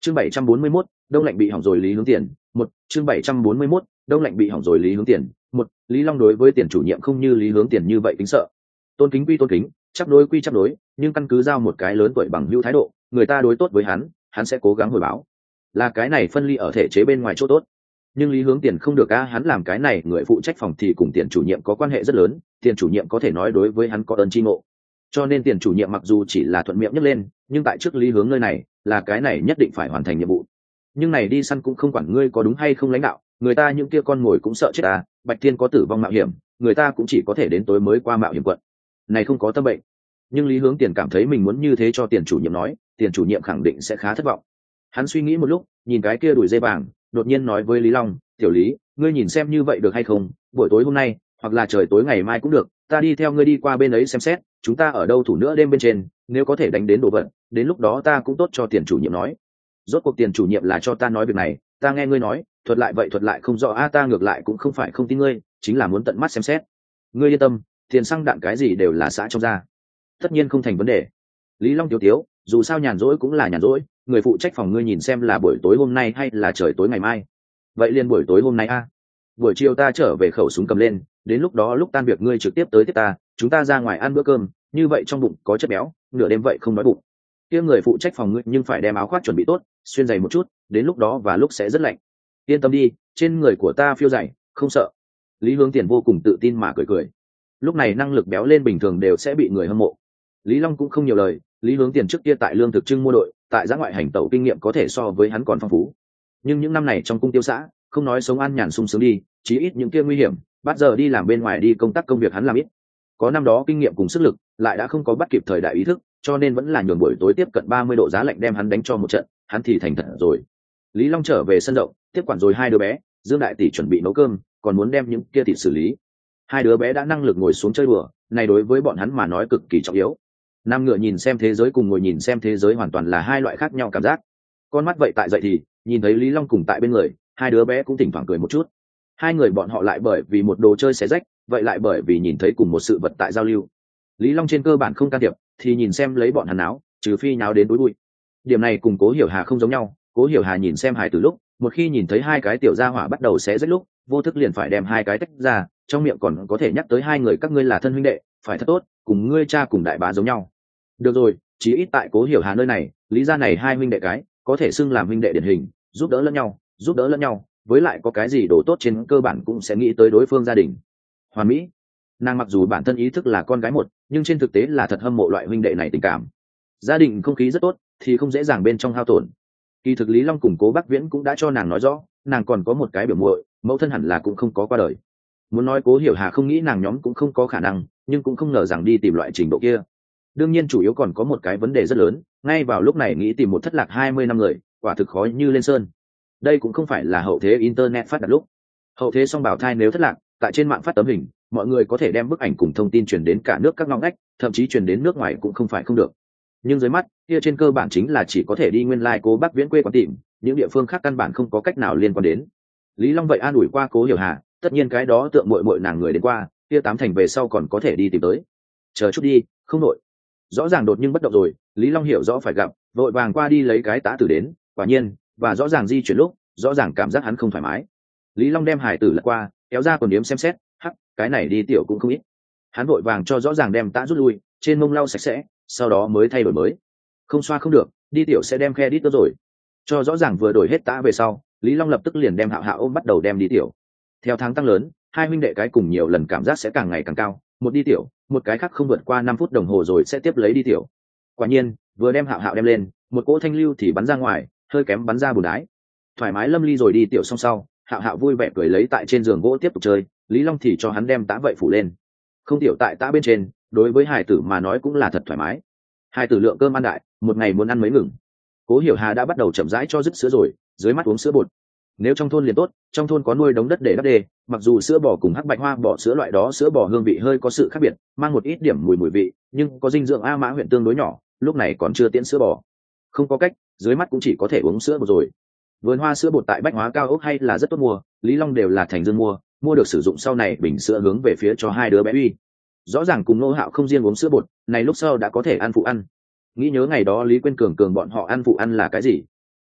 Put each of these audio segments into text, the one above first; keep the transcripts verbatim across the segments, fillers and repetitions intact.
chương bảy trăm bốn mươi mốt, đông lạnh bị hỏng rồi Lý Hướng Tiền. Một chương bảy trăm bốn mươi mốt, đông lạnh bị hỏng rồi Lý Hướng Tiền. Một Lý Long đối với tiền chủ nhiệm không như Lý Hướng Tiền như vậy kính sợ, tôn kính quy tôn kính, chấp đối quy chấp đối, nhưng căn cứ giao một cái lớn tuổi bằng hữu thái độ, người ta đối tốt với hắn, hắn sẽ cố gắng hồi báo, là cái này phân ly ở thể chế bên ngoài chỗ tốt. Nhưng Lý Hướng Tiền không được a, hắn làm cái này người phụ trách phòng thì cùng tiền chủ nhiệm có quan hệ rất lớn, tiền chủ nhiệm có thể nói đối với hắn có ơn tri ngộ, cho nên tiền chủ nhiệm mặc dù chỉ là thuận miệng nhấc lên, nhưng tại trước Lý Hướng nơi này là cái này nhất định phải hoàn thành nhiệm vụ. Nhưng này đi săn cũng không quản ngươi có đúng hay không lãnh đạo, người ta những kia con ngồi cũng sợ chết à, Bạch Thiên có tử vong mạo hiểm, người ta cũng chỉ có thể đến tối mới qua mạo hiểm quận này, không có tâm bệnh. Nhưng Lý Hướng Tiền cảm thấy mình muốn như thế cho tiền chủ nhiệm nói, tiền chủ nhiệm khẳng định sẽ khá thất vọng. Hắn suy nghĩ một lúc, nhìn cái kia đuổi dây vàng, đột nhiên nói với Lý Long, tiểu Lý, ngươi nhìn xem như vậy được hay không, buổi tối hôm nay hoặc là trời tối ngày mai cũng được, ta đi theo ngươi đi qua bên ấy xem xét, chúng ta ở đâu thủ nữa đêm bên trên, nếu có thể đánh đến đồ vật, đến lúc đó ta cũng tốt cho tiền chủ nhiệm nói. Rốt cuộc tiền chủ nhiệm là cho ta nói việc này, ta nghe ngươi nói thuật lại vậy thuật lại không rõ a, ta ngược lại cũng không phải không tin ngươi, chính là muốn tận mắt xem xét. Ngươi yên tâm, tiền xăng đạn cái gì đều là xã trong ra, tất nhiên không thành vấn đề. Lý Long tiếu tiếu, dù sao nhàn rỗi cũng là nhàn rỗi, người phụ trách phòng ngươi nhìn xem là buổi tối hôm nay hay là trời tối ngày mai. Vậy liền buổi tối hôm nay a, buổi chiều ta trở về khẩu súng cầm lên, đến lúc đó lúc tan việc ngươi trực tiếp tới tiếp ta, chúng ta ra ngoài ăn bữa cơm, như vậy trong bụng có chất béo, nửa đêm vậy không đói bụng. Kia người phụ trách phòng ngươi nhưng phải đem áo khoác chuẩn bị tốt, xuyên giày một chút, đến lúc đó và lúc sẽ rất lạnh. Yên tâm đi, trên người của ta phiêu giày, không sợ. Lý Hướng Tiền vô cùng tự tin mà cười cười. Lúc này năng lực béo lên bình thường đều sẽ bị người hâm mộ. Lý Long cũng không nhiều lời, Lý Hướng Tiền trước kia tại lương thực trưng mua đội, tại giã ngoại hành tẩu kinh nghiệm có thể so với hắn còn phong phú. Nhưng những năm này trong cung tiêu xã, không nói sống an nhàn sung sướng đi, chí ít những kia nguy hiểm, bắt giờ đi làm bên ngoài đi công tác công việc hắn làm ít. Có năm đó kinh nghiệm cùng sức lực, lại đã không có bắt kịp thời đại ý thức, cho nên vẫn là nhường buổi tối tiếp cận ba mươi độ giá lạnh đem hắn đánh cho một trận, hắn thì thành thật rồi. Lý Long trở về sân rộng, tiếp quản rồi hai đứa bé, Dương đại tỷ chuẩn bị nấu cơm, còn muốn đem những kia thịt xử lý. Hai đứa bé đã năng lực ngồi xuống chơi đùa, này đối với bọn hắn mà nói cực kỳ trọng yếu. Nam ngựa nhìn xem thế giới cùng ngồi nhìn xem thế giới hoàn toàn là hai loại khác nhau cảm giác. Con mắt vậy tại dậy thì nhìn thấy Lý Long cùng tại bên người, hai đứa bé cũng thỉnh thoảng cười một chút. Hai người bọn họ lại bởi vì một đồ chơi xé rách, vậy lại bởi vì nhìn thấy cùng một sự vật tại giao lưu. Lý Long trên cơ bản không can thiệp, thì nhìn xem lấy bọn hắn náo, trừ phi nháo đến đối bụi. Điểm này cùng Cố Hiểu Hà không giống nhau, Cố Hiểu Hà nhìn xem hài từ lúc, một khi nhìn thấy hai cái tiểu gia hỏa bắt đầu xé rách lúc, vô thức liền phải đem hai cái tách ra, trong miệng còn có thể nhắc tới hai người các ngươi là thân huynh đệ, phải thật tốt, cùng ngươi cha cùng đại bá giống nhau. Được rồi, chí ít tại Cố Hiểu Hà nơi này, lý gia này hai huynh đệ cái, có thể xưng làm huynh đệ điển hình, giúp đỡ lẫn nhau, giúp đỡ lẫn nhau, với lại có cái gì đồ tốt trên cơ bản cũng sẽ nghĩ tới đối phương gia đình. Hoàn mỹ. Nàng mặc dù bản thân ý thức là con gái một, nhưng trên thực tế là thật hâm mộ loại huynh đệ này tình cảm. Gia đình không khí rất tốt, thì không dễ dàng bên trong hao tổn. Kỳ thực Lý Long cùng Cố Bắc Viễn cũng đã cho nàng nói rõ, nàng còn có một cái biểu muội, mẫu thân hẳn là cũng không có qua đời. Muốn nói Cố Hiểu Hà không nghĩ nàng nhóm cũng không có khả năng, nhưng cũng không ngờ rằng đi tìm loại trình độ kia. Đương nhiên chủ yếu còn có một cái vấn đề rất lớn, ngay vào lúc này nghĩ tìm một thất lạc hai mươi năm người, quả thực khó như lên sơn. Đây cũng không phải là hậu thế internet phát đạt lúc. Hậu thế song bảo thai nếu thất lạc, tại trên mạng phát tấm hình, mọi người có thể đem bức ảnh cùng thông tin truyền đến cả nước các ngõ ngách, thậm chí truyền đến nước ngoài cũng không phải không được. Nhưng dưới mắt kia trên cơ bản chính là chỉ có thể đi nguyên lai like Cố Bắc Viễn quê quán tìm, những địa phương khác căn bản không có cách nào liên quan đến. Lý Long vậy an ủi qua Cố Hiểu Hà, tất nhiên cái đó tượng muội muội nàng người đến qua, kia tám thành về sau còn có thể đi tìm tới. Chờ chút đi, không nội. Rõ ràng đột nhưng bất động rồi, Lý Long hiểu rõ phải gặp, vội vàng qua đi lấy cái tã tử đến, quả nhiên, và rõ ràng di chuyển lúc, rõ ràng cảm giác hắn không thoải mái. Lý Long đem hải tử lật qua, kéo ra quần điếm xem xét, hắc, cái này đi tiểu cũng không ít. Hắn vội vàng cho rõ ràng đem tã rút lui, trên mông lau sạch sẽ, sau đó mới thay đổi mới. Không xoa không được, đi tiểu sẽ đem khe đít rồi. Cho rõ ràng vừa đổi hết tã về sau, Lý Long lập tức liền đem Hạo Hạo ôm bắt đầu đem đi tiểu. Theo tháng tăng lớn, hai huynh đệ cái cùng nhiều lần cảm giác sẽ càng ngày càng cao, một đi tiểu, một cái khác không vượt qua năm phút đồng hồ rồi sẽ tiếp lấy đi tiểu. Quả nhiên, vừa đem Hạo Hạo đem lên, một cỗ thanh lưu thì bắn ra ngoài, hơi kém bắn ra bùn đái. Thoải mái lâm ly rồi đi tiểu xong sau, Hạo Hạo vui vẻ cười lấy tại trên giường gỗ tiếp tục chơi, Lý Long thì cho hắn đem tã vậy phủ lên. Không tiểu tại tã bên trên, đối với hải tử mà nói cũng là thật thoải mái. Hải tử lượng cơm ăn đại, một ngày muốn ăn mấy ngừng. Cố Hiểu Hà đã bắt đầu chậm rãi cho dứt sữa rồi, dưới mắt uống sữa bột. Nếu trong thôn liền tốt, trong thôn có nuôi đống đất để đắp đê, mặc dù sữa bò cùng hắc bạch hoa bò sữa loại đó sữa bò hương vị hơi có sự khác biệt, mang một ít điểm mùi mùi vị, nhưng có dinh dưỡng a mã huyện tương đối nhỏ, lúc này còn chưa tiễn sữa bò. Không có cách, dưới mắt cũng chỉ có thể uống sữa bột rồi. Vườn hoa sữa bột tại Bách Hóa Cao ốc hay là rất tốt mua, Lý Long đều là thành dương mua, mua được sử dụng sau này bình sữa hướng về phía cho hai đứa bé uy. Rõ ràng cùng Nô Hạo không riêng uống sữa bột, này lúc sau đã có thể ăn phụ ăn. Nghĩ nhớ ngày đó Lý Quyên Cường Cường bọn họ ăn phụ ăn là cái gì?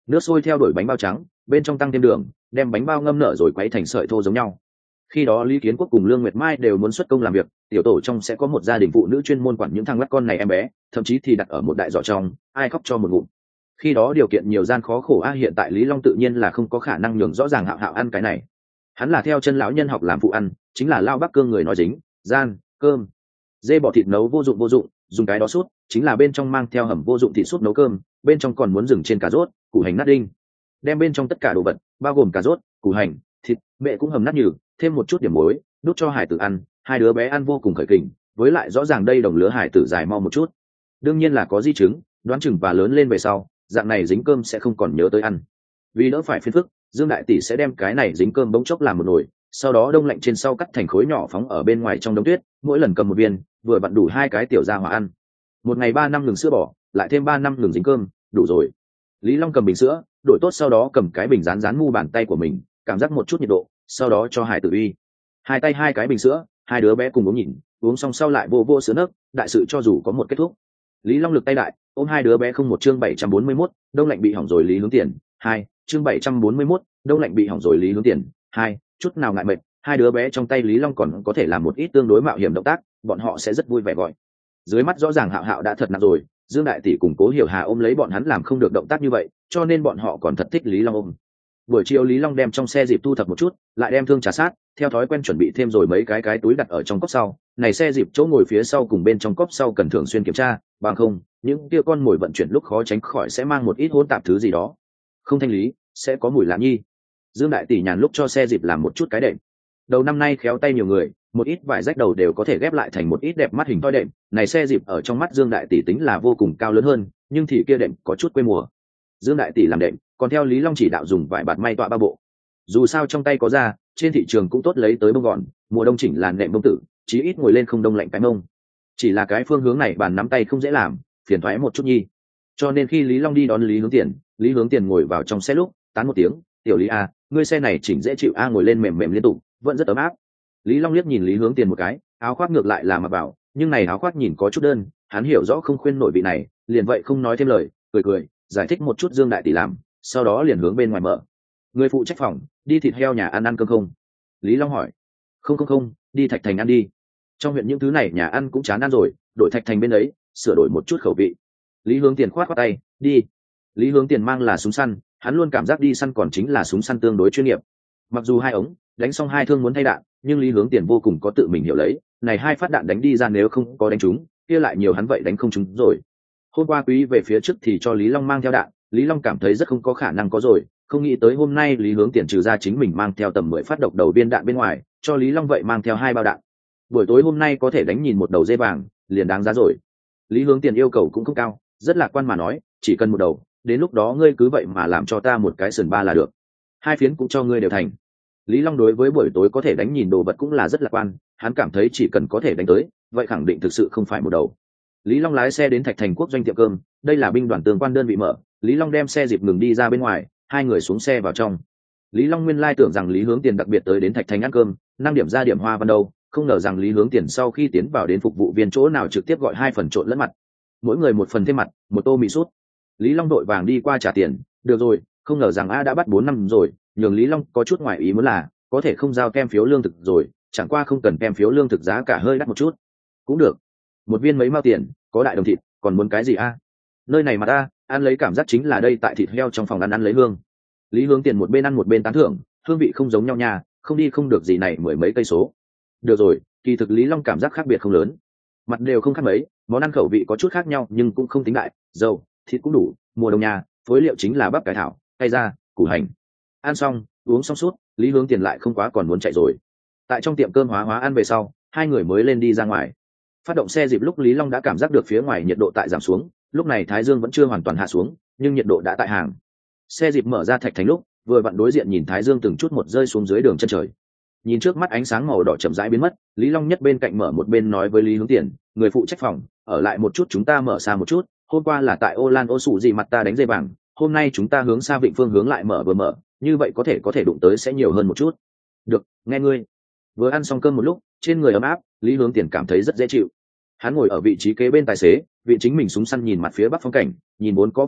nước sôi theo đuổi bánh bao trắng, bên trong tăng thêm đường, đem bánh bao ngâm nở rồi quấy thành sợi thô giống nhau. Khi đó Lý Kiến Quốc cùng Lương Nguyệt Mai đều muốn xuất công làm việc, tiểu tổ trong sẽ có một gia đình phụ nữ chuyên môn quản những thằng ngắt con này em bé, thậm chí thì đặt ở một đại giỏ trong, ai khóc cho một ngụm. Khi đó điều kiện nhiều gian khó khổ a, hiện tại Lý Long tự nhiên là không có khả năng nhường rõ ràng Hạo Hạo ăn cái này. Hắn là theo chân lão nhân học làm phụ ăn, chính là lao Bắc Cương người nói dính, gian, cơm. Dê bò thịt nấu vô dụng vô dụng, dùng cái đó sút, chính là bên trong mang theo hầm vô dụng thịt sút nấu cơm, bên trong còn muốn dừng trên cà rốt, củ hành nát đinh. Đem bên trong tất cả đồ vật, bao gồm cà rốt, củ hành, thịt, mẹ cũng hầm nát nhừ, thêm một chút điểm muối, đút cho hải tử ăn, hai đứa bé ăn vô cùng khởi kình, với lại rõ ràng đây đồng lứa hải tử dài mau một chút. Đương nhiên là có di chứng, đoán chừng và lớn lên về sau, dạng này dính cơm sẽ không còn nhớ tới ăn. Vì đỡ phải phiền phức, Dương đại tỷ sẽ đem cái này dính cơm bỗng chốc làm một nồi, sau đó đông lạnh trên sau cắt thành khối nhỏ phóng ở bên ngoài trong đống tuyết, mỗi lần cầm một viên, vừa vặn đủ hai cái tiểu gia hỏa ăn. Một ngày ba năm ngừng sữa bò, lại thêm ba năm ngừng dính cơm, đủ rồi. Lý Long cầm bình sữa, đổi tốt sau đó cầm cái bình dán dán mu bàn tay của mình, cảm giác một chút nhiệt độ, sau đó cho hải tử uy. Hai tay hai cái bình sữa, hai đứa bé cùng uống nhìn, uống xong sau lại vô vô sữa nấc, đại sự cho dù có một kết thúc. Lý Long lực tay đại, ôm hai đứa bé không một chương bảy trăm bốn mươi mốt, đông lạnh bị hỏng rồi Lý Hướng Tiền, hai, chương bảy trăm bốn mươi mốt, đông lạnh bị hỏng rồi Lý Hướng Tiền, hai, chút nào ngại mệt, hai đứa bé trong tay Lý Long còn có thể làm một ít tương đối mạo hiểm động tác, bọn họ sẽ rất vui vẻ gọi. Dưới mắt rõ ràng Hạo Hạo đã thật nặng rồi, Dương đại tỷ cùng Cố Hiểu Hà ôm lấy bọn hắn làm không được động tác như vậy, cho nên bọn họ còn thật thích Lý Long ôm. Buổi chiều Lý Long đem trong xe dịp thu thập một chút, lại đem thương trà sát, theo thói quen chuẩn bị thêm rồi mấy cái cái túi đặt ở trong cốp sau. Này xe dịp chỗ ngồi phía sau cùng bên trong cốp sau cần thường xuyên kiểm tra, bằng không, những kia con mồi vận chuyển lúc khó tránh khỏi sẽ mang một ít hỗn tạp thứ gì đó. Không thanh lý, sẽ có mùi lạ nhi. Dương đại tỷ nhàn lúc cho xe dịp làm một chút cái đệm. Đầu năm nay khéo tay nhiều người, một ít vải rách đầu đều có thể ghép lại thành một ít đẹp mắt hình toi đệm. Này xe dịp ở trong mắt Dương đại tỷ tính là vô cùng cao lớn hơn, nhưng thì kia đệm có chút quê mùa. Dương đại tỷ làm đệm, còn theo Lý Long chỉ đạo dùng vải bạt may tọa ba bộ. Dù sao trong tay có ra, trên thị trường cũng tốt lấy tới bông gọn, mùa đông chỉnh là nệm bông tử, chí ít ngồi lên không đông lạnh cái mông. Chỉ là cái phương hướng này bàn nắm tay không dễ làm, phiền thoái một chút nhi. Cho nên khi Lý Long đi đón Lý Hướng Tiền, Lý Hướng Tiền ngồi vào trong xe lúc, tán một tiếng, "Tiểu Lý a, ngươi xe này chỉnh dễ chịu a", ngồi lên mềm mềm liên tục, vẫn rất ấm áp. Lý Long liếc nhìn Lý Hướng Tiền một cái, áo khoác ngược lại là mặc vào, nhưng này áo khoác nhìn có chút đơn, hắn hiểu rõ không khuyên nổi vị này, liền vậy không nói thêm lời, cười cười, giải thích một chút Dương đại tỷ làm, sau đó liền hướng bên ngoài mở. "Người phụ trách phòng, đi thịt heo nhà ăn ăn cơm không?" Lý Long hỏi. "Không không không, đi Thạch Thành ăn đi. Trong huyện những thứ này nhà ăn cũng chán ăn rồi, đổi Thạch Thành bên ấy, sửa đổi một chút khẩu vị." Lý Hướng Tiền khoát khoát tay, "Đi." Lý Hướng Tiền mang là súng săn, hắn luôn cảm giác đi săn còn chính là súng săn tương đối chuyên nghiệp. Mặc dù hai ống, đánh xong hai thương muốn thay đạn, nhưng Lý Hướng Tiền vô cùng có tự mình hiểu lấy, này hai phát đạn đánh đi ra nếu không có đánh trúng, kia lại nhiều hắn vậy đánh không trúng rồi. Hôm qua quý về phía trước thì cho Lý Long mang theo đạn, Lý Long cảm thấy rất không có khả năng có rồi, không nghĩ tới hôm nay Lý Hướng Tiền trừ ra chính mình mang theo tầm mười phát độc đầu viên đạn bên ngoài, cho Lý Long vậy mang theo hai bao đạn. Buổi tối hôm nay có thể đánh nhìn một đầu dê vàng, liền đáng giá rồi. Lý Hướng Tiền yêu cầu cũng không cao, rất lạc quan mà nói, chỉ cần một đầu, đến lúc đó ngươi cứ vậy mà làm cho ta một cái sườn ba là được. Hai phiến cũng cho ngươi đều thành. Lý Long đối với buổi tối có thể đánh nhìn đồ vật cũng là rất lạc quan, hắn cảm thấy chỉ cần có thể đánh tới, vậy khẳng định thực sự không phải một đầu. Lý Long lái xe đến Thạch Thành Quốc doanh tiệm cơm, đây là binh đoàn tương quan đơn vị mở, Lý Long đem xe dịp ngừng đi ra bên ngoài, hai người xuống xe vào trong. Lý Long nguyên lai tưởng rằng Lý Hướng Tiền đặc biệt tới đến Thạch Thành ăn cơm, năm điểm ra điểm hoa văn đâu, không ngờ rằng Lý Hướng Tiền sau khi tiến vào đến phục vụ viên chỗ nào trực tiếp gọi hai phần trộn lẫn mặt, mỗi người một phần thêm mặt, một tô mì sút. Lý Long đội vàng đi qua trả tiền, "Được rồi, không ngờ rằng a đã bắt bốn năm rồi." Nhường Lý Long có chút ngoài ý muốn là, có thể không giao kem phiếu lương thực rồi, chẳng qua không cần kem phiếu lương thực giá cả hơi đắt một chút. Cũng được. Một viên mấy mao tiền, có đại đồng thịt, còn muốn cái gì a? Nơi này mà ta, ăn lấy cảm giác chính là đây tại thịt heo trong phòng ăn ăn lấy hương. Lý Hướng Tiền một bên ăn một bên tán thưởng, hương vị không giống nhau nha, không đi không được gì này mười mấy cây số. Được rồi, kỳ thực Lý Long cảm giác khác biệt không lớn. Mặt đều không khác mấy, món ăn khẩu vị có chút khác nhau nhưng cũng không tính đại, dầu, thịt cũng đủ, mùa đông nhà, phối liệu chính là bắp cải thảo, cay ra, củ hành. Ăn xong, uống xong suốt, Lý Hướng Tiền lại không quá còn muốn chạy rồi. Tại trong tiệm cơm hóa hóa ăn về sau, hai người mới lên đi ra ngoài. Phát động xe dịp lúc Lý Long đã cảm giác được phía ngoài nhiệt độ tại giảm xuống, lúc này thái dương vẫn chưa hoàn toàn hạ xuống, nhưng nhiệt độ đã tại hàng. Xe dịp mở ra Thạch Thành lúc, vừa vặn đối diện nhìn thái dương từng chút một rơi xuống dưới đường chân trời. Nhìn trước mắt ánh sáng màu đỏ chậm rãi biến mất, Lý Long nhất bên cạnh mở một bên nói với Lý Hướng Tiền, "Người phụ trách phòng, ở lại một chút chúng ta mở xa một chút, hôm qua là tại Ô Lan Ô Sủ gì mặt ta đánh dây vàng, hôm nay chúng ta hướng xa Vịnh Phương hướng lại mở vừa mở, như vậy có thể có thể đụng tới sẽ nhiều hơn một chút." "Được, nghe ngươi." Vừa ăn xong cơm một lúc, trên người ấm áp, Lý Hướng Tiền cảm thấy rất dễ chịu. Hắn ngồi ở vị trí kế bên tài xế, vị chính mình súng săn nhìn mặt phía bắc phong cảnh, nhìn bốn có phong ốc,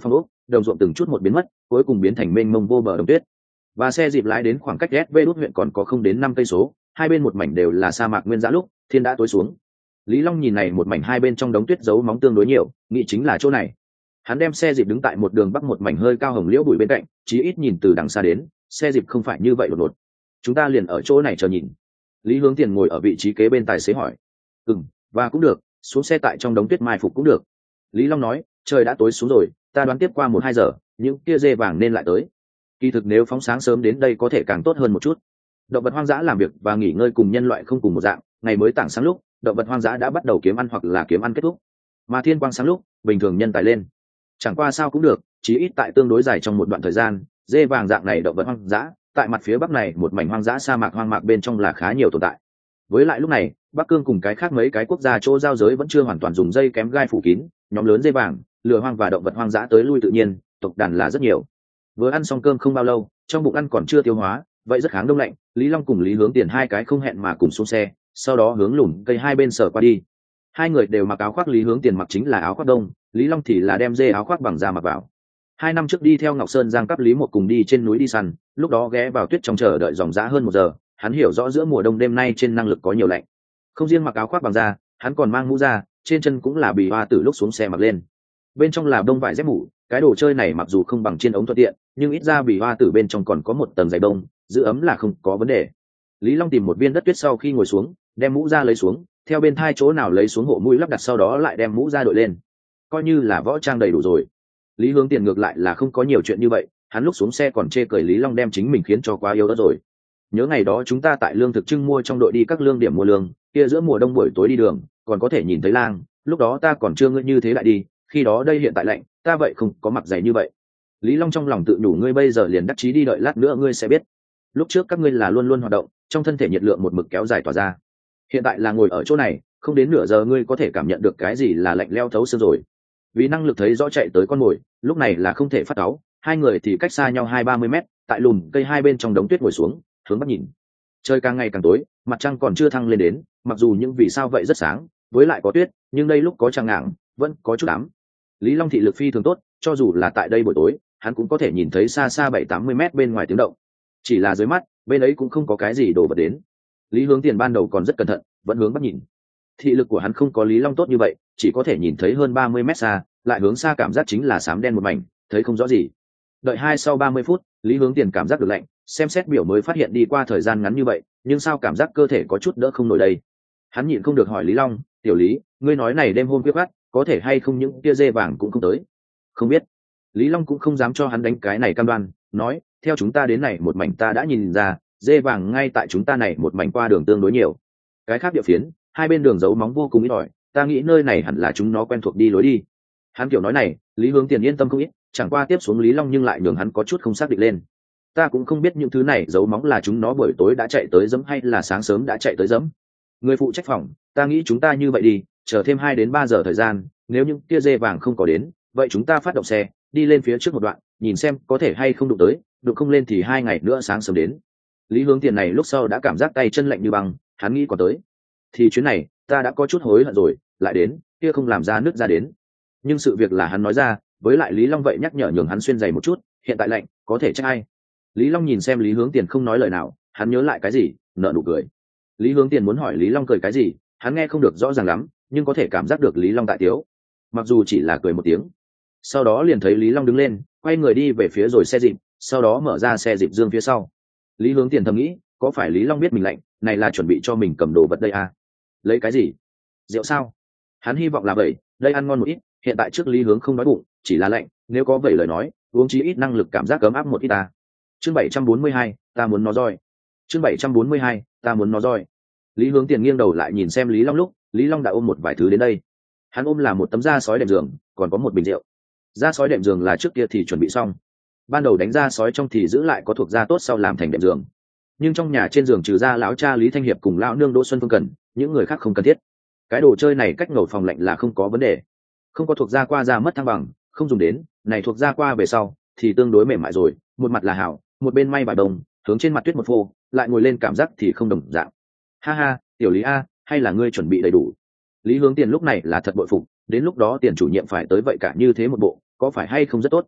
đồng ruộng từng chút một biến mất, cuối cùng biến thành mênh mông vô bờ đồng tuyết. Và xe dịp lái đến khoảng cách ét vê đốt huyện còn có không đến năm cây số, hai bên một mảnh đều là sa mạc nguyên dã lúc thiên đã tối xuống. Lý Long nhìn này một mảnh hai bên trong đống tuyết giấu móng tương đối nhiều, nghĩ chính là chỗ này. Hắn đem xe dịp đứng tại một đường bắc một mảnh hơi cao hồng liễu bụi bên cạnh, chí ít nhìn từ đằng xa đến, xe dịp không phải như vậy đột ngột. Chúng ta liền ở chỗ này chờ nhìn. Lý Hướng Tiền ngồi ở vị trí kế bên tài xế hỏi. Ừm, và cũng được, xuống xe tại trong đống tuyết mai phục cũng được. Lý Long nói, trời đã tối xuống rồi, ta đoán tiếp qua một hai giờ, những kia dê vàng nên lại tới. Kỳ thực nếu phóng sáng sớm đến đây có thể càng tốt hơn một chút. Động vật hoang dã làm việc và nghỉ ngơi cùng nhân loại không cùng một dạng, ngày mới tảng sáng lúc, động vật hoang dã đã bắt đầu kiếm ăn hoặc là kiếm ăn kết thúc. Mà thiên quang sáng lúc, bình thường nhân tài lên. Chẳng qua sao cũng được, chí ít tại tương đối dài trong một đoạn thời gian, dê vàng dạng này động vật hoang dã, tại mặt phía bắc này một mảnh hoang dã sa mạc hoang mạc bên trong là khá nhiều tồn tại. Với lại lúc này, Bắc Cương cùng cái khác mấy cái quốc gia chỗ giao giới vẫn chưa hoàn toàn dùng dây kém gai phủ kín, nhóm lớn dê vàng, lừa hoang và động vật hoang dã tới lui tự nhiên, tộc đàn là rất nhiều. Vừa ăn xong cơm không bao lâu, trong bụng ăn còn chưa tiêu hóa, vậy rất kháng đông lạnh. Lý Long cùng Lý Hướng Tiền hai cái không hẹn mà cùng xuống xe, sau đó hướng lùm cây hai bên sở qua đi. Hai người đều mặc áo khoác, Lý Hướng Tiền mặc chính là áo khoác đông, Lý Long thì là đem dê áo khoác bằng da mặc vào. Hai năm trước đi theo Ngọc Sơn Giang Cấp Lý một cùng đi trên núi đi săn, lúc đó ghé vào tuyết trong chờ đợi dòng dã hơn một giờ, hắn hiểu rõ giữa mùa đông đêm nay trên năng lực có nhiều lạnh. Không riêng mặc áo khoác bằng da, hắn còn mang mũ da, trên chân cũng là bì hoa từ lúc xuống xe mặc lên. Bên trong là đông vải dép mũ, cái đồ chơi này mặc dù không bằng trên ống thuận tiện, nhưng ít ra bì hoa từ bên trong còn có một tầng dày đông, giữ ấm là không có vấn đề. Lý Long tìm một viên đất tuyết sau khi ngồi xuống, đem mũ da lấy xuống, theo bên thai chỗ nào lấy xuống hộ mũi lắp đặt, sau đó lại đem mũ da đội lên, coi như là võ trang đầy đủ rồi. Lý Hướng Tiền ngược lại là không có nhiều chuyện như vậy, hắn lúc xuống xe còn chê cười Lý Long đem chính mình khiến cho quá yêu đó rồi. Nhớ ngày đó chúng ta tại lương thực trưng mua trong đội đi các lương điểm mua lương, kia giữa mùa đông buổi tối đi đường, còn có thể nhìn thấy lang, lúc đó ta còn chưa ngươi như thế lại đi, khi đó đây hiện tại lạnh, ta vậy không có mặc giày như vậy. Lý Long trong lòng tự nhủ, ngươi bây giờ liền đắc chí đi, đợi lát nữa ngươi sẽ biết. Lúc trước các ngươi là luôn luôn hoạt động, trong thân thể nhiệt lượng một mực kéo dài tỏa ra. Hiện tại là ngồi ở chỗ này, không đến nửa giờ ngươi có thể cảm nhận được cái gì là lạnh leo thấu xương rồi. Vì năng lực thấy rõ chạy tới con mồi, lúc này là không thể phát cáu, hai người thì cách xa nhau hai ba mươi mét, tại lùm cây hai bên trong đống tuyết ngồi xuống, hướng bắc nhìn. Trời càng ngày càng tối, mặt trăng còn chưa thăng lên đến, mặc dù những vì sao vậy rất sáng, với lại có tuyết, nhưng đây lúc có trăng ngạng, vẫn có chút ám. Lý Long thị lực phi thường tốt, cho dù là tại đây buổi tối, hắn cũng có thể nhìn thấy xa xa bảy tám mươi mét bên ngoài tiếng động. Chỉ là dưới mắt, bên ấy cũng không có cái gì đổ vật đến. Lý Hướng Tiền ban đầu còn rất cẩn thận, vẫn hướng bắc nhìn. Thị lực của hắn không có Lý Long tốt như vậy, chỉ có thể nhìn thấy hơn ba mươi mét xa, lại hướng xa cảm giác chính là xám đen một mảnh, thấy không rõ gì. Đợi hai sau ba mươi phút, Lý Hướng Tiền cảm giác được lạnh, xem xét biểu mới phát hiện đi qua thời gian ngắn như vậy, nhưng sao cảm giác cơ thể có chút đỡ không nổi đây. Hắn nhịn không được hỏi Lý Long, "Tiểu Lý, ngươi nói này đêm hôm khuya khoắt, có thể hay không những kia dê vàng cũng không tới?" "Không biết." Lý Long cũng không dám cho hắn đánh cái này cam đoan, nói, "Theo chúng ta đến này một mảnh ta đã nhìn ra, dê vàng ngay tại chúng ta này một mảnh qua đường tương đối nhiều. Cái khác địa phiến, hai bên đường giấu móng vô cùng ít ỏi, ta nghĩ nơi này hẳn là chúng nó quen thuộc đi lối đi." Hắn kiểu nói này, Lý Hướng Tiền yên tâm không ít, chẳng qua tiếp xuống Lý Long nhưng lại nhường hắn có chút không xác định lên. "Ta cũng không biết những thứ này giấu móng là chúng nó buổi tối đã chạy tới giẫm hay là sáng sớm đã chạy tới giẫm. Người phụ trách phòng, ta nghĩ chúng ta như vậy đi, chờ thêm hai đến ba giờ thời gian, nếu những kia dê vàng không có đến, vậy chúng ta phát động xe, đi lên phía trước một đoạn, nhìn xem có thể hay không đụng tới, đụng không lên thì hai ngày nữa sáng sớm đến." Lý Hướng Tiền này lúc sau đã cảm giác tay chân lạnh như băng, hắn nghĩ còn tới. Thì chuyến này, ta đã có chút hối hận rồi, lại đến, kia không làm ra nước ra đến. Nhưng sự việc là hắn nói ra, với lại Lý Long vậy nhắc nhở nhường hắn xuyên giày một chút, hiện tại lạnh, có thể trách ai. Lý Long nhìn xem Lý Hướng Tiền không nói lời nào, hắn nhớ lại cái gì, nở nụ cười. Lý Hướng Tiền muốn hỏi Lý Long cười cái gì, hắn nghe không được rõ ràng lắm, nhưng có thể cảm giác được Lý Long tại tiếu, mặc dù chỉ là cười một tiếng. Sau đó liền thấy Lý Long đứng lên, quay người đi về phía rồi xe dịp, sau đó mở ra xe dịp dương phía sau. Lý Hướng Tiền thầm nghĩ, có phải Lý Long biết mình lạnh, này là chuẩn bị cho mình cầm đồ vật đây à? Lấy cái gì? Rượu sao? Hắn hy vọng là vậy, đây ăn ngon một ít, hiện tại trước Lý Hướng không nói bụng, chỉ là lạnh, nếu có vậy lời nói, uống chí ít năng lực cảm giác ấm áp một ít ta. Chương bảy trăm bốn mươi hai, ta muốn nó roi. Chương bảy trăm bốn mươi hai, ta muốn nó roi. Lý Hướng Tiền nghiêng đầu lại nhìn xem Lý Long lúc, Lý Long đã ôm một vài thứ đến đây. Hắn ôm là một tấm da sói đệm giường, còn có một bình rượu. Da sói đệm giường là trước kia thì chuẩn bị xong, ban đầu đánh da sói trong thì giữ lại có thuộc da tốt sau làm thành đệm giường. Nhưng trong nhà trên giường trừ ra lão cha Lý Thanh Hiệp cùng lão nương Đỗ Xuân Phương cần, những người khác không cần thiết. Cái đồ chơi này cách ngầu phòng lạnh là không có vấn đề. Không có thuộc da qua da mất thăng bằng, không dùng đến, này thuộc da qua về sau thì tương đối mềm mại rồi, một mặt là hảo, một bên may vài đồng, hướng trên mặt tuyết một phô, lại ngồi lên cảm giác thì không đồng dạng. Ha ha, tiểu Lý a, hay là ngươi chuẩn bị đầy đủ? Lý Hướng Tiền lúc này là thật bội phục, đến lúc đó tiền chủ nhiệm phải tới vậy cả như thế một bộ, có phải hay không rất tốt.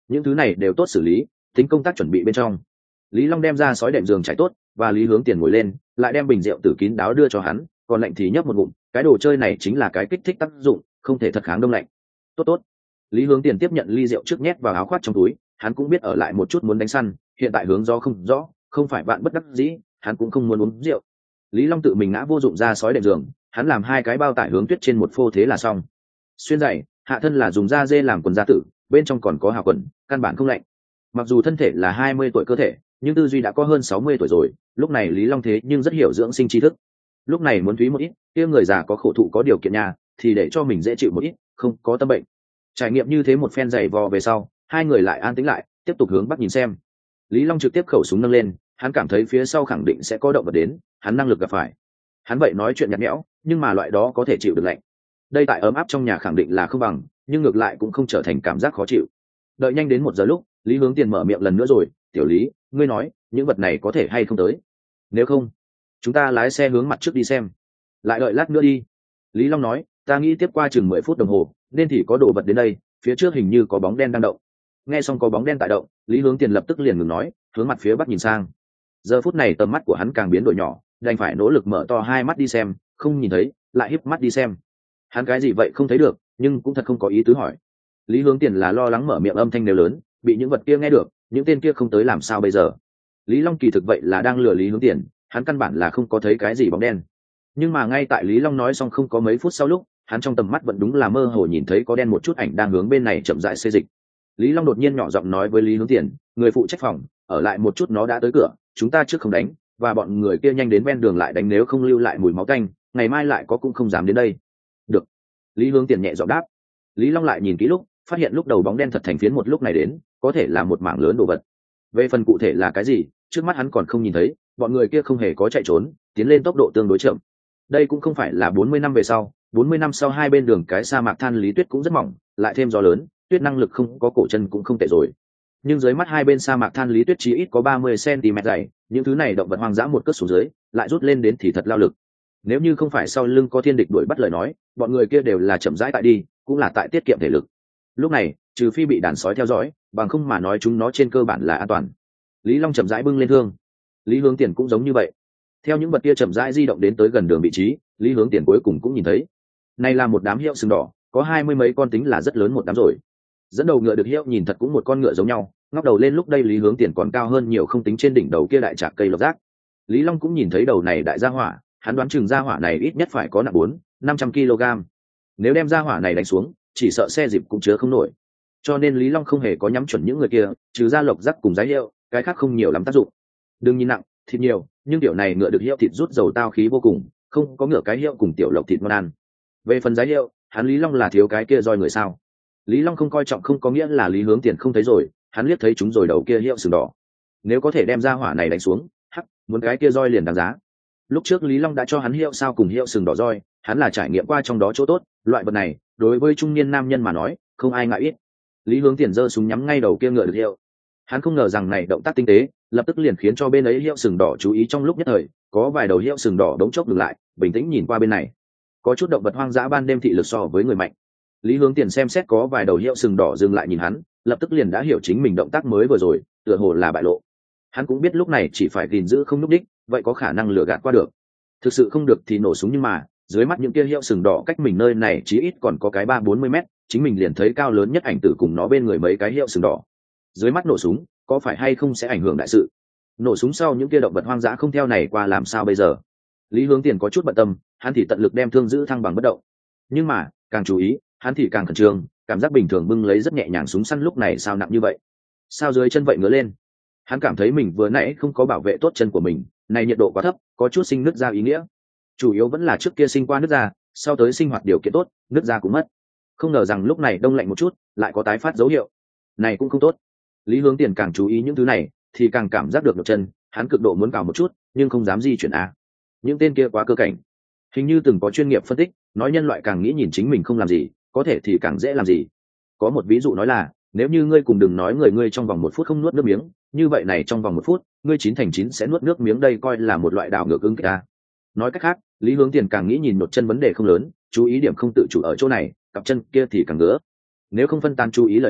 những thứ này đều tốt xử lý, tính công tác chuẩn bị bên trong. Lý Long đem ra sói đệm giường trải tốt, và Lý Hướng Tiền ngồi lên, lại đem bình rượu tử kín đáo đưa cho hắn, còn lạnh thì nhấp một ngụm, cái đồ chơi này chính là cái kích thích tác dụng, không thể thật kháng đông lạnh. Tốt tốt. Lý Hướng Tiền tiếp nhận ly rượu trước nhét vào áo khoác trong túi, hắn cũng biết ở lại một chút muốn đánh săn, hiện tại hướng gió không rõ, không phải bạn bất đắc dĩ, hắn cũng không muốn uống rượu. Lý Long tự mình ngã vô dụng ra sói đệm giường, hắn làm hai cái bao tải hướng tuyết trên một phô thế là xong. Xuyên giày, hạ thân là dùng da dê làm quần da tử, bên trong còn có hào quần, căn bản không lạnh. Mặc dù thân thể là hai mươi tuổi cơ thể, nhưng tư duy đã có hơn sáu mươi tuổi rồi, lúc này Lý Long thế nhưng rất hiểu dưỡng sinh tri thức. Lúc này muốn thúy một ít, kia người già có khổ thụ có điều kiện nhà, thì để cho mình dễ chịu một ít, không có tâm bệnh. Trải nghiệm như thế một phen giày vò về sau, hai người lại an tĩnh lại, tiếp tục hướng bắc nhìn xem. Lý Long trực tiếp khẩu súng nâng lên, hắn cảm thấy phía sau khẳng định sẽ có động vật đến, hắn năng lực gặp phải. Hắn vậy nói chuyện nhạt nhẽo, nhưng mà loại đó có thể chịu được lạnh. Đây tại ấm áp trong nhà khẳng định là không bằng, nhưng ngược lại cũng không trở thành cảm giác khó chịu. Đợi nhanh đến một giờ lúc, Lý Hướng Tiền mở miệng lần nữa rồi, "Tiểu Lý, ngươi nói, những vật này có thể hay không tới? Nếu không, chúng ta lái xe hướng mặt trước đi xem. Lại đợi lát nữa đi." Lý Long nói, "Ta nghĩ tiếp qua chừng mười phút đồng hồ, nên thì có đồ vật đến đây, phía trước hình như có bóng đen đang động." Nghe xong có bóng đen tại động, Lý Hướng Tiền lập tức liền ngừng nói, hướng mặt phía bắc nhìn sang. Giờ phút này tầm mắt của hắn càng biến đổi nhỏ, đành phải nỗ lực mở to hai mắt đi xem, không nhìn thấy, lại híp mắt đi xem. Hắn cái gì vậy không thấy được, nhưng cũng thật không có ý tứ hỏi. Lý Hướng Tiền là lo lắng mở miệng âm thanh nếu lớn, bị những vật kia nghe được, những tên kia không tới làm sao bây giờ. Lý Long kỳ thực vậy là đang lừa Lý Hướng Tiền, hắn căn bản là không có thấy cái gì bóng đen. Nhưng mà ngay tại Lý Long nói xong không có mấy phút sau lúc, hắn trong tầm mắt vẫn đúng là mơ hồ nhìn thấy có đen một chút ảnh đang hướng bên này chậm rãi xê dịch. Lý Long đột nhiên nhỏ giọng nói với Lý Hướng Tiền, "Người phụ trách phòng, ở lại một chút, nó đã tới cửa, chúng ta trước không đánh, và bọn người kia nhanh đến ven đường lại đánh, nếu không lưu lại mùi máu tanh, ngày mai lại có cũng không dám đến đây." "Được." Lý Hướng Tiền nhẹ giọng đáp. Lý Long lại nhìn kỹ lúc, phát hiện lúc đầu bóng đen thật thành phiến một lúc này đến, có thể là một mảng lớn đồ vật. Về phần cụ thể là cái gì, trước mắt hắn còn không nhìn thấy, bọn người kia không hề có chạy trốn, tiến lên tốc độ tương đối chậm. Đây cũng không phải là bốn mươi năm về sau, bốn mươi năm sau hai bên đường cái sa mạc than lý tuyết cũng rất mỏng, lại thêm gió lớn, tuyết năng lực không có cổ chân cũng không tệ rồi. Nhưng dưới mắt hai bên sa mạc than lý tuyết chỉ ít có ba mươi xăng-ti-mét dày, những thứ này động vật hoang dã một cất xuống dưới, lại rút lên đến thì thật lao lực. Nếu như không phải sau lưng có thiên địch đuổi bắt lời nói, bọn người kia đều là chậm rãi tại đi, cũng là tại tiết kiệm thể lực. Lúc này, trừ phi bị đàn sói theo dõi, bằng không mà nói chúng nó trên cơ bản là an toàn. Lý Long chậm rãi bưng lên thương. Lý Hướng Tiền cũng giống như vậy. Theo những vật kia chậm rãi di động đến tới gần đường vị trí, Lý Hướng Tiền cuối cùng cũng nhìn thấy. Này là một đám hiệu sừng đỏ, có hai mươi mấy con, tính là rất lớn một đám rồi. Dẫn đầu ngựa được hiệu nhìn thật cũng một con ngựa giống nhau, ngóc đầu lên lúc đây Lý Hướng Tiền còn cao hơn nhiều, không tính trên đỉnh đầu kia đại trạc cây lộc giác. Lý Long cũng nhìn thấy đầu này đại gia hỏa, hắn đoán chừng gia hỏa này ít nhất phải có nặng bốn năm trăm ki lô gam. Nếu đem gia hỏa này đánh xuống, chỉ sợ xe dịp cũng chứa không nổi. Cho nên Lý Long không hề có nhắm chuẩn những người kia, trừ ra lộc giác cùng giá hiệu, cái khác không nhiều lắm tác dụng. Đừng nhìn nặng, thịt nhiều, nhưng tiểu này ngựa được hiệu thịt rút dầu tao khí vô cùng, không có ngựa cái hiệu cùng tiểu lộc thịt ngon ăn. Về phần giá hiệu, hắn Lý Long là thiếu cái kia roi người sao? Lý Long không coi trọng không có nghĩa là Lý Hướng Tiền không thấy rồi, hắn liếc thấy chúng rồi đầu kia hiệu sừng đỏ. Nếu có thể đem ra hỏa này đánh xuống, hắc, muốn cái kia roi liền đáng giá. Lúc trước Lý Long đã cho hắn hiệu sao cùng hiệu sừng đỏ roi, hắn là trải nghiệm qua trong đó chỗ tốt, loại vật này, đối với trung niên nam nhân mà nói, không ai ngại ít. Lý Hướng Tiền giơ súng nhắm ngay đầu kia ngựa được hiệu. Hắn không ngờ rằng này động tác tinh tế, lập tức liền khiến cho bên ấy hiệu sừng đỏ chú ý, trong lúc nhất thời, có vài đầu hiệu sừng đỏ đống chốc ngừng lại, bình tĩnh nhìn qua bên này. Có chút động vật hoang dã ban đêm thị lực so với người mạnh. Lý Hướng Tiền xem xét có vài đầu hiệu sừng đỏ dừng lại nhìn hắn, lập tức liền đã hiểu chính mình động tác mới vừa rồi, tựa hồ là bại lộ. Hắn cũng biết lúc này chỉ phải gìn giữ không núp đích, vậy có khả năng lừa gạt qua được. Thực sự không được thì nổ súng, nhưng mà dưới mắt những kia hiệu sừng đỏ cách mình nơi này chí ít còn có cái ba bốn mươi mét, chính mình liền thấy cao lớn nhất ảnh tử cùng nó bên người mấy cái hiệu sừng đỏ. Dưới mắt nổ súng, có phải hay không sẽ ảnh hưởng đại sự? Nổ súng sau những kia động vật hoang dã không theo này qua làm sao bây giờ? Lý Hướng Tiền có chút bận tâm, hắn thì tận lực đem thương giữ thăng bằng bất động. Nhưng mà, càng chú ý, hắn thì càng khẩn trương, cảm giác bình thường bưng lấy rất nhẹ nhàng súng săn lúc này sao nặng như vậy? Sao dưới chân vậy ngứa lên? Hắn cảm thấy mình vừa nãy không có bảo vệ tốt chân của mình, này nhiệt độ quá thấp, có chút sinh nứt ra ý nghĩa. Chủ yếu vẫn là trước kia sinh qua nứt ra, sau tới sinh hoạt điều kiện tốt, nứt ra cũng mất. Không ngờ rằng lúc này đông lạnh một chút, lại có tái phát dấu hiệu. Này cũng không tốt. Lý Hướng Tiền càng chú ý những thứ này, thì càng cảm giác được nhột chân, hắn cực độ muốn cào một chút, nhưng không dám di chuyển a. Những tên kia quá cơ cảnh. Hình như từng có chuyên nghiệp phân tích, nói nhân loại càng nghĩ nhìn chính mình không làm gì, có thể thì càng dễ làm gì. Có một ví dụ nói là, nếu như ngươi cùng đừng nói người ngươi trong vòng một phút không nuốt nước miếng, như vậy này trong vòng một phút, ngươi chín thành chín sẽ nuốt nước miếng, đây coi là một loại đảo ngược ứng kích a. Nói cách khác, Lý Hướng Tiền càng nghĩ nhìn một chân vấn đề không lớn, chú ý điểm không tự chủ ở chỗ này, cặp chân kia thì càng ngứa. Nếu không phân tán chú ý lời nói,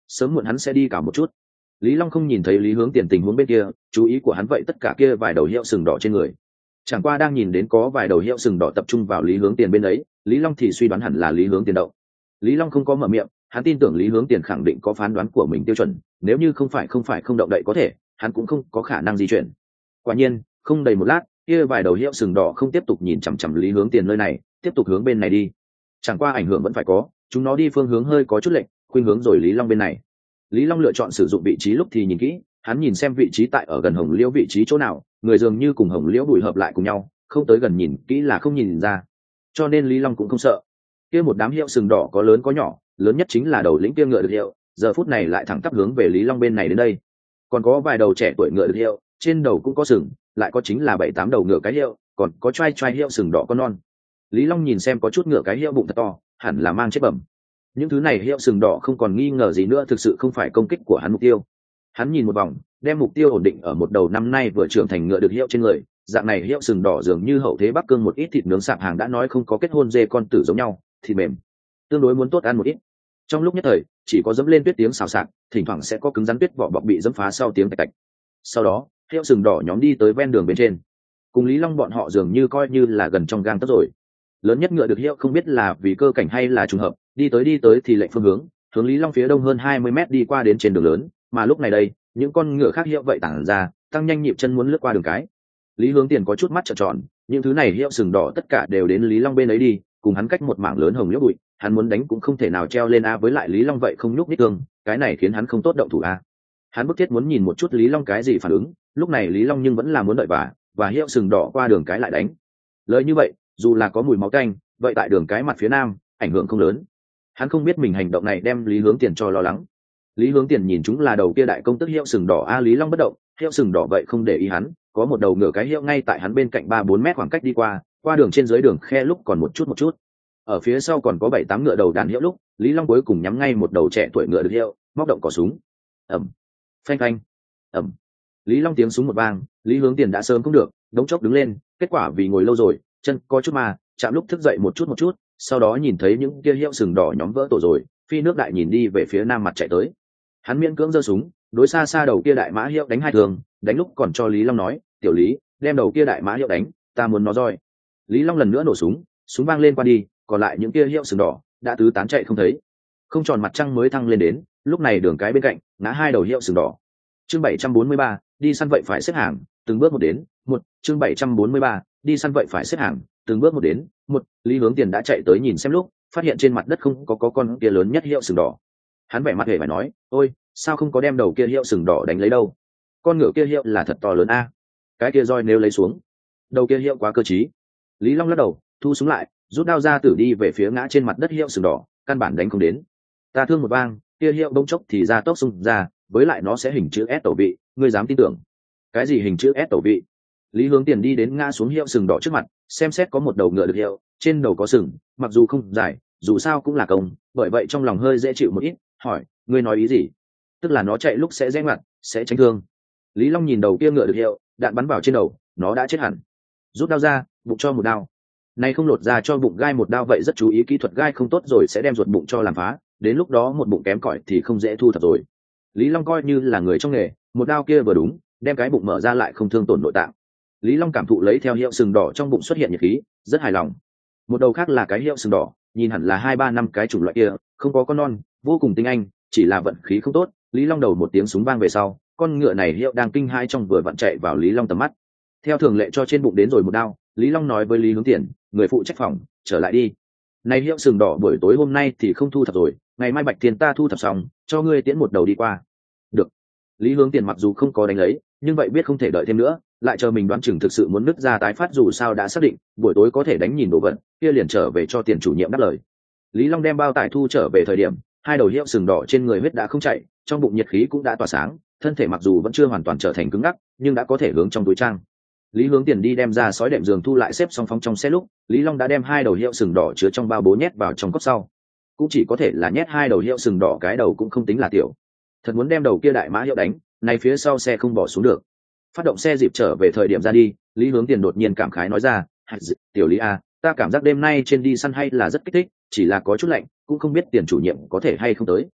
sớm muộn hắn sẽ đi cả một chút. Lý Long không nhìn thấy Lý Hướng Tiền tình huống bên kia, chú ý của hắn vậy tất cả kia vài đầu hiệu sừng đỏ trên người. Chẳng qua đang nhìn đến có vài đầu hiệu sừng đỏ tập trung vào Lý Hướng Tiền bên ấy, Lý Long thì suy đoán hẳn là Lý Hướng Tiền động. Lý Long không có mở miệng, hắn tin tưởng Lý Hướng Tiền khẳng định có phán đoán của mình tiêu chuẩn, nếu như không phải không phải không động đậy có thể, hắn cũng không có khả năng di chuyển. Quả nhiên, không đầy một lát, kia vài đầu hiệu sừng đỏ không tiếp tục nhìn chằm chằm Lý Hướng Tiền nơi này, tiếp tục hướng bên này đi. Chẳng qua ảnh hưởng vẫn phải có, chúng nó đi phương hướng hơi có chút lệch, khuynh hướng rồi Lý Long bên này. Lý Long lựa chọn sử dụng vị trí lúc thì nhìn kỹ, hắn nhìn xem vị trí tại ở gần Hồng Liễu vị trí chỗ nào, người dường như cùng Hồng Liễu bùi hợp lại cùng nhau, không tới gần nhìn kỹ là không nhìn ra. Cho nên Lý Long cũng không sợ. Kia một đám hiệu sừng đỏ có lớn có nhỏ, lớn nhất chính là đầu lĩnh kia ngựa được hiệu, giờ phút này lại thẳng tắp hướng về Lý Long bên này đến đây. Còn có vài đầu trẻ tuổi ngựa được hiệu, trên đầu cũng có sừng, lại có chính là bảy tám đầu ngựa cái hiệu, còn có trai trai hiệu sừng đỏ con non. Lý Long nhìn xem có chút ngựa cái hiệu bụng thật to, hẳn là mang chết bẩm. Những thứ này hiệu sừng đỏ không còn nghi ngờ gì nữa, thực sự không phải công kích của hắn mục tiêu. Hắn nhìn một vòng, đem mục tiêu ổn định ở một đầu năm nay vừa trưởng thành ngựa được hiệu trên người. Dạng này hiệu sừng đỏ dường như hậu thế Bắc Cương một ít thịt nướng sạp hàng đã nói không có kết hôn dê con tử giống nhau, thịt mềm, tương đối muốn tốt ăn một ít. Trong lúc nhất thời, chỉ có dẫm lên tuyết tiếng xào xạc, thỉnh thoảng sẽ có cứng rắn tuyết vỏ bọc bị dẫm phá sau tiếng tạch tạch. Sau đó, hiệu sừng đỏ nhóm đi tới ven đường bên trên, cùng Lý Long bọn họ dường như coi như là gần trong gang tấc rồi. Lớn nhất ngựa được hiệu không biết là vì cơ cảnh hay là trùng hợp, đi tới đi tới thì lệnh phương hướng, hướng Lý Long phía đông hơn hai mươi mét đi qua đến trên đường lớn, mà lúc này đây, những con ngựa khác hiệu vậy tản ra, tăng nhanh nhịp chân muốn lướt qua đường cái. Lý Hướng Tiền có chút mắt trợn tròn, những thứ này hiệu sừng đỏ tất cả đều đến Lý Long bên ấy đi, cùng hắn cách một mảng lớn hồng liễu bụi, hắn muốn đánh cũng không thể nào treo lên a, với lại Lý Long vậy không nhúc nhích thương, cái này khiến hắn không tốt động thủ a. Hắn bức thiết muốn nhìn một chút Lý Long cái gì phản ứng, lúc này Lý Long nhưng vẫn là muốn đợi và và hiệu sừng đỏ qua đường cái lại đánh. Lời như vậy, dù là có mùi máu tanh, vậy tại đường cái mặt phía nam, ảnh hưởng không lớn. Hắn không biết mình hành động này đem Lý Hướng Tiền cho lo lắng. Lý Hướng Tiền nhìn chúng là đầu kia đại công tức hiệu sừng đỏ a, Lý Long bất động, hiệu sừng đỏ vậy không để ý hắn, có một đầu ngựa cái hiệu ngay tại hắn bên cạnh ba bốn mét khoảng cách đi qua, qua đường trên dưới đường khe lúc còn một chút một chút. Ở phía sau còn có bảy tám ngựa đầu đàn hiệu lúc, Lý Long cuối cùng nhắm ngay một đầu trẻ tuổi ngựa được hiệu, móc động cò súng. Ầm, phanh phanh, ầm. Lý Long tiếng súng một vang, Lý Hướng Tiền đã sớm không được, đống chốc đứng lên, kết quả vì ngồi lâu rồi, chân có chút mà, chạm lúc thức dậy một chút một chút, sau đó nhìn thấy những kia hiệu sừng đỏ nhóm vỡ tổ rồi, phi nước đại nhìn đi về phía nam mặt chạy tới. Hắn miễn cưỡng giơ súng, đối xa xa đầu kia đại mã hiệu đánh hai thường, đánh lúc còn cho Lý Long nói, tiểu Lý, đem đầu kia đại mã hiệu đánh, ta muốn nó roi. Lý Long lần nữa nổ súng, súng vang lên qua đi, còn lại những kia hiệu sừng đỏ đã tứ tán chạy không thấy. Không tròn mặt trăng mới thăng lên đến, lúc này đường cái bên cạnh ngã hai đầu hiệu sừng đỏ. Chương bảy trăm bốn mươi ba, đi săn vậy phải xếp hàng, từng bước một đến, một, chương bảy trăm bốn mươi ba, đi săn vậy phải xếp hàng, từng bước một đến, một. Lý Hướng Tiền đã chạy tới nhìn xem lúc, phát hiện trên mặt đất không có có con kia lớn nhất hiệu sừng đỏ. Hắn vẻ mặt hề phải nói, ôi, sao không có đem đầu kia hiệu sừng đỏ đánh lấy đâu? Con ngựa kia hiệu là thật to lớn a. Cái kia roi nếu lấy xuống, đầu kia hiệu quá cơ trí. Lý Long lắc đầu, thu súng lại, rút đao ra tử đi về phía ngã trên mặt đất hiệu sừng đỏ, căn bản đánh không đến. Ta thương một vang, kia hiệu bỗng chốc thì ra tốc xung ra, với lại nó sẽ hình chữ S tổ vị, ngươi dám tin tưởng? Cái gì hình chữ S tổ vị? Lý Hướng Tiền đi đến ngã xuống hiệu sừng đỏ trước mặt, xem xét có một đầu ngựa được hiệu, trên đầu có sừng, mặc dù không dài, dù sao cũng là công, bởi vậy trong lòng hơi dễ chịu một ít, hỏi, ngươi nói ý gì? Tức là nó chạy lúc sẽ rẽ ngoặt, sẽ tránh thương. Lý Long nhìn đầu kia ngựa được hiệu, đạn bắn vào trên đầu, nó đã chết hẳn. Rút đao ra, bụng cho một đao. Nay không lột ra cho bụng gai một đao vậy rất chú ý kỹ thuật gai không tốt rồi sẽ đem ruột bụng cho làm phá, đến lúc đó một bụng kém cỏi thì không dễ thu thập rồi. Lý Long coi như là người trong nghề, một đao kia vừa đúng, đem cái bụng mở ra lại không thương tổn nội tạng. Lý Long cảm thụ lấy theo hiệu sừng đỏ trong bụng xuất hiện nhiệt khí, rất hài lòng. Một đầu khác là cái hiệu sừng đỏ, nhìn hẳn là hai ba năm cái chủng loại kia, không có con non, vô cùng tinh anh, chỉ là vận khí không tốt. Lý Long đầu một tiếng súng vang về sau, con ngựa này hiệu đang kinh hai trong vừa vặn chạy vào Lý Long tầm mắt. Theo thường lệ cho trên bụng đến rồi một đao, Lý Long nói với Lý Hướng Tiền, người phụ trách phòng, trở lại đi. Này hiệu sừng đỏ buổi tối hôm nay thì không thu thập rồi, ngày mai Bạch Thiên ta thu thập xong, cho ngươi tiễn một đầu đi qua. Được. Lý Hướng Tiền mặc dù không có đánh lấy, nhưng vậy biết không thể đợi thêm nữa, lại chờ mình đoán chừng thực sự muốn nứt ra tái phát dù sao đã xác định, buổi tối có thể đánh nhìn đồ vật, kia liền trở về cho tiền chủ nhiệm đáp lời. Lý Long đem bao tải thu trở về thời điểm, hai đầu hiệu sừng đỏ trên người huyết đã không chạy, trong bụng nhiệt khí cũng đã tỏa sáng, thân thể mặc dù vẫn chưa hoàn toàn trở thành cứng ngắc, nhưng đã có thể hướng trong túi trang. Lý Hướng Tiền đi đem ra sói đệm giường thu lại xếp xong phóng trong xe lúc, Lý Long đã đem hai đầu hiệu sừng đỏ chứa trong bao bố nhét vào trong cốc sau. Cũng chỉ có thể là nhét hai đầu hiệu sừng đỏ, cái đầu cũng không tính là tiểu. Thật muốn đem đầu kia đại mã hiệu đánh, này phía sau xe không bỏ xuống được. Phát động xe dịp trở về thời điểm ra đi, Lý Hướng Tiền đột nhiên cảm khái nói ra, tiểu Lý a, ta cảm giác đêm nay trên đi săn hay là rất kích thích, chỉ là có chút lạnh, cũng không biết tiền chủ nhiệm có thể hay không tới.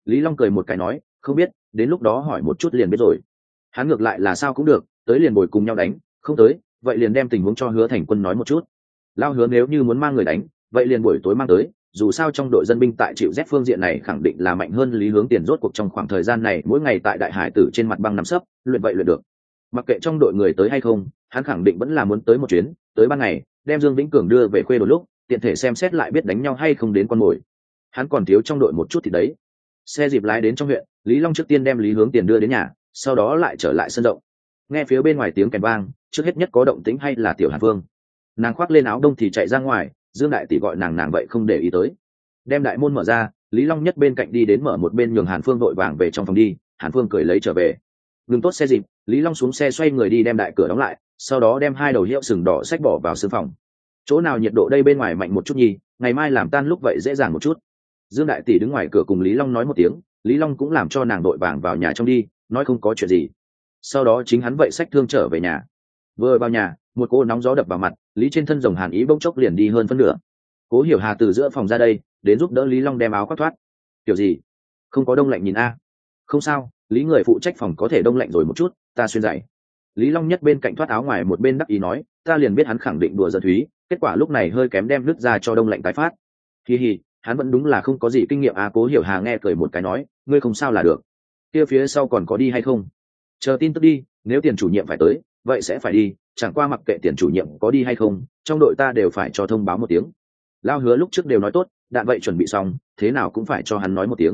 Lý Long cười một cái nói, không biết, đến lúc đó hỏi một chút liền biết rồi. Hắn ngược lại là sao cũng được, tới liền bồi cùng nhau đánh, không tới vậy liền đem tình huống cho Hứa Thành Quân nói một chút. Lao Hứa nếu như muốn mang người đánh, vậy liền buổi tối mang tới, dù sao trong đội dân binh tại chịu rét phương diện này khẳng định là mạnh hơn Lý Hướng Tiền, rốt cuộc trong khoảng thời gian này mỗi ngày tại Đại Hải Tử trên mặt băng nằm sấp, luyện vậy luyện được. Mặc kệ trong đội người tới hay không, hắn khẳng định vẫn là muốn tới một chuyến, tới ban ngày, đem Dương Vĩnh Cường đưa về quê đôi lúc, tiện thể xem xét lại biết đánh nhau hay không đến con mồi. Hắn còn thiếu trong đội một chút thì đấy. Xe dịp lái đến trong huyện, Lý Long trước tiên đem Lý Hướng Tiền đưa đến nhà, sau đó lại trở lại sân động. Nghe phía bên ngoài tiếng kèn vang, trước hết nhất có động tĩnh hay là Tiểu Hàn Phương. Nàng khoác lên áo đông thì chạy ra ngoài, Dương đại tỷ gọi nàng nàng vậy không để ý tới. Đem đại môn mở ra, Lý Long nhất bên cạnh đi đến mở một bên nhường Hàn Phương vội vàng về trong phòng đi. Hàn Phương cười lấy trở về. Ngừng tốt xe dịp, Lý Long xuống xe xoay người đi đem đại cửa đóng lại, sau đó đem hai đầu hiệu sừng đỏ xách bỏ vào sương phòng. Chỗ nào nhiệt độ đây bên ngoài mạnh một chút nhỉ, ngày mai làm tan lúc vậy dễ dàng một chút. Dương đại tỷ đứng ngoài cửa cùng Lý Long nói một tiếng, Lý Long cũng làm cho nàng đội vàng vào nhà trong đi, nói không có chuyện gì. Sau đó chính hắn vậy xách thương trở về nhà. Vừa vào nhà, một cô nóng gió đập vào mặt, Lý trên thân rồng hàn ý bỗng chốc liền đi hơn phân nửa. Cố Hiểu Hà từ giữa phòng ra đây, đến giúp đỡ Lý Long đem áo khoác thoát. Kiểu gì? Không có đông lạnh nhìn a? Không sao, Lý người phụ trách phòng có thể đông lạnh rồi một chút, ta xuyên giày. Lý Long nhất bên cạnh thoát áo ngoài một bên đắc ý nói, ta liền biết hắn khẳng định đùa giỡn Thúy, kết quả lúc này hơi kém đem nứt ra cho đông lạnh tái phát. Hi hi, hắn vẫn đúng là không có gì kinh nghiệm à. Cố Hiểu Hà nghe cười một cái nói, ngươi không sao là được. Kia phía sau còn có đi hay không? Chờ tin tức đi, nếu tiền chủ nhiệm phải tới, vậy sẽ phải đi, chẳng qua mặc kệ tiền chủ nhiệm có đi hay không, trong đội ta đều phải cho thông báo một tiếng. Lao Hứa lúc trước đều nói tốt, đạn vậy chuẩn bị xong, thế nào cũng phải cho hắn nói một tiếng.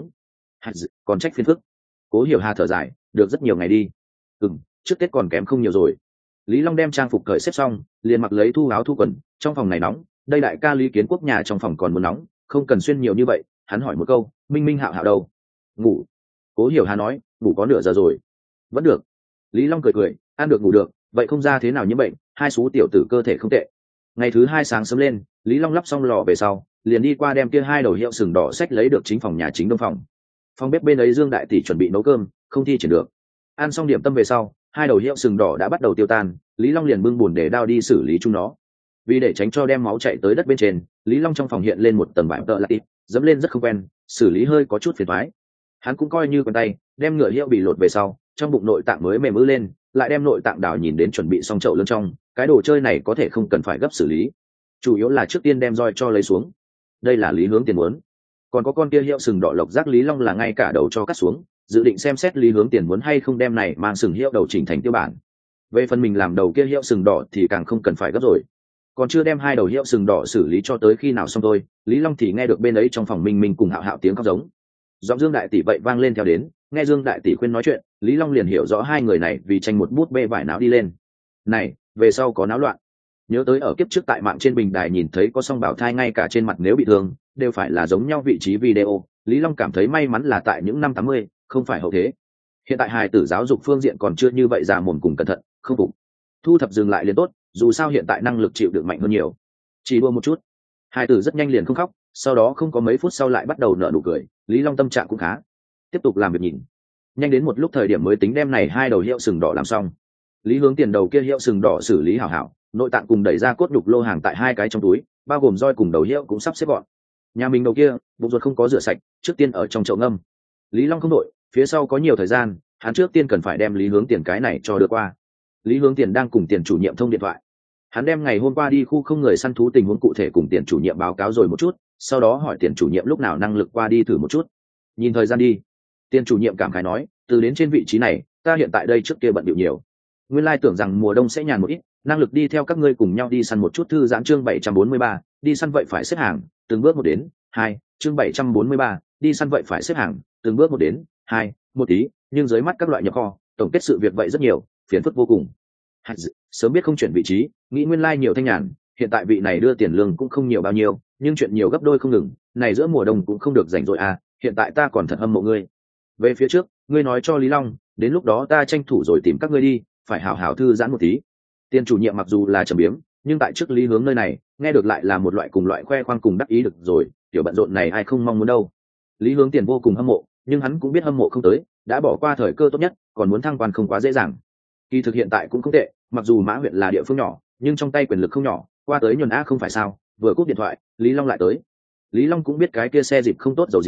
Còn trách phiền phức. Cố Hiểu Hà thở dài, được rất nhiều ngày đi. Ừm, trước Tết còn kém không nhiều rồi. Lý Long đem trang phục cởi xếp xong, liền mặc lấy thu áo thu quần, trong phòng này nóng, đây đại ca Lý Kiến Quốc nhà trong phòng còn muốn nóng, không cần xuyên nhiều như vậy. Hắn hỏi một câu, Minh Minh Hạo Hạo đâu? Ngủ. Cố Hiểu Hà nói, ngủ có nửa giờ rồi. Vẫn được. Lý Long cười cười, ăn được ngủ được, vậy không ra thế nào nhiễm bệnh, hai số tiểu tử cơ thể không tệ. Ngày thứ hai sáng sớm lên, Lý Long lắp xong lò về sau, liền đi qua đem kia hai đầu hiệu sừng đỏ sách lấy được chính phòng nhà chính đông phòng. Phòng bếp bên ấy Dương đại tỷ chuẩn bị nấu cơm, không thi triển được. Ăn xong điểm tâm về sau, hai đầu hiệu sừng đỏ đã bắt đầu tiêu tan, Lý Long liền bưng bùn để đao đi xử lý chúng nó. Vì để tránh cho đem máu chảy tới đất bên trên, Lý Long trong phòng hiện lên một tầng vải tợ lại ít, dẫm lên rất không quen, xử lý hơi có chút phiền toái. Hắn cũng coi như quen tay, đem ngựa hiệu bị lột về sau, trong bụng nội tạng mới mềm ư lên, lại đem nội tạng đào nhìn đến chuẩn bị xong chậu lớn trong, cái đồ chơi này có thể không cần phải gấp xử lý, chủ yếu là trước tiên đem roi cho lấy xuống. Đây là Lý Hướng Tiền muốn. Còn có con kia hiệu sừng đỏ lộc giác Lý Long là ngay cả đầu cho cắt xuống, dự định xem xét Lý Hướng Tiền muốn hay không đem này mang sừng hiệu đầu chỉnh thành tiêu bản. Về phần mình làm đầu kia hiệu sừng đỏ thì càng không cần phải gấp rồi. Còn chưa đem hai đầu hiệu sừng đỏ xử lý cho tới khi nào xong thôi, Lý Long thì nghe được bên ấy trong phòng Minh Minh cùng Hạo Hạo tiếng khóc giống. Giọng Dương đại tỷ vậy vang lên theo đến, nghe Dương đại tỷ khuyên nói chuyện, Lý Long liền hiểu rõ hai người này vì tranh một bút bê vải náo đi lên. Này, về sau có náo loạn. Nhớ tới ở kiếp trước tại mạng trên bình đài nhìn thấy có song bảo thai ngay cả trên mặt nếu bị thương, đều phải là giống nhau vị trí video, Lý Long cảm thấy may mắn là tại những năm tám mươi, không phải hậu thế. Hiện tại hài tử giáo dục phương diện còn chưa như vậy già mồm cùng cẩn thận, không phục. Thu thập dừng lại liền tốt, dù sao hiện tại năng lực chịu đựng mạnh hơn nhiều. Chỉ đua một chút. Hài tử rất nhanh liền không khóc, sau đó không có mấy phút sau lại bắt đầu nở nụ cười, Lý Long tâm trạng cũng khá. Tiếp tục làm việc nhìn. Nhanh đến một lúc thời điểm mới tính đem này hai đầu hiệu sừng đỏ làm xong. Lý Hướng Tiền đầu kia hiệu sừng đỏ xử lý hảo hảo, nội tạng cùng đẩy ra cốt đục lô hàng tại hai cái trong túi, bao gồm roi cùng đầu hiệu cũng sắp xếp gọn. Nhà mình đầu kia, bụng ruột không có rửa sạch, trước tiên ở trong chậu ngâm. Lý Long không đội, phía sau có nhiều thời gian, hắn trước tiên cần phải đem Lý Hướng Tiền cái này cho đưa qua. Lý Hướng Tiền đang cùng tiền chủ nhiệm thông điện thoại. Hắn đem ngày hôm qua đi khu không người săn thú tình huống cụ thể cùng tiền chủ nhiệm báo cáo rồi một chút, sau đó hỏi tiền chủ nhiệm lúc nào năng lực qua đi thử một chút. Nhìn thời gian đi. Tiền chủ nhiệm cảm khái nói, từ đến trên vị trí này, ta hiện tại đây trước kia bận bịu nhiều. Nguyên lai tưởng rằng mùa đông sẽ nhàn một ít, năng lực đi theo các ngươi cùng nhau đi săn một chút. Thư giãn chương bảy trăm bốn mươi ba, đi săn vậy phải xếp hàng, từng bước một đến, hai, chương bảy trăm bốn mươi ba, đi săn vậy phải xếp hàng, từng bước một đến, hai, một tí, nhưng dưới mắt các loại nhập kho, tổng kết sự việc vậy rất nhiều, phiền phức vô cùng. Sớm biết không chuyển vị trí, nghĩ nguyên lai nhiều thanh nhàn, hiện tại vị này đưa tiền lương cũng không nhiều bao nhiêu, nhưng chuyện nhiều gấp đôi không ngừng, này giữa mùa đông cũng không được rảnh rỗi à, hiện tại ta còn thật hâm mộ ngươi. Về phía trước, ngươi nói cho Lý Long, đến lúc đó ta tranh thủ rồi tìm các ngươi đi, phải hảo hảo thư giãn một tí. Tiền chủ nhiệm mặc dù là trầm biếm, nhưng tại trước Lý Hướng nơi này, nghe được lại là một loại cùng loại khoe khoang cùng đắc ý được rồi, kiểu bận rộn này ai không mong muốn đâu. Lý Hướng Tiền vô cùng hâm mộ, nhưng hắn cũng biết hâm mộ không tới, đã bỏ qua thời cơ tốt nhất, còn muốn thăng quan không quá dễ dàng. Kỳ thực hiện tại cũng không tệ, mặc dù Mã huyện là địa phương nhỏ, nhưng trong tay quyền lực không nhỏ, qua tới nhuần a không phải sao. Vừa cúp điện thoại, Lý Long lại tới. Lý Long cũng biết cái kia xe dịp không tốt dầu diếm,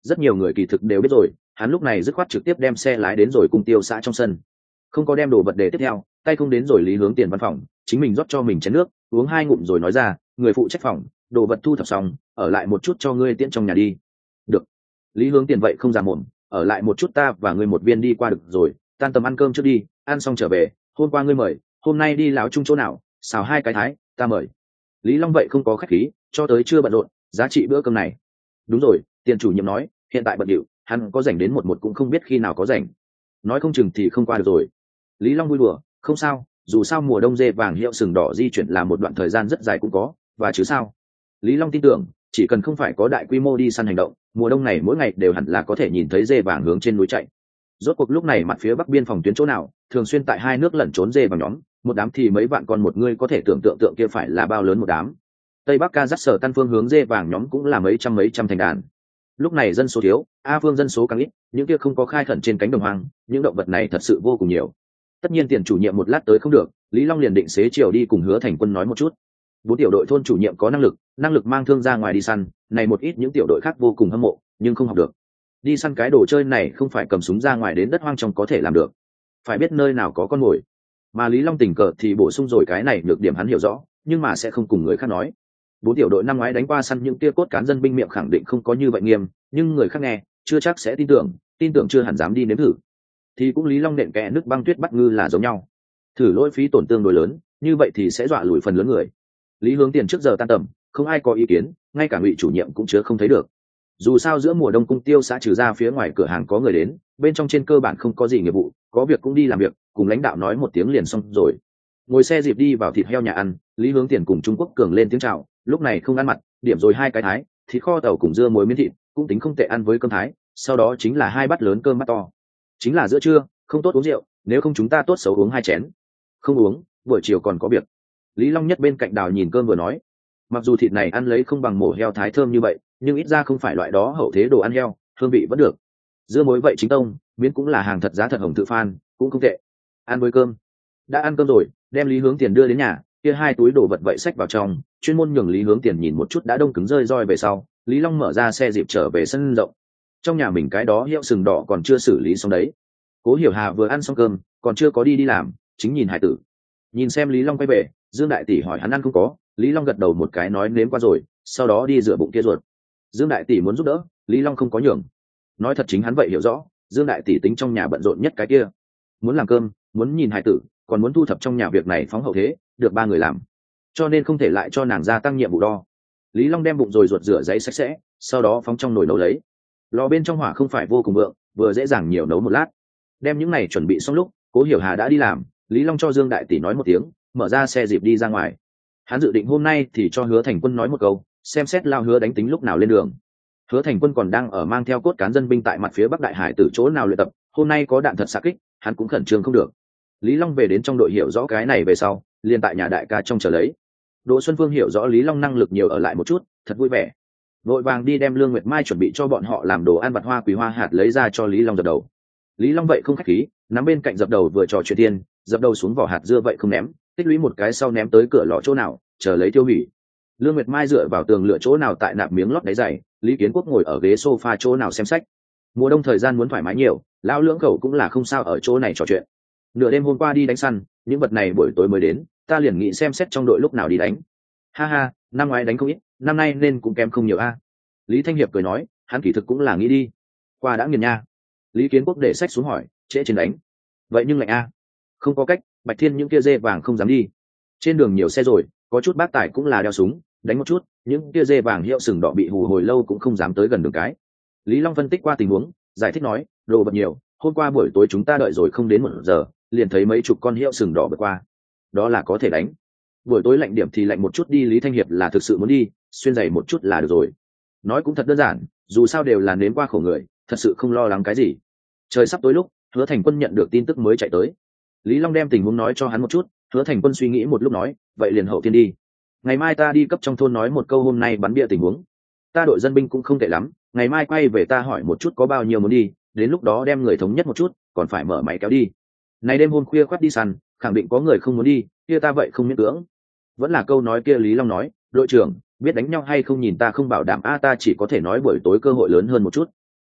rất nhiều người kỳ thực đều biết rồi, hắn lúc này dứt khoát trực tiếp đem xe lái đến rồi cùng tiêu xã trong sân, không có đem đồ vật để tiếp theo, tay không đến rồi Lý Hướng Tiền văn phòng, chính mình rót cho mình chén nước, uống hai ngụm rồi nói ra, người phụ trách phòng, đồ vật thu thập xong, ở lại một chút cho ngươi tiễn trong nhà đi. Được. Lý Hướng Tiền vậy không giả mồm, ở lại một chút ta và ngươi một viên đi qua được rồi, tan tầm ăn cơm trước đi, ăn xong trở về, hôm qua ngươi mời, hôm nay đi láo chung chỗ nào, xào hai cái thái, ta mời. Lý Long vậy không có khách khí, cho tới chưa bận rộn, giá trị bữa cơm này. Đúng rồi, tiền chủ nhiệm nói, hiện tại bận điệu, hắn có rảnh đến một một cũng không biết khi nào có rảnh. Nói không chừng thì không qua được rồi. Lý Long vui đùa, không sao, dù sao mùa đông dê vàng hiệu sừng đỏ di chuyển là một đoạn thời gian rất dài cũng có, và chứ sao. Lý Long tin tưởng, chỉ cần không phải có đại quy mô đi săn hành động, mùa đông này mỗi ngày đều hẳn là có thể nhìn thấy dê vàng hướng trên núi chạy. Rốt cuộc lúc này mặt phía bắc biên phòng tuyến chỗ nào, thường xuyên tại hai nước lẩn trốn dê vào nhóm, một đám thì mấy vạn con một người có thể tưởng tượng tượng kia phải là bao lớn một đám. Tây Bắc Kazakhstan phương hướng dê vàng nhóm cũng là mấy trăm mấy trăm thành đàn. Lúc này dân số thiếu, A phương dân số càng ít, những kia không có khai khẩn trên cánh đồng hoang, những động vật này thật sự vô cùng nhiều. Tất nhiên tiền chủ nhiệm một lát tới không được, Lý Long liền định xế chiều đi cùng Hứa Thành Quân nói một chút. Bốn tiểu đội thôn chủ nhiệm có năng lực, năng lực mang thương ra ngoài đi săn, này một ít những tiểu đội khác vô cùng hâm mộ, nhưng không học được. Đi săn cái đồ chơi này không phải cầm súng ra ngoài đến đất hoang trong có thể làm được, phải biết nơi nào có con mồi. Mà Lý Long tình cờ thì bổ sung rồi cái này được điểm hắn hiểu rõ, nhưng mà sẽ không cùng người khác nói. Bốn tiểu đội năm ngoái đánh qua săn những kia cốt cán dân binh miệng khẳng định không có như vậy nghiêm, nhưng người khác nghe chưa chắc sẽ tin tưởng, tin tưởng chưa hẳn dám đi nếm thử. Thì cũng Lý Long nện kẽ nước băng tuyết bắt ngư là giống nhau, thử lỗi phí tổn tương đối lớn, như vậy thì sẽ dọa lùi phần lớn người. Lý Hướng Tiền trước giờ tan tầm, không ai có ý kiến, ngay cả Ngụy chủ nhiệm cũng chứa không thấy được. Dù sao giữa mùa đông cung tiêu xã trừ ra phía ngoài cửa hàng có người đến, bên trong trên cơ bản không có gì nghiệp vụ, có việc cũng đi làm việc, cùng lãnh đạo nói một tiếng liền xong rồi. Ngồi xe dịp đi vào thịt heo nhà ăn, Lý Hướng Tiền cùng Trung Quốc Cường lên tiếng chào, lúc này không ăn mặt, điểm rồi hai cái thái, thịt kho tàu cùng dưa muối miến thịt, cũng tính không tệ ăn với cơm thái, sau đó chính là hai bát lớn cơm bát to. Chính là giữa trưa, không tốt uống rượu, nếu không chúng ta tốt xấu uống hai chén. Không uống, buổi chiều còn có việc. Lý Long nhất bên cạnh Đào nhìn cơm vừa nói, mặc dù thịt này ăn lấy không bằng mổ heo thái thơm như vậy, nhưng ít ra không phải loại đó hậu thế đồ ăn heo, hương vị vẫn được. Dưa muối vậy chính tông, miến cũng là hàng thật giá thật hồng tự phan, cũng không tệ. Ăn với cơm. Đã ăn cơm rồi, đem Lý Hướng Tiền đưa đến nhà, kia hai túi đồ vật vậy xách vào trong, chuyên môn nhường Lý Hướng Tiền nhìn một chút đã đông cứng rơi roi về sau, Lý Long mở ra xe dịp trở về sân rộng. Trong nhà mình cái đó hiệu sừng đỏ còn chưa xử lý xong đấy. Cố Hiểu Hà vừa ăn xong cơm, còn chưa có đi đi làm, chính nhìn hải tử. Nhìn xem Lý Long quay về, Dương đại tỷ hỏi hắn ăn không có, Lý Long gật đầu một cái nói nếm qua rồi, sau đó đi rửa bụng kia ruột. Dương đại tỷ muốn giúp đỡ, Lý Long không có nhường. Nói thật chính hắn vậy hiểu rõ, Dương đại tỷ tính trong nhà bận rộn nhất cái kia, muốn làm cơm, muốn nhìn hải tử, còn muốn thu thập trong nhà việc này phóng hậu thế, được ba người làm, cho nên không thể lại cho nàng gia tăng nhiệm vụ đo. Lý Long đem bụng rồi ruột rửa giấy sạch sẽ, sau đó phóng trong nồi nấu lấy. Lò bên trong hỏa không phải vô cùng vượng, vừa dễ dàng nhiều nấu một lát. Đem những này chuẩn bị xong lúc, Cố Hiểu Hà đã đi làm, Lý Long cho Dương đại tỷ nói một tiếng, mở ra xe dịp đi ra ngoài. Hắn dự định hôm nay thì cho Hứa Thành Quân nói một câu, xem xét lao Hứa đánh tính lúc nào lên đường. Hứa Thành Quân còn đang ở mang theo cốt cán dân binh tại mặt phía Bắc Đại Hải từ chỗ nào luyện tập, hôm nay có đạn thật xạ kích, hắn cũng khẩn trương không được. Lý Long về đến trong đội hiểu rõ cái này về sau, liền tại nhà đại ca trong chờ lấy. Đỗ Xuân Phương hiểu rõ Lý Long năng lực nhiều ở lại một chút, thật vui vẻ. Vội vàng đi đem Lương Nguyệt Mai chuẩn bị cho bọn họ làm đồ ăn vặt hoa quý hoa hạt lấy ra cho Lý Long dập đầu. Lý Long vậy không khách khí, nắm bên cạnh dập đầu vừa trò chuyện tiền, dập đầu xuống vỏ hạt dưa vậy không ném, tích lũy một cái sau ném tới cửa lò chỗ nào, chờ lấy tiêu hủy. Lương Nguyệt Mai dựa vào tường lựa chỗ nào tại nạp miếng lót đáy dày, Lý Kiến Quốc ngồi ở ghế sofa chỗ nào xem sách. Mùa đông thời gian muốn thoải mái nhiều, lão lưỡng khẩu cũng là không sao ở chỗ này trò chuyện. Nửa đêm hôm qua đi đánh săn, những vật này buổi tối mới đến, ta liền nghĩ xem xét trong đội lúc nào đi đánh. Ha ha, năm ngoái đánh không ít, năm nay nên cũng kém không nhiều a. Lý Thanh Hiệp cười nói, hắn kỳ thực cũng là nghĩ đi. Qua đã nghiền nha. Lý Kiến Quốc để sách xuống hỏi, trễ trên đánh. Vậy nhưng lạnh a. Không có cách, Bạch Thiên những kia dê vàng không dám đi. Trên đường nhiều xe rồi, có chút bác tải cũng là đeo súng, đánh một chút, những kia dê vàng hiệu sừng đỏ bị hù hồi lâu cũng không dám tới gần đường cái. Lý Long phân tích qua tình huống, giải thích nói, đồ vật nhiều, hôm qua buổi tối chúng ta đợi rồi không đến một giờ, liền thấy mấy chục con hiệu sừng đỏ vượt qua. Đó là có thể đánh. Buổi tối lạnh điểm thì lạnh một chút đi, Lý Thanh Hiệp là thực sự muốn đi, xuyên giày một chút là được rồi. Nói cũng thật đơn giản, dù sao đều là nếm qua khổ người, thật sự không lo lắng cái gì. Trời sắp tối lúc, Hứa Thành Quân nhận được tin tức mới chạy tới. Lý Long đem tình huống nói cho hắn một chút, Hứa Thành Quân suy nghĩ một lúc nói, vậy liền hậu tiên đi. Ngày mai ta đi cấp trong thôn nói một câu hôm nay bắn bia tình huống. Ta đội dân binh cũng không tệ lắm, ngày mai quay về ta hỏi một chút có bao nhiêu muốn đi, đến lúc đó đem người thống nhất một chút, còn phải mở máy kéo đi. Này đêm hôm khuya khoắt đi săn, khẳng định có người không muốn đi, kia ta vậy không miễn cưỡng. Vẫn là câu nói kia Lý Long nói, đội trưởng, biết đánh nhau hay không nhìn ta không bảo đảm a, ta chỉ có thể nói buổi tối cơ hội lớn hơn một chút.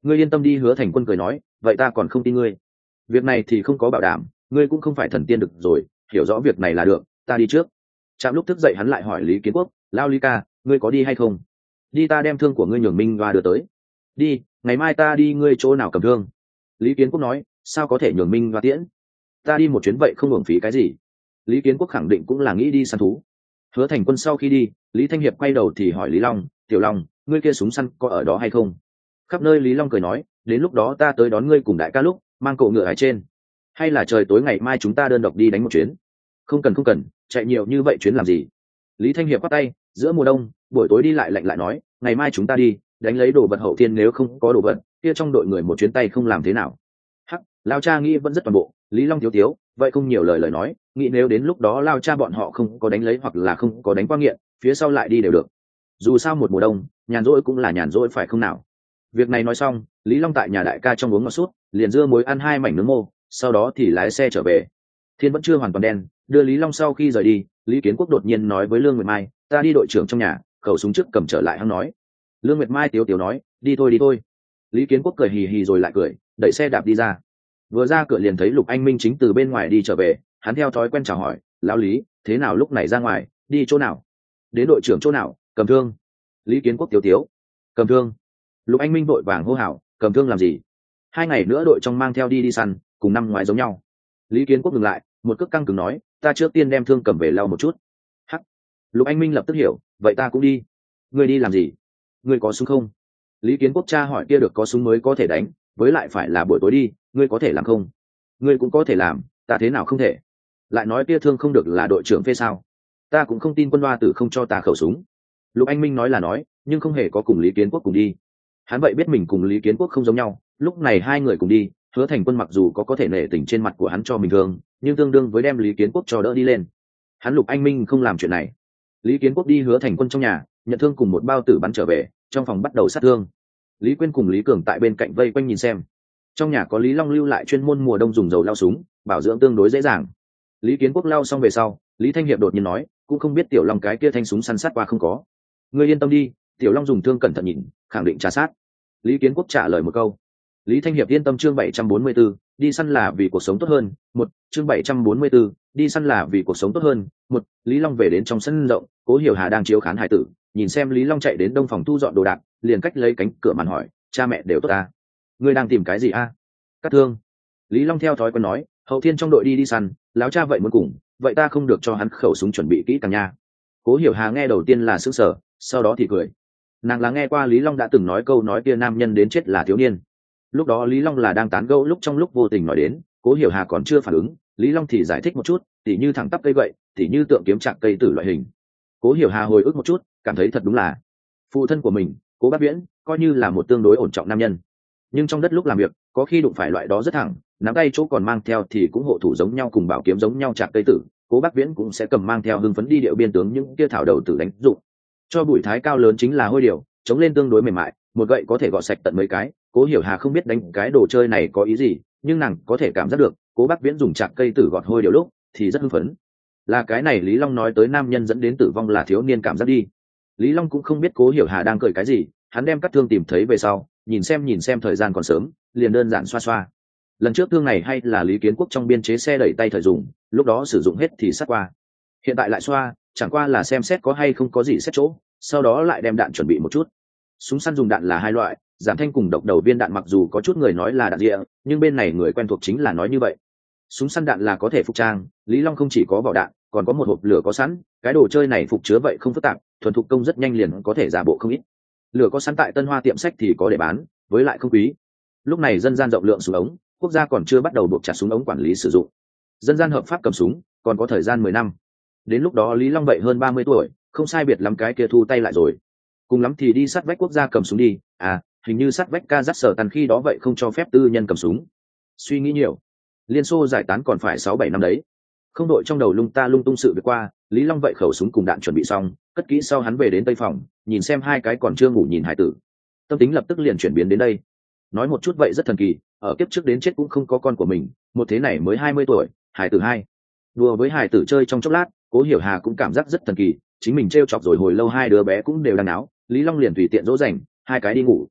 Ngươi yên tâm đi, Hứa Thành Quân cười nói, vậy ta còn không tin ngươi. Việc này thì không có bảo đảm, ngươi cũng không phải thần tiên được rồi, hiểu rõ việc này là được, ta đi trước. Trạm lúc thức dậy hắn lại hỏi Lý Kiến Quốc, lao Lý ca, ngươi có đi hay không? Đi, ta đem thương của ngươi nhường Minh và đưa tới. Đi, ngày mai ta đi, ngươi chỗ nào cầm thương? Lý Kiến Quốc nói, sao có thể nhường Minh và tiễn? Ta đi một chuyến vậy không hưởng phí cái gì. Lý Kiến Quốc khẳng định cũng là nghĩ đi săn thú. Hứa Thành Quân sau khi đi, Lý Thanh Hiệp quay đầu thì hỏi Lý Long, tiểu Long, ngươi kia súng săn có ở đó hay không? Khắp nơi. Lý Long cười nói, đến lúc đó ta tới đón ngươi cùng đại ca lúc mang cộ ngựa hải trên, hay là trời tối ngày mai chúng ta đơn độc đi đánh một chuyến? Không cần không cần, chạy nhiều như vậy chuyến làm gì? Lý Thanh Hiệp bắt tay, giữa mùa đông buổi tối đi lại lạnh lại nói, ngày mai chúng ta đi đánh lấy đồ vật hậu thiên, nếu không có đồ vật kia trong đội người một chuyến tay không làm thế nào? Hắc, lao cha nghĩ vẫn rất toàn bộ. Lý Long thiếu thiếu vậy không nhiều lời lời nói, nghĩ nếu đến lúc đó lao cha bọn họ không có đánh lấy hoặc là không có đánh qua nghiện, phía sau lại đi đều được. Dù sao một mùa đông nhàn rỗi cũng là nhàn rỗi phải không nào? Việc này nói xong, Lý Long tại nhà đại ca trong uống ngọt sút, liền dưa muối ăn hai mảnh nướng mô, sau đó thì lái xe trở về. Thiên vẫn chưa hoàn toàn đen, đưa Lý Long sau khi rời đi, Lý Kiến Quốc đột nhiên nói với Lương Nguyệt Mai, ta đi đội trưởng trong nhà, khẩu súng trước cầm trở lại. Hắn nói. Lương Nguyệt Mai tiếu tiếu nói, đi thôi đi thôi. Lý Kiến Quốc cười hì hì rồi lại cười, đẩy xe đạp đi ra. Vừa ra cửa liền thấy Lục Anh Minh chính từ bên ngoài đi trở về, hắn theo thói quen chào hỏi, lão Lý, thế nào lúc này ra ngoài, đi chỗ nào? Đến đội trưởng chỗ nào? Cầm thương. Lý Kiến Quốc tiếu tiếu, cầm thương. Lục Anh Minh vội vàng hô hào, cầm thương làm gì? Hai ngày nữa đội trong mang theo đi đi săn, cùng năm ngoái giống nhau. Lý Kiến Quốc ngừng lại, một cước căng cứng nói, ta trước tiên đem thương cầm về lau một chút. Hắc. Lục Anh Minh lập tức hiểu, vậy ta cũng đi. Ngươi đi làm gì? Ngươi có súng không? Lý Kiến Quốc tra hỏi, kia được có súng mới có thể đánh, với lại phải là buổi tối đi, ngươi có thể làm không? Ngươi cũng có thể làm, ta thế nào không thể? Lại nói kia thương không được là đội trưởng phê sao? Ta cũng không tin quân hoa tử không cho ta khẩu súng. Lục Anh Minh nói là nói, nhưng không hề có cùng Lý Kiến Quốc cùng đi. Hắn vậy biết mình cùng Lý Kiến Quốc không giống nhau, lúc này hai người cùng đi, Hứa Thành Quân mặc dù có có thể nể tình trên mặt của hắn cho mình thương, nhưng tương đương với đem Lý Kiến Quốc cho đỡ đi lên. Hắn Lục Anh Minh không làm chuyện này. Lý Kiến Quốc đi Hứa Thành Quân trong nhà, nhận thương cùng một bao tử bắn trở về, trong phòng bắt đầu sát thương. Lý Quyên cùng Lý Cường tại bên cạnh vây quanh nhìn xem. Trong nhà có Lý Long lưu lại chuyên môn mùa đông dùng dầu lau súng, bảo dưỡng tương đối dễ dàng. Lý Kiến Quốc lau xong về sau, Lý Thanh Hiệp đột nhiên nói, cũng không biết tiểu Long cái kia thanh súng săn sát qua không có. Ngươi yên tâm đi, tiểu Long dùng thương cẩn thận nhìn, khẳng định trả sát. Lý Kiến Quốc trả lời một câu. Lý Thanh Hiệp yên tâm. Chương bảy trăm bốn mươi 44, đi săn là vì cuộc sống tốt hơn. Một, chương bảy trăm bốn mươi 44, đi săn là vì cuộc sống tốt hơn. Một, Lý Long về đến trong sân rộng, Cố Hiểu Hà đang chiếu khán hải tử, nhìn xem Lý Long chạy đến đông phòng thu dọn đồ đạc, liền cách lấy cánh cửa màn hỏi, cha mẹ đều tốt à? Ngươi đang tìm cái gì a? À? Cắt thương. Lý Long theo thói quen nói, hậu thiên trong đội đi đi săn, láo cha vậy muốn cùng, vậy ta không được cho hắn khẩu súng chuẩn bị kỹ càng nha. Cố Hiểu Hà nghe đầu tiên là sững sờ, sau đó thì cười. Nàng là nghe qua Lý Long đã từng nói câu nói kia nam nhân đến chết là thiếu niên. Lúc đó Lý Long là đang tán gẫu, lúc trong lúc vô tình nói đến, Cố Hiểu Hà còn chưa phản ứng, Lý Long thì giải thích một chút, tỉ như thẳng tắp cây gậy, tỉ như tượng kiếm chạc cây tử loại hình. Cố Hiểu Hà hồi ức một chút, cảm thấy thật đúng là phụ thân của mình, Cố Bác Viễn, coi như là một tương đối ổn trọng nam nhân, nhưng trong đất lúc làm việc, có khi đụng phải loại đó rất thẳng, nắm tay chỗ còn mang theo thì cũng hộ thủ giống nhau, cùng bảo kiếm giống nhau chạc cây tử, Cố Bác Viễn cũng sẽ cầm mang theo hưng phấn đi điệu biên tướng những kia thảo đầu tử đánh dụng. Cho bụi thái cao lớn chính là hôi điều, chống lên tương đối mềm mại, một gậy có thể gọt sạch tận mấy cái. Cố Hiểu Hà không biết đánh cái đồ chơi này có ý gì, nhưng nàng có thể cảm giác được Cố Bác Viễn dùng chạc cây tử gọt hôi điều lúc thì rất hưng phấn. Là cái này Lý Long nói tới nam nhân dẫn đến tử vong là thiếu niên cảm giác đi. Lý Long cũng không biết Cố Hiểu Hà đang cười cái gì, hắn đem cắt thương tìm thấy về sau, nhìn xem nhìn xem thời gian còn sớm, liền đơn giản xoa xoa. Lần trước thương này hay là Lý Kiến Quốc trong biên chế xe đẩy tay thời dùng, lúc đó sử dụng hết thì sát qua. Hiện tại lại xoa, chẳng qua là xem xét có hay không có gì xét chỗ, sau đó lại đem đạn chuẩn bị một chút. Súng săn dùng đạn là hai loại, giảm thanh cùng độc đầu viên đạn, mặc dù có chút người nói là đạn địa, nhưng bên này người quen thuộc chính là nói như vậy. Súng săn đạn là có thể phục trang, Lý Long không chỉ có vỏ đạn, còn có một hộp lửa có sẵn, cái đồ chơi này phục chứa vậy không phức tạp, thuần thục công rất nhanh liền có thể giả bộ không ít. Lửa có sẵn tại Tân Hoa tiệm sách thì có để bán, với lại không quý. Lúc này dân gian rộng lượng súng ống, quốc gia còn chưa bắt đầu buộc chặt súng ống quản lý sử dụng. Dân gian hợp pháp cầm súng, còn có thời gian mười năm. Đến lúc đó Lý Long vậy hơn ba mươi tuổi, không sai biệt lắm cái kia thu tay lại rồi. Cùng lắm thì đi sát vách quốc gia cầm súng đi, à, hình như sát vách Kazakhstan khi đó vậy không cho phép tư nhân cầm súng. Suy nghĩ nhiều. Liên Xô giải tán còn phải sáu bảy năm đấy. Không đội trong đầu lung ta lung tung sự việc qua, Lý Long vậy khẩu súng cùng đạn chuẩn bị xong, cất kỹ sau hắn về đến tây phòng, nhìn xem hai cái còn chưa ngủ nhìn hải tử. Tâm tính lập tức liền chuyển biến đến đây. Nói một chút vậy rất thần kỳ, ở kiếp trước đến chết cũng không có con của mình, một thế này mới hai mươi tuổi, hải tử hai. Đùa với hải tử chơi trong chốc lát, Cố Hiểu Hà cũng cảm giác rất thần kỳ, chính mình trêu chọc rồi hồi lâu hai đứa bé cũng đều đang náo, Lý Long liền tùy tiện dỗ dành, hai cái đi ngủ.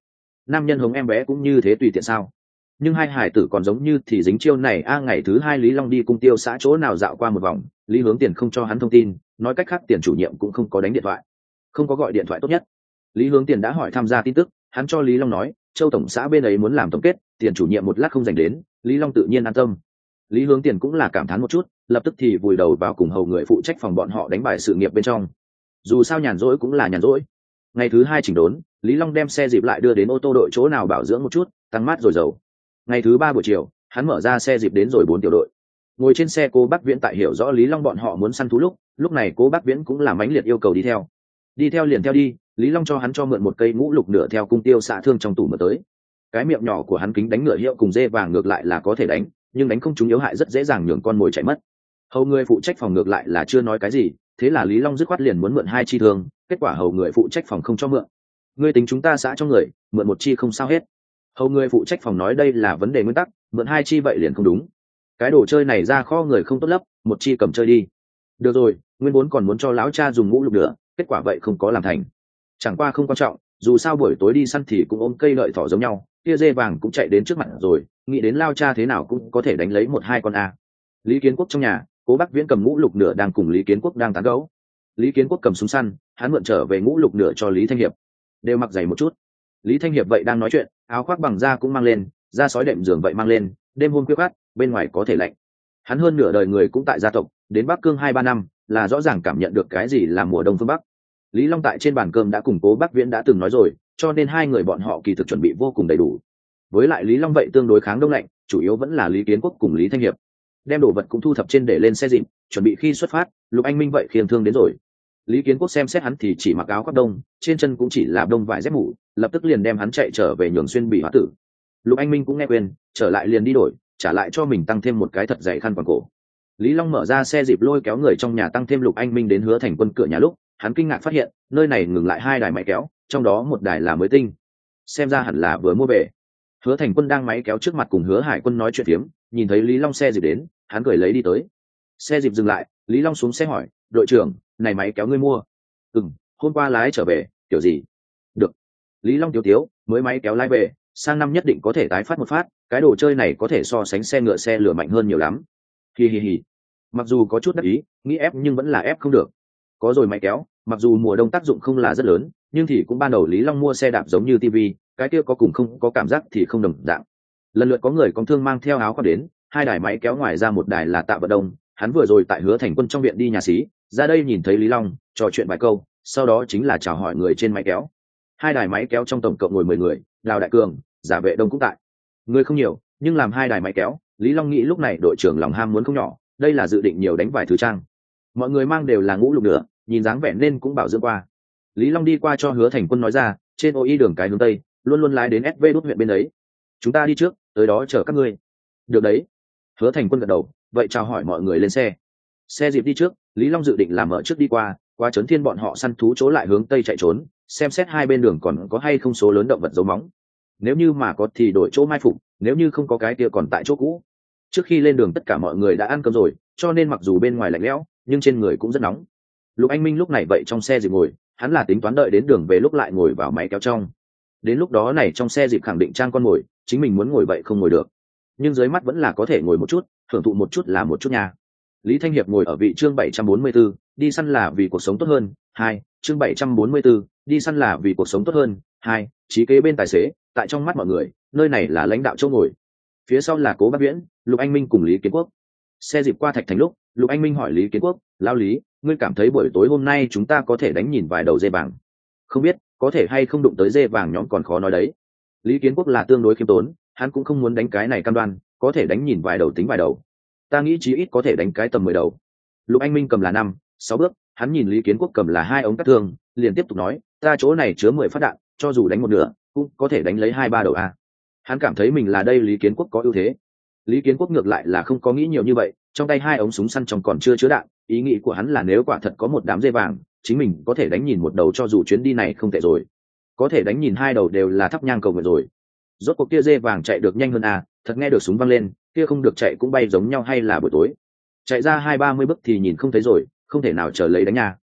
nam nhân hống em bé cũng như thế tùy tiện sao? Nhưng hai hải tử còn giống như thì dính chiêu này a. Ngày thứ hai Lý Long đi cung tiêu xã chỗ nào dạo qua một vòng, Lý Hướng Tiền không cho hắn thông tin, nói cách khác tiền chủ nhiệm cũng không có đánh điện thoại, không có gọi điện thoại tốt nhất. Lý Hướng Tiền đã hỏi tham gia tin tức, hắn cho Lý Long nói Châu tổng xã bên ấy muốn làm tổng kết, tiền chủ nhiệm một lát không dành đến. Lý Long tự nhiên an tâm. Lý Hướng Tiền cũng là cảm thán một chút, lập tức thì vùi đầu vào cùng hầu người phụ trách phòng bọn họ đánh bài sự nghiệp bên trong. Dù sao nhàn rỗi cũng là nhàn rỗi. Ngày thứ hai chỉnh đốn, Lý Long đem xe dịp lại đưa đến ô tô đội chỗ nào bảo dưỡng một chút, tăng mát rồi dầu. Ngày thứ ba buổi chiều, hắn mở ra xe dịp đến rồi bốn tiểu đội. Ngồi trên xe cô Bắc Viễn tại hiểu rõ Lý Long bọn họ muốn săn thú lúc, lúc này cô Bắc Viễn cũng là mãnh liệt yêu cầu đi theo. Đi theo liền theo đi, Lý Long cho hắn cho mượn một cây ngũ lục nửa theo cung tiêu xạ thương trong tủ mở tới. Cái miệng nhỏ của hắn kính đánh ngựa hiệu cùng dê vàng ngược lại là có thể đánh, nhưng đánh không trúng yếu hại rất dễ dàng nhường con mồi chạy mất. Hầu người phụ trách phòng ngược lại là chưa nói cái gì, thế là Lý Long dứt khoát liền muốn mượn hai chi thương, kết quả hầu người phụ trách phòng không cho mượn. Ngươi tính chúng ta xã cho người, mượn một chi không sao hết. Hầu người phụ trách phòng nói đây là vấn đề nguyên tắc, mượn hai chi vậy liền không đúng. Cái đồ chơi này ra kho người không tốt lắm, một chi cầm chơi đi. Được rồi, nguyên vốn còn muốn cho lão cha dùng ngũ lục nữa, kết quả vậy không có làm thành. Chẳng qua không quan trọng, dù sao buổi tối đi săn thì cũng ôm cây lợi thỏ giống nhau, kia dê vàng cũng chạy đến trước mặt rồi, nghĩ đến lao cha thế nào cũng có thể đánh lấy một hai con a. Lý Kiến Quốc trong nhà, Cố Bắc Viễn cầm ngũ lục nửa đang cùng Lý Kiến Quốc đang tán gẫu. Lý Kiến Quốc cầm súng săn, hắn mượn trở về ngũ lục nửa cho Lý Thanh Hiệp, đều mặc dày một chút. Lý Thanh Hiệp vậy đang nói chuyện, áo khoác bằng da cũng mang lên, da sói đệm giường vậy mang lên, đêm hôm khuya khoắt, bên ngoài có thể lạnh. Hắn hơn nửa đời người cũng tại gia tộc, đến Bắc Cương hai ba năm, là rõ ràng cảm nhận được cái gì là mùa đông phương Bắc. Lý Long tại trên bàn cơm đã cùng Cố Bắc Viễn đã từng nói rồi, cho nên hai người bọn họ kỳ thực chuẩn bị vô cùng đầy đủ. Với lại Lý Long vậy tương đối kháng đông lạnh, chủ yếu vẫn là Lý Kiến Quốc cùng Lý Thanh Hiệp. Đem đồ vật cũng thu thập trên để lên xe dịp, chuẩn bị khi xuất phát. Lục Anh Minh vậy khiêng thương đến rồi. Lý Kiến Quốc xem xét hắn thì chỉ mặc áo khoác đông, trên chân cũng chỉ là đông vải dép mũ, lập tức liền đem hắn chạy trở về nhường xuyên bị hóa tử. Lục Anh Minh cũng nghe quên, trở lại liền đi đổi, trả lại cho mình tăng thêm một cái thật dày khăn quàng cổ. Lý Long mở ra xe dịp lôi kéo người trong nhà tăng thêm Lục Anh Minh đến Hứa Thành Quân cửa nhà lúc, hắn kinh ngạc phát hiện nơi này ngừng lại hai đài máy kéo, trong đó một đài là mới tinh, xem ra hẳn là vừa mua về. Hứa Thành Quân đang máy kéo trước mặt cùng Hứa Hải Quân nói chuyện phiếm, nhìn thấy Lý Long xe dịp đến, hắn cười lấy đi tới. Xe dịp dừng lại, Lý Long xuống xe hỏi, đội trưởng, này máy kéo ngươi mua? Ừm, hôm qua lái trở về, kiểu gì? Được. Lý Long tiếu tiếu, mới máy kéo lái về, sang năm nhất định có thể tái phát một phát, cái đồ chơi này có thể so sánh xe ngựa xe lửa mạnh hơn nhiều lắm. Hi hi hi. Mặc dù có chút đắc ý, nghĩ ép nhưng vẫn là ép không được. Có rồi máy kéo, mặc dù mùa đông tác dụng không là rất lớn, nhưng thì cũng ban đầu Lý Long mua xe đạp giống như tivi, cái kia có cùng không có cảm giác thì không đồng dạng. Lần lượt có người con thương mang theo áo khoác đến, hai đài máy kéo ngoài ra một đài là Tạ Vận Đông, hắn vừa rồi tại Hứa Thành Quân trong viện đi nhà xí, ra đây nhìn thấy Lý Long, trò chuyện vài câu, sau đó chính là chào hỏi người trên máy kéo. Hai đài máy kéo trong tổng cộng ngồi mười người, Đào Đại Cường, Giả Vệ Đông cũng tại. Người không nhiều, nhưng làm hai đài máy kéo, Lý Long nghĩ lúc này đội trưởng lòng ham muốn không nhỏ, đây là dự định nhiều đánh vài thứ trang. Mọi người mang đều là ngũ lục nữa, nhìn dáng vẻ nên cũng bảo dưỡng qua. Lý Long đi qua cho Hứa Thành Quân nói ra, trên ô y đường cái hướng tây, luôn luôn lái đến ét vê đốt huyện bên đấy. Chúng ta đi trước, tới đó chờ các ngươi. Được đấy. Hứa Thành Quân gật đầu, vậy chào hỏi mọi người lên xe. Xe dịp đi trước, Lý Long dự định làm ở trước đi qua, qua Trấn Thiên bọn họ săn thú chỗ lại hướng tây chạy trốn, xem xét hai bên đường còn có hay không số lớn động vật dấu móng. Nếu như mà có thì đổi chỗ mai phục, nếu như không có cái kia còn tại chỗ cũ. Trước khi lên đường tất cả mọi người đã ăn cơm rồi, cho nên mặc dù bên ngoài lạnh lẽo, nhưng trên người cũng rất nóng. Lục Anh Minh lúc này vậy trong xe dịp ngồi, hắn là tính toán đợi đến đường về lúc lại ngồi vào máy kéo trong. Đến lúc đó này trong xe dịp khẳng định trang con ngồi, chính mình muốn ngồi vậy không ngồi được. Nhưng dưới mắt vẫn là có thể ngồi một chút, hưởng thụ một chút là một chút nha. Lý Thanh Hiệp ngồi ở vị chương bảy trăm bốn mươi tư, đi săn là vì cuộc sống tốt hơn. Hai, chương bảy trăm bốn mươi tư, đi săn là vì cuộc sống tốt hơn. Hai, trí kế bên tài xế, tại trong mắt mọi người, nơi này là lãnh đạo chỗ ngồi. Phía sau là Cố Bắc Viễn, Lục Anh Minh cùng Lý Kiến Quốc. Xe dịp qua Thạch Thành lúc, Lục Anh Minh hỏi Lý Kiến Quốc, lão Lý, ngươi cảm thấy buổi tối hôm nay chúng ta có thể đánh nhìn vài đầu dê vàng? Không biết, có thể hay không đụng tới dê vàng nhóm còn khó nói đấy. Lý Kiến Quốc là tương đối khiêm tốn, hắn cũng không muốn đánh cái này cam đoan, có thể đánh nhìn vài đầu tính vài đầu. Ta nghĩ chí ít có thể đánh cái tầm mười đầu. Lục Anh Minh cầm là năm, sáu bước, hắn nhìn Lý Kiến Quốc cầm là hai ống cắt thương, liền tiếp tục nói, ta chỗ này chứa mười phát đạn, cho dù đánh một nửa, cũng có thể đánh lấy hai ba đầu a. Hắn cảm thấy mình là đây Lý Kiến Quốc có ưu thế. Lý Kiến Quốc ngược lại là không có nghĩ nhiều như vậy, trong tay hai ống súng săn trong còn chưa chứa đạn, ý nghĩ của hắn là nếu quả thật có một đám dê vàng, chính mình có thể đánh nhìn một đầu cho dù chuyến đi này không tệ rồi. Có thể đánh nhìn hai đầu đều là thắp nhang cầu nguyện rồi. Rốt cuộc kia dê vàng chạy được nhanh hơn à, thật nghe được súng vang lên, kia không được chạy cũng bay giống nhau hay là buổi tối. Chạy ra hai ba mươi bước thì nhìn không thấy rồi, không thể nào chờ lấy đánh nha.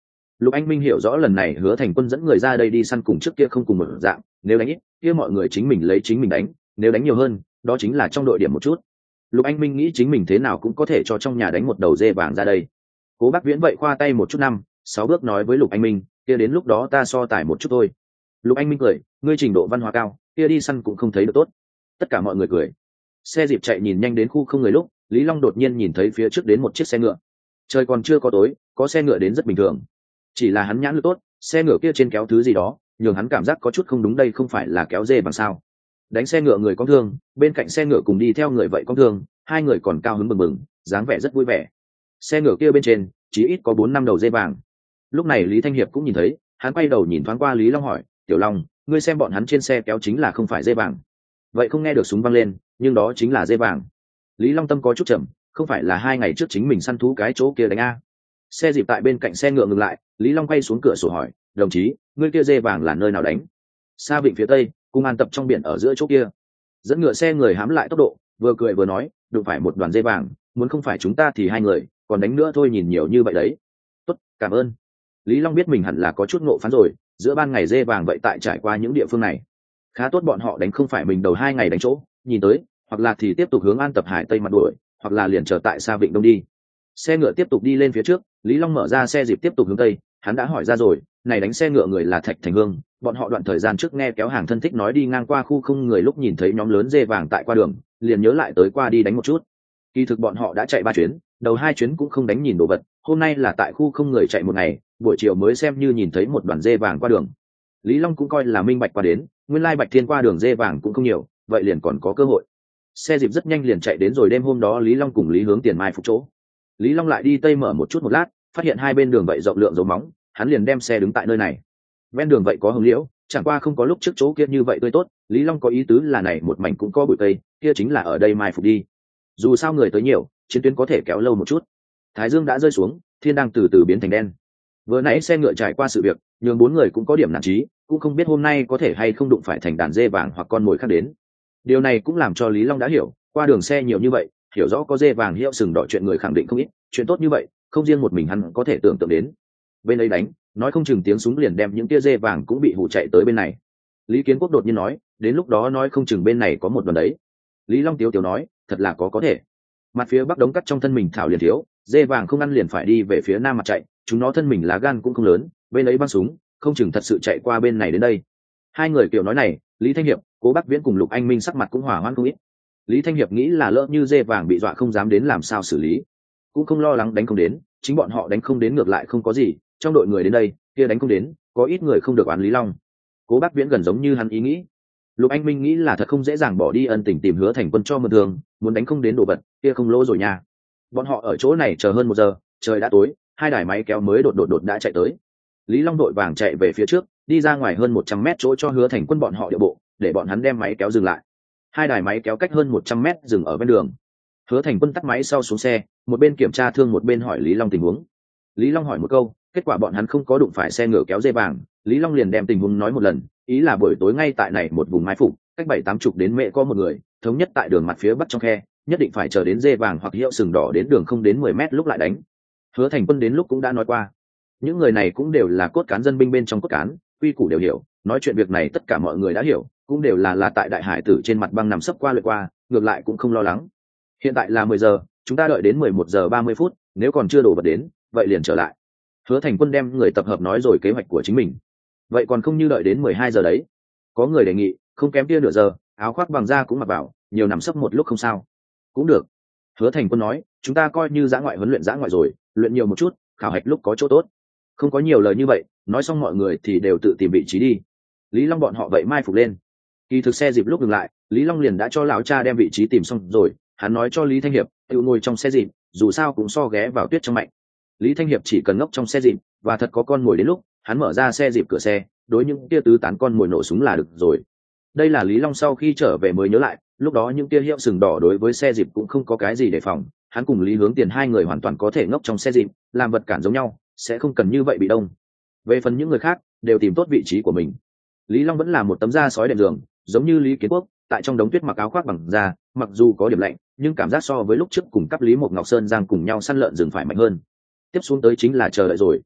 Lục Anh Minh hiểu rõ lần này Hứa Thành Quân dẫn người ra đây đi săn cùng trước kia không cùng một dạng, nếu đánh ít kia mọi người chính mình lấy chính mình đánh, nếu đánh nhiều hơn đó chính là trong đội điểm một chút. Lục Anh Minh nghĩ chính mình thế nào cũng có thể cho trong nhà đánh một đầu dê vàng ra đây. Cố Bác Viễn vậy khoa tay một chút năm sáu bước nói với Lục Anh Minh, kia đến lúc đó ta so tài một chút thôi. Lục Anh Minh cười, ngươi trình độ văn hóa cao, kia đi săn cũng không thấy được tốt. Tất cả mọi người cười. Xe dịp chạy nhìn nhanh đến khu không người lúc, Lý Long đột nhiên nhìn thấy phía trước đến một chiếc xe ngựa. Trời còn chưa có tối, có xe ngựa đến rất bình thường. Chỉ là hắn nhãn lực tốt, xe ngựa kia trên kéo thứ gì đó, nhường hắn cảm giác có chút không đúng, đây không phải là kéo dê bằng sao? Đánh xe ngựa người có thương, bên cạnh xe ngựa cùng đi theo người vậy có thương, hai người còn cao hứng bừng bừng, dáng vẻ rất vui vẻ. Xe ngựa kia bên trên chỉ ít có bốn năm đầu dê vàng. Lúc này Lý Thanh Hiệp cũng nhìn thấy, hắn quay đầu nhìn thoáng qua Lý Long hỏi, Tiểu Long, ngươi xem bọn hắn trên xe kéo chính là không phải dê vàng? Vậy không nghe được súng vang lên, nhưng đó chính là dê vàng. Lý Long tâm có chút chậm, không phải là hai ngày trước chính mình săn thú cái chỗ kia đánh a? Xe dịp tại bên cạnh xe ngựa ngừng lại, Lý Long quay xuống cửa sổ hỏi, đồng chí, ngươi kia dê vàng là nơi nào đánh? Xa vịnh phía tây, cung an tập trong biển ở giữa chỗ kia. Dẫn ngựa xe người hãm lại tốc độ, vừa cười vừa nói, đụng phải một đoàn dê vàng, muốn không phải chúng ta thì hai người, còn đánh nữa thôi, nhìn nhiều như vậy đấy. Tốt, cảm ơn. Lý Long biết mình hẳn là có chút ngộ phán rồi, giữa ban ngày dê vàng vậy tại trải qua những địa phương này. Khá tốt bọn họ đánh không phải mình đầu hai ngày đánh chỗ, nhìn tới, hoặc là thì tiếp tục hướng An Tập Hải Tây mặt đuổi, hoặc là liền trở tại xa vịnh đông đi. Xe ngựa tiếp tục đi lên phía trước, Lý Long mở ra xe dịp tiếp tục hướng tây, hắn đã hỏi ra rồi, này đánh xe ngựa người là Thạch Thành Hương, bọn họ đoạn thời gian trước nghe kéo hàng thân thích nói đi ngang qua khu không người lúc nhìn thấy nhóm lớn dê vàng tại qua đường, liền nhớ lại tới qua đi đánh một chút. Kỳ thực bọn họ đã chạy ba chuyến, đầu hai chuyến cũng không đánh nhìn đồ vật, hôm nay là tại khu không người chạy một ngày, buổi chiều mới xem như nhìn thấy một đoàn dê vàng qua đường. Lý Long cũng coi là minh bạch qua đến, nguyên lai Bạch Thiên qua đường dê vàng cũng không nhiều, vậy liền còn có cơ hội. Xe dịp rất nhanh liền chạy đến rồi, đêm hôm đó Lý Long cùng Lý Hướng Tiền mai phục chỗ. Lý Long lại đi tây mở một chút một lát, phát hiện hai bên đường vậy rộng lượng dấu móng, hắn liền đem xe đứng tại nơi này. Ven đường vậy có hồng liễu, chẳng qua không có lúc trước chỗ kia như vậy tươi tốt, Lý Long có ý tứ là này một mảnh cũng có bụi cây, kia chính là ở đây mai phục đi. Dù sao người tới nhiều, chiến tuyến có thể kéo lâu một chút. Thái dương đã rơi xuống, thiên đang từ từ biến thành đen. Vừa nãy xe ngựa trải qua sự việc, nhường bốn người cũng có điểm nản chí, cũng không biết hôm nay có thể hay không đụng phải thành đàn dê vàng hoặc con mồi khác đến. Điều này cũng làm cho Lý Long đã hiểu, qua đường xe nhiều như vậy, hiểu rõ có dê vàng hiệu sừng đỏ chuyện người khẳng định không ít, chuyện tốt như vậy, không riêng một mình hắn có thể tưởng tượng đến. Bên ấy đánh, nói không chừng tiếng súng liền đem những tia dê vàng cũng bị hù chạy tới bên này. Lý Kiến Quốc đột nhiên nói, đến lúc đó nói không chừng bên này có một đoàn đấy. Lý Long tiếu tiếu nói, thật là có có thể. Mặt phía bắc đống cắt trong thân mình thảo liền thiếu, dê vàng không ăn liền phải đi về phía nam mặt chạy, chúng nó thân mình lá gan cũng không lớn, bên ấy băng súng, không chừng thật sự chạy qua bên này đến đây. Hai người kiểu nói này, Lý Thanh Hiệp, Cố Bắc Viễn cùng Lục Anh Minh sắc mặt cũng hỏa hoãn không ít. Lý Thanh Hiệp nghĩ là lỡ như dê vàng bị dọa không dám đến làm sao xử lý, cũng không lo lắng đánh không đến, chính bọn họ đánh không đến ngược lại không có gì, trong đội người đến đây, kia đánh không đến, có ít người không được oán Lý Long. Cố Bắc Viễn gần giống như hắn ý nghĩ. Lục Anh Minh nghĩ là thật không dễ dàng bỏ đi ân tình tìm Hứa Thành Quân cho mượn thường, muốn đánh không đến đồ vật, kia không lỗ rồi nha. Bọn họ ở chỗ này chờ hơn một giờ, trời đã tối, hai đài máy kéo mới đột đột đột đã chạy tới. Lý Long đội vàng chạy về phía trước, đi ra ngoài hơn một trăm mét chỗ cho Hứa Thành Quân bọn họ địa bộ, để bọn hắn đem máy kéo dừng lại. Hai đài máy kéo cách hơn một trăm mét dừng ở bên đường. Hứa Thành Quân tắt máy sau xuống xe, một bên kiểm tra thương một bên hỏi Lý Long tình huống. Lý Long hỏi một câu, kết quả bọn hắn không có đụng phải xe ngựa kéo dê vàng, Lý Long liền đem tình huống nói một lần, ý là buổi tối ngay tại này một vùng mai phục, cách bảy tám chục đến mẹ có một người, thống nhất tại đường mặt phía bắc trong khe, nhất định phải chờ đến dê vàng hoặc hiệu sừng đỏ đến đường không đến mười mét lúc lại đánh. Hứa Thành Quân đến lúc cũng đã nói qua, những người này cũng đều là cốt cán dân binh bên trong cốt cán, quy củ đều hiểu, nói chuyện việc này tất cả mọi người đã hiểu, cũng đều là là tại đại hải tử trên mặt băng nằm sấp qua lượt qua, ngược lại cũng không lo lắng. Hiện tại là mười giờ, chúng ta đợi đến mười một giờ ba mươi phút, nếu còn chưa đổ vật đến, vậy liền trở lại. Hứa Thành Quân đem người tập hợp nói rồi kế hoạch của chính mình. Vậy còn không như đợi đến mười hai giờ đấy. Có người đề nghị, không kém kia nửa giờ, áo khoác bằng da cũng mặc vào, nhiều nằm sấp một lúc không sao. Cũng được. Hứa Thành Quân nói, chúng ta coi như dã ngoại huấn luyện dã ngoại rồi, luyện nhiều một chút, khảo hạch lúc có chỗ tốt. Không có nhiều lời như vậy, nói xong mọi người thì đều tự tìm vị trí đi. Lý Long bọn họ vậy mai phục lên. Kỳ thực xe dịp lúc dừng lại, Lý Long liền đã cho lão cha đem vị trí tìm xong rồi, hắn nói cho Lý Thanh Hiệp, tự ngồi trong xe dịp, dù sao cũng so ghé vào tuyết trong mạnh. Lý Thanh Hiệp chỉ cần ngốc trong xe dịp, và thật có con mồi đến lúc, hắn mở ra xe dịp cửa xe, đối những kia tứ tán con mồi nổ súng là được rồi. Đây là Lý Long sau khi trở về mới nhớ lại, lúc đó những kia hiệu sừng đỏ đối với xe dịp cũng không có cái gì đề phòng, hắn cùng Lý Hướng Tiền hai người hoàn toàn có thể ngốc trong xe dịp, làm vật cản giống nhau, sẽ không cần như vậy bị đông. Về phần những người khác, đều tìm tốt vị trí của mình. Lý Long vẫn là một tấm da sói đệm giường, giống như Lý Kiến Quốc, tại trong đống tuyết mặc áo khoác bằng da, mặc dù có điểm lạnh, nhưng cảm giác so với lúc trước cùng cấp Lý Mộc Ngọc Sơn Giang cùng nhau săn lợn rừng phải mạnh hơn. Tiếp xuống tới chính là chờ đợi rồi.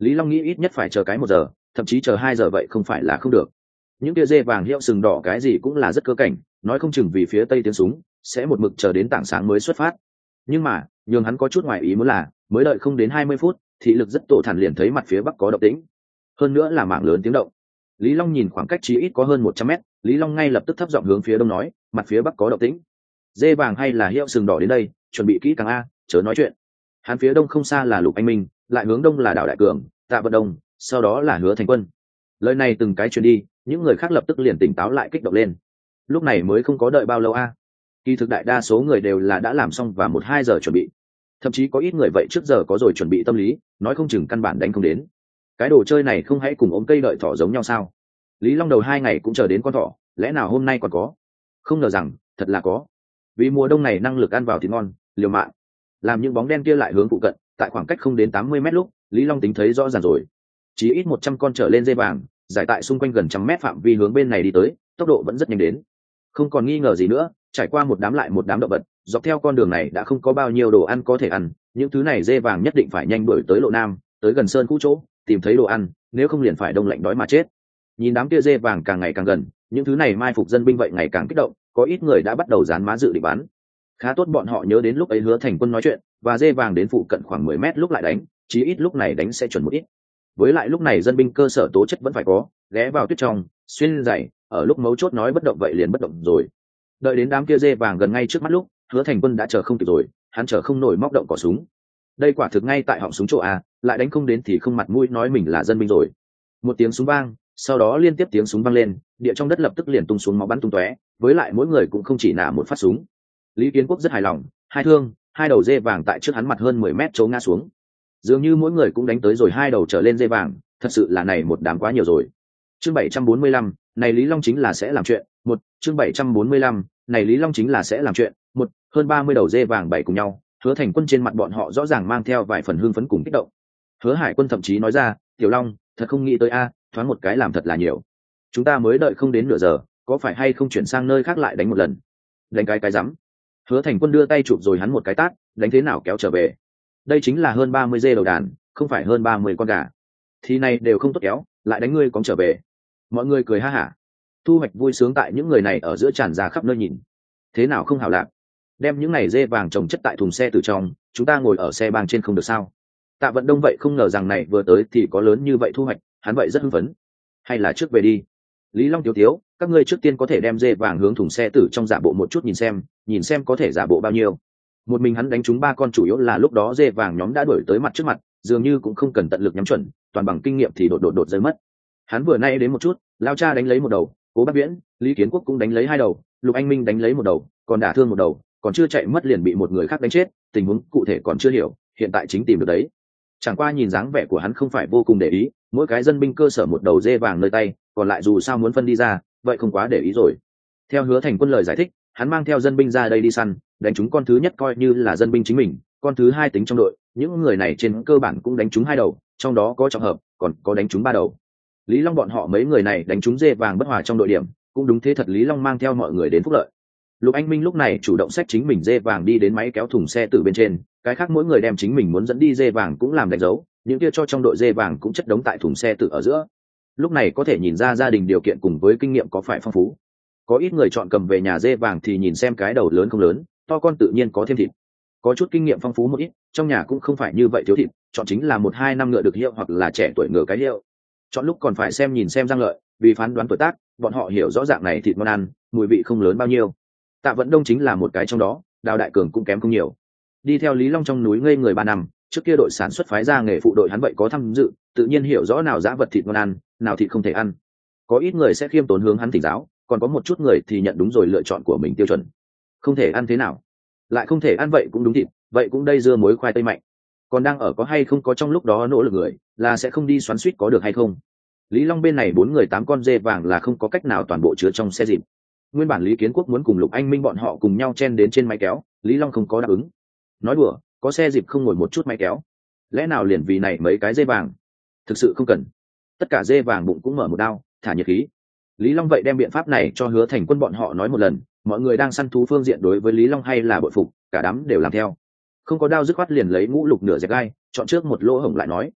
Lý Long nghĩ ít nhất phải chờ cái một giờ, thậm chí chờ hai giờ vậy không phải là không được. Những tia dê vàng hiệu sừng đỏ cái gì cũng là rất cơ cảnh, nói không chừng vì phía tây tiếng súng sẽ một mực chờ đến tảng sáng mới xuất phát. Nhưng mà nhường hắn có chút ngoài ý muốn là mới đợi không đến hai mươi phút, thị lực rất tổ thản liền thấy mặt phía bắc có động tĩnh, hơn nữa là mảng lớn tiếng động. Lý Long nhìn khoảng cách chỉ ít có hơn một trăm mét, Lý Long ngay lập tức thấp giọng hướng phía đông nói, mặt phía bắc có động tĩnh. Dê vàng hay là hiệu sừng đỏ đến đây, chuẩn bị kỹ càng a, chớ nói chuyện. Hắn phía đông không xa là Lục Anh Minh, lại hướng đông là đảo Đại Cường, Tạ Vận Đông, sau đó là Hứa Thành Quân. Lời này từng cái truyền đi, những người khác lập tức liền tỉnh táo lại, kích động lên. Lúc này mới không có đợi bao lâu a. Kỳ thực đại đa số người đều là đã làm xong và một hai giờ chuẩn bị, thậm chí có ít người vậy trước giờ có rồi chuẩn bị tâm lý, nói không chừng căn bản đánh không đến. Cái đồ chơi này không hãy cùng ôm cây đợi thỏ giống nhau sao? Lý Long đầu hai ngày cũng chờ đến con thỏ, lẽ nào hôm nay còn có? Không ngờ rằng thật là có. Vì mùa đông này năng lực ăn vào thì ngon, liều mạng. Làm những bóng đen kia lại hướng phụ cận, tại khoảng cách không đến tám mươi mét lúc, Lý Long tính thấy rõ ràng rồi. Chỉ ít một trăm con trở lên dê vàng, giải tại xung quanh gần trăm mét phạm vi hướng bên này đi tới, tốc độ vẫn rất nhanh đến. Không còn nghi ngờ gì nữa, trải qua một đám lại một đám động vật, dọc theo con đường này đã không có bao nhiêu đồ ăn có thể ăn, những thứ này dê vàng nhất định phải nhanh đuổi tới lộ nam, tới gần sơn khu chỗ, tìm thấy đồ ăn, nếu không liền phải đông lạnh đói mà chết. Nhìn đám kia dê vàng càng ngày càng gần, những thứ này mai phục dân binh vậy ngày càng kích động, có ít người đã bắt đầu dán má dự định bắn. Khá tốt bọn họ nhớ đến lúc ấy Hứa Thành Quân nói chuyện, và dê vàng đến phụ cận khoảng mười mét lúc lại đánh, chí ít lúc này đánh sẽ chuẩn một ít. Với lại lúc này dân binh cơ sở tố chất vẫn phải có, ghé vào tuyết trong, xuyên dày, ở lúc mấu chốt nói bất động vậy liền bất động rồi. Đợi đến đám kia dê vàng gần ngay trước mắt lúc, Hứa Thành Quân đã chờ không kịp rồi, hắn chờ không nổi móc động cỏ súng. Đây quả thực ngay tại họng súng chỗ a, lại đánh không đến thì không mặt mũi nói mình là dân binh rồi. Một tiếng súng vang, sau đó liên tiếp tiếng súng vang lên, địa trong đất lập tức liền tung xuống máu bắn tung tóe, với lại mỗi người cũng không chỉ nã một phát súng. Lý Kiến Quốc rất hài lòng, hai thương, hai đầu dê vàng tại trước hắn mặt hơn mười mét chấu ngã xuống. Dường như mỗi người cũng đánh tới rồi hai đầu trở lên dê vàng, thật sự là này một đám quá nhiều rồi. Chương bảy trăm bốn mươi lăm, này Lý Long chính là sẽ làm chuyện. Một, chương bảy trăm bốn mươi lăm, này Lý Long chính là sẽ làm chuyện. Một, hơn ba mươi đầu dê vàng bảy cùng nhau, Hứa Thành Quân trên mặt bọn họ rõ ràng mang theo vài phần hưng phấn cùng kích động. Hứa Hải Quân thậm chí nói ra, "Tiểu Long, thật không nghĩ tới a, thoáng một cái làm thật là nhiều. Chúng ta mới đợi không đến nửa giờ, có phải hay không chuyển sang nơi khác lại đánh một lần?" Đánh cái cái rắm. Hứa Thành Quân đưa tay chụp rồi hắn một cái tát, đánh thế nào kéo trở về. Đây chính là hơn ba mươi dê đầu đàn, không phải hơn ba mươi con gà. Thì này đều không tốt kéo, lại đánh ngươi cóng trở về. Mọi người cười ha hả. Thu hoạch vui sướng tại những người này ở giữa tràn ra khắp nơi nhìn. Thế nào không hảo lạc. Đem những này dê vàng trồng chất tại thùng xe từ trong, chúng ta ngồi ở xe bang trên không được sao? Tạ Vận Đông vậy không ngờ rằng này vừa tới thì có lớn như vậy thu hoạch, hắn vậy rất hưng phấn. Hay là trước về đi. Lý Long tiếu tiếu, các ngươi trước tiên có thể đem dê vàng hướng thùng xe tử trong giả bộ một chút nhìn xem, nhìn xem có thể giả bộ bao nhiêu. Một mình hắn đánh trúng ba con chủ yếu là lúc đó dê vàng nhóm đã đuổi tới mặt trước mặt, dường như cũng không cần tận lực nhắm chuẩn, toàn bằng kinh nghiệm thì đột đột đột rơi mất. Hắn vừa nay đến một chút, Lao Cha đánh lấy một đầu, Cố Bác Viễn, Lý Kiến Quốc cũng đánh lấy hai đầu, Lục Anh Minh đánh lấy một đầu, còn đả thương một đầu, còn chưa chạy mất liền bị một người khác đánh chết, tình huống cụ thể còn chưa hiểu, hiện tại chính tìm được đấy. Chẳng qua nhìn dáng vẻ của hắn không phải vô cùng để ý, mỗi cái dân binh cơ sở một đầu dê vàng nơi tay, còn lại dù sao muốn phân đi ra, vậy không quá để ý rồi. Theo Hứa Thành Quân lời giải thích, hắn mang theo dân binh ra đây đi săn, đánh trúng con thứ nhất coi như là dân binh chính mình, con thứ hai tính trong đội, những người này trên cơ bản cũng đánh trúng hai đầu, trong đó có trọng hợp, còn có đánh trúng ba đầu. Lý Long bọn họ mấy người này đánh trúng dê vàng bất hòa trong đội điểm, cũng đúng thế thật, Lý Long mang theo mọi người đến phúc lợi. Lục Anh Minh lúc này chủ động xách chính mình dê vàng đi đến máy kéo thùng xe từ bên trên, cái khác mỗi người đem chính mình muốn dẫn đi dê vàng cũng làm đánh dấu, những kia cho trong đội dê vàng cũng chất đống tại thùng xe từ ở giữa. Lúc này có thể nhìn ra gia đình điều kiện cùng với kinh nghiệm có phải phong phú. Có ít người chọn cầm về nhà dê vàng thì nhìn xem cái đầu lớn không lớn, to con tự nhiên có thêm thịt. Có chút kinh nghiệm phong phú một ít, trong nhà cũng không phải như vậy thiếu thịt, chọn chính là một hai năm ngựa được hiệu hoặc là trẻ tuổi ngựa cái hiệu. Chọn lúc còn phải xem nhìn xem răng lợi, vì phán đoán tuổi tác, bọn họ hiểu rõ ràng này thịt ngon ăn, mùi vị không lớn bao nhiêu. Tạ Vận Đông chính là một cái trong đó, Đào Đại Cường cũng kém không nhiều. Đi theo Lý Long trong núi ngây người ba năm, trước kia đội sản xuất phái ra nghề phụ đội hắn vậy có tham dự, tự nhiên hiểu rõ nào dã vật thịt ngon ăn, nào thịt không thể ăn. Có ít người sẽ khiêm tốn hướng hắn thỉnh giáo, còn có một chút người thì nhận đúng rồi lựa chọn của mình tiêu chuẩn. Không thể ăn thế nào? Lại không thể ăn vậy cũng đúng thịt, vậy cũng đây dưa muối khoai tây mạnh. Còn đang ở có hay không có trong lúc đó nỗ lực người, là sẽ không đi xoắn xuýt có được hay không. Lý Long bên này bốn người tám con dê vàng là không có cách nào toàn bộ chứa trong xe dịp. Nguyên bản Lý Kiến Quốc muốn cùng Lục Anh Minh bọn họ cùng nhau chen đến trên máy kéo, Lý Long không có đáp ứng. Nói đùa, có xe dịp không ngồi một chút máy kéo, lẽ nào liền vì này mấy cái dê vàng? Thực sự không cần. Tất cả dê vàng bụng cũng mở một đao, thả nhiệt khí. Lý Long vậy đem biện pháp này cho Hứa Thành Quân bọn họ nói một lần, mọi người đang săn thú phương diện đối với Lý Long hay là bội phục, cả đám đều làm theo. Không có đao dứt khoát liền lấy ngũ lục nửa dẹp gai, chọn trước một lỗ hổng lại nói.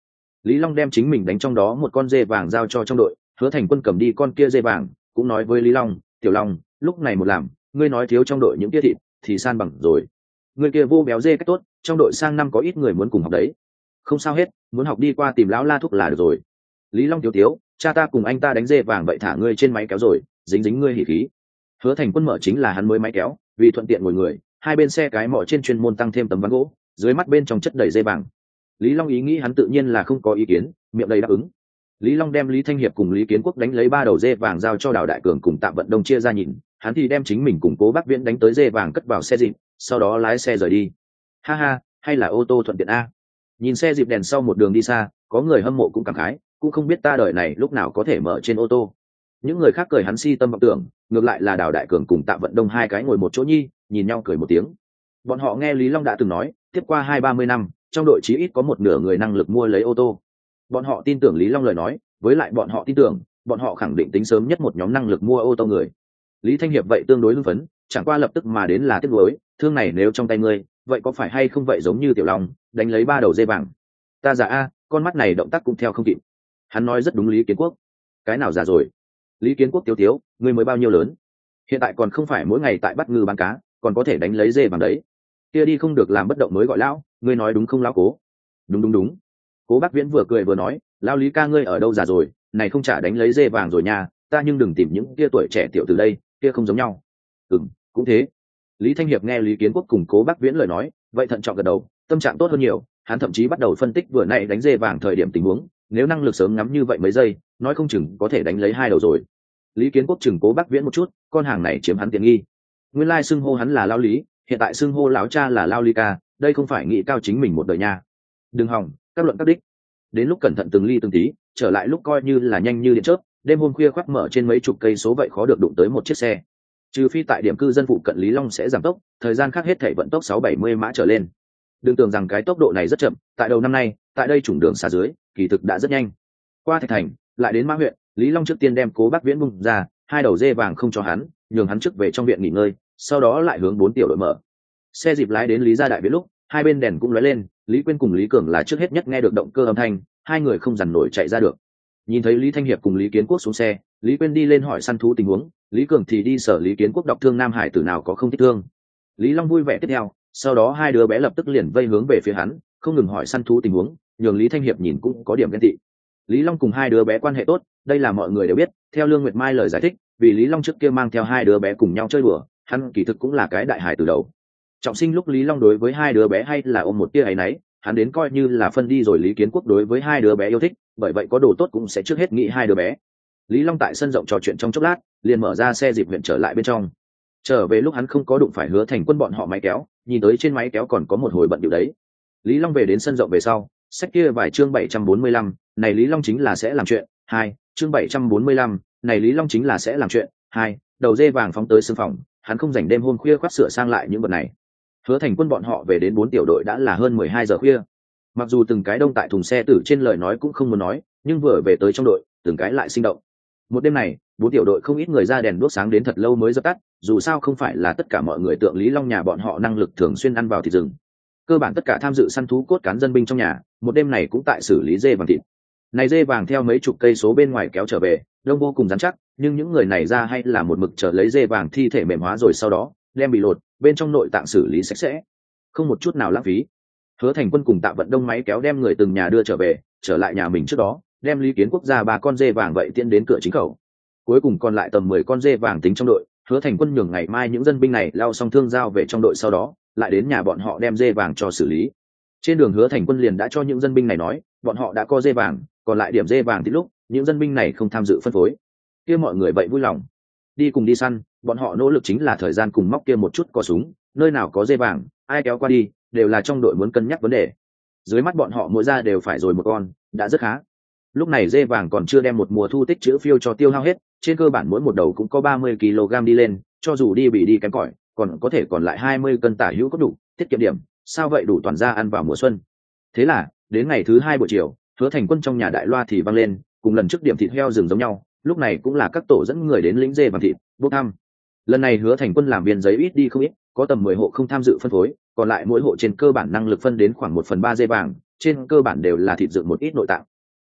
Lý Long đem chính mình đánh trong đó một con dê vàng giao cho trong đội, Hứa Thành Quân cầm đi con kia dê vàng, cũng nói với Lý Long, "Tiểu Long, lúc này một làm, ngươi nói thiếu trong đội những kia thịt thì san bằng rồi. Người kia vô béo dê cách tốt, trong đội sang năm có ít người muốn cùng học đấy." "Không sao hết, muốn học đi qua tìm lão La Thúc là được rồi." Lý Long tiếu tiếu, "Cha ta cùng anh ta đánh dê vàng vậy thả ngươi trên máy kéo rồi, dính dính ngươi hỉ khí." Hứa Thành Quân mở chính là hắn mới máy kéo, vì thuận tiện ngồi người, hai bên xe cái mỏ trên chuyên môn tăng thêm tấm ván gỗ, dưới mắt bên trong chất đầy dê vàng. Lý Long ý nghĩ hắn tự nhiên là không có ý kiến, miệng đầy đáp ứng. Lý Long đem Lý Thanh Hiệp cùng Lý Kiến Quốc đánh lấy ba đầu dê vàng giao cho Đào Đại Cường cùng Tạ Vận Đông chia ra nhìn, hắn thì đem chính mình cùng Cố Bác Viễn đánh tới dê vàng cất vào xe dịp, sau đó lái xe rời đi. Ha ha, hay là ô tô thuận tiện a. Nhìn xe dịp đèn sau một đường đi xa, có người hâm mộ cũng cảm khái, cũng không biết ta đời này lúc nào có thể mở trên ô tô. Những người khác cười hắn si tâm vọng tưởng, ngược lại là Đào Đại Cường cùng Tạ Vận Đông hai cái ngồi một chỗ nhi, nhìn nhau cười một tiếng. Bọn họ nghe Lý Long đã từng nói, tiếp qua hai ba mươi năm, trong đội chí ít có một nửa người năng lực mua lấy ô tô. Bọn họ tin tưởng Lý Long lời nói, với lại bọn họ tin tưởng, bọn họ khẳng định tính sớm nhất một nhóm năng lực mua ô tô người. Lý Thanh Hiệp vậy tương đối hưng phấn, chẳng qua lập tức mà đến là tiếc nuối, thương này nếu trong tay ngươi, vậy có phải hay không vậy giống như Tiểu Long, đánh lấy ba đầu dê vàng. Ta già a, con mắt này động tác cũng theo không kịp. Hắn nói rất đúng Lý Kiến Quốc. Cái nào già rồi? Lý Kiến Quốc tiếu tiếu, ngươi mới bao nhiêu lớn? Hiện tại còn không phải mỗi ngày tại bắt ngư bán cá, còn có thể đánh lấy dê vàng đấy. Kia đi không được làm bất động mới gọi lão, ngươi nói đúng không lão Cố? Đúng đúng đúng. Cố Bác Viễn vừa cười vừa nói, lão Lý ca ngươi ở đâu già rồi, này không trả đánh lấy dê vàng rồi nha, ta nhưng đừng tìm những kia tuổi trẻ tiểu từ đây, kia không giống nhau. Ừm, cũng thế. Lý Thanh Hiệp nghe Lý Kiến Quốc cùng Cố Bác Viễn lời nói, vậy thận trọng gật đầu, tâm trạng tốt hơn nhiều, hắn thậm chí bắt đầu phân tích vừa nãy đánh dê vàng thời điểm tình huống, nếu năng lực sớm ngắm như vậy mấy giây, nói không chừng có thể đánh lấy hai đầu rồi. Lý Kiến Quốc chừng Cố Bác Viễn một chút, con hàng này chiếm hắn tiện nghi. Nguyên lai xưng hô hắn là lão Lý, hiện tại xưng hô lão cha là lão Lý ca, đây không phải nghĩ cao chính mình một đời nha. Đừng hỏng, các luận các đích. Đến lúc cẩn thận từng ly từng tí, trở lại lúc coi như là nhanh như điện chớp, đêm hôm khuya khoác mở trên mấy chục cây số vậy khó được đụng tới một chiếc xe. Trừ phi tại điểm cư dân phụ cận Lý Long sẽ giảm tốc, thời gian khác hết thảy vận tốc sáu bảy mươi mã trở lên. Đừng tưởng rằng cái tốc độ này rất chậm, tại đầu năm nay, tại đây chủng đường xa dưới, kỳ thực đã rất nhanh. Qua Thạch Thành, lại đến Mã huyện, Lý Long trước tiên đem Cố Bác Viễn bung ra, hai đầu dê vàng không cho hắn, nhường hắn trước về trong viện nghỉ ngơi, sau đó lại hướng bốn tiểu đội mở. Xe dịp lái đến Lý gia đại viện lúc, hai bên đèn cũng lóe lên, Lý Quyên cùng Lý Cường là trước hết nhất nghe được động cơ âm thanh, hai người không dằn nổi chạy ra được. Nhìn thấy Lý Thanh Hiệp cùng Lý Kiến Quốc xuống xe, Lý Quyên đi lên hỏi săn thú tình huống, Lý Cường thì đi sở Lý Kiến Quốc đọc thương Nam Hải tử nào có không thích thương. Lý Long vui vẻ tiếp theo, sau đó hai đứa bé lập tức liền vây hướng về phía hắn, không ngừng hỏi săn thú tình huống, nhường Lý Thanh Hiệp nhìn cũng có điểm ghen tị. Lý Long cùng hai đứa bé quan hệ tốt, đây là mọi người đều biết, theo Lương Nguyệt Mai lời giải thích, vì Lý Long trước kia mang theo hai đứa bé cùng nhau chơi đùa, hắn kỳ thực cũng là cái đại hài từ đầu. Trọng sinh lúc Lý Long đối với hai đứa bé hay là ôm một tia ấy nấy, hắn đến coi như là phân đi rồi Lý Kiến Quốc đối với hai đứa bé yêu thích, bởi vậy có đồ tốt cũng sẽ trước hết nghĩ hai đứa bé. Lý Long tại sân rộng trò chuyện trong chốc lát, liền mở ra xe dịp huyện trở lại bên trong. Trở về lúc hắn không có đụng phải Hứa Thành Quân bọn họ máy kéo, nhìn tới trên máy kéo còn có một hồi bận điệu đấy. Lý Long về đến sân rộng về sau, sách kia vài chương bảy trăm bốn mươi lăm, này Lý Long chính là sẽ làm chuyện. Hai, chương bảy trăm bốn mươi lăm, này Lý Long chính là sẽ làm chuyện. Hai, đầu dê vàng phóng tới sương phòng, hắn không rảnh đêm hôm khuya khoắt sửa sang lại những vật này. Hứa Thành Quân bọn họ về đến bốn tiểu đội đã là hơn mười hai giờ khuya. Mặc dù từng cái đông tại thùng xe tử trên lời nói cũng không muốn nói, nhưng vừa về tới trong đội, từng cái lại sinh động. Một đêm này, bốn tiểu đội không ít người ra đèn đuốc sáng đến thật lâu mới dập tắt, dù sao không phải là tất cả mọi người tượng Lý Long nhà bọn họ năng lực thường xuyên ăn vào thịt rừng. Cơ bản tất cả tham dự săn thú cốt cán dân binh trong nhà, một đêm này cũng tại xử lý dê vàng thịt. Này dê vàng theo mấy chục cây số bên ngoài kéo trở về, đông vô cùng rắn chắc, nhưng những người này ra hay là một mực chờ lấy dê vàng thi thể mềm hóa rồi sau đó đem bị lột, bên trong nội tạng xử lý sạch sẽ, không một chút nào lãng phí. Hứa Thành Quân cùng Tạ Vận Đông máy kéo đem người từng nhà đưa trở về, trở lại nhà mình trước đó, đem Lý Kiến Quốc ra ba con dê vàng vậy tiến đến cửa chính khẩu. Cuối cùng còn lại tầm mười con dê vàng tính trong đội, Hứa Thành Quân nhường ngày mai những dân binh này lao xong thương giao về trong đội sau đó, lại đến nhà bọn họ đem dê vàng cho xử lý. Trên đường Hứa Thành Quân liền đã cho những dân binh này nói, bọn họ đã có dê vàng, còn lại điểm dê vàng thì lúc những dân binh này không tham dự phân phối. Kia mọi người vậy vui lòng. Đi cùng đi săn, bọn họ nỗ lực chính là thời gian cùng móc kia một chút có súng, nơi nào có dê vàng, ai kéo qua đi, đều là trong đội muốn cân nhắc vấn đề. Dưới mắt bọn họ mỗi ra đều phải rồi một con, đã rất khá. Lúc này dê vàng còn chưa đem một mùa thu tích trữ phiêu cho tiêu hao hết, trên cơ bản mỗi một đầu cũng có ba mươi ki lô gam đi lên, cho dù đi bị đi kém cỏi, còn có thể còn lại hai mươi cân tả hữu có đủ, tiết kiệm điểm, sao vậy đủ toàn ra ăn vào mùa xuân. Thế là, đến ngày thứ hai buổi chiều, Hứa Thành Quân trong nhà đại loa thì vang lên, cùng lần trước điểm thịt heo rừng giống nhau, lúc này cũng là các tổ dẫn người đến lĩnh dê vàng thịt, bốc thăm. Lần này Hứa Thành Quân làm viên giấy ít đi không ít, có tầm mười hộ không tham dự phân phối, còn lại mỗi hộ trên cơ bản năng lực phân đến khoảng một phần ba dê vàng, trên cơ bản đều là thịt dựng một ít nội tạng.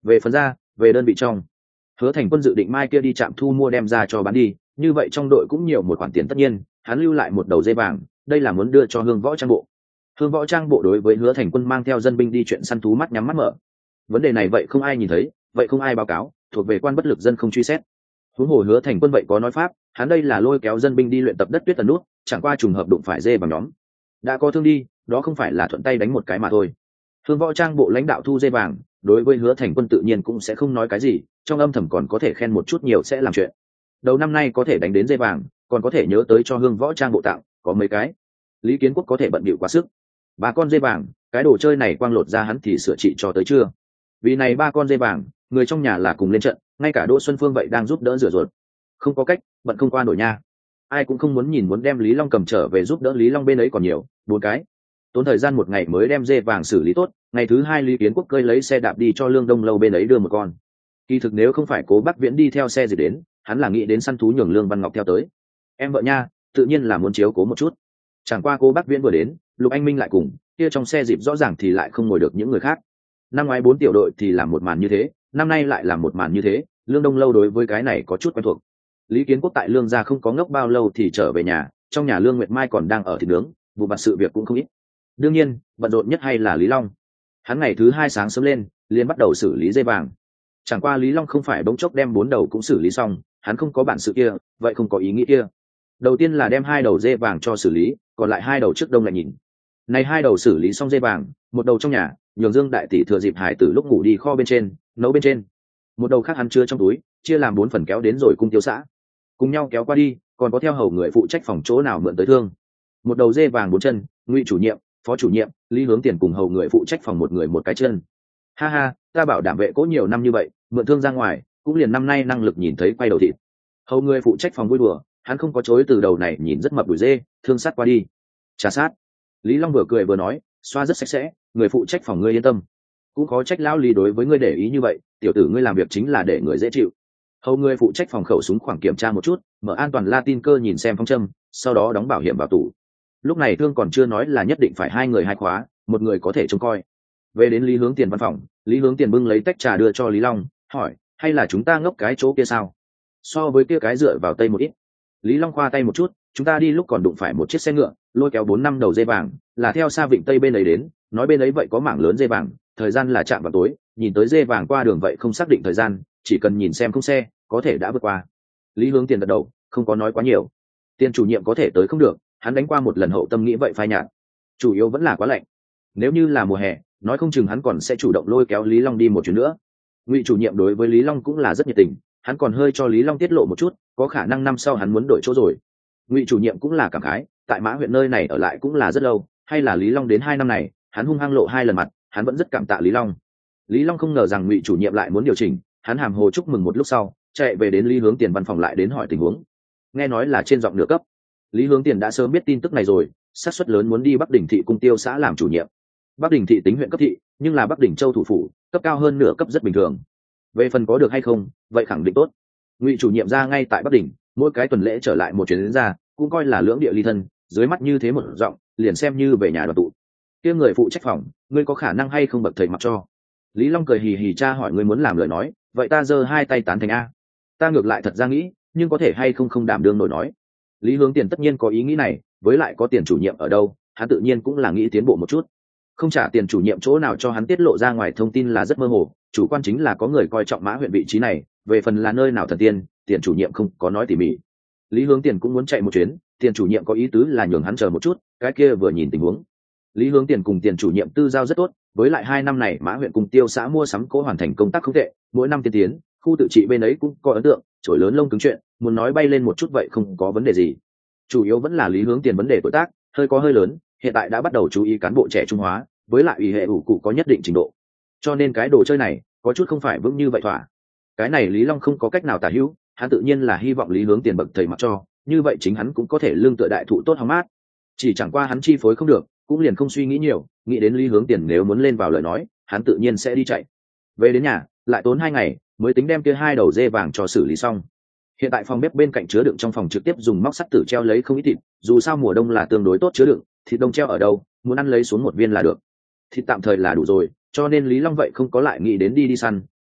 Về phần ra, về đơn vị trong, Hứa Thành Quân dự định mai kia đi trạm thu mua đem ra cho bán đi, như vậy trong đội cũng nhiều một khoản tiền, tất nhiên hắn lưu lại một đầu dây vàng, đây là muốn đưa cho Hương Võ Trang bộ. Hương Võ Trang bộ đối với Hứa Thành Quân mang theo dân binh đi chuyện săn thú mắt nhắm mắt mở. Vấn đề này vậy không ai nhìn thấy, vậy không ai báo cáo, thuộc về quan bất lực dân không truy xét. Huống hồ Hứa Thành Quân vậy có nói pháp, hắn đây là lôi kéo dân binh đi luyện tập đất tuyết tần nút, chẳng qua trùng hợp đụng phải dê bằng nhóm, đã có thương đi, đó không phải là thuận tay đánh một cái mà thôi. Hương Võ Trang bộ lãnh đạo thu dê vàng, đối với Hứa Thành Quân tự nhiên cũng sẽ không nói cái gì, trong âm thầm còn có thể khen một chút, nhiều sẽ làm chuyện. Đầu năm nay có thể đánh đến dê vàng, còn có thể nhớ tới cho Hương Võ Trang bộ tặng, có mấy cái. Lý Kiến Quốc có thể bận bịu quá sức. Ba con dê vàng, cái đồ chơi này quang lột ra hắn thì sửa trị cho tới chưa. Vì này ba con dê vàng, người trong nhà là cùng lên trận, ngay cả Đỗ Xuân Phương vậy đang giúp đỡ rửa ruột. Không có cách, bận không qua nổi nha. Ai cũng không muốn nhìn muốn đem Lý Long cầm trở về giúp đỡ Lý Long bên ấy còn nhiều, bốn cái. Tốn thời gian một ngày mới đem dê vàng xử lý tốt, ngày thứ hai Lý Kiến Quốc cơi lấy xe đạp đi cho Lương Đông Lâu bên ấy đưa một con. Kỳ thực nếu không phải Cố Bắc Viễn đi theo xe gì đến, hắn là nghĩ đến săn thú nhường Lương Văn Ngọc theo tới. Em vợ nha, tự nhiên là muốn chiếu cố một chút. Chẳng qua Cố Bắc Viễn vừa đến, Lục Anh Minh lại cùng, kia trong xe dịp rõ ràng thì lại không ngồi được những người khác. Năm ngoái bốn tiểu đội thì làm một màn như thế, năm nay lại làm một màn như thế, Lương Đông Lâu đối với cái này có chút quen thuộc. Lý Kiến Quốc tại Lương gia không có ngốc bao lâu thì trở về nhà, trong nhà Lương Nguyệt Mai còn đang ở thịt nướng, vụ vặt sự việc cũng không ít. Đương nhiên, bận rộn nhất hay là Lý Long. Hắn ngày thứ hai sáng sớm lên, liền bắt đầu xử lý dê vàng. Chẳng qua Lý Long không phải bỗng chốc đem bốn đầu cũng xử lý xong, hắn không có bản sự kia, vậy không có ý nghĩ kia. Đầu tiên là đem hai đầu dê vàng cho xử lý, còn lại hai đầu trước đông lại nhìn. Này hai đầu xử lý xong dê vàng, một đầu trong nhà, nhường Dương đại tỷ thừa dịp hải tử lúc ngủ đi kho bên trên, nấu bên trên. Một đầu khác hắn chứa trong túi, chia làm bốn phần kéo đến rồi cung tiêu xã. Cùng nhau kéo qua đi, còn có theo hầu người phụ trách phòng chỗ nào mượn tới thương. Một đầu dê vàng bốn chân, Ngụy chủ nhiệm, phó chủ nhiệm, Lý Hướng Tiền cùng hầu người phụ trách phòng một người một cái chân. Ha ha, ta bảo đảm vệ cố nhiều năm như vậy, mượn thương ra ngoài, cũng liền năm nay năng lực nhìn thấy quay đầu thịt. Hầu người phụ trách phòng vui đùa, hắn không có chối từ đầu này nhìn rất mập đùi dê, thương sát qua đi. Trà sát. Lý Long vừa cười vừa nói, xoa rất sạch sẽ, người phụ trách phòng ngươi yên tâm. Cũng có trách lão Lý đối với ngươi để ý như vậy, tiểu tử ngươi làm việc chính là để người dễ chịu. Hầu người phụ trách phòng khẩu súng khoảng kiểm tra một chút, mở an toàn Latin cơ nhìn xem phong châm, sau đó đóng bảo hiểm vào tủ. Lúc này thương còn chưa nói là nhất định phải hai người hai khóa, một người có thể trông coi. Về đến Lý Hướng Tiền văn phòng, Lý Hướng Tiền bưng lấy tách trà đưa cho Lý Long, hỏi, hay là chúng ta ngốc cái chỗ kia sao? So với kia cái dựa vào tây một ít. Lý Long khoa tay một chút, chúng ta đi lúc còn đụng phải một chiếc xe ngựa, lôi kéo bốn năm đầu dê vàng, là theo xa vịnh tây bên ấy đến, nói bên ấy vậy có mảng lớn dê vàng, thời gian là chạm vào tối, nhìn tới dê vàng qua đường vậy không xác định thời gian, chỉ cần nhìn xem không xe, có thể đã vượt qua. Lý Hướng Tiền gật đầu, không có nói quá nhiều. Tiền chủ nhiệm có thể tới không được, hắn đánh qua một lần hậu tâm nghĩ vậy phai nhạt. Chủ yếu vẫn là quá lạnh. Nếu như là mùa hè, nói không chừng hắn còn sẽ chủ động lôi kéo Lý Long đi một chuyến nữa. Ngụy chủ nhiệm đối với Lý Long cũng là rất nhiệt tình, hắn còn hơi cho Lý Long tiết lộ một chút, có khả năng năm sau hắn muốn đổi chỗ rồi. Ngụy chủ nhiệm cũng là cảm khái, tại Mã huyện nơi này ở lại cũng là rất lâu, hay là Lý Long đến hai năm này, hắn hung hăng lộ hai lần mặt, hắn vẫn rất cảm tạ Lý Long. Lý Long không ngờ rằng Ngụy chủ nhiệm lại muốn điều chỉnh, hắn hàm hồ chúc mừng một lúc sau, chạy về đến Lý Hướng Tiền văn phòng lại đến hỏi tình huống. Nghe nói là trên giọng nửa cấp. Lý Hướng Tiền đã sớm biết tin tức này rồi, xác suất lớn muốn đi Bắc Đỉnh thị cung tiêu xã làm chủ nhiệm. Bắc Đỉnh thị tính huyện cấp thị, nhưng là Bắc Đỉnh châu thủ phủ, cấp cao hơn nửa cấp rất bình thường. Về phần có được hay không, vậy khẳng định tốt. Ngụy chủ nhiệm ra ngay tại Bắc Đỉnh, mỗi cái tuần lễ trở lại một chuyến đến ra, cũng coi là lưỡng địa ly thân, dưới mắt như thế một giọng, liền xem như về nhà đoàn tụ. Kia người phụ trách phòng, ngươi có khả năng hay không bậc thầy mặc cho? Lý Long cười hì hì tra hỏi, ngươi muốn làm lời nói, vậy ta giơ hai tay tán thành a. Ta ngược lại thật ra nghĩ, nhưng có thể hay không không đảm đương nổi nói. Lý Hướng Tiền tất nhiên có ý nghĩ này, với lại có tiền chủ nhiệm ở đâu, hắn tự nhiên cũng là nghĩ tiến bộ một chút. Không trả tiền chủ nhiệm chỗ nào cho hắn tiết lộ ra ngoài thông tin là rất mơ hồ, chủ quan chính là có người coi trọng Mã huyện vị trí này, về phần là nơi nào thần tiên, tiền chủ nhiệm không có nói tỉ mỉ. Lý Hướng Tiền cũng muốn chạy một chuyến, tiền chủ nhiệm có ý tứ là nhường hắn chờ một chút, cái kia vừa nhìn tình huống. Lý Hướng Tiền cùng tiền chủ nhiệm tư giao rất tốt, với lại hai năm này Mã huyện cùng tiêu xã mua sắm cố hoàn thành công tác không tệ, mỗi năm tiên tiến, khu tự trị bên ấy cũng có ấn tượng, chổi lớn lông cứng chuyện, muốn nói bay lên một chút vậy không có vấn đề gì. Chủ yếu vẫn là Lý Hướng Tiền vấn đề tuổi tác hơi có hơi lớn, hiện tại đã bắt đầu chú ý cán bộ trẻ trung hóa, với lại ủy hệ ủ cụ có nhất định trình độ, cho nên cái đồ chơi này có chút không phải vững như vậy thỏa. Cái này Lý Long không có cách nào tả hữu, hắn tự nhiên là hy vọng Lý Hướng Tiền bậc thầy mặc cho, như vậy chính hắn cũng có thể lương tựa đại thụ tốt hóng mát. Chỉ chẳng qua hắn chi phối không được, cũng liền không suy nghĩ nhiều, nghĩ đến Lý Hướng Tiền nếu muốn lên vào lời nói, hắn tự nhiên sẽ đi chạy. Về đến nhà, lại tốn hai ngày mới tính đem kia hai đầu dê vàng cho xử lý xong. Hiện tại phòng bếp bên cạnh chứa đựng trong phòng trực tiếp dùng móc sắt tử treo lấy không ít thịt, dù sao mùa đông là tương đối tốt chứa đựng, thịt đông treo ở đâu, muốn ăn lấy xuống một viên là được. Thịt tạm thời là đủ rồi, cho nên Lý Long vậy không có lại nghĩ đến đi đi săn,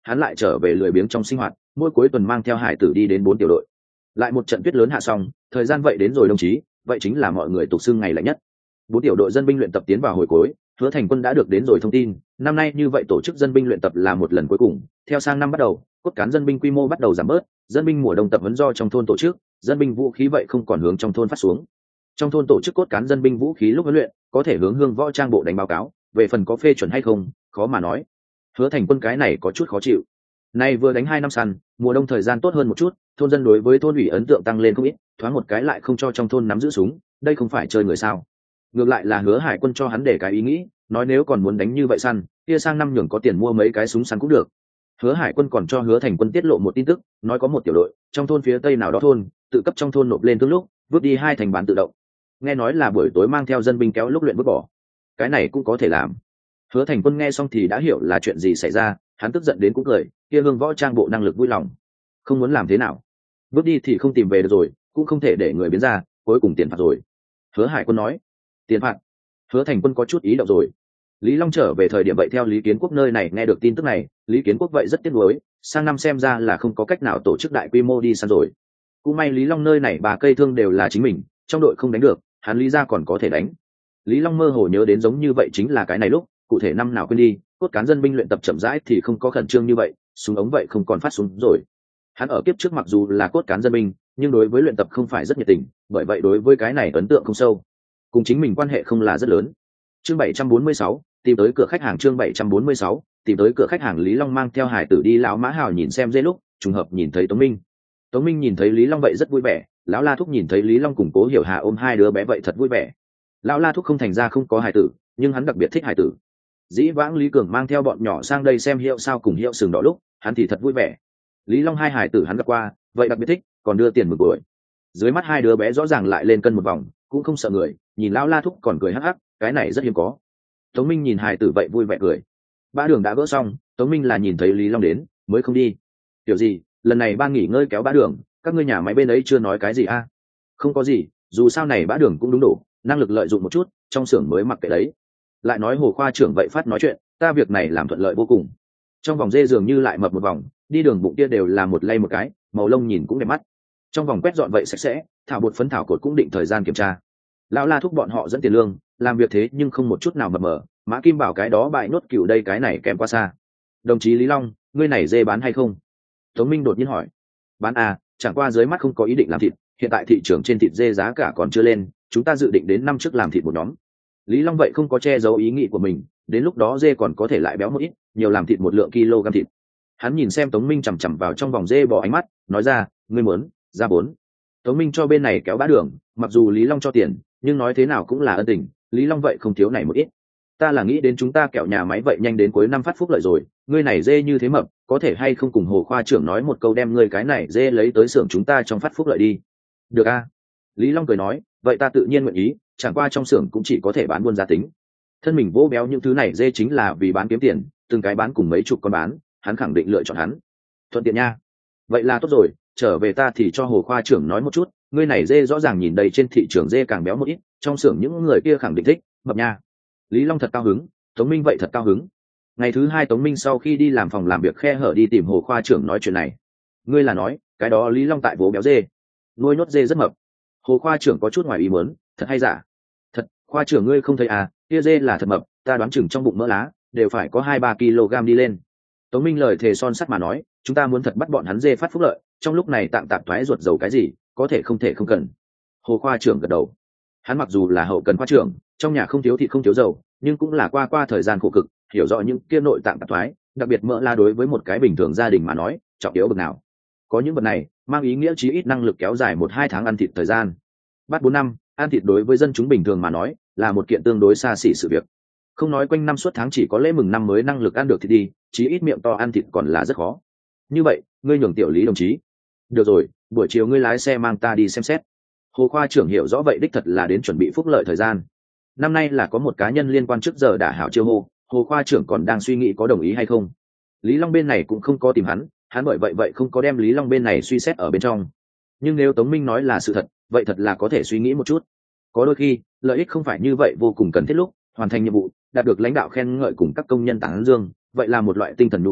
hắn lại trở về lười biếng trong sinh hoạt, mỗi cuối tuần mang theo hải tử đi đến bốn tiểu đội. Lại một trận tuyết lớn hạ xong, thời gian vậy đến rồi đồng chí, vậy chính là mọi người tục xưng ngày lạnh nhất. Bốn tiểu đội dân binh luyện tập tiến vào hồi cuối, Hứa Thành Quân đã được đến rồi thông tin, năm nay như vậy tổ chức dân binh luyện tập là một lần cuối cùng, theo sang năm bắt đầu, cốt cán dân binh quy mô bắt đầu giảm bớt, dân binh mùa đông tập huấn do trong thôn tổ chức, dân binh vũ khí vậy không còn hướng trong thôn phát xuống. Trong thôn tổ chức cốt cán dân binh vũ khí lúc huấn luyện, có thể hướng hương võ trang bộ đánh báo cáo, về phần có phê chuẩn hay không, khó mà nói. Hứa Thành Quân cái này có chút khó chịu. Nay vừa đánh hai năm săn, mùa đông thời gian tốt hơn một chút, thôn dân đối với thôn ủy ấn tượng tăng lên không ít, thoáng một cái lại không cho trong thôn nắm giữ súng, đây không phải chơi người sao? Ngược lại là Hứa Hải Quân cho hắn để cái ý nghĩ, nói nếu còn muốn đánh như vậy săn, kia sang năm nhường có tiền mua mấy cái súng săn cũng được. Hứa Hải Quân còn cho Hứa Thành Quân tiết lộ một tin tức, nói có một tiểu đội trong thôn phía tây nào đó thôn, tự cấp trong thôn nộp lên thương lúc, vứt đi hai thành bán tự động. Nghe nói là buổi tối mang theo dân binh kéo lúc luyện vứt bỏ. Cái này cũng có thể làm. Hứa Thành Quân nghe xong thì đã hiểu là chuyện gì xảy ra, hắn tức giận đến cũng cười, kia hương võ trang bộ năng lực vui lòng, không muốn làm thế nào, vứt đi thì không tìm về được rồi, cũng không thể để người biến ra, cuối cùng tiền phạt rồi. Hứa Hải Quân nói, tiền phạt. Hứa Thành Quân có chút ý động rồi. Lý Long trở về thời điểm vậy theo Lý Kiến Quốc nơi này nghe được tin tức này, Lý Kiến Quốc vậy rất tiếc nuối, sang năm xem ra là không có cách nào tổ chức đại quy mô đi săn rồi. Cũng may Lý Long nơi này bà cây thương đều là chính mình, trong đội không đánh được, hắn Lý ra còn có thể đánh. Lý Long mơ hồ nhớ đến giống như vậy chính là cái này lúc, cụ thể năm nào quên đi, cốt cán dân binh luyện tập chậm rãi thì không có khẩn trương như vậy, súng ống vậy không còn phát súng rồi. Hắn ở kiếp trước mặc dù là cốt cán dân binh, nhưng đối với luyện tập không phải rất nhiệt tình, bởi vậy đối với cái này ấn tượng không sâu, cùng chính mình quan hệ không là rất lớn. Chương bảy trăm bốn mươi sáu, tìm tới cửa khách hàng. Chương bảy trăm bốn mươi sáu, tìm tới cửa khách hàng. Lý Long mang theo hải tử đi lão mã hào nhìn xem dê lúc, trùng hợp nhìn thấy Tống Minh. Tống Minh nhìn thấy Lý Long vậy rất vui vẻ, lão La Thúc nhìn thấy Lý Long cùng Cố Hiểu Hà ôm hai đứa bé vậy thật vui vẻ. Lão La Thúc không thành ra không có hải tử, nhưng hắn đặc biệt thích hải tử. Dĩ vãng Lý Cường mang theo bọn nhỏ sang đây xem hiệu sao cùng hiệu sừng đỏ lúc, hắn thì thật vui vẻ. Lý Long hai hải tử hắn gặp qua, vậy đặc biệt thích, còn đưa tiền mừng tuổi. Dưới mắt hai đứa bé rõ ràng lại lên cân một vòng, cũng không sợ người, nhìn lão La Thúc còn cười hắc hắc, cái này rất hiếm có. Tống Minh nhìn hải tử vậy vui vẻ cười. Ba đường đã gỡ xong, Tống Minh là nhìn thấy Lý Long đến, mới không đi. Kiểu gì, lần này ba nghỉ ngơi kéo Bá Đường, các ngươi nhà máy bên ấy chưa nói cái gì a? À? Không có gì, dù sao này Bá Đường cũng đúng đủ, năng lực lợi dụng một chút, trong xưởng mới mặc kệ đấy. Lại nói Hồ khoa trưởng vậy phát nói chuyện, ta việc này làm thuận lợi vô cùng. Trong vòng dê dường như lại mập một vòng, đi đường bụng kia đều là một lay một cái, màu lông nhìn cũng đẹp mắt. Trong vòng quét dọn vậy sạch sẽ, thảo bột phấn thảo cột cũng định thời gian kiểm tra. Lão La thúc bọn họ dẫn tiền lương, làm việc thế nhưng không một chút nào mập mờ, Mã Kim Bảo cái đó bại nốt cựu đây cái này kèm qua xa. Đồng chí Lý Long, ngươi này dê bán hay không? Tống Minh đột nhiên hỏi. Bán à, chẳng qua dưới mắt không có ý định làm thịt, hiện tại thị trường trên thịt dê giá cả còn chưa lên, chúng ta dự định đến năm trước làm thịt một nhóm. Lý Long vậy không có che giấu ý nghĩ của mình, đến lúc đó dê còn có thể lại béo một ít, nhiều làm thịt một lượng kg thịt. Hắn nhìn xem Tống Minh chằm chằm vào trong vòng dê bỏ ánh mắt, nói ra, ngươi muốn, ra bốn. Tống Minh cho bên này kéo Bá Đường, mặc dù Lý Long cho tiền, nhưng nói thế nào cũng là ân tình, Lý Long vậy không thiếu này một ít. Ta là nghĩ đến chúng ta kẹo nhà máy vậy nhanh đến cuối năm phát phúc lợi rồi, ngươi này dê như thế mập, có thể hay không cùng Hồ khoa trưởng nói một câu đem ngươi cái này dê lấy tới xưởng chúng ta trong phát phúc lợi đi. Được a. Lý Long cười nói, vậy ta tự nhiên nguyện ý, chẳng qua trong xưởng cũng chỉ có thể bán buôn giá tính. Thân mình vỗ béo những thứ này dê chính là vì bán kiếm tiền, từng cái bán cùng mấy chục con bán, hắn khẳng định lựa chọn hắn. Thuận tiện nha. Vậy là tốt rồi, trở về ta thì cho Hồ khoa trưởng nói một chút, ngươi này dê rõ ràng nhìn đầy trên thị trường dê càng béo một ít, trong xưởng những người kia khẳng định thích, mập nha. Lý Long thật cao hứng, Tống Minh vậy thật cao hứng. Ngày thứ hai Tống Minh sau khi đi làm phòng làm việc khe hở đi tìm Hồ khoa trưởng nói chuyện này. Ngươi là nói, cái đó Lý Long tại vố béo dê, nuôi nhốt dê rất mập. Hồ khoa trưởng có chút ngoài ý muốn, thật hay giả? Thật, khoa trưởng ngươi không thấy à, kia dê là thật mập, ta đoán chừng trong bụng mỡ lá đều phải có hai ba kg đi lên. Tống Minh lời thề son sắt mà nói, chúng ta muốn thật bắt bọn hắn dê phát phúc lợi, trong lúc này tạm tạm thoái ruột dầu cái gì, có thể không thể không cần. Hồ khoa trưởng gật đầu. Hắn mặc dù là hậu cần khoa trưởng, trong nhà không thiếu thịt không thiếu dầu, nhưng cũng là qua qua thời gian khổ cực, hiểu rõ những kia nội tạng tạp thoái, đặc biệt mỡ la đối với một cái bình thường gia đình mà nói, trọng yếu bậc nào. Có những vật này, mang ý nghĩa chí ít năng lực kéo dài một hai tháng ăn thịt thời gian. Bắt bốn năm, ăn thịt đối với dân chúng bình thường mà nói, là một kiện tương đối xa xỉ sự việc. Không nói quanh năm suốt tháng chỉ có lễ mừng năm mới năng lực ăn được thịt đi, chí ít miệng to ăn thịt còn là rất khó. Như vậy, ngươi nhường tiểu Lý đồng chí. Được rồi, buổi chiều ngươi lái xe mang ta đi xem xét. Hồ khoa trưởng hiểu rõ vậy đích thật là đến chuẩn bị phúc lợi thời gian. Năm nay là có một cá nhân liên quan trước giờ đã hảo chiêu hô, Hồ khoa trưởng còn đang suy nghĩ có đồng ý hay không. Lý Long bên này cũng không có tìm hắn, hắn bởi vậy vậy không có đem Lý Long bên này suy xét ở bên trong. Nhưng nếu Tống Minh nói là sự thật, vậy thật là có thể suy nghĩ một chút. Có đôi khi, lợi ích không phải như vậy vô cùng cần thiết lúc hoàn thành nhiệm vụ, đạt được lãnh đạo khen ngợi cùng các công nhân tán dương, vậy là một loại tinh thần nhu cầu,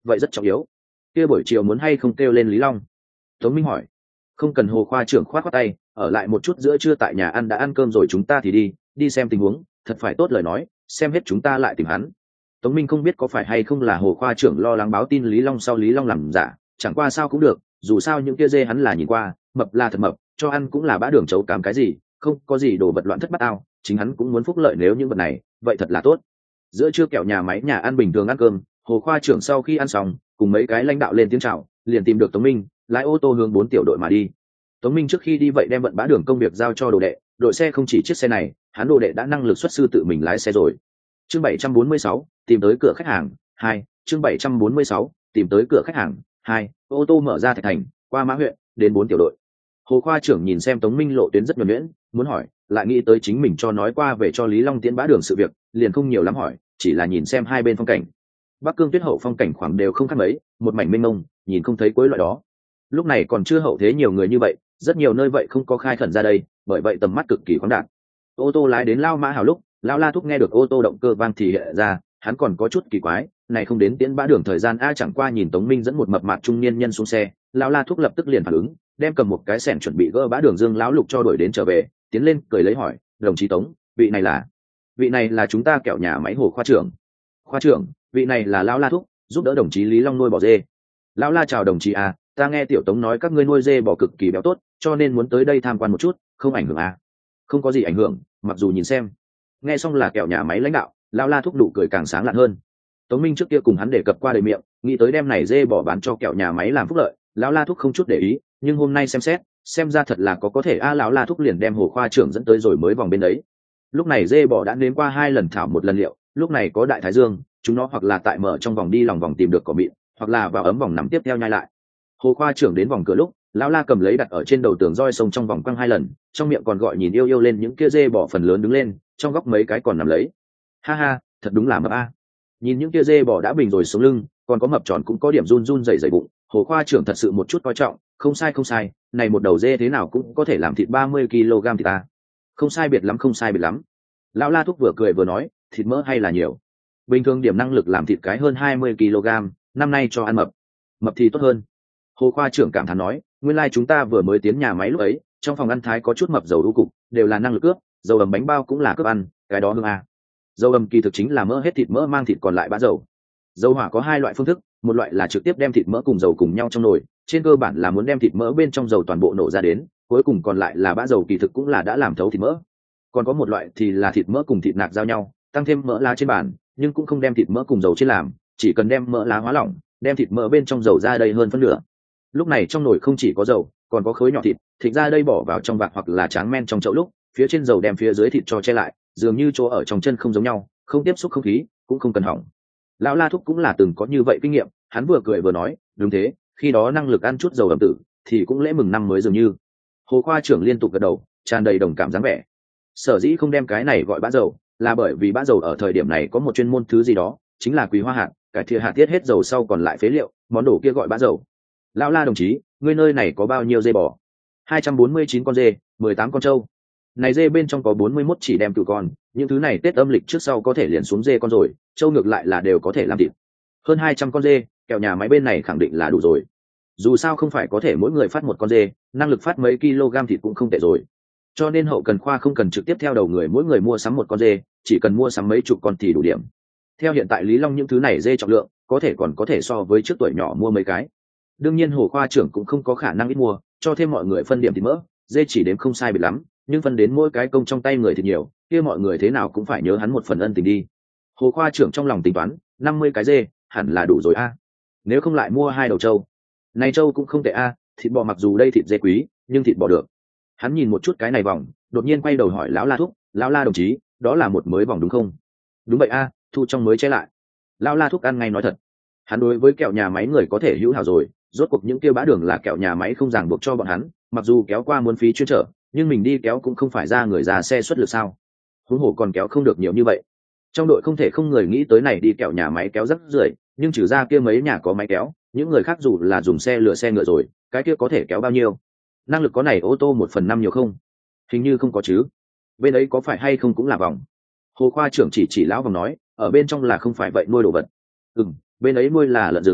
vậy rất trọng yếu. Kia buổi chiều muốn hay không kêu lên Lý Long? Tống Minh hỏi. Không cần. Hồ khoa trưởng khoát khoát tay, ở lại một chút, giữa trưa tại nhà ăn đã ăn cơm rồi, chúng ta thì đi đi xem tình huống, thật phải tốt lời nói xem hết chúng ta lại tìm hắn. Tống Minh không biết có phải hay không là Hồ khoa trưởng lo lắng báo tin Lý Long sau Lý Long làm giả, chẳng qua sao cũng được, dù sao những kia dê hắn là nhìn qua, mập là thật mập, cho ăn cũng là bã đường chấu cám cái gì, không có gì đồ vật loạn thất bát ao, chính hắn cũng muốn phúc lợi, nếu những vật này vậy thật là tốt. Giữa trưa kẹo nhà máy nhà ăn bình thường ăn cơm, Hồ khoa trưởng sau khi ăn xong cùng mấy cái lãnh đạo lên tiếng chào, liền tìm được Tống Minh, lái ô tô hướng bốn tiểu đội mà đi. Tống Minh trước khi đi vậy đem vận bã đường công việc giao cho đồ đệ, đội xe không chỉ chiếc xe này, hắn đồ đệ đã năng lực xuất sư tự mình lái xe rồi. Chương bảy trăm bốn mươi sáu, tìm tới cửa khách hàng hai. Chương bảy trăm bốn mươi sáu, tìm tới cửa khách hàng hai. Ô tô mở ra Thạch Thành, qua Mã huyện, đến bốn tiểu đội. Hồ khoa trưởng nhìn xem Tống Minh lộ tuyến rất nhuần nhuyễn, muốn hỏi, lại nghĩ tới chính mình cho nói qua về cho Lý Long tiến bã đường sự việc, liền không nhiều lắm hỏi, chỉ là nhìn xem hai bên phong cảnh. Bắc Cương tuyết hậu phong cảnh khoảng đều không khác mấy, một mảnh mênh mông, nhìn không thấy cuối loại đó. Lúc này còn chưa hậu thế nhiều người như vậy, rất nhiều nơi vậy không có khai khẩn ra đây, bởi vậy tầm mắt cực kỳ khoáng đạt. Ô tô lái đến Lao Mã Hào lúc, Lão La Thúc nghe được ô tô động cơ vang thì hiện ra, hắn còn có chút kỳ quái, này không đến tiễn bã đường thời gian a, chẳng qua nhìn Tống Minh dẫn một mập mạp trung niên nhân xuống xe, Lão La Thúc lập tức liền phản ứng, đem cầm một cái xẻng chuẩn bị gỡ bã đường Dương lão Lục cho đuổi đến trở về, tiến lên cười lấy hỏi, đồng chí Tống, vị này là vị này là chúng ta kẹo nhà máy Hồ khoa trưởng. Khoa trưởng, vị này là Lão La Thúc, giúp đỡ đồng chí Lý Long nuôi bò dê. Lão La chào đồng chí à, ta nghe tiểu Tống nói các ngươi nuôi dê bò cực kỳ béo tốt, cho nên muốn tới đây tham quan một chút, không ảnh hưởng à? Không có gì ảnh hưởng, mặc dù nhìn xem. Nghe xong là kẹo nhà máy lãnh đạo, Lão La Thúc nụ cười càng sáng lạn hơn. Tống Minh trước kia cùng hắn đề cập qua đời miệng, nghĩ tới đem này dê bỏ bán cho kẹo nhà máy làm phúc lợi, Lão La Thúc không chút để ý, nhưng hôm nay xem xét, xem ra thật là có có thể a. Lão La Thúc liền đem Hồ khoa trưởng dẫn tới rồi mới vòng bên đấy. Lúc này dê bò đã nếm qua hai lần thảo một lần liệu, lúc này có đại thái dương, chúng nó hoặc là tại mở trong vòng đi lòng vòng tìm được cỏ mịn, hoặc là vào ấm vòng nằm tiếp theo nhai lại. Hồ khoa trưởng đến vòng cửa lúc, Lão La cầm lấy đặt ở trên đầu tường roi sông trong vòng quăng hai lần, trong miệng còn gọi nhìn yêu yêu lên những kia dê bò phần lớn đứng lên, trong góc mấy cái còn nằm lấy. Ha ha, thật đúng là mập a. Nhìn những kia dê bò đã bình rồi xuống lưng, còn có mập tròn cũng có điểm run run dày dày bụng, Hồ khoa trưởng thật sự một chút coi trọng, không sai không sai, này một đầu dê thế nào cũng có thể làm thịt ba mươi ki lô gam thịt ta. Không sai biệt lắm, không sai biệt lắm. Lão La Thúc vừa cười vừa nói, thịt mỡ hay là nhiều. Bình thường điểm năng lực làm thịt cái hơn hai mươi ki lô gam, năm nay cho ăn mập. Mập thì tốt hơn. Hồ khoa trưởng cảm thán nói, nguyên lai like chúng ta vừa mới tiến nhà máy lúc ấy, trong phòng ăn thái có chút mập dầu đu cục, đều là năng lực cướp, dầu ầm bánh bao cũng là cướp ăn, cái đó hương a. Dầu ầm kỳ thực chính là mỡ hết thịt mỡ mang thịt còn lại bã dầu. Dầu hỏa có hai loại phương thức, một loại là trực tiếp đem thịt mỡ cùng dầu cùng nhau trong nồi, trên cơ bản là muốn đem thịt mỡ bên trong dầu toàn bộ nổ ra đến, cuối cùng còn lại là bã dầu kỳ thực cũng là đã làm thấu thịt mỡ. Còn có một loại thì là thịt mỡ cùng thịt nạc giao nhau, tăng thêm mỡ lá trên bàn, nhưng cũng không đem thịt mỡ cùng dầu trên làm, chỉ cần đem mỡ lá hóa lỏng, đem thịt mỡ bên trong dầu ra đây hơn phân nửa. Lúc này trong nồi không chỉ có dầu, còn có khối nhỏ thịt, thịt ra đây bỏ vào trong vạc hoặc là tráng men trong chậu lúc, phía trên dầu đem phía dưới thịt cho che lại, dường như chỗ ở trong chân không giống nhau, không tiếp xúc không khí, cũng không cần hỏng. Lão La Thúc cũng là từng có như vậy kinh nghiệm, hắn vừa cười vừa nói, đúng thế, khi đó năng lực ăn chút dầu ẩm tử, thì cũng lễ mừng năm mới dường như. Hồ khoa trưởng liên tục gật đầu, tràn đầy đồng cảm dáng vẻ. Sở dĩ không đem cái này gọi bã dầu, là bởi vì bã dầu ở thời điểm này có một chuyên môn thứ gì đó, chính là quý hoa hạt, cải thiện hạt tiết hết dầu sau còn lại phế liệu, món đồ kia gọi bã dầu. Lão La đồng chí, ngươi nơi này có bao nhiêu dê bò? hai trăm bốn mươi chín con dê, mười tám con trâu. Này dê bên trong có bốn mươi mốt chỉ đem cừu con, những thứ này Tết âm lịch trước sau có thể liền xuống dê con rồi, trâu ngược lại là đều có thể làm thịt. Hơn hai trăm con dê, kẹo nhà máy bên này khẳng định là đủ rồi. Dù sao không phải có thể mỗi người phát một con dê, năng lực phát mấy kg thịt cũng không tệ rồi. Cho nên hậu cần khoa không cần trực tiếp theo đầu người mỗi người mua sắm một con dê, chỉ cần mua sắm mấy chục con thì đủ điểm. Theo hiện tại Lý Long những thứ này dê trọng lượng, có thể còn có thể so với trước tuổi nhỏ mua mấy cái. Đương nhiên Hồ khoa trưởng cũng không có khả năng ít mua, cho thêm mọi người phân điểm thịt mỡ, dê chỉ đếm không sai biệt lắm, nhưng phân đến mỗi cái công trong tay người thì nhiều, kia mọi người thế nào cũng phải nhớ hắn một phần ân tình đi. Hồ khoa trưởng trong lòng tính toán, năm mươi cái dê, hẳn là đủ rồi a. Nếu không lại mua hai đầu trâu. Này trâu cũng không tệ a, thịt bò mặc dù đây thịt dê quý, nhưng thịt bò được. Hắn nhìn một chút cái này vòng, đột nhiên quay đầu hỏi lão La Thúc, lão La đồng chí, đó là một mới vòng đúng không? Đúng vậy a, thu trong mới che lại. Lão La Thúc ăn ngay nói thật. Hắn đối với kẹo nhà máy người có thể hữu hảo rồi, rốt cuộc những kia bã đường là kẹo nhà máy không ràng buộc cho bọn hắn, mặc dù kéo qua muốn phí chuyên trở, nhưng mình đi kéo cũng không phải ra người già xe xuất lực sao? Huống hồ còn kéo không được nhiều như vậy. Trong đội không thể không người nghĩ tới này đi kẹo nhà máy kéo rất rưởi, nhưng trừ ra kia mấy nhà có máy kéo, những người khác dù là dùng xe lửa xe ngựa rồi, cái kia có thể kéo bao nhiêu? Năng lực có này ô tô một phần năm nhiều không? Hình như không có chứ. Bên ấy có phải hay không cũng là vòng. Hồ khoa trưởng chỉ chỉ lão vòng nói, ở bên trong là không phải vậy nuôi đồ vật. Ừm, bên ấy nuôi là lợn rừng,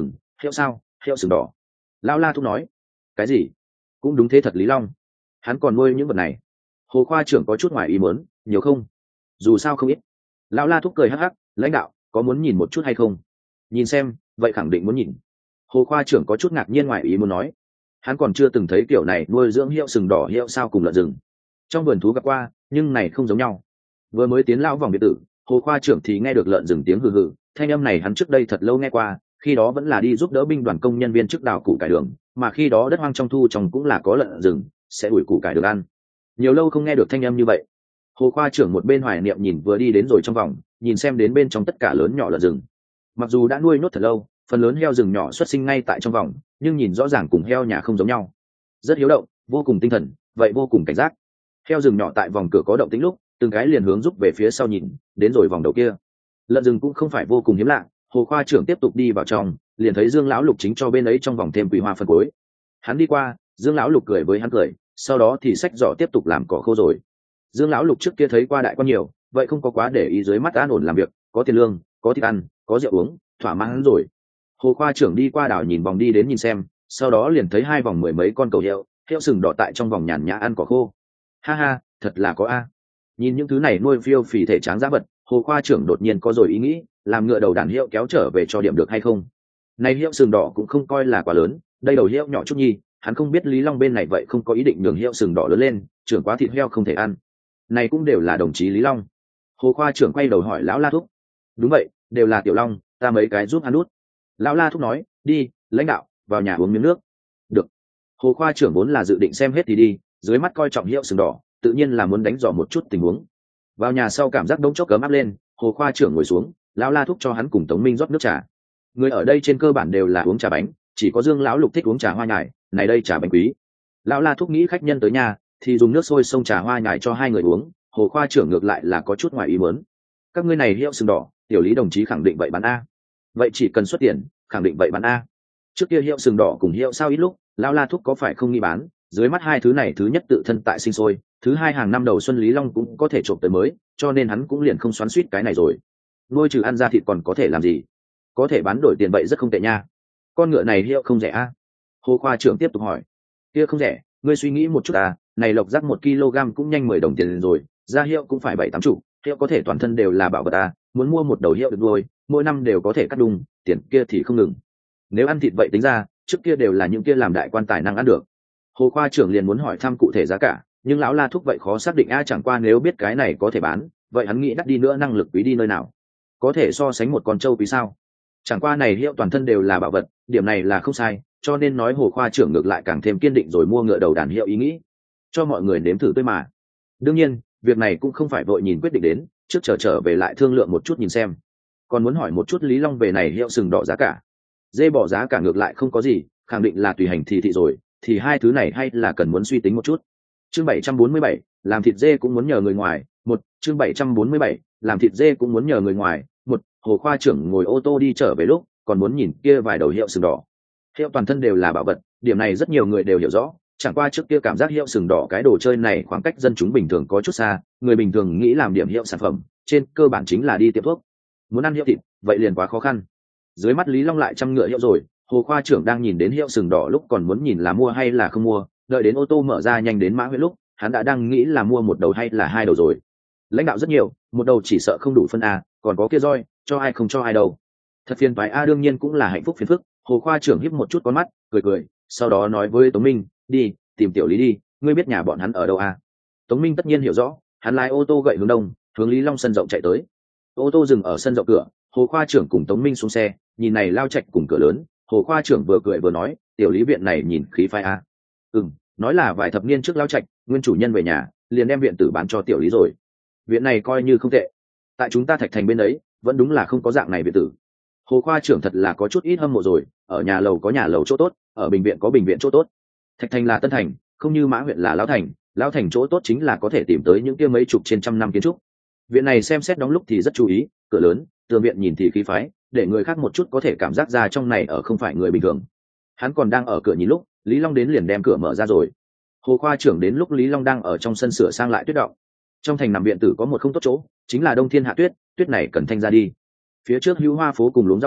hiệu sao hiệu sừng đỏ. Lão La Thúc nói. Cái gì? Cũng đúng thế thật Lý Long, hắn còn nuôi những vật này. Hồ khoa trưởng có chút ngoài ý muốn. Nhiều không? Dù sao không ít. Lão La Thúc cười hắc hắc. Lãnh đạo có muốn nhìn một chút hay không? Nhìn xem, vậy khẳng định muốn nhìn. Hồ khoa trưởng có chút ngạc nhiên ngoài ý muốn nói. Hắn còn chưa từng thấy kiểu này nuôi dưỡng hiệu sừng đỏ hiệu sao cùng lợn rừng. Trong vườn thú gặp qua, nhưng này không giống nhau. Vừa mới tiến lão vòng biệt tử, Hồ khoa trưởng thì nghe được lợn rừng tiếng hừ hừ. Thanh âm này hắn trước đây thật lâu nghe qua, khi đó vẫn là đi giúp đỡ binh đoàn công nhân viên chức đào củ cải đường, mà khi đó đất hoang trong thu trồng cũng là có lợn rừng sẽ đuổi củ cải được ăn. Nhiều lâu không nghe được thanh âm như vậy. Hồ khoa trưởng một bên hoài niệm nhìn vừa đi đến rồi trong vòng, nhìn xem đến bên trong tất cả lớn nhỏ lợn rừng. Mặc dù đã nuôi nốt thật lâu, phần lớn heo rừng nhỏ xuất sinh ngay tại trong vòng, nhưng nhìn rõ ràng cùng heo nhà không giống nhau. Rất hiếu động, vô cùng tinh thần, vậy vô cùng cảnh giác. Heo rừng nhỏ tại vòng cửa có động tĩnh lúc, từng cái liền hướng rút về phía sau nhìn, đến rồi vòng đầu kia. Lợn rừng cũng không phải vô cùng hiếm lạ. Hồ khoa trưởng tiếp tục đi vào trong, liền thấy Dương lão lục chính cho bên ấy trong vòng thêm quỳ hoa phân cối. Hắn đi qua, Dương lão lục cười với hắn cười, sau đó thì xách giỏ tiếp tục làm cỏ khô rồi. Dương lão lục trước kia thấy qua đại quan nhiều, vậy không có quá để ý dưới mắt an ổn làm việc, có tiền lương, có thịt ăn, có rượu uống, thỏa mãn hắn rồi. Hồ khoa trưởng đi qua đảo nhìn vòng đi đến nhìn xem, sau đó liền thấy hai vòng mười mấy con cầu hiệu, hiệu sừng đỏ tại trong vòng nhàn nhã ăn cỏ khô. Ha ha, thật là có a. Nhìn những thứ này nuôi phiêu phì thể tráng giá vật, Hồ khoa trưởng đột nhiên có rồi ý nghĩ, làm ngựa đầu đàn hiệu kéo trở về cho điểm được hay không. Này hiệu sừng đỏ cũng không coi là quá lớn, đây đầu hiệu nhỏ chút nhi, hắn không biết Lý Long bên này vậy không có ý định nhường hiệu sừng đỏ lớn lên, trưởng quá thịt heo không thể ăn. Này cũng đều là đồng chí Lý Long. Hồ khoa trưởng quay đầu hỏi lão La Thúc. Đúng vậy, đều là Tiểu Long, ta mấy cái giúp hắn nút. Lão La Thúc nói, đi, lãnh đạo, vào nhà uống miếng nước. Được. Hồ khoa trưởng vốn là dự định xem hết thì đi, dưới mắt coi trọng hiệu sừng đỏ, tự nhiên là muốn đánh dò một chút tình huống. Vào nhà sau cảm giác đống chốc cấm áp lên, Hồ khoa trưởng ngồi xuống, lão La Thúc cho hắn cùng Tống Minh rót nước trà. Người ở đây trên cơ bản đều là uống trà bánh, chỉ có Dương lão lục thích uống trà hoa nhài, này đây trà bánh quý. Lão La Thúc nghĩ khách nhân tới nhà thì dùng nước sôi xông trà hoa nhài cho hai người uống. Hồ khoa trưởng ngược lại là có chút ngoài ý muốn. Các ngươi này hiệu sừng đỏ, tiểu Lý đồng chí khẳng định vậy bán a. Vậy chỉ cần xuất tiền, khẳng định vậy bán a. Trước kia hiệu sừng đỏ cùng hiệu sao ít lúc, lão La Thúc có phải không nghĩ bán, dưới mắt hai thứ này thứ nhất tự thân tại sinh sôi, thứ hai hàng năm đầu xuân Lý Long cũng có thể trộm tới mới, cho nên hắn cũng liền không xoắn xuýt cái này rồi. Nuôi trừ ăn ra thịt còn có thể làm gì? Có thể bán đổi tiền vậy rất không tệ nha. Con ngựa này hiệu không rẻ a? Hồ khoa trưởng tiếp tục hỏi. Kia không rẻ, ngươi suy nghĩ một chút à, này lộc rác một kg cũng nhanh mười đồng tiền rồi, ra hiệu cũng phải bảy tám chục, hiệu có thể toàn thân đều là bảo vật à, muốn mua một đầu hiệu được nuôi, mỗi năm đều có thể cắt đung, tiền kia thì không ngừng. Nếu ăn thịt vậy tính ra, trước kia đều là những kia làm đại quan tài năng ăn được. Hồ khoa trưởng liền muốn hỏi thăm cụ thể giá cả, nhưng lão La Thúc vậy khó xác định a, chẳng qua nếu biết cái này có thể bán, vậy hắn nghĩ đắt đi nữa năng lực quý đi nơi nào? Có thể so sánh một con trâu quý sao? Chẳng qua này hiệu toàn thân đều là bảo vật, điểm này là không sai, cho nên nói Hồ khoa trưởng ngược lại càng thêm kiên định rồi mua ngựa đầu đàn hiệu ý nghĩ, cho mọi người nếm thử tươi mà. Đương nhiên, việc này cũng không phải vội nhìn quyết định đến, trước chờ trở, trở về lại thương lượng một chút nhìn xem. Còn muốn hỏi một chút Lý Long về này hiệu sừng đỏ giá cả. Dê bỏ giá cả ngược lại không có gì, khẳng định là tùy hành thì thị rồi, thì hai thứ này hay là cần muốn suy tính một chút. Chương bảy trăm bốn mươi bảy, làm thịt dê cũng muốn nhờ người ngoài. Một, chương bảy trăm bốn mươi bảy, làm thịt dê cũng muốn nhờ người ngoài. Một, Hồ khoa trưởng ngồi ô tô đi trở về lúc, còn muốn nhìn kia vài đầu hiệu sừng đỏ. Hiệu toàn thân đều là bảo vật, điểm này rất nhiều người đều hiểu rõ, chẳng qua trước kia cảm giác hiệu sừng đỏ cái đồ chơi này khoảng cách dân chúng bình thường có chút xa, người bình thường nghĩ làm điểm hiệu sản phẩm, trên cơ bản chính là đi tiệm thuốc. Muốn ăn hiệu thịt, vậy liền quá khó khăn. Dưới mắt Lý Long lại chăm ngựa hiệu rồi, Hồ khoa trưởng đang nhìn đến hiệu sừng đỏ lúc còn muốn nhìn là mua hay là không mua, đợi đến ô tô mở ra nhanh đến Mã Huyện lúc, hắn đã đang nghĩ là mua một đầu hay là hai đầu rồi. Lãnh đạo rất nhiều, một đầu chỉ sợ không đủ phân a, còn có kia roi, cho ai không cho ai đâu. Thật phiền toái a, đương nhiên cũng là hạnh phúc phiền phức. Hồ khoa trưởng híp một chút con mắt, cười cười, sau đó nói với Tống Minh, đi, tìm tiểu Lý đi, ngươi biết nhà bọn hắn ở đâu a? Tống Minh tất nhiên hiểu rõ, hắn lái ô tô gậy hướng đông, hướng Lý Long sân rộng chạy tới. Ô tô dừng ở sân rộng cửa, Hồ khoa trưởng cùng Tống Minh xuống xe, nhìn này lao chạch cùng cửa lớn, Hồ khoa trưởng vừa cười vừa nói, tiểu Lý viện này nhìn khí phái a. Ừm, nói là vài thập niên trước lao chạch, nguyên chủ nhân về nhà, liền đem viện tử bán cho tiểu Lý rồi. Viện này coi như không tệ. Tại chúng ta Thạch Thành bên đấy, vẫn đúng là không có dạng này viện tử. Hồ khoa trưởng thật là có chút ít hâm mộ rồi, ở nhà lầu có nhà lầu chỗ tốt, ở bệnh viện có bệnh viện chỗ tốt. Thạch Thành là Tân Thành, không như Mã Huyện là Lão Thành, Lão Thành chỗ tốt chính là có thể tìm tới những kia mấy chục trên trăm năm kiến trúc. Viện này xem xét đóng lúc thì rất chú ý, cửa lớn, tường viện nhìn thì khí phái, để người khác một chút có thể cảm giác ra trong này ở không phải người bình thường. Hắn còn đang ở cửa nhìn lúc, Lý Long đến liền đem cửa mở ra rồi. Hồ khoa trưởng đến lúc Lý Long đang ở trong sân sửa sang lại tuyết động. Trong thành nằm viện tử có một không tốt chỗ, chính là đông thiên hạ tuyết, tuyết này cần thanh ra đi. Phía trước hữu hoa phố cùng luống rau tử,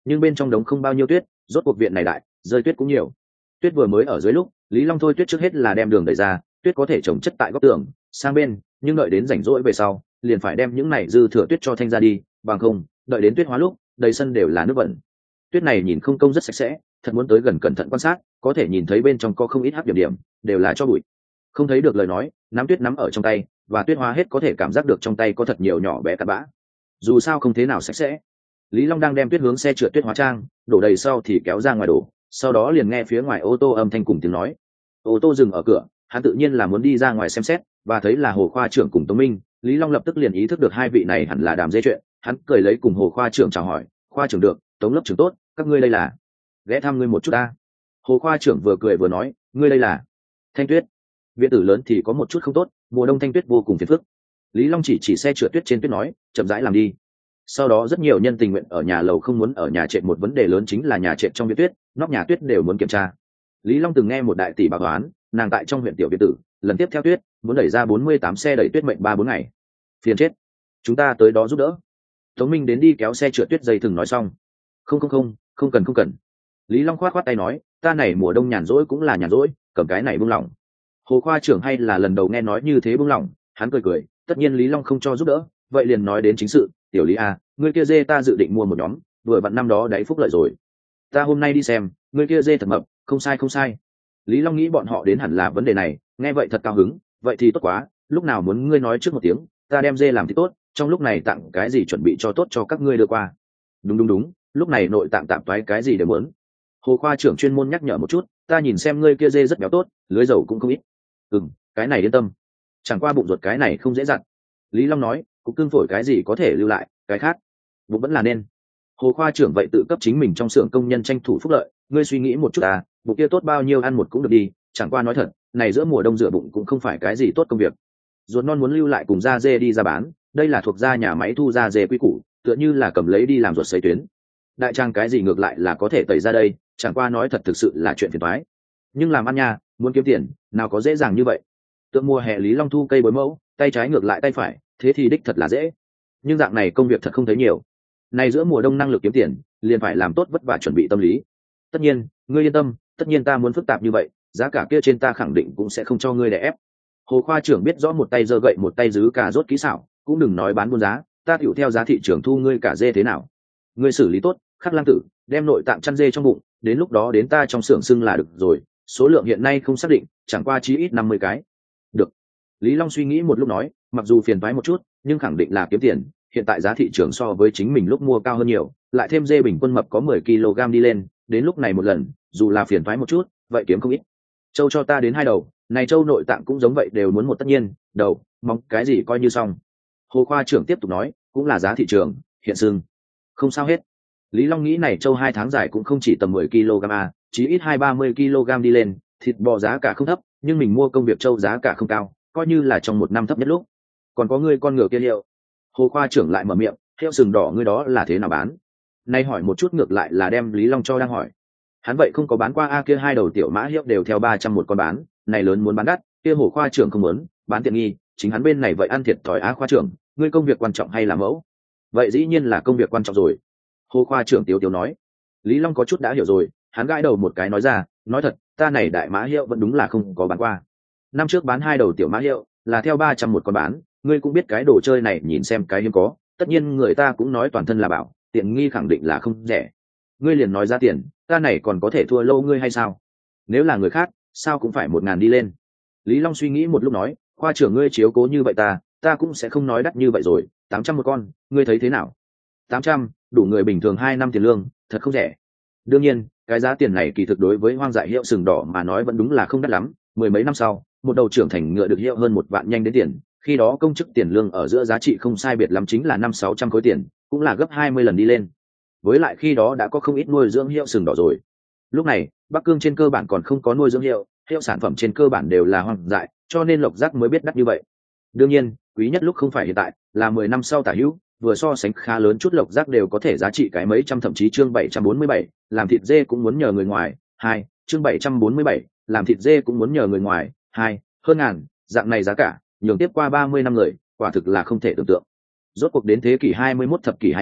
nhưng bên trong đống không bao nhiêu tuyết, rốt cuộc viện này đại, rơi tuyết cũng nhiều. Tuyết vừa mới ở dưới lúc, Lý Long thôi tuyết trước hết là đem đường đẩy ra, tuyết có thể trồng chất tại góc tường sang bên, nhưng đợi đến rảnh rỗi về sau liền phải đem những này dư thừa tuyết cho thanh ra đi, bằng không đợi đến tuyết hóa lúc đầy sân đều là nước bẩn. Tuyết này nhìn không công rất sạch sẽ, thật muốn tới gần cẩn thận quan sát có thể nhìn thấy bên trong có không ít hắc điểm điểm, đều là cho bụi. Không thấy được lời nói, nắm tuyết nắm ở trong tay và tuyết hóa hết có thể cảm giác được trong tay có thật nhiều nhỏ bé cặn bã, dù sao không thế nào sạch sẽ. Lý Long đang đem tuyết hướng xe trượt tuyết hóa trang đổ đầy sau thì kéo ra ngoài đổ, sau đó liền nghe phía ngoài ô tô âm thanh cùng tiếng nói. Ô tô dừng ở cửa, hắn tự nhiên là muốn đi ra ngoài xem xét, và thấy là Hồ khoa trưởng cùng Tống Minh. Lý Long lập tức liền ý thức được hai vị này hẳn là đàm dê chuyện, hắn cười lấy cùng Hồ khoa trưởng chào hỏi. Khoa trưởng được, Tống lớp trưởng tốt, các ngươi đây là ghé thăm ngươi một chút ta. Hồ khoa trưởng vừa cười vừa nói, ngươi đây là Thanh Tuyết. Viện tử lớn thì có một chút không tốt, mùa đông Thanh Tuyết vô cùng phiền phức. Lý Long chỉ chỉ xe trượt tuyết trên tuyết nói, chậm rãi làm đi. Sau đó rất nhiều nhân tình nguyện ở nhà lầu không muốn ở nhà trệt, một vấn đề lớn chính là nhà trệt trong viện tuyết, nóc nhà tuyết đều muốn kiểm tra. Lý Long từng nghe một đại tỷ bà toán, nàng tại trong huyện tiểu viện tử, lần tiếp theo tuyết muốn đẩy ra bốn mươi tám xe đẩy tuyết mệnh ba bốn ngày, phiền chết. Chúng ta tới đó giúp đỡ. Tống Minh đến đi kéo xe trượt tuyết dây thừng nói xong. Không không không, không cần không cần. Lý Long khoát khoát tay nói, ta này mùa đông nhàn rỗi cũng là nhàn rỗi, cầm cái này buông lỏng. Hồ khoa trưởng hay là lần đầu nghe nói như thế buông lỏng, hắn cười cười, tất nhiên Lý Long không cho giúp đỡ, vậy liền nói đến chính sự. Tiểu Lý à, ngươi kia dê ta dự định mua một nhóm, vừa vặn năm đó đáy phúc lợi rồi. Ta hôm nay đi xem, ngươi kia dê thật mập, không sai không sai. Lý Long nghĩ bọn họ đến hẳn là vấn đề này, nghe vậy thật cao hứng, vậy thì tốt quá, lúc nào muốn ngươi nói trước một tiếng, ta đem dê làm thì tốt, trong lúc này tặng cái gì chuẩn bị cho tốt cho các ngươi đưa qua. Đúng đúng đúng, lúc này nội tạng tạm toái cái gì đều muốn. Hồ khoa trưởng chuyên môn nhắc nhở một chút, ta nhìn xem ngươi kia dê rất béo tốt, lưới dầu cũng không ít. Ừm, cái này yên tâm, chẳng qua bụng ruột cái này không dễ dặn. Lý Long nói, cục cưng phổi cái gì có thể lưu lại, cái khác bụng vẫn là nên. Hồ khoa trưởng vậy tự cấp chính mình trong xưởng công nhân tranh thủ phúc lợi, ngươi suy nghĩ một chút à, bụng kia tốt bao nhiêu ăn một cũng được đi, chẳng qua nói thật, này giữa mùa đông rửa bụng cũng không phải cái gì tốt công việc. Ruột non muốn lưu lại cùng da dê đi ra bán, đây là thuộc da nhà máy thu da dê quy củ, tựa như là cầm lấy đi làm ruột sấy tuyến. Đại trang cái gì ngược lại là có thể tẩy ra đây, chẳng qua nói thật thực sự là chuyện phiền toái. Nhưng làm ăn nha, muốn kiếm tiền, nào có dễ dàng như vậy. Tượng mùa hè Lý Long thu cây bối mẫu, tay trái ngược lại tay phải, thế thì đích thật là dễ. Nhưng dạng này công việc thật không thấy nhiều. Này giữa mùa đông năng lực kiếm tiền, liền phải làm tốt vất vả chuẩn bị tâm lý. Tất nhiên, ngươi yên tâm, tất nhiên ta muốn phức tạp như vậy, giá cả kia trên ta khẳng định cũng sẽ không cho ngươi đè ép. Hồ khoa trưởng biết rõ một tay giơ gậy một tay giữ cà rốt kỹ xảo, cũng đừng nói bán buôn giá, ta tiểu theo giá thị trường thu ngươi cả dê thế nào. Ngươi xử lý tốt, khắc lang tử, đem nội tạng chăn dê trong bụng, đến lúc đó đến ta trong xưởng xưng là được rồi, số lượng hiện nay không xác định, chẳng qua chí ít năm mươi cái. Được. Lý Long suy nghĩ một lúc nói, mặc dù phiền toái một chút, nhưng khẳng định là kiếm tiền, hiện tại giá thị trường so với chính mình lúc mua cao hơn nhiều, lại thêm dê bình quân mập có mười ki lô gam đi lên, đến lúc này một lần, dù là phiền toái một chút, vậy kiếm không ít. Châu cho ta đến hai đầu, này châu nội tạng cũng giống vậy đều muốn một, tất nhiên, đầu, mong cái gì coi như xong. Hồ khoa trưởng tiếp tục nói, cũng là giá thị trường, hiện sưng. Không sao hết. Lý Long nghĩ này châu hai tháng dài cũng không chỉ tầm mười ki lô gam à, chí ít hai ba mươi ki lô gam đi lên, thịt bò giá cả không thấp, nhưng mình mua công việc châu giá cả không cao, coi như là trong một năm thấp nhất lúc. Còn có ngươi con ngựa kia liệu. Hồ khoa trưởng lại mở miệng, heo sừng đỏ ngươi đó là thế nào bán? Nay hỏi một chút ngược lại là đem Lý Long cho đang hỏi. Hắn vậy không có bán qua a, kia hai đầu tiểu mã hiệu đều theo ba trăm một con bán, này lớn muốn bán đắt, kia Hồ khoa trưởng không muốn, bán tiện nghi, chính hắn bên này vậy ăn thiệt thòi a. Khoa trưởng, ngươi công việc quan trọng hay là mẫu? Vậy dĩ nhiên là công việc quan trọng rồi. Hồ khoa trưởng tiếu tiếu nói. Lý Long có chút đã hiểu rồi, hắn gãi đầu một cái nói ra, nói thật, ta này đại mã hiệu vẫn đúng là không có bán qua. Năm trước bán hai đầu tiểu mã hiệu, là theo ba trăm một con bán, ngươi cũng biết cái đồ chơi này nhìn xem cái hiếm có, tất nhiên người ta cũng nói toàn thân là bảo, tiện nghi khẳng định là không rẻ. Ngươi liền nói ra tiền, ta này còn có thể thua lâu ngươi hay sao? Nếu là người khác, sao cũng phải một ngàn đi lên. Lý Long suy nghĩ một lúc nói, khoa trưởng ngươi chiếu cố như vậy ta, ta cũng sẽ không nói đắt như vậy rồi, tám trăm một con, ngươi thấy thế nào? Tám trăm, đủ người bình thường hai năm tiền lương, thật không rẻ. Đương nhiên, cái giá tiền này kỳ thực đối với hoang dại hiệu sừng đỏ mà nói vẫn đúng là không đắt lắm. Mười mấy năm sau, một đầu trưởng thành ngựa được hiệu hơn một vạn nhanh đến tiền, khi đó công chức tiền lương ở giữa giá trị không sai biệt lắm chính là năm sáu trăm khối tiền, cũng là gấp hai mươi lần đi lên. Với lại khi đó đã có không ít nuôi dưỡng hiệu sừng đỏ rồi. Lúc này, Bắc Cương trên cơ bản còn không có nuôi dưỡng hiệu, hiệu sản phẩm trên cơ bản đều là hoang dại, cho nên Lộc Giác mới biết đắt như vậy. Đương nhiên, quý nhất lúc không phải hiện tại, là mười năm sau tả hữu, vừa so sánh khá lớn chút Lộc Giác đều có thể giá trị cái mấy trăm, thậm chí chương bảy trăm bốn mươi bảy, làm thịt dê cũng muốn nhờ người ngoài. Hai, chương bảy trăm bốn mươi bảy, làm thịt dê cũng muốn nhờ người ngoài. Hai, hơn ngàn, dạng này giá cả, nhường tiếp qua ba mươi năm người, quả thực là không thể tưởng tượng. Rốt cuộc đến thế kỷ hai mươi mốt thập kỷ hai mươi,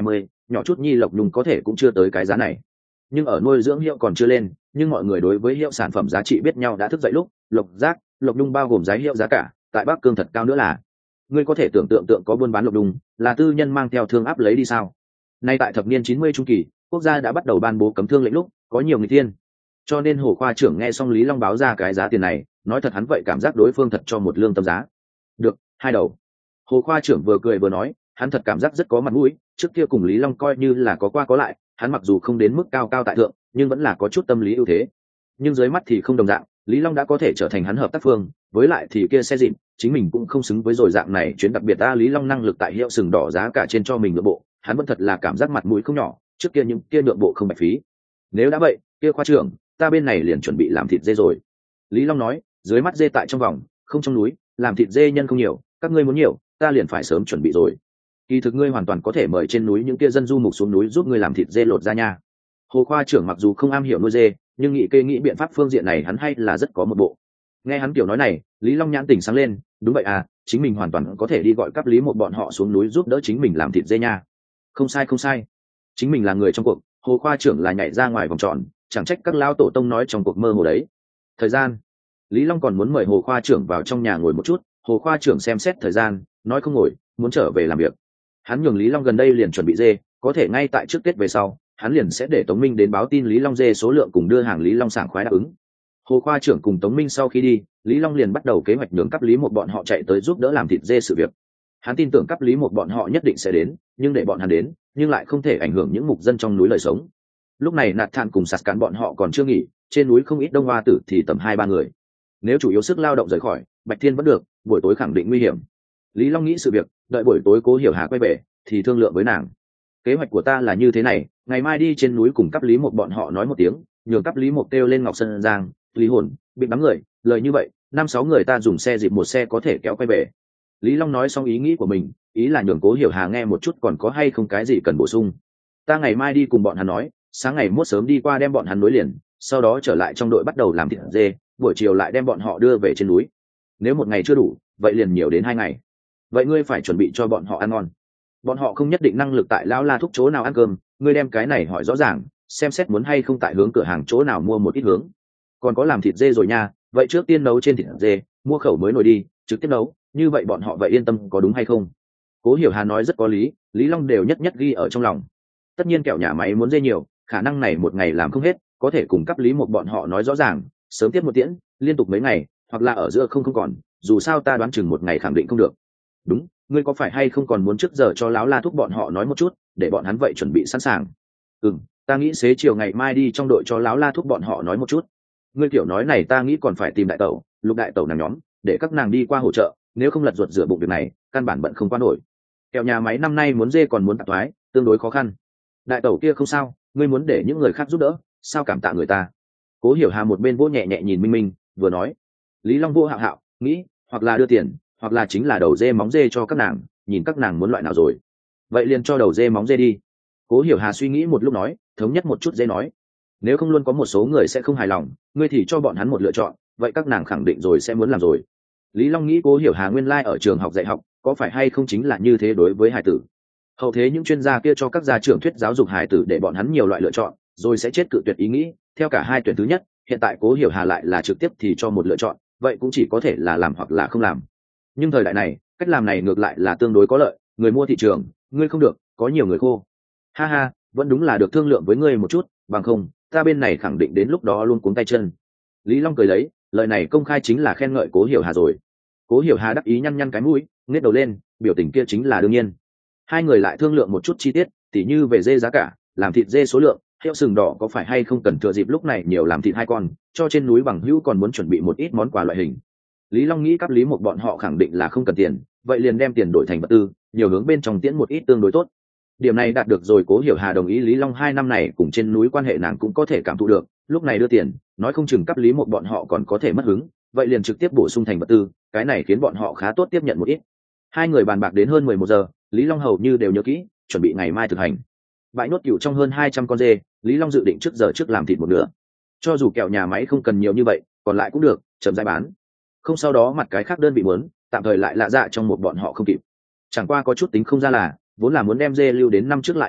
nhỏ chút nhi lộc nhung có thể cũng chưa tới cái giá này, nhưng ở nuôi dưỡng hiệu còn chưa lên, nhưng mọi người đối với hiệu sản phẩm giá trị biết nhau đã thức dậy lúc lộc giác lộc nhung bao gồm giá hiệu giá cả tại Bắc Cương thật cao nữa là ngươi có thể tưởng tượng tượng có buôn bán lộc nhung là tư nhân mang theo thương áp lấy đi sao? Nay tại thập niên chín mươi trung kỳ, quốc gia đã bắt đầu ban bố cấm thương lệnh lúc có nhiều người tiên, cho nên Hồ khoa trưởng nghe xong Lý Long báo ra cái giá tiền này, nói thật hắn vậy cảm giác đối phương thật cho một lương tâm giá. Được, hai đầu. Hồ khoa trưởng vừa cười vừa nói, hắn thật cảm giác rất có mặt mũi, trước kia cùng Lý Long coi như là có qua có lại, hắn mặc dù không đến mức cao cao tại thượng, nhưng vẫn là có chút tâm lý ưu thế. Nhưng dưới mắt thì không đồng dạng, Lý Long đã có thể trở thành hắn hợp tác phương, với lại thì kia xe dịm, chính mình cũng không xứng với rồi dạng này chuyến đặc biệt ta Lý Long năng lực tại hiệu sừng đỏ giá cả trên cho mình nhượng bộ, hắn vẫn thật là cảm giác mặt mũi không nhỏ, trước kia những kia nhượng bộ không bạch phí. Nếu đã vậy, kia khoa trưởng, ta bên này liền chuẩn bị làm thịt dê rồi. Lý Long nói, dưới mắt dê tại trong vòng, không trong núi, làm thịt dê nhân không nhiều, các ngươi muốn nhiều, ta liền phải sớm chuẩn bị rồi. Kỳ thực ngươi hoàn toàn có thể mời trên núi những kia dân du mục xuống núi giúp ngươi làm thịt dê lột ra nha. Hồ khoa trưởng mặc dù không am hiểu nuôi dê, nhưng nghĩ kê nghĩ biện pháp phương diện này hắn hay là rất có một bộ. Nghe hắn kiểu nói này, Lý Long nhãn tỉnh sáng lên, đúng vậy à, chính mình hoàn toàn có thể đi gọi cấp Lý một bọn họ xuống núi giúp đỡ chính mình làm thịt dê nha. Không sai không sai, chính mình là người trong cuộc, Hồ khoa trưởng là nhảy ra ngoài vòng tròn, chẳng trách các lão tổ tông nói trong cuộc mơ hồ đấy. Thời gian, Lý Long còn muốn mời Hồ khoa trưởng vào trong nhà ngồi một chút, Hồ khoa trưởng xem xét thời gian, nói không ngồi, muốn trở về làm việc. Hắn nhường Lý Long gần đây liền chuẩn bị dê, có thể ngay tại trước Tết về sau, hắn liền sẽ để Tống Minh đến báo tin Lý Long dê số lượng cùng đưa hàng Lý Long sảng khoái đáp ứng. Hồ khoa trưởng cùng Tống Minh sau khi đi, Lý Long liền bắt đầu kế hoạch nhường cấp Lý một bọn họ chạy tới giúp đỡ làm thịt dê sự việc. Hắn tin tưởng cấp Lý một bọn họ nhất định sẽ đến, nhưng để bọn hắn đến, nhưng lại không thể ảnh hưởng những mục dân trong núi lời sống. Lúc này Nạt Thản cùng Sạt Cán bọn họ còn chưa nghỉ, trên núi không ít đông hoa tử thì tầm hai ba người. Nếu chủ yếu sức lao động rời khỏi, Bạch Thiên vẫn được, buổi tối khẳng định nguy hiểm. Lý Long nghĩ sự việc, đợi buổi tối Cố Hiểu Hà quay về, thì thương lượng với nàng. Kế hoạch của ta là như thế này, ngày mai đi trên núi cùng cấp Lý một bọn họ nói một tiếng, nhường cấp Lý một kêu lên Ngọc Sơn Giang, Lý Hồn, bị bắn người, lời như vậy, năm sáu người ta dùng xe dịp một xe có thể kéo quay về. Lý Long nói xong ý nghĩ của mình, ý là nhường Cố Hiểu Hà nghe một chút còn có hay không cái gì cần bổ sung. Ta ngày mai đi cùng bọn hắn nói, sáng ngày mốt sớm đi qua đem bọn hắn nối liền, sau đó trở lại trong đội bắt đầu làm thịt dê, buổi chiều lại đem bọn họ đưa về trên núi. Nếu một ngày chưa đủ, vậy liền nhiều đến hai ngày. Vậy ngươi phải chuẩn bị cho bọn họ ăn ngon. Bọn họ không nhất định năng lực tại lão La Thúc chỗ nào ăn cơm, ngươi đem cái này hỏi rõ ràng, xem xét muốn hay không tại hướng cửa hàng chỗ nào mua một ít hướng. Còn có làm thịt dê rồi nha, vậy trước tiên nấu trên thịt dê, mua khẩu mới nồi đi, trực tiếp nấu, như vậy bọn họ vậy yên tâm có đúng hay không? Cố Hiểu Hà nói rất có lý, Lý Long đều nhất nhất ghi ở trong lòng. Tất nhiên kẹo nhà máy muốn dê nhiều, khả năng này một ngày làm không hết, có thể cùng cấp Lý một bọn họ nói rõ ràng, sớm tiếp một tiễn, liên tục mấy ngày, hoặc là ở giữa không không còn, dù sao ta đoán chừng một ngày khẳng định không được. Đúng, ngươi có phải hay không còn muốn trước giờ cho lão La Thúc bọn họ nói một chút, để bọn hắn vậy chuẩn bị sẵn sàng. Ừm, ta nghĩ xế chiều ngày mai đi trong đội cho lão La Thúc bọn họ nói một chút. Ngươi kiểu nói này ta nghĩ còn phải tìm đại tẩu, Lục đại tẩu nàng nhóm, để các nàng đi qua hỗ trợ, nếu không lật ruột rửa bụng việc này, căn bản bận không qua nổi. Kẹo nhà máy năm nay muốn dê còn muốn tạp thoái, tương đối khó khăn. Đại tẩu kia không sao, ngươi muốn để những người khác giúp đỡ, sao cảm tạ người ta. Cố Hiểu Hà một bên vỗ nhẹ nhẹ nhìn Minh Minh, vừa nói. Lý Long vô hạo hạo, nghĩ, hoặc là đưa tiền, hoặc là chính là đầu dê móng dê cho các nàng, nhìn các nàng muốn loại nào rồi. Vậy liền cho đầu dê móng dê đi. Cố Hiểu Hà suy nghĩ một lúc nói, thống nhất một chút dê nói. Nếu không luôn có một số người sẽ không hài lòng, ngươi thì cho bọn hắn một lựa chọn, vậy các nàng khẳng định rồi sẽ muốn làm rồi. Lý Long nghĩ Cố Hiểu Hà nguyên lai like ở trường học dạy học, có phải hay không chính là như thế đối với hải tử. Hậu thế những chuyên gia kia cho các gia trưởng thuyết giáo dục hải tử để bọn hắn nhiều loại lựa chọn, rồi sẽ chết cự tuyệt ý nghĩ, theo cả hai tuyển thứ nhất, hiện tại Cố Hiểu Hà lại là trực tiếp thì cho một lựa chọn, vậy cũng chỉ có thể là làm hoặc là không làm. Nhưng thời đại này, cách làm này ngược lại là tương đối có lợi, người mua thị trường, ngươi không được, có nhiều người khô. Ha ha, vẫn đúng là được thương lượng với ngươi một chút, bằng không, ta bên này khẳng định đến lúc đó luôn cuống tay chân. Lý Long cười lấy, lời này công khai chính là khen ngợi Cố Hiểu Hà rồi. Cố Hiểu Hà đắc ý nhăn nhăn cái mũi, nghếch đầu lên, biểu tình kia chính là đương nhiên. Hai người lại thương lượng một chút chi tiết, tỉ như về dê giá cả, làm thịt dê số lượng, hiệu sừng đỏ có phải hay không cần thừa dịp lúc này nhiều làm thịt hai con, cho trên núi bằng hữu còn muốn chuẩn bị một ít món quà loại hình. Lý Long nghĩ cấp Lý một bọn họ khẳng định là không cần tiền, vậy liền đem tiền đổi thành vật tư, nhiều hướng bên trong tiễn một ít tương đối tốt. Điểm này đạt được rồi, Cố Hiểu Hà đồng ý Lý Long hai năm này cùng trên núi quan hệ nàng cũng có thể cảm thụ được, lúc này đưa tiền, nói không chừng cấp Lý một bọn họ còn có thể mất hứng, vậy liền trực tiếp bổ sung thành vật tư, cái này khiến bọn họ khá tốt tiếp nhận một ít. Hai người bàn bạc đến hơn mười một giờ, Lý Long hầu như đều nhớ kỹ, chuẩn bị ngày mai thực hành. Bãi nuốt cừu trong hơn hai trăm con dê, Lý Long dự định trước giờ trước làm thịt một nửa. Cho dù kẹo nhà máy không cần nhiều như vậy, còn lại cũng được, chậm rãi bán. Không sau đó mặt cái khác đơn bị muốn, tạm thời lại lạ dạ trong một bọn họ không kịp. Chẳng qua có chút tính không ra là, vốn là muốn đem dê lưu đến năm trước lại làm thịt,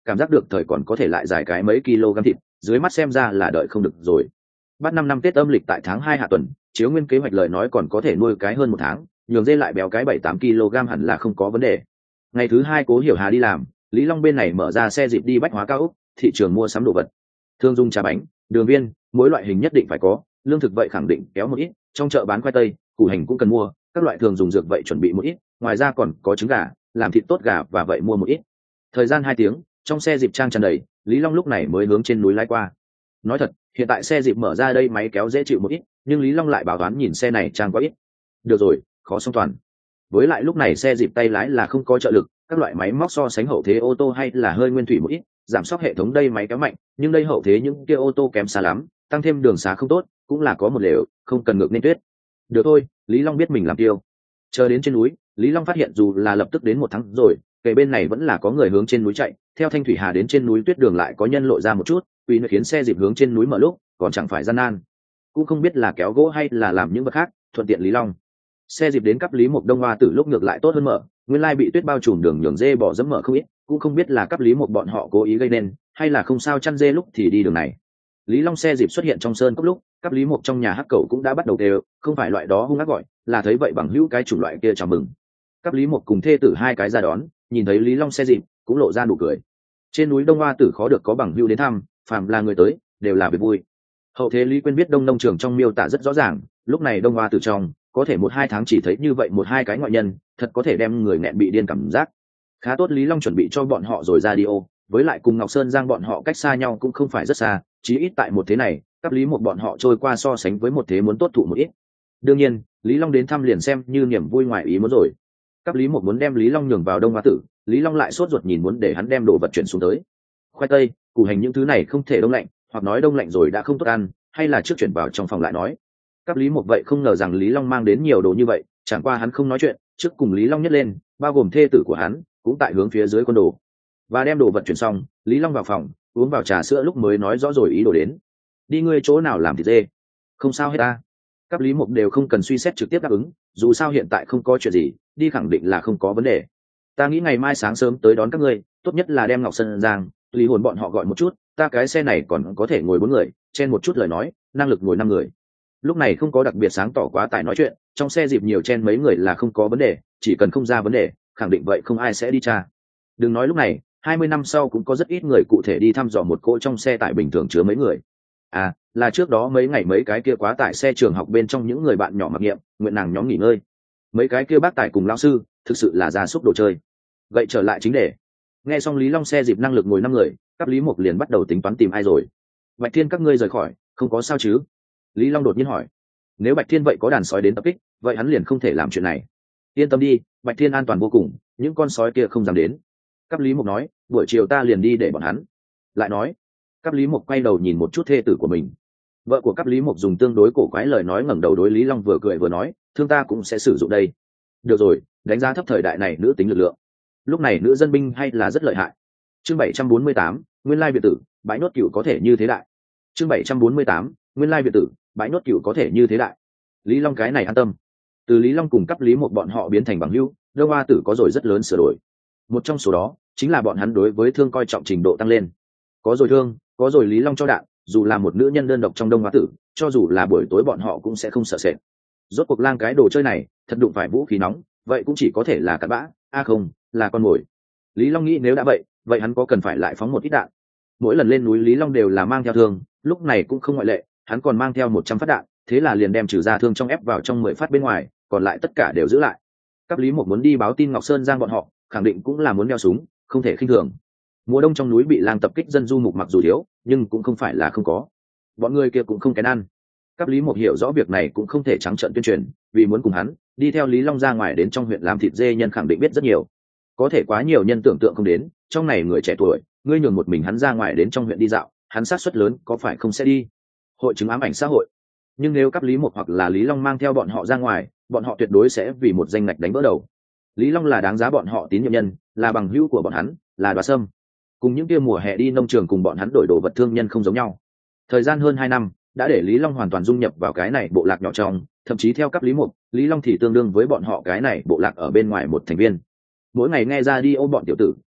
cảm giác được thời còn có thể lại dài cái mấy kg thịt, dưới mắt xem ra là đợi không được rồi. Bắt năm năm Tết âm lịch tại tháng hai hạ tuần, chiếu nguyên kế hoạch lời nói còn có thể nuôi cái hơn một tháng, nhường dê lại béo cái bảy tám kg hẳn là không có vấn đề. Ngày thứ hai Cố Hiểu Hà đi làm, Lý Long bên này mở ra xe dịp đi bách hóa cao ốc, thị trường mua sắm đồ vật. Thương dùng trà bánh, đường viên, mỗi loại hình nhất định phải có, lương thực vậy khẳng định kéo một ít, trong chợ bán khoai tây, củ hành cũng cần mua, các loại thường dùng dược vậy chuẩn bị một ít, ngoài ra còn có trứng gà, làm thịt tốt gà và vậy mua một ít. Thời gian hai tiếng, trong xe dịp trang tràn đầy, Lý Long lúc này mới hướng trên núi lái qua. Nói thật, hiện tại xe dịp mở ra đây máy kéo dễ chịu một ít, nhưng Lý Long lại bảo toán nhìn xe này trang quá ít. Được rồi, khó song toàn. Với lại lúc này xe dịp tay lái là không có trợ lực, các loại máy móc so sánh hậu thế ô tô hay là hơi nguyên thủy một ít, giảm sóc hệ thống đây máy kéo mạnh, nhưng đây hậu thế những kia ô tô kém xa lắm, tăng thêm đường xá không tốt, cũng là có một lều, không cần ngược nên tuyết. Được thôi, Lý Long biết mình làm tiêu. Chờ đến trên núi, Lý Long phát hiện dù là lập tức đến một tháng rồi, kề bên này vẫn là có người hướng trên núi chạy, theo Thanh Thủy Hà đến trên núi tuyết đường lại có nhân lộ ra một chút, vì nó khiến xe dịp hướng trên núi mở lúc, còn chẳng phải gian nan. Cũng không biết là kéo gỗ hay là làm những vật khác, thuận tiện Lý Long. Xe dịp đến cấp Lý Mộc Đông Hoa Tử lúc ngược lại tốt hơn mở, nguyên lai bị tuyết bao trùm đường nhường dê bỏ dẫm mở không ít, cũng không biết là cấp Lý Mộc bọn họ cố ý gây nên, hay là không sao chăn dê lúc thì đi đường này. Lý Long xe dịp xuất hiện trong sơn cốc lúc, cấp Lý Mộc trong nhà hắc cẩu cũng đã bắt đầu đều, không phải loại đó hung ác gọi, là thấy vậy bằng hữu cái chủng loại kia chào mừng. Cấp Lý Mộc cùng thê tử hai cái ra đón, nhìn thấy Lý Long xe dịp, cũng lộ ra nụ cười. Trên núi Đông Hoa Tử khó được có bằng hữu đến thăm, phàm là người tới, đều là việc vui. Hậu thế Lý Quyên biết Đông Nông Trường trong miêu tả rất rõ ràng, lúc này Đông Hoa Tử trong, có thể một hai tháng chỉ thấy như vậy một hai cái ngoại nhân, thật có thể đem người nghẹn bị điên cảm giác. Khá tốt Lý Long chuẩn bị cho bọn họ rồi ra đi ô, với lại cùng Ngọc Sơn Giang bọn họ cách xa nhau cũng không phải rất xa, chí ít tại một thế này, cấp Lý một bọn họ trôi qua so sánh với một thế muốn tốt thụ một ít. Đương nhiên, Lý Long đến thăm liền xem như niềm vui ngoài ý muốn rồi. Cấp Lý một muốn đem Lý Long nhường vào Đông Hoa Tử, Lý Long lại sốt ruột nhìn muốn để hắn đem đồ vật chuyển xuống tới. Khoai tây, củ hành những thứ này không thể đông lạnh, hoặc nói đông lạnh rồi đã không tốt ăn, hay là trước chuyển vào trong phòng lại nói. Cấp Lý một vậy không ngờ rằng Lý Long mang đến nhiều đồ như vậy, chẳng qua hắn không nói chuyện, trước cùng Lý Long nhất lên, bao gồm thê tử của hắn, cũng tại hướng phía dưới quân đồ. Và đem đồ vật chuyển xong, Lý Long vào phòng, uống vào trà sữa lúc mới nói rõ rồi ý đồ đến. Đi ngươi chỗ nào làm thịt dê? Không sao hết ta. Cấp Lý Mộc đều không cần suy xét trực tiếp đáp ứng, dù sao hiện tại không có chuyện gì, đi khẳng định là không có vấn đề. Ta nghĩ ngày mai sáng sớm tới đón các ngươi, tốt nhất là đem Ngọc Sơn Giang, Lý Hồn bọn họ gọi một chút, ta cái xe này còn có thể ngồi bốn người, chen một chút lời nói, năng lực ngồi năm người. Lúc này không có đặc biệt sáng tỏ quá tải nói chuyện, trong xe dịp nhiều chen mấy người là không có vấn đề, chỉ cần không ra vấn đề, khẳng định vậy không ai sẽ đi tra. Đừng nói lúc này, hai mươi năm sau cũng có rất ít người cụ thể đi thăm dò một cỗ trong xe tải bình thường chứa mấy người. À, là trước đó mấy ngày mấy cái kia quá tải xe trường học bên trong những người bạn nhỏ mặc niệm, nguyện nàng nhóm nghỉ ngơi. Mấy cái kia bác tải cùng lão sư, thực sự là ra xúc đồ chơi. Vậy trở lại chính đề. Nghe xong Lý Long xe dịp năng lực ngồi năm người, cấp Lý Mộc liền bắt đầu tính toán tìm ai rồi. Bạch Thiên các ngươi rời khỏi, không có sao chứ? Lý Long đột nhiên hỏi. Nếu Bạch Thiên vậy có đàn sói đến tập kích, vậy hắn liền không thể làm chuyện này. Yên tâm đi, Bạch Thiên an toàn vô cùng, những con sói kia không dám đến. Cấp Lý Mộc nói, buổi chiều ta liền đi để bọn hắn. Lại nói, Cấp Lý Mộc quay đầu nhìn một chút thê tử của mình. Vợ của Cấp Lý Mộc dùng tương đối cổ quái lời nói ngẩng đầu đối Lý Long vừa cười vừa nói, thương ta cũng sẽ sử dụng đây. Được rồi, đánh giá thấp thời đại này nữ tính lực lượng. Lúc này nữ dân binh hay là rất lợi hại. Chương bảy trăm bốn mươi tám, nguyên lai biệt tử, bãi nốt cửu có thể như thế đại. Chương bảy trăm bốn mươi tám, nguyên lai biệt tử, bãi nốt cửu có thể như thế đại. Lý Long cái này an tâm. Từ Lý Long cùng Cấp Lý Mộc bọn họ biến thành bằng hữu, Đông Hoa Tử có rồi rất lớn sửa đổi. Một trong số đó chính là bọn hắn đối với thương coi trọng trình độ tăng lên. Có rồi thương, có rồi Lý Long cho đạn, dù là một nữ nhân đơn độc trong Đông Hoa Tử, cho dù là buổi tối bọn họ cũng sẽ không sợ sệt. Rốt cuộc lang cái đồ chơi này, thật đụng phải vũ khí nóng, vậy cũng chỉ có thể là cặn bã, a à không, là con mồi. Lý Long nghĩ nếu đã vậy, vậy hắn có cần phải lại phóng một ít đạn. Mỗi lần lên núi Lý Long đều là mang theo thương, lúc này cũng không ngoại lệ, hắn còn mang theo một trăm phát đạn, thế là liền đem trừ ra thương trong ép vào trong mười phát bên ngoài, còn lại tất cả đều giữ lại. Cấp Lý Mộc muốn đi báo tin Ngọc Sơn Giang bọn họ, khẳng định cũng là muốn đeo súng, không thể khinh thường. Mùa đông trong núi bị lang tập kích dân du mục mặc dù thiếu, nhưng cũng không phải là không có. Bọn người kia cũng không kén ăn. Cấp Lý Mộc hiểu rõ việc này cũng không thể trắng trợn tuyên truyền, vì muốn cùng hắn đi theo Lý Long ra ngoài đến trong huyện làm thịt dê nhân khẳng định biết rất nhiều. Có thể quá nhiều nhân tưởng tượng không đến, trong này người trẻ tuổi, ngươi nhường một mình hắn ra ngoài đến trong huyện đi dạo, hắn xác suất lớn có phải không sẽ đi. Hội chứng ám ảnh xã hội. Nhưng nếu Cấp Lý Mộc hoặc là Lý Long mang theo bọn họ ra ngoài, bọn họ tuyệt đối sẽ vì một danh ngạch đánh vỡ đầu. Lý Long là đáng giá bọn họ tín nhiệm nhân, là bằng hữu của bọn hắn, là Đoá Sâm. Cùng những kia mùa hè đi nông trường cùng bọn hắn đổi đồ vật thương nhân không giống nhau. Thời gian hơn hai năm đã để Lý Long hoàn toàn dung nhập vào cái này bộ lạc nhỏ trong, thậm chí theo Cấp Lý Mộc, Lý Long thì tương đương với bọn họ cái này bộ lạc ở bên ngoài một thành viên. Mỗi ngày nghe ra đi ôm bọn tiểu tử,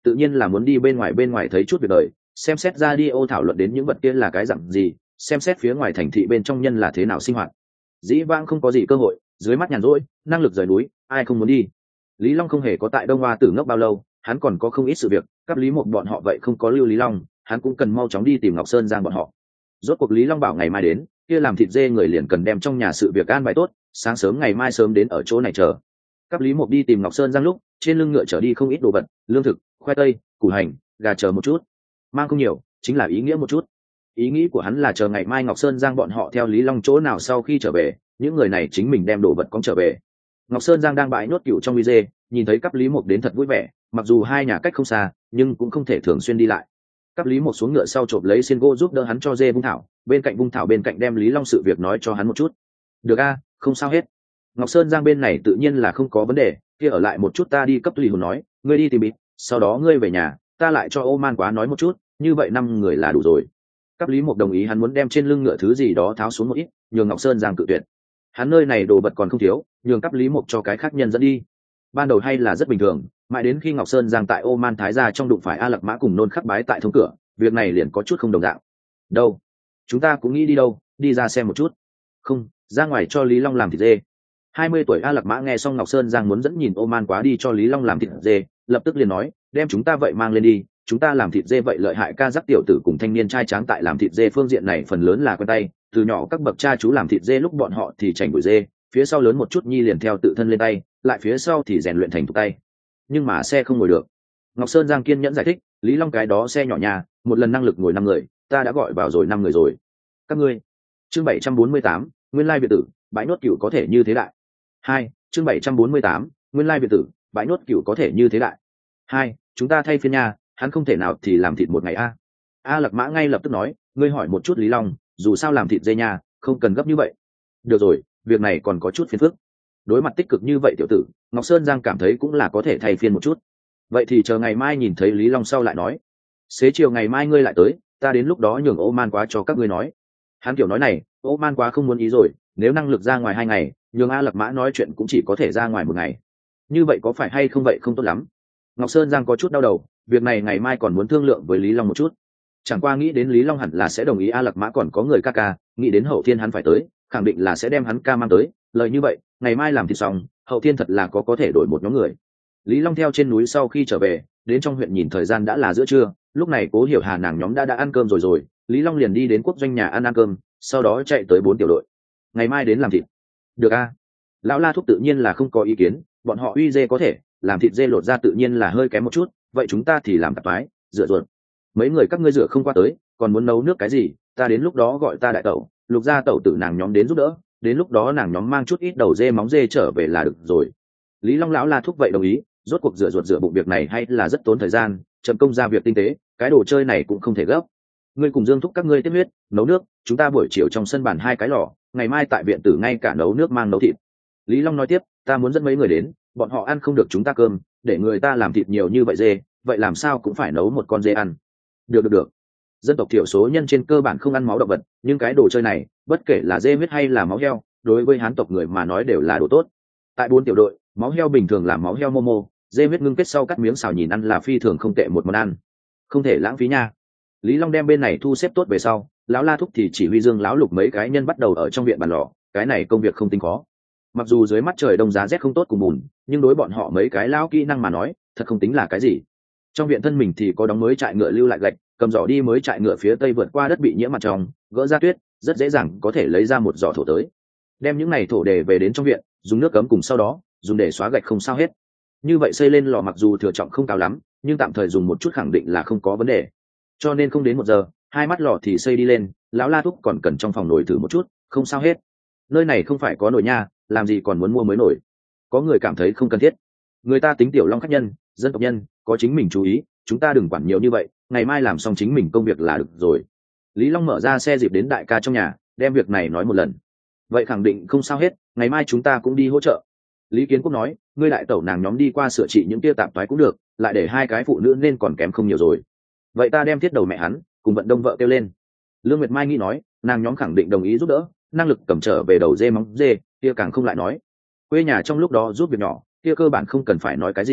tự nhiên là muốn đi bên ngoài bên ngoài thấy chút việc đời, xem xét ra đi ô thảo luận đến những vật kia là cái dặn gì, xem xét phía ngoài thành thị bên trong nhân là thế nào sinh hoạt. Dĩ vãng không có gì cơ hội, dưới mắt nhàn rỗi, năng lực rời núi, ai không muốn đi. Lý Long không hề có tại Đông Hoa Tử ngốc bao lâu, hắn còn có không ít sự việc, cấp Lý một bọn họ vậy không có lưu Lý Long, hắn cũng cần mau chóng đi tìm Ngọc Sơn Giang bọn họ. Rốt cuộc Lý Long bảo ngày mai đến, kia làm thịt dê người liền cần đem trong nhà sự việc an bài tốt, sáng sớm ngày mai sớm đến ở chỗ này chờ. Cấp Lý một đi tìm Ngọc Sơn Giang lúc, trên lưng ngựa chở đi không ít đồ vật, lương thực, khoai tây, củ hành, gà chờ một chút, mang không nhiều, chính là ý nghĩa một chút. Ý nghĩ của hắn là chờ ngày mai Ngọc Sơn Giang bọn họ theo Lý Long chỗ nào sau khi trở về, những người này chính mình đem đồ vật cóng trở về. Ngọc Sơn Giang đang bãi nốt cựu trong video, nhìn thấy cấp Lý Mộc đến thật vui vẻ, mặc dù hai nhà cách không xa, nhưng cũng không thể thường xuyên đi lại. Cấp Lý Mộc xuống ngựa sau chộp lấy xiên gỗ giúp đỡ hắn cho dê vung thảo, bên cạnh vung thảo bên cạnh đem Lý Long sự việc nói cho hắn một chút. Được a, không sao hết. Ngọc Sơn Giang bên này tự nhiên là không có vấn đề, kia ở lại một chút ta đi cấp Lý Hồn nói, ngươi đi tìm bịt, sau đó ngươi về nhà, ta lại cho Ô Man Quá nói một chút, như vậy năm người là đủ rồi. Cấp Lý Mộc đồng ý hắn muốn đem trên lưng ngựa thứ gì đó tháo xuống một ít, nhường Ngọc Sơn Giang cự tuyệt. Hắn nơi này đồ vật còn không thiếu, nhường Cấp Lý Mộc cho cái khác nhân dẫn đi. Ban đầu hay là rất bình thường, mãi đến khi Ngọc Sơn Giang tại Ô Man Thái gia trong đụng phải A Lạc Mã cùng Nôn Khắc Bái tại thông cửa, việc này liền có chút không đồng dạng. Đâu? Chúng ta cũng nghĩ đi đâu, đi ra xem một chút. Không, ra ngoài cho Lý Long làm thịt dê. Hai mươi tuổi A Lạc Mã nghe xong Ngọc Sơn Giang muốn dẫn nhìn Ô Man Quá đi cho Lý Long làm thịt dê, lập tức liền nói, đem chúng ta vậy mang lên đi, chúng ta làm thịt dê vậy lợi hại. Ca giác tiểu tử cùng thanh niên trai tráng tại làm thịt dê phương diện này phần lớn là quen tay, từ nhỏ các bậc cha chú làm thịt dê lúc bọn họ thì chảnh đuổi dê, phía sau lớn một chút nhi liền theo tự thân lên tay, lại phía sau thì rèn luyện thành thục tay. Nhưng mà xe không ngồi được. Ngọc Sơn Giang kiên nhẫn giải thích, Lý Long cái đó xe nhỏ nhà, một lần năng lực ngồi năm người, ta đã gọi vào rồi năm người rồi. Các ngươi. Chương bảy trăm bốn mươi tám, nguyên lai việt tử, bãi nốt cửu có thể như thế đại. Hai, chương bảy trăm bốn mươi tám, nguyên lai việt tử, bãi nốt cửu có thể như thế đại. Hai, chúng ta thay phiên nha, hắn không thể nào thì làm thịt một ngày a. A Lạc Mã ngay lập tức nói, ngươi hỏi một chút Lý Long, dù sao làm thịt dê nha, không cần gấp như vậy. Được rồi, việc này còn có chút phiền phức. Đối mặt tích cực như vậy tiểu tử, Ngọc Sơn Giang cảm thấy cũng là có thể thay phiên một chút. Vậy thì chờ ngày mai nhìn thấy Lý Long sau lại nói. Xế chiều ngày mai ngươi lại tới, ta đến lúc đó nhường Ô Man Quá cho các ngươi nói. Hắn kiểu nói này, Ô Man Quá không muốn ý rồi, nếu năng lực ra ngoài hai ngày, nhường A Lạc Mã nói chuyện cũng chỉ có thể ra ngoài một ngày. Như vậy có phải hay không vậy không tốt lắm. Ngọc Sơn Giang có chút đau đầu, việc này ngày mai còn muốn thương lượng với Lý Long một chút. Chẳng qua nghĩ đến Lý Long hẳn là sẽ đồng ý A Lạc Mã còn có người ca ca, nghĩ đến hậu thiên hắn phải tới, khẳng định là sẽ đem hắn ca mang tới, lời như vậy, ngày mai làm thịt xong, hậu thiên thật là có có thể đổi một nhóm người. Lý Long theo trên núi sau khi trở về, đến trong huyện nhìn thời gian đã là giữa trưa, lúc này Cố Hiểu Hà nàng nhóm đã đã ăn cơm rồi rồi, Lý Long liền đi đến quốc doanh nhà ăn ăn cơm, sau đó chạy tới bốn tiểu đội. Ngày mai đến làm thịt. Được a. Lão La Thúc tự nhiên là không có ý kiến, bọn họ uy dê có thể, làm thịt dê lột ra tự nhiên là hơi kém một chút, vậy chúng ta thì làm tạp toái, rửa ruột. Mấy người các ngươi rửa không qua tới, còn muốn nấu nước cái gì, ta đến lúc đó gọi ta đại tẩu, Lục gia tẩu tử nàng nhóm đến giúp đỡ, đến lúc đó nàng nhóm mang chút ít đầu dê móng dê trở về là được rồi. Lý Long lão La Thúc vậy đồng ý, rốt cuộc rửa ruột rửa bụng việc này hay là rất tốn thời gian, chậm công ra việc tinh tế, cái đồ chơi này cũng không thể gấp. Ngươi cùng Dương Thúc các ngươi tiếp huyết, nấu nước, chúng ta buổi chiều trong sân bàn hai cái lò, ngày mai tại viện tử ngay cả nấu nước mang nấu thịt. Lý Long nói tiếp, ta muốn dẫn mấy người đến, bọn họ ăn không được chúng ta cơm, để người ta làm thịt nhiều như vậy dê, vậy làm sao cũng phải nấu một con dê ăn. Được được được. Dân tộc thiểu số nhân trên cơ bản không ăn máu động vật, nhưng cái đồ chơi này, bất kể là dê huyết hay là máu heo, đối với hán tộc người mà nói đều là đồ tốt. Tại bốn tiểu đội, máu heo bình thường là máu heo momo, dê huyết ngưng kết sau cắt miếng xào nhìn ăn là phi thường không tệ một món ăn, không thể lãng phí nha. Lý Long đem bên này thu xếp tốt về sau, lão La Thúc thì chỉ huy Dương lão Lục mấy cái nhân bắt đầu ở trong viện bàn lò, cái này công việc không tính khó. Mặc dù dưới mắt trời đông giá rét không tốt cùng bùn, nhưng đối bọn họ mấy cái lão kỹ năng mà nói, thật không tính là cái gì. Trong viện thân mình thì có đóng mới trại ngựa lưu lại gạch, cầm giỏ đi mới trại ngựa phía tây vượt qua đất bị nhiễm mặt trong, gỡ ra tuyết, rất dễ dàng có thể lấy ra một giỏ thổ tới. Đem những này thổ đề về đến trong viện, dùng nước cấm cùng sau đó, dùng để xóa gạch không sao hết. Như vậy xây lên lò mặc dù thừa trọng không cao lắm, nhưng tạm thời dùng một chút khẳng định là không có vấn đề. Cho nên không đến một giờ, hai mắt lò thì xây đi lên, lão La Thúc còn cần trong phòng nồi thử một chút, không sao hết. Nơi này không phải có nồi nha, làm gì còn muốn mua mới nồi. Có người cảm thấy không cần thiết. Người ta tính tiểu long khách nhân, dân tộc nhân, có chính mình chú ý, chúng ta đừng quản nhiều như vậy, ngày mai làm xong chính mình công việc là được rồi. Lý Long mở ra xe dịp đến đại ca trong nhà, đem việc này nói một lần. Vậy khẳng định không sao hết, ngày mai chúng ta cũng đi hỗ trợ. Lý Kiến Quốc nói, ngươi đại tẩu nàng nhóm đi qua sửa trị những tia tạp toái cũng được, lại để hai cái phụ nữ nên còn kém không nhiều rồi. Vậy ta đem thiết đầu mẹ hắn cùng vận đông vợ kêu lên. Lương Nguyệt Mai nghĩ nói, nàng nhóm khẳng định đồng ý giúp đỡ, năng lực cầm trở về đầu dê móng dê, kia càng không lại nói. Quê nhà trong lúc đó giúp việc nhỏ, kia cơ bản không cần phải nói cái gì,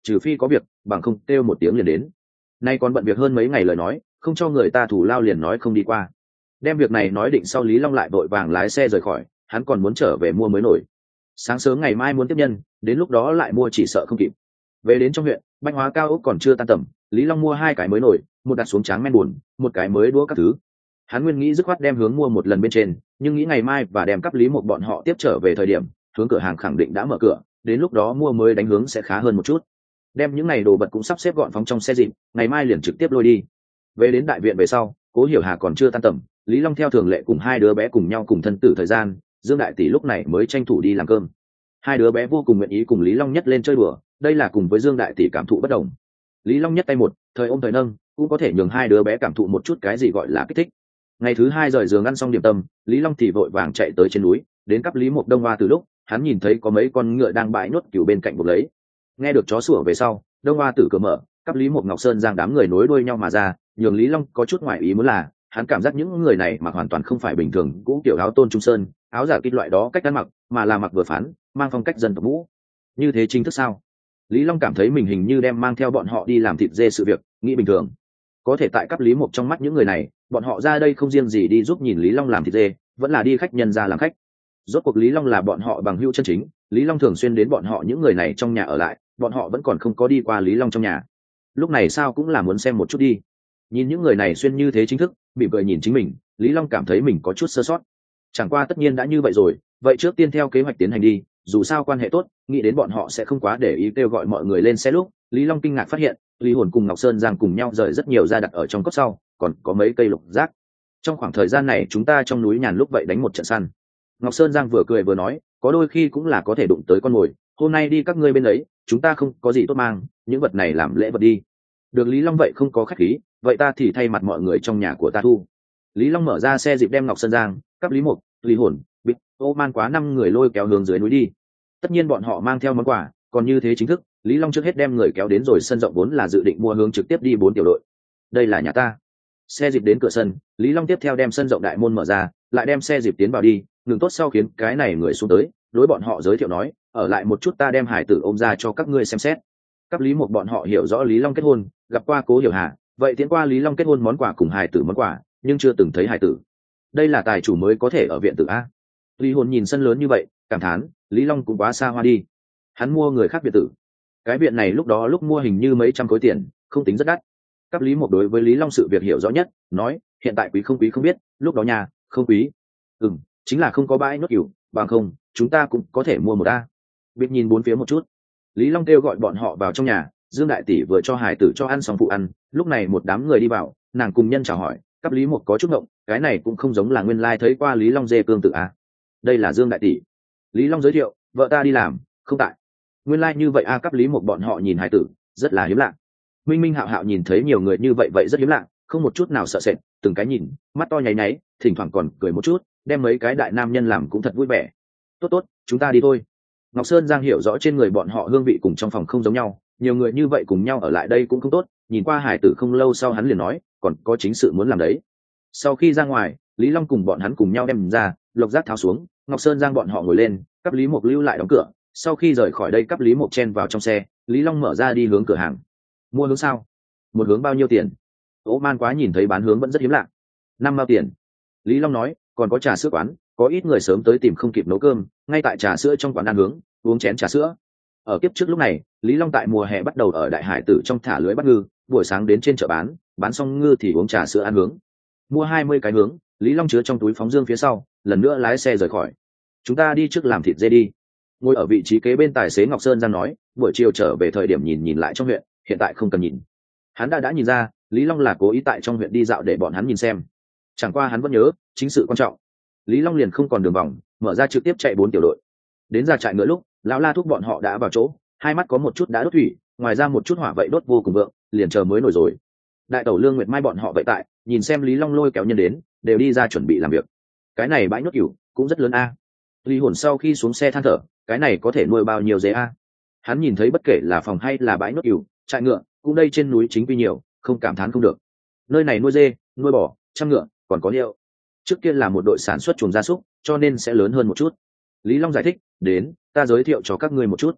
trừ phi có việc bằng không kêu một tiếng liền đến. Nay còn bận việc hơn mấy ngày lời nói, không cho người ta thủ lao liền nói không đi qua. Đem việc này nói định sau, Lý Long lại vội vàng lái xe rời khỏi, hắn còn muốn trở về mua mới nổi. Sáng sớm ngày mai muốn tiếp nhân, đến lúc đó lại mua chỉ sợ không kịp. Về đến trong huyện, bách hóa cao ốc còn chưa tan tầm, Lý Long mua hai cái mới nổi, một đặt xuống tráng men buồn, một cái mới đũa các thứ. Hắn nguyên nghĩ dứt khoát đem hướng mua một lần bên trên, nhưng nghĩ ngày mai và đem cấp Lý một bọn họ tiếp trở về thời điểm, hướng cửa hàng khẳng định đã mở cửa, đến lúc đó mua mới đánh hướng sẽ khá hơn một chút. Đem những này đồ vật cũng sắp xếp gọn phóng trong xe dịp, ngày mai liền trực tiếp lôi đi. Về đến đại viện về sau, Cố Hiểu Hà còn chưa tan tầm, Lý Long theo thường lệ cùng hai đứa bé cùng nhau cùng thân tử thời gian, Dương Đại Tỷ lúc này mới tranh thủ đi làm cơm. Hai đứa bé vô cùng nguyện ý cùng Lý Long nhất lên chơi đùa, đây là cùng với Dương Đại Tỷ cảm thụ bất đồng. Lý Long nhất tay một, thời ôm thời nâng, cũng có thể nhường hai đứa bé cảm thụ một chút cái gì gọi là kích thích. Ngày thứ hai rời giường ăn xong điểm tâm, Lý Long thì vội vàng chạy tới trên núi, đến cấp Lý Mộc Đông Hoa. Từ lúc hắn nhìn thấy có mấy con ngựa đang bãi nhốt cừu bên cạnh buộc lấy, nghe được chó sủa về sau, Đông Hoa Tử cửa mở, cấp Lý Mộc Ngọc Sơn giang đám người nối đuôi nhau mà ra, nhường Lý Long có chút ngoại ý muốn là, hắn cảm giác những người này mặc hoàn toàn không phải bình thường cũ kiểu áo tôn trung sơn, áo giả kích loại đó cách ăn mặc, mà là mặc vừa phán, mang phong cách dân tộc mũ. Như thế chính thức sao? Lý Long cảm thấy mình hình như đem mang theo bọn họ đi làm thịt dê sự việc, nghĩ bình thường. Có thể tại cấp Lý Mộc trong mắt những người này, bọn họ ra đây không riêng gì đi giúp nhìn Lý Long làm thịt dê, vẫn là đi khách nhân ra làm khách. Rốt cuộc Lý Long là bọn họ bằng hữu chân chính, Lý Long thường xuyên đến bọn họ những người này trong nhà ở lại, bọn họ vẫn còn không có đi qua Lý Long trong nhà. Lúc này sao cũng là muốn xem một chút đi. Nhìn những người này xuyên như thế chính thức, bị cười nhìn chính mình, Lý Long cảm thấy mình có chút sơ sót. Chẳng qua tất nhiên đã như vậy rồi, vậy trước tiên theo kế hoạch tiến hành đi, dù sao quan hệ tốt, nghĩ đến bọn họ sẽ không quá để ý kêu gọi mọi người lên xe. Lúc Lý Long kinh ngạc phát hiện, Lý Hồn cùng Ngọc Sơn Giang cùng nhau rời rất nhiều ra đặt ở trong cốc sau, còn có mấy cây lục giác. Trong khoảng thời gian này chúng ta trong núi nhàn lúc vậy đánh một trận săn. Ngọc Sơn Giang vừa cười vừa nói, có đôi khi cũng là có thể đụng tới con mồi, hôm nay đi các ngươi bên ấy, chúng ta không có gì tốt mang, những vật này làm lễ vật đi. Được. Lý Long vậy không có khách khí, vậy ta thì thay mặt mọi người trong nhà của ta thu. Lý Long mở ra xe dịp đem Ngọc Sơn Giang, cấp Lý Mộc, Lý Hồn, Bích, Ô Man quá năm người lôi kéo hướng dưới núi đi. Tất nhiên bọn họ mang theo món quà, còn như thế chính thức, Lý Long trước hết đem người kéo đến rồi sân rộng vốn là dự định mua hướng trực tiếp đi bốn tiểu đội. Đây là nhà ta. Xe dịp đến cửa sân, Lý Long tiếp theo đem sân rộng đại môn mở ra, lại đem xe dịp tiến vào đi, ngừng tốt sau khiến cái này người xuống tới, đối bọn họ giới thiệu nói, ở lại một chút ta đem hải tử ôm ra cho các ngươi xem xét. Cấp Lý Mộc bọn họ hiểu rõ Lý Long kết hôn, gặp qua Cố Hiểu Hà, vậy tiến qua Lý Long kết hôn món quà cùng hải tử món quà, nhưng chưa từng thấy hải tử. Đây là tài chủ mới có thể ở viện tử a. Lý Hồn nhìn sân lớn như vậy, cảm thán, Lý Long cũng quá xa hoa đi. Hắn mua người khác biệt tử. Cái viện này lúc đó lúc mua hình như mấy trăm khối tiền, không tính rất đắt. Cấp Lý Mộc đối với Lý Long sự việc hiểu rõ nhất, nói, hiện tại quý không quý không biết, lúc đó nhà, không quý. Ừm, chính là không có bãi nốt cừu, bằng không, chúng ta cũng có thể mua một a. Biết nhìn bốn phía một chút. Lý Long kêu gọi bọn họ vào trong nhà, Dương Đại Tỷ vừa cho hải tử cho ăn xong phụ ăn, lúc này một đám người đi vào, nàng cùng nhân chào hỏi, cấp Lý Mộc có chút ngộng, cái này cũng không giống là nguyên lai thấy qua Lý Long dê cương tự a. Đây là Dương Đại Tỷ. Lý Long giới thiệu, vợ ta đi làm, không tại. Nguyên lai như vậy a. Cấp Lý Mộc bọn họ nhìn hải tử, rất là hiếm lạ. Minh Minh Hạo Hạo nhìn thấy nhiều người như vậy vậy rất hiếm lạ, không một chút nào sợ sệt, từng cái nhìn, mắt to nháy nháy, thỉnh thoảng còn cười một chút, đem mấy cái đại nam nhân làm cũng thật vui vẻ. Tốt tốt, chúng ta đi thôi. Ngọc Sơn Giang hiểu rõ trên người bọn họ hương vị cùng trong phòng không giống nhau, nhiều người như vậy cùng nhau ở lại đây cũng không tốt, nhìn qua hải tử không lâu sau hắn liền nói, còn có chính sự muốn làm đấy. Sau khi ra ngoài, Lý Long cùng bọn hắn cùng nhau đem ra, lộc giác tháo xuống, Ngọc Sơn Giang bọn họ ngồi lên, cấp Lý Mộc lưu lại đóng cửa, sau khi rời khỏi đây cấp Lý Mộc chen vào trong xe, Lý Long mở ra đi hướng cửa hàng. Mua hướng sao? Một hướng bao nhiêu tiền? Ô Man quá nhìn thấy bán hướng vẫn rất hiếm lạ. Năm bao tiền. Lý Long nói, còn có trà sữa quán, có ít người sớm tới tìm không kịp nấu cơm, ngay tại trà sữa trong quán ăn hướng, uống chén trà sữa. Ở kiếp trước lúc này, Lý Long tại mùa hè bắt đầu ở Đại Hải Tử trong thả lưới bắt ngư, buổi sáng đến trên chợ bán, bán xong ngư thì uống trà sữa ăn hướng. Mua hai mươi cái hướng, Lý Long chứa trong túi phóng dương phía sau, lần nữa lái xe rời khỏi. Chúng ta đi trước làm thịt dê đi. Ngồi ở vị trí kế bên tài xế Ngọc Sơn Giang nói, buổi chiều trở về thời điểm nhìn nhìn lại trong huyện, hiện tại không cần nhìn. Hắn đã đã nhìn ra, Lý Long là cố ý tại trong huyện đi dạo để bọn hắn nhìn xem. Chẳng qua hắn vẫn nhớ, chính sự quan trọng. Lý Long liền không còn đường vòng, mở ra trực tiếp chạy bốn tiểu đội. Đến ra trại ngựa lúc, lão La thúc bọn họ đã vào chỗ, hai mắt có một chút đã đốt thủy, ngoài ra một chút hỏa vậy đốt vô cùng vượng, liền chờ mới nổi rồi. Đại tẩu Lương Nguyệt Mai bọn họ vậy tại, nhìn xem Lý Long lôi kéo nhân đến, đều đi ra chuẩn bị làm việc. Cái này bãi nhốt cừu cũng rất lớn a. Lý Hồn sau khi xuống xe than thở, cái này có thể nuôi bao nhiêu dê a? Hắn nhìn thấy bất kể là phòng hay là bãi nhốt cừu, trại ngựa, cũng đây trên núi chính quy nhiều, không cảm thán không được. Nơi này nuôi dê, nuôi bò, chăn ngựa, còn có hiệu. Trước kia là một đội sản xuất chuồng gia súc, cho nên sẽ lớn hơn một chút. Lý Long giải thích, đến, ta giới thiệu cho các ngươi một chút.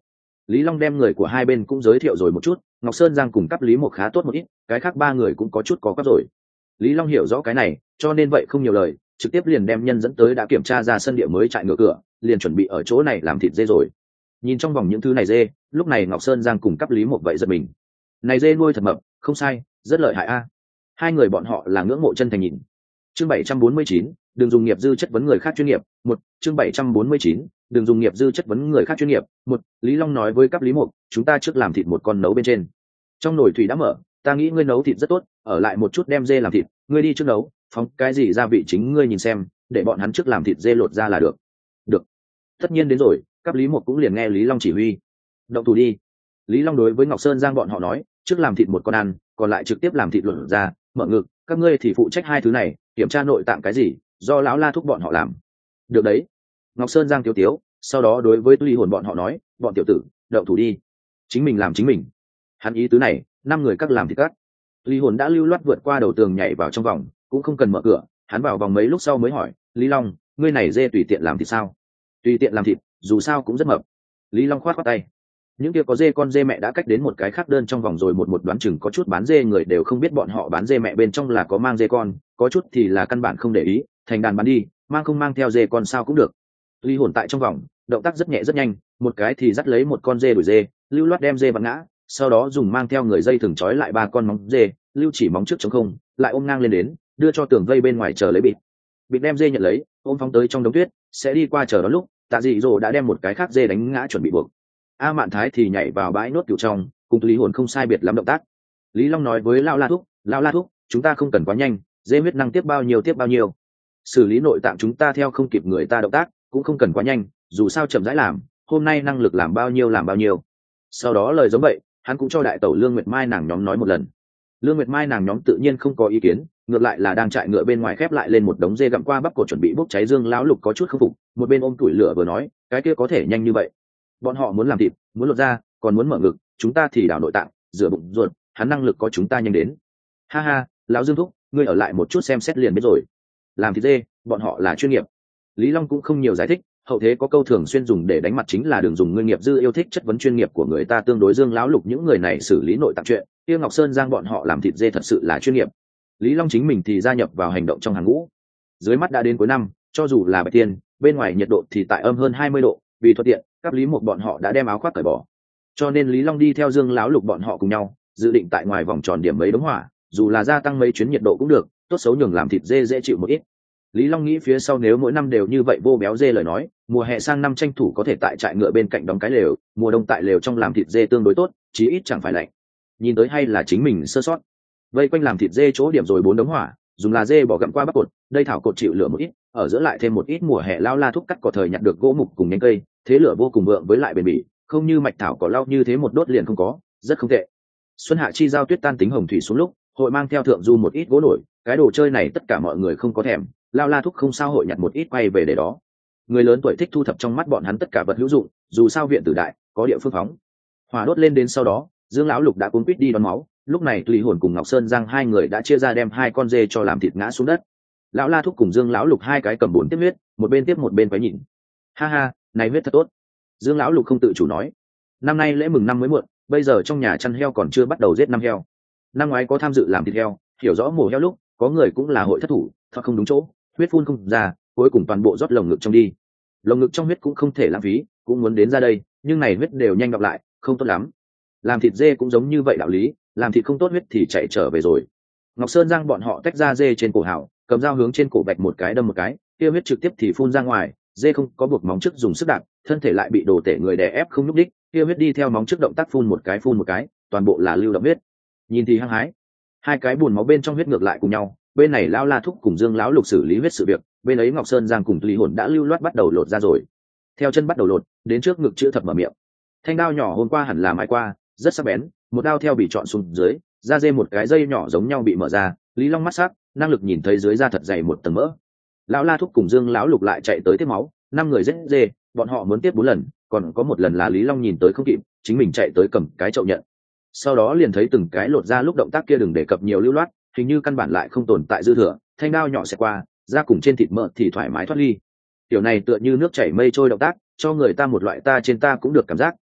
Lý Long đem người của hai bên cũng giới thiệu rồi một chút, Ngọc Sơn Giang cùng cấp Lý Mộc khá tốt một ít, cái khác ba người cũng có chút có cấp rồi. Lý Long hiểu rõ cái này, cho nên vậy không nhiều lời, trực tiếp liền đem nhân dẫn tới đã kiểm tra ra sân địa mới chạy ngựa cửa, liền chuẩn bị ở chỗ này làm thịt dê rồi. Nhìn trong vòng những thứ này dê, lúc này Ngọc Sơn Giang cùng cấp Lý Mộc vậy giật mình. Này dê nuôi thật mập, không sai, rất lợi hại a. Hai người bọn họ là ngưỡng mộ chân thành nhìn. Chương bảy trăm bốn mươi chín, đừng dùng nghiệp dư chất vấn người khác chuyên nghiệp. Một, chương bảy trăm bốn mươi chín, đừng dùng nghiệp dư chất vấn người khác chuyên nghiệp. Một, Lý Long nói với cấp Lý Mộc, chúng ta trước làm thịt một con nấu bên trên. Trong nồi thủy đã mở, ta nghĩ ngươi nấu thịt rất tốt, ở lại một chút đem dê làm thịt, ngươi đi trước nấu, phóng cái gì gia vị chính ngươi nhìn xem, để bọn hắn trước làm thịt dê lột ra là được. Được. Tất nhiên đến rồi, cấp Lý Mộc cũng liền nghe Lý Long chỉ huy. Động thủ đi. Lý Long đối với Ngọc Sơn Giang bọn họ nói, trước làm thịt một con ăn, còn lại trực tiếp làm thịt lột ra, mở ngực, các ngươi thì phụ trách hai thứ này, kiểm tra nội tạng cái gì, do lão La thúc bọn họ làm. Được đấy. Ngọc Sơn Giang tiếu tiếu, sau đó đối với Tuy Hồn bọn họ nói, bọn tiểu tử, động thủ đi. Chính mình làm chính mình. Hắn ý tứ này, năm người các làm thịt cắt. Tuy Hồn đã lưu loát vượt qua đầu tường nhảy vào trong vòng, cũng không cần mở cửa, hắn vào vòng mấy lúc sau mới hỏi, Lý Long, ngươi này dê tùy tiện làm thịt sao? Tùy tiện làm thịt, dù sao cũng rất mập. Lý Long khoát khoát tay. Những kia có dê con dê mẹ đã cách đến một cái khác đơn trong vòng rồi, một một đoán chừng có chút bán dê người đều không biết bọn họ bán dê mẹ bên trong là có mang dê con, có chút thì là căn bản không để ý, thành đàn bán đi, mang không mang theo dê con sao cũng được. Lý Hồn tại trong vòng, động tác rất nhẹ rất nhanh, một cái thì dắt lấy một con dê đuổi dê, lưu loát đem dê vặn ngã, sau đó dùng mang theo người dây thừng trói lại ba con móng dê, lưu chỉ móng trước chống không, lại ôm ngang lên đến, đưa cho tường vây bên ngoài chờ lấy bịt. Bịt đem dê nhận lấy, ôm phóng tới trong đống tuyết, sẽ đi qua chờ đó lúc, Tạ Dị Dỗ đã đem một cái khác dê đánh ngã chuẩn bị buộc. A Mạn Thái thì nhảy vào bãi nốt cừu trong, cùng Lý Hồn không sai biệt lắm động tác. Lý Long nói với Lão La thúc, Lão La thúc, chúng ta không cần quá nhanh, dê huyết năng tiếp bao nhiêu tiếp bao nhiêu. Xử lý nội tạng chúng ta theo không kịp người ta động tác, cũng không cần quá nhanh, dù sao chậm rãi làm, hôm nay năng lực làm bao nhiêu làm bao nhiêu. Sau đó lời giống vậy, hắn cũng cho đại tẩu Lương Nguyệt Mai nàng nhóm nói một lần. Lương Nguyệt Mai nàng nhóm tự nhiên không có ý kiến, ngược lại là đang chạy ngựa bên ngoài khép lại lên một đống dê gặm qua bắp cột chuẩn bị bốc cháy. Dương Lão Lục có chút không phục, một bên ôm củi lửa vừa nói, cái kia có thể nhanh như vậy? Bọn họ muốn làm thịt, muốn lột da, còn muốn mở ngực, chúng ta thì đào nội tạng, rửa bụng ruột, hắn năng lực có chúng ta nhanh đến. Ha ha, lão Dương thúc, ngươi ở lại một chút xem xét liền biết rồi. Làm thịt dê, bọn họ là chuyên nghiệp. Lý Long cũng không nhiều giải thích, hậu thế có câu thường xuyên dùng để đánh mặt chính là đừng dùng ngươi nghiệp dư yêu thích chất vấn chuyên nghiệp của người ta. Tương đối Dương Lão Lục những người này xử lý nội tạng chuyện, kia Ngọc Sơn Giang bọn họ làm thịt dê thật sự là chuyên nghiệp. Lý Long chính mình thì gia nhập vào hành động trong hàng ngũ. Dưới mắt đã đến cuối năm, cho dù là bạch tiên, bên ngoài nhiệt độ thì tại âm hơn hai mươi độ, vì thuận tiện, các Lý Mộc bọn họ đã đem áo khoác cởi bỏ. Cho nên Lý Long đi theo Dương Lão Lục bọn họ cùng nhau, dự định tại ngoài vòng tròn điểm mấy đống hỏa, dù là gia tăng mấy chuyến nhiệt độ cũng được, tốt xấu nhường làm thịt dê dễ chịu một ít. Lý Long nghĩ phía sau nếu mỗi năm đều như vậy vô béo dê lời nói, mùa hè sang năm tranh thủ có thể tại trại ngựa bên cạnh đóng cái lều, mùa đông tại lều trong làm thịt dê tương đối tốt, chí ít chẳng phải lạnh. Nhìn tới hay là chính mình sơ sót. Vây quanh làm thịt dê chỗ điểm rồi bốn đống hỏa, dùng là dê bỏ gặm qua bắp cột, đây thảo cột chịu lửa một ít, ở giữa lại thêm một ít mùa hè lao La thúc cắt cỏ thời nhặt được gỗ mục cùng nhánh cây, thế lửa vô cùng vượng với lại bền bỉ, không như mạch thảo cỏ lau như thế một đốt liền không có, rất không tệ. Xuân hạ chi giao tuyết tan tính hồng thủy xuống lúc, hội mang theo thượng du một ít gỗ nổi, cái đồ chơi này tất cả mọi người không có thèm, lao La thúc không sao hội nhặt một ít quay về để đó. Người lớn tuổi thích thu thập trong mắt bọn hắn tất cả vật hữu dụng, dù sao viện tử đại, có địa phương phóng. Hỏa đốt lên đến sau đó, Dương Lão Lục đã cuốn quýt đi đón máu, lúc này Tùy Hồn cùng Ngọc Sơn Giang hai người đã chia ra đem hai con dê cho làm thịt ngã xuống đất. Lão La thúc cùng Dương Lão Lục hai cái cầm bốn tiếp huyết, một bên tiếp một bên quấy nhìn. Ha ha, này huyết thật tốt. Dương Lão Lục không tự chủ nói, năm nay lễ mừng năm mới muộn, bây giờ trong nhà chăn heo còn chưa bắt đầu giết năm heo. Năm ngoái có tham dự làm thịt heo, hiểu rõ mổ heo lúc, có người cũng là hội thất thủ, thật không đúng chỗ, huyết phun không ra, cuối cùng toàn bộ rót lồng ngực trong đi. Lồng ngực trong huyết cũng không thể lãng phí, cũng muốn đến ra đây, nhưng này huyết đều nhanh đọc lại, không tốt lắm. Làm thịt dê cũng giống như vậy đạo lý, làm thịt không tốt huyết thì chạy trở về rồi. Ngọc Sơn Giang bọn họ tách ra dê trên cổ hảo, cầm dao hướng trên cổ vạch một cái đâm một cái, kia huyết trực tiếp thì phun ra ngoài, dê không có buộc móng trước dùng sức đạp, thân thể lại bị đồ tể người đè ép không nhúc đích, kia huyết đi theo móng trước động tác phun một cái phun một cái, toàn bộ là lưu động huyết. Nhìn thì hăng hái. Hai cái buồn máu bên trong huyết ngược lại cùng nhau, bên này lão La thúc cùng Dương Lão Lục xử lý huyết sự việc, bên ấy Ngọc Sơn Giang cùng Lý Hồn đã lưu loát bắt đầu lột ra rồi. Theo chân bắt đầu lột, đến trước ngực chữ thập mở miệng. Thanh đao nhỏ hôm qua hẳn là mãi qua, rất sắc bén, một đao theo bị chọn xuống dưới, da dê một cái dây nhỏ giống nhau bị mở ra, Lý Long mắt sắc, năng lực nhìn thấy dưới da thật dày một tầng mỡ. Lão La thúc cùng Dương Lão Lục lại chạy tới tiếp máu, năm người giết dê, bọn họ muốn tiếp bốn lần, còn có một lần là Lý Long nhìn tới không kịp, chính mình chạy tới cầm cái chậu nhận. Sau đó liền thấy từng cái lột ra lúc động tác kia đừng đề cập nhiều lưu loát, hình như căn bản lại không tồn tại dư thừa, thanh đao nhỏ sẽ qua, da cùng trên thịt mỡ thì thoải mái thoát ly. Tiểu này tựa như nước chảy mây trôi động tác, cho người ta một loại ta trên ta cũng được cảm giác,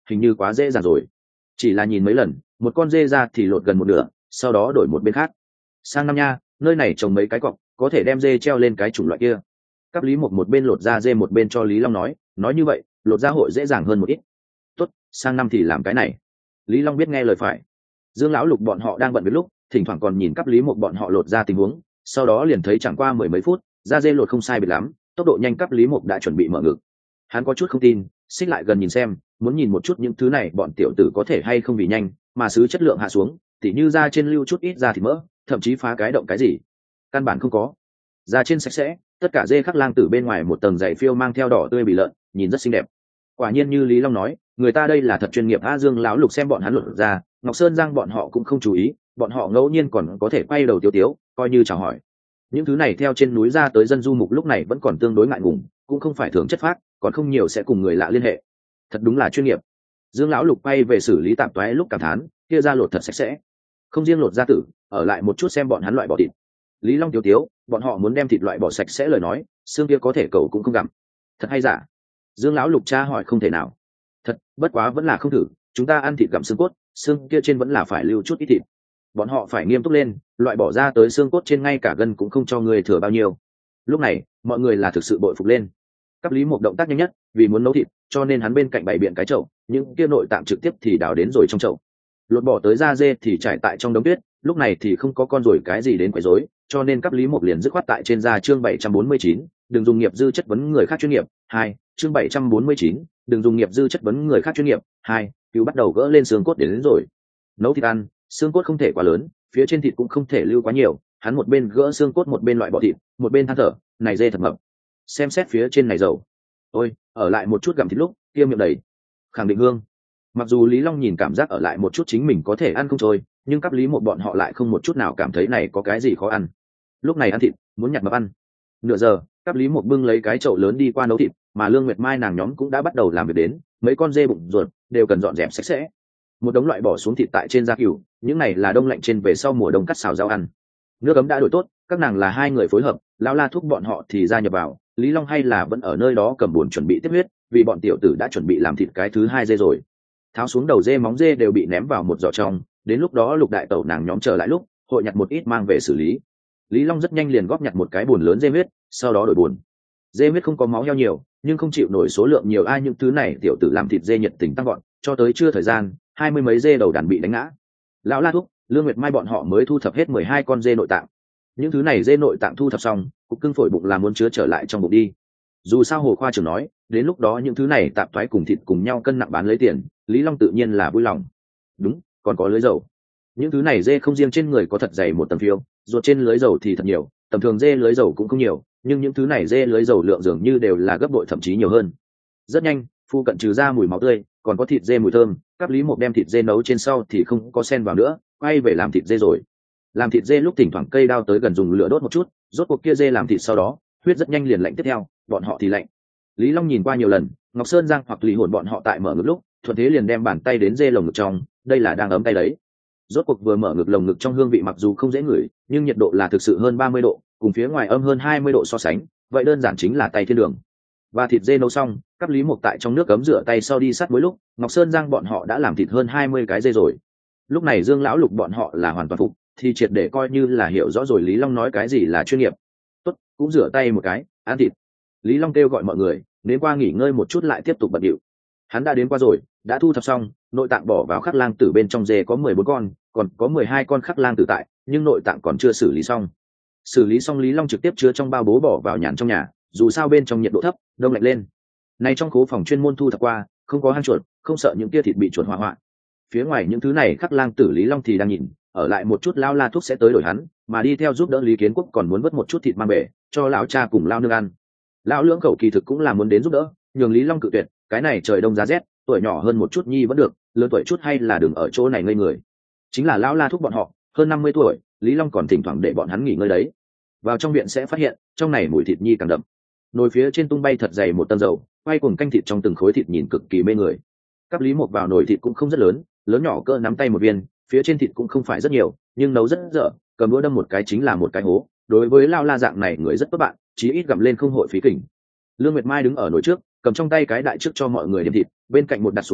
hình như quá dễ dàng rồi. Chỉ là nhìn mấy lần, một con dê ra thì lột gần một nửa, sau đó đổi một bên khác. Sang năm nha, nơi này trồng mấy cái cọc, có thể đem dê treo lên cái chủng loại kia. Các Lý Mục một bên lột ra dê một bên cho Lý Long nói, nói như vậy, lột ra hội dễ dàng hơn một ít. Tốt, sang năm thì làm cái này. Lý Long biết nghe lời phải. Dương lão lục bọn họ đang bận việc lúc, thỉnh thoảng còn nhìn Các Lý Mục bọn họ lột ra tình huống, sau đó liền thấy chẳng qua mười mấy phút, da dê lột không sai biệt lắm, tốc độ nhanh. Các Lý Mục đã chuẩn bị mở ngực. Hắn có chút không tin, xích lại gần nhìn xem, muốn nhìn một chút những thứ này bọn tiểu tử có thể hay không vì nhanh mà xứ chất lượng hạ xuống, tỉ như da trên lưu chút ít da thịt mỡ, thậm chí phá cái động cái gì, căn bản không có. Da trên sạch sẽ, tất cả dê khắc lang tử bên ngoài một tầng dày phiêu mang theo đỏ tươi bị lợn, nhìn rất xinh đẹp. Quả nhiên như Lý Long nói, người ta đây là thật chuyên nghiệp. A Dương lão lục xem bọn hắn lột ra, Ngọc Sơn Giang bọn họ cũng không chú ý, bọn họ ngẫu nhiên còn có thể quay đầu tiêu tiếu, coi như chào hỏi. Những thứ này theo trên núi ra tới dân du mục lúc này vẫn còn tương đối ngại ngùng, cũng không phải thường chất phác, còn không nhiều sẽ cùng người lạ liên hệ. Thật đúng là chuyên nghiệp. Dương lão lục quay về xử lý tạp toái lúc cảm thán, kia ra lột thật sạch sẽ. Không riêng lột ra tử, ở lại một chút xem bọn hắn loại bỏ thịt. Lý Long tiêu tiếu, bọn họ muốn đem thịt loại bỏ sạch sẽ lời nói, xương kia có thể cậu cũng không gặm. Thật hay giả? Dương lão lục tra hỏi. Không thể nào. Thật, bất quá vẫn là không thử, chúng ta ăn thịt gặm xương cốt, xương kia trên vẫn là phải lưu chút ít thịt. Bọn họ phải nghiêm túc lên, loại bỏ ra tới xương cốt trên ngay cả gân cũng không cho người thừa bao nhiêu. Lúc này, mọi người là thực sự bội phục lên. Cấp Lý một động tác nhanh nhất, vì muốn nấu thịt, cho nên hắn bên cạnh bày biện cái chậu, những kia nội tạng trực tiếp thì đào đến rồi trong chậu. Lột bỏ tới da dê thì trải tại trong đống tuyết, lúc này thì không có con rồi cái gì đến quấy rối, cho nên Cấp Lý một liền dứt khoát tại trên da. Chương bảy trăm bốn mươi chín, đừng dùng nghiệp dư chất vấn người khác chuyên nghiệp. Hai, chương bảy trăm bốn mươi chín, đừng dùng nghiệp dư chất vấn người khác chuyên nghiệp. Hai, cứu bắt đầu gỡ lên xương cốt đến, đến rồi. Nấu thịt ăn, xương cốt không thể quá lớn, phía trên thịt cũng không thể lưu quá nhiều, hắn một bên gỡ xương cốt một bên loại bỏ thịt, một bên than thở, này dê thật mập. Xem xét phía trên này dầu, ôi, ở lại một chút gặm thịt lúc kia miệng đầy khẳng định hương. Mặc dù Lý Long nhìn cảm giác ở lại một chút chính mình có thể ăn không trôi, nhưng Cấp Lý một bọn họ lại không một chút nào cảm thấy này có cái gì khó ăn. Lúc này ăn thịt muốn nhặt mập ăn. Nửa giờ, Cấp Lý một bưng lấy cái chậu lớn đi qua nấu thịt, mà Lương Nguyệt Mai nàng nhóm cũng đã bắt đầu làm việc đến, mấy con dê bụng ruột đều cần dọn dẹp sạch sẽ. Một đống loại bỏ xuống thịt tại trên da cừu, những này là đông lạnh trên về sau mùa đông cắt xào rau ăn. Nước ấm đã đổi tốt, các nàng là hai người phối hợp, lão La thúc bọn họ thì gia nhập vào, Lý Long hay là vẫn ở nơi đó cầm buồn chuẩn bị tiếp huyết, vì bọn tiểu tử đã chuẩn bị làm thịt cái thứ hai dê rồi. Tháo xuống đầu dê, móng dê đều bị ném vào một giỏ trong, đến lúc đó Lục đại tẩu nàng nhóm trở lại lúc, hội nhặt một ít mang về xử lý. Lý Long rất nhanh liền góp nhặt một cái buồn lớn dê huyết, sau đó đổi buồn. Dê huyết không có máu heo nhiều, nhưng không chịu nổi số lượng nhiều ai những thứ này tiểu tử làm thịt dê nhiệt tình tăng gọn, cho tới trưa thời gian, hai mươi mấy dê đầu đàn bị đánh ngã. Lão La thúc, Lương Nguyệt Mai bọn họ mới thu thập hết mười hai con dê nội tạng. Những thứ này dê nội tạng thu thập xong, cục cưng phổi bụng là muốn chứa trở lại trong bụng đi. Dù sao Hồ khoa trưởng nói, đến lúc đó những thứ này tạp thoái cùng thịt cùng nhau cân nặng bán lấy tiền, Lý Long tự nhiên là vui lòng. Đúng, còn có lưới dầu. Những thứ này dê không riêng trên người có thật dày một tầng phiêu, ruột trên lưới dầu thì thật nhiều, tầm thường dê lưới dầu cũng không nhiều, nhưng những thứ này dê lưới dầu lượng dường như đều là gấp bội thậm chí nhiều hơn. Rất nhanh, phu cận trừ ra mùi máu tươi, còn có thịt dê mùi thơm. Cấp Lý một đem thịt dê nấu trên sau thì không có sen vào nữa, quay về làm thịt dê rồi. Làm thịt dê lúc thỉnh thoảng cây đao tới gần dùng lửa đốt một chút, rốt cuộc kia dê làm thịt sau đó, huyết rất nhanh liền lạnh tiếp theo, bọn họ thì lạnh. Lý Long nhìn qua nhiều lần, Ngọc Sơn Giang hoặc Lý Hồn bọn họ tại mở ngực lúc, thuận thế liền đem bàn tay đến dê lồng ngực trong, đây là đang ấm tay đấy. Rốt cuộc vừa mở ngực lồng ngực trong hương vị mặc dù không dễ ngửi, nhưng nhiệt độ là thực sự hơn ba mươi độ, cùng phía ngoài âm hơn hai mươi độ so sánh, vậy đơn giản chính là tay thiên đường. Và thịt dê nấu xong, Cấp Lý Mục tại trong nước cấm rửa tay sau đi sát muối lúc, Ngọc Sơn Giang bọn họ đã làm thịt hơn hai mươi cái dê rồi. Lúc này Dương lão lục bọn họ là hoàn toàn phục, thì triệt để coi như là hiểu rõ rồi Lý Long nói cái gì là chuyên nghiệp. Tốt, cũng rửa tay một cái, ăn thịt. Lý Long kêu gọi mọi người, đến qua nghỉ ngơi một chút lại tiếp tục bận điệu. Hắn đã đến qua rồi, đã thu thập xong, nội tạng bỏ vào khắc lang tử bên trong dê có mười bốn con, còn có mười hai con khắc lang tử tại, nhưng nội tạng còn chưa xử lý xong. Xử lý xong Lý Long trực tiếp chứa trong bao bố bỏ vào nhàn trong nhà, dù sao bên trong nhiệt độ thấp, đông lạnh lên. Này trong khố phòng chuyên môn thu thập qua, không có hang chuột, không sợ những tia thịt bị chuột hỏa hoạn. Phía ngoài những thứ này khắc lang tử Lý Long thì đang nhìn, ở lại một chút lão La thúc sẽ tới đổi hắn, mà đi theo giúp đỡ Lý Kiến Quốc còn muốn vớt một chút thịt mang về cho lão cha cùng lao nương ăn. Lão lưỡng khẩu kỳ thực cũng là muốn đến giúp đỡ, nhường Lý Long cự tuyệt, cái này trời đông giá rét, tuổi nhỏ hơn một chút nhi vẫn được, lớn tuổi chút hay là đừng ở chỗ này ngây người. Chính là lão La thúc bọn họ, hơn năm mươi tuổi, Lý Long còn thỉnh thoảng để bọn hắn nghỉ ngơi đấy. Vào trong viện sẽ phát hiện, trong này mùi thịt nhi càng đậm. Nồi phía trên tung bay thật dày một tầng dầu, quay cuồng canh thịt trong từng khối thịt nhìn cực kỳ mê người. Cấp Lý một vào nồi thịt cũng không rất lớn, lớn nhỏ cỡ nắm tay một viên, phía trên thịt cũng không phải rất nhiều, nhưng nấu rất dở, cầm đũa đâm một cái chính là một cái hố. Đối với lao La dạng này người rất tốt bạn, chí ít gặm lên không hội phí kình. Lương Nguyệt Mai đứng ở nồi trước, cầm trong tay cái đại trước cho mọi người điểm thịt, bên cạnh một đặt xuống mới,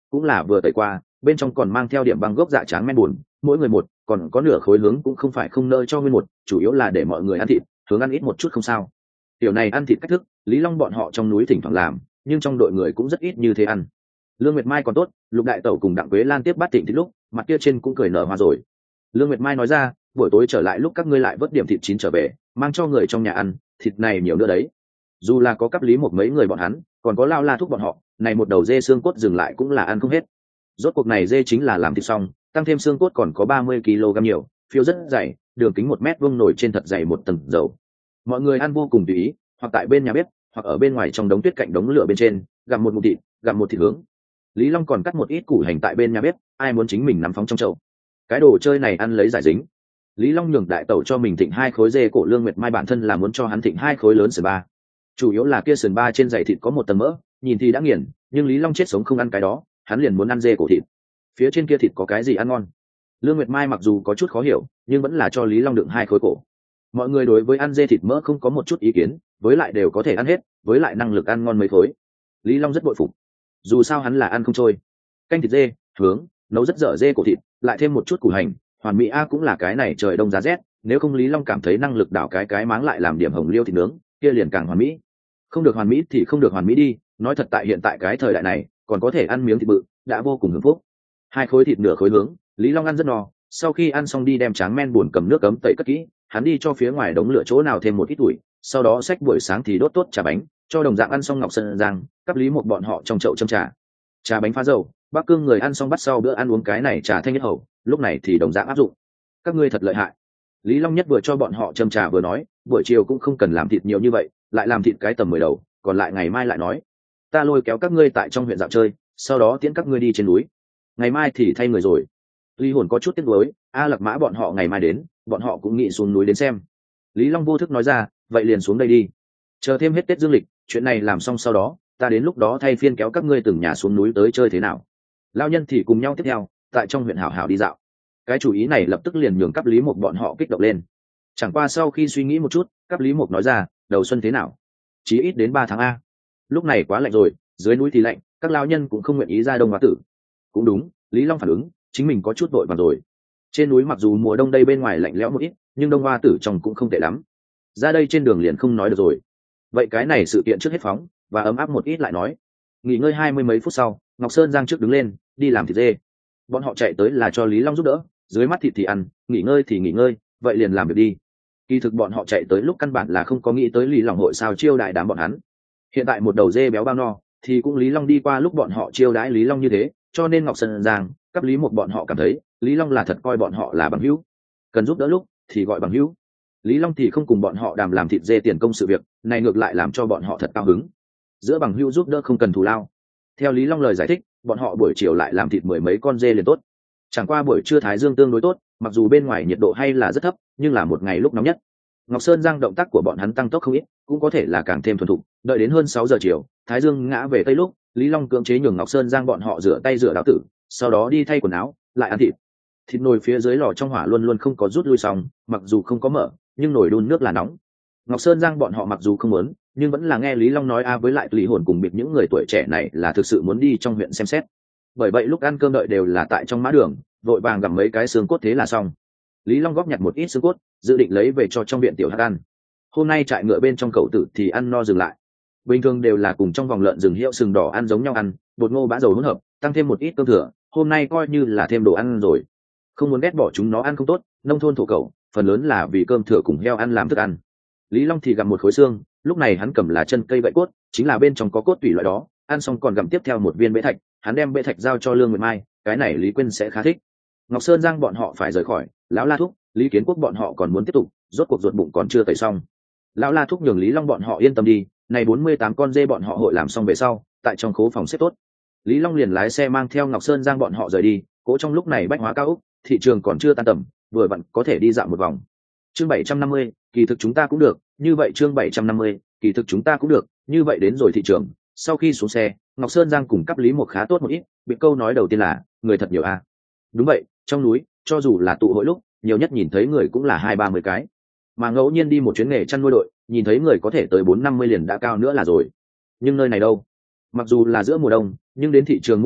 cũng là vừa tẩy qua, bên trong còn mang theo điểm băng gốc dạ tráng men buồn, mỗi người một, còn có nửa khối hướng cũng không phải không nơi cho nguyên một, chủ yếu là để mọi người ăn thịt, hướng ăn ít một chút không sao. Tiểu này ăn thịt cách thức, Lý Long bọn họ trong núi thỉnh thoảng làm, nhưng trong đội người cũng rất ít như thế ăn. Lương Nguyệt Mai còn tốt, Lục Đại Tẩu cùng Đặng Quế Lan tiếp bát thịnh thịt lúc, mặt kia trên cũng cười nở hoa rồi. Lương Nguyệt Mai nói ra, buổi tối trở lại lúc các ngươi lại vớt điểm thịt chín trở về, mang cho người trong nhà ăn, thịt này nhiều nữa đấy. Dù là có cấp lý một mấy người bọn hắn, còn có Lao La thúc bọn họ, này một đầu dê xương cốt dừng lại cũng là ăn không hết. Rốt cuộc này dê chính là làm thịt xong, tăng thêm xương cốt còn có ba mươi ki lô gam nhiều, phiêu rất dày, đường kính một mét vuông nổi trên thật dày một tầng dầu. Mọi người ăn vô cùng tùy ý, hoặc tại bên nhà bếp, hoặc ở bên ngoài trong đống tuyết cạnh đống lửa bên trên, gặm một ngụm thịt, gặm một thịt hướng. Lý Long còn cắt một ít củ hành tại bên nhà bếp, ai muốn chính mình nắm phóng trong chậu. Cái đồ chơi này ăn lấy giải dính. Lý Long nhường đại tẩu cho mình thịnh hai khối dê cổ. Lương Nguyệt Mai bản thân là muốn cho hắn thịnh hai khối lớn sườn ba. Chủ yếu là kia sườn ba trên dày thịt có một tầng mỡ, nhìn thì đã nghiền, nhưng Lý Long chết sống không ăn cái đó, hắn liền muốn ăn dê cổ thịt. Phía trên kia thịt có cái gì ăn ngon? Lương Nguyệt Mai mặc dù có chút khó hiểu, nhưng vẫn là cho Lý Long đựng hai khối cổ. Mọi người đối với ăn dê thịt mỡ không có một chút ý kiến, với lại đều có thể ăn hết, với lại năng lực ăn ngon mấy khối. Lý Long rất bội phục. Dù sao hắn là ăn không trôi. Canh thịt dê, hướng, nấu rất dở dê cổ thịt, lại thêm một chút củ hành, hoàn mỹ a cũng là cái này trời đông giá rét, nếu không Lý Long cảm thấy năng lực đảo cái cái máng lại làm điểm hồng liêu thịt nướng, kia liền càng hoàn mỹ. Không được hoàn mỹ thì không được hoàn mỹ đi, nói thật tại hiện tại cái thời đại này, còn có thể ăn miếng thịt bự, đã vô cùng hưởng phúc. Hai khối thịt nửa khối hướng, Lý Long ăn rất no, sau khi ăn xong đi đem tráng men buồn cầm nước cấm tẩy cất kỹ, hắn đi cho phía ngoài đống lửa chỗ nào thêm một ít tuổi, sau đó xách buổi sáng thì đốt tốt trà bánh, cho đồng dạng ăn xong Ngọc Sơn Giang, cấp Lý một bọn họ trong chậu châm trà. Trà bánh pha dầu, Bắc Cương người ăn xong bắt sau bữa ăn uống cái này trà thanh nhất hầu, lúc này thì đồng dạng áp dụng. Các ngươi thật lợi hại. Lý Long nhất vừa cho bọn họ châm trà vừa nói, buổi chiều cũng không cần làm thịt nhiều như vậy, lại làm thịt cái tầm mười đầu, còn lại ngày mai lại nói. Ta lôi kéo các ngươi tại trong huyện dạo chơi, sau đó tiễn các ngươi đi trên núi. Ngày mai thì thay người rồi. Lý Hồn có chút tiếc nuối, A Lạc Mã bọn họ ngày mai đến, bọn họ cũng nghĩ xuống núi đến xem. Lý Long vô thức nói ra, vậy liền xuống đây đi. Chờ thêm hết Tết Dương lịch, chuyện này làm xong sau đó, ta đến lúc đó thay phiên kéo các ngươi từng nhà xuống núi tới chơi thế nào. Lao nhân thì cùng nhau tiếp theo, tại trong huyện hảo hảo đi dạo. Cái chủ ý này lập tức liền nhường cấp Lý Mục bọn họ kích động lên. Chẳng qua sau khi suy nghĩ một chút, cấp Lý Mục nói ra, đầu xuân thế nào? Chí ít đến ba tháng a. Lúc này quá lạnh rồi, dưới núi thì lạnh, các lao nhân cũng không nguyện ý ra đông hóa tử. Cũng đúng, Lý Long phản ứng, chính mình có chút vội vàng rồi. Trên núi mặc dù mùa đông đây bên ngoài lạnh lẽo một ít, nhưng đông hoa tử trong cũng không tệ lắm. Ra đây trên đường liền không nói được rồi. Vậy cái này sự kiện trước hết phóng và ấm áp một ít lại nói. Nghỉ ngơi hai mươi mấy phút sau, Ngọc Sơn Giang trước đứng lên, đi làm thịt dê. Bọn họ chạy tới là cho Lý Long giúp đỡ, dưới mắt thịt thì ăn, nghỉ ngơi thì nghỉ ngơi, vậy liền làm việc đi. Kỳ thực bọn họ chạy tới lúc căn bản là không có nghĩ tới Lý Long hội sao chiêu đại đám bọn hắn. Hiện tại một đầu dê béo bao no, thì cũng Lý Long đi qua lúc bọn họ chiêu đãi Lý Long như thế, cho nên Ngọc Sơn Giang, cấp Lý một bọn họ cảm thấy, Lý Long là thật coi bọn họ là bằng hữu. Cần giúp đỡ lúc thì gọi bằng hữu. Lý Long thì không cùng bọn họ đàm làm thịt dê tiền công sự việc, này ngược lại làm cho bọn họ thật cao hứng. Giữa bằng hữu giúp đỡ không cần thù lao. Theo Lý Long lời giải thích, bọn họ buổi chiều lại làm thịt mười mấy con dê liền tốt. Chẳng qua buổi trưa thái dương tương đối tốt, mặc dù bên ngoài nhiệt độ hay là rất thấp, nhưng là một ngày lúc nóng nhất. Ngọc Sơn Giang động tác của bọn hắn tăng tốc không ít, cũng có thể là càng thêm thuần thục. Đợi đến hơn sáu giờ chiều, thái dương ngã về tây lúc, Lý Long cưỡng chế nhường Ngọc Sơn Giang bọn họ rửa tay rửa đáo tử, sau đó đi thay quần áo, lại ăn thịt. Thịt nồi phía dưới lò trong hỏa luôn luôn không có rút lui xong, mặc dù không có mở, nhưng nồi đun nước là nóng. Ngọc Sơn Giang bọn họ mặc dù không muốn, nhưng vẫn là nghe Lý Long nói a với lại Lý Hồn cùng biệt những người tuổi trẻ này là thực sự muốn đi trong huyện xem xét. Bởi vậy lúc ăn cơm đợi đều là tại trong mã đường, vội vàng gặm mấy cái xương cốt thế là xong. Lý Long góp nhặt một ít xương cốt, dự định lấy về cho trong viện tiểu hắc ăn. Hôm nay trại ngựa bên trong cậu tử thì ăn no dừng lại. Bình thường đều là cùng trong vòng lợn rừng hiệu sừng đỏ ăn giống nhau ăn, bột ngô bã dầu hỗn hợp, tăng thêm một ít cơm thừa, hôm nay coi như là thêm đồ ăn rồi. Không muốn ghét bỏ chúng nó ăn không tốt, nông thôn thổ cẩu, phần lớn là vì cơm thừa cùng heo ăn làm thức ăn. Lý Long thì gặm một khối xương, lúc này hắn cầm là chân cây gậy cốt, chính là bên trong có cốt tủy loại đó, ăn xong còn gặm tiếp theo một viên bễ thạch, hắn đem bễ thạch giao cho Lương Nguyệt Mai, cái này Lý Quyên sẽ khá thích. Ngọc Sơn Giang bọn họ phải rời khỏi, lão La Thúc, Lý Kiến Quốc bọn họ còn muốn tiếp tục, rốt cuộc ruột bụng còn chưa tẩy xong. Lão La Thúc nhường Lý Long bọn họ yên tâm đi, này bốn mươi tám con dê bọn họ hội làm xong về sau, tại trong khố phòng xếp tốt. Lý Long liền lái xe mang theo Ngọc Sơn Giang bọn họ rời đi, cố trong lúc này bách hóa cao ốc, thị trường còn chưa tan tầm, vừa vặn có thể đi dạo một vòng. Chương bảy trăm năm mươi, kỳ thực chúng ta cũng được, như vậy chương bảy trăm năm mươi, kỳ thực chúng ta cũng được, như vậy đến rồi thị trường. Sau khi xuống xe, Ngọc Sơn Giang cùng cấp Lý một khá tốt một ít, bị câu nói đầu tiên là, người thật nhiều a. À. Đúng vậy, trong núi, cho dù là tụ hội lúc, nhiều nhất nhìn thấy người cũng là hai ba mươi cái. Mà ngẫu nhiên đi một chuyến nghề chăn nuôi đội, nhìn thấy người có thể tới bốn năm mươi liền đã cao nữa là rồi. Nhưng nơi này đâu? Mặc dù là giữa mùa đông, nhưng đến thị trường mua đồ,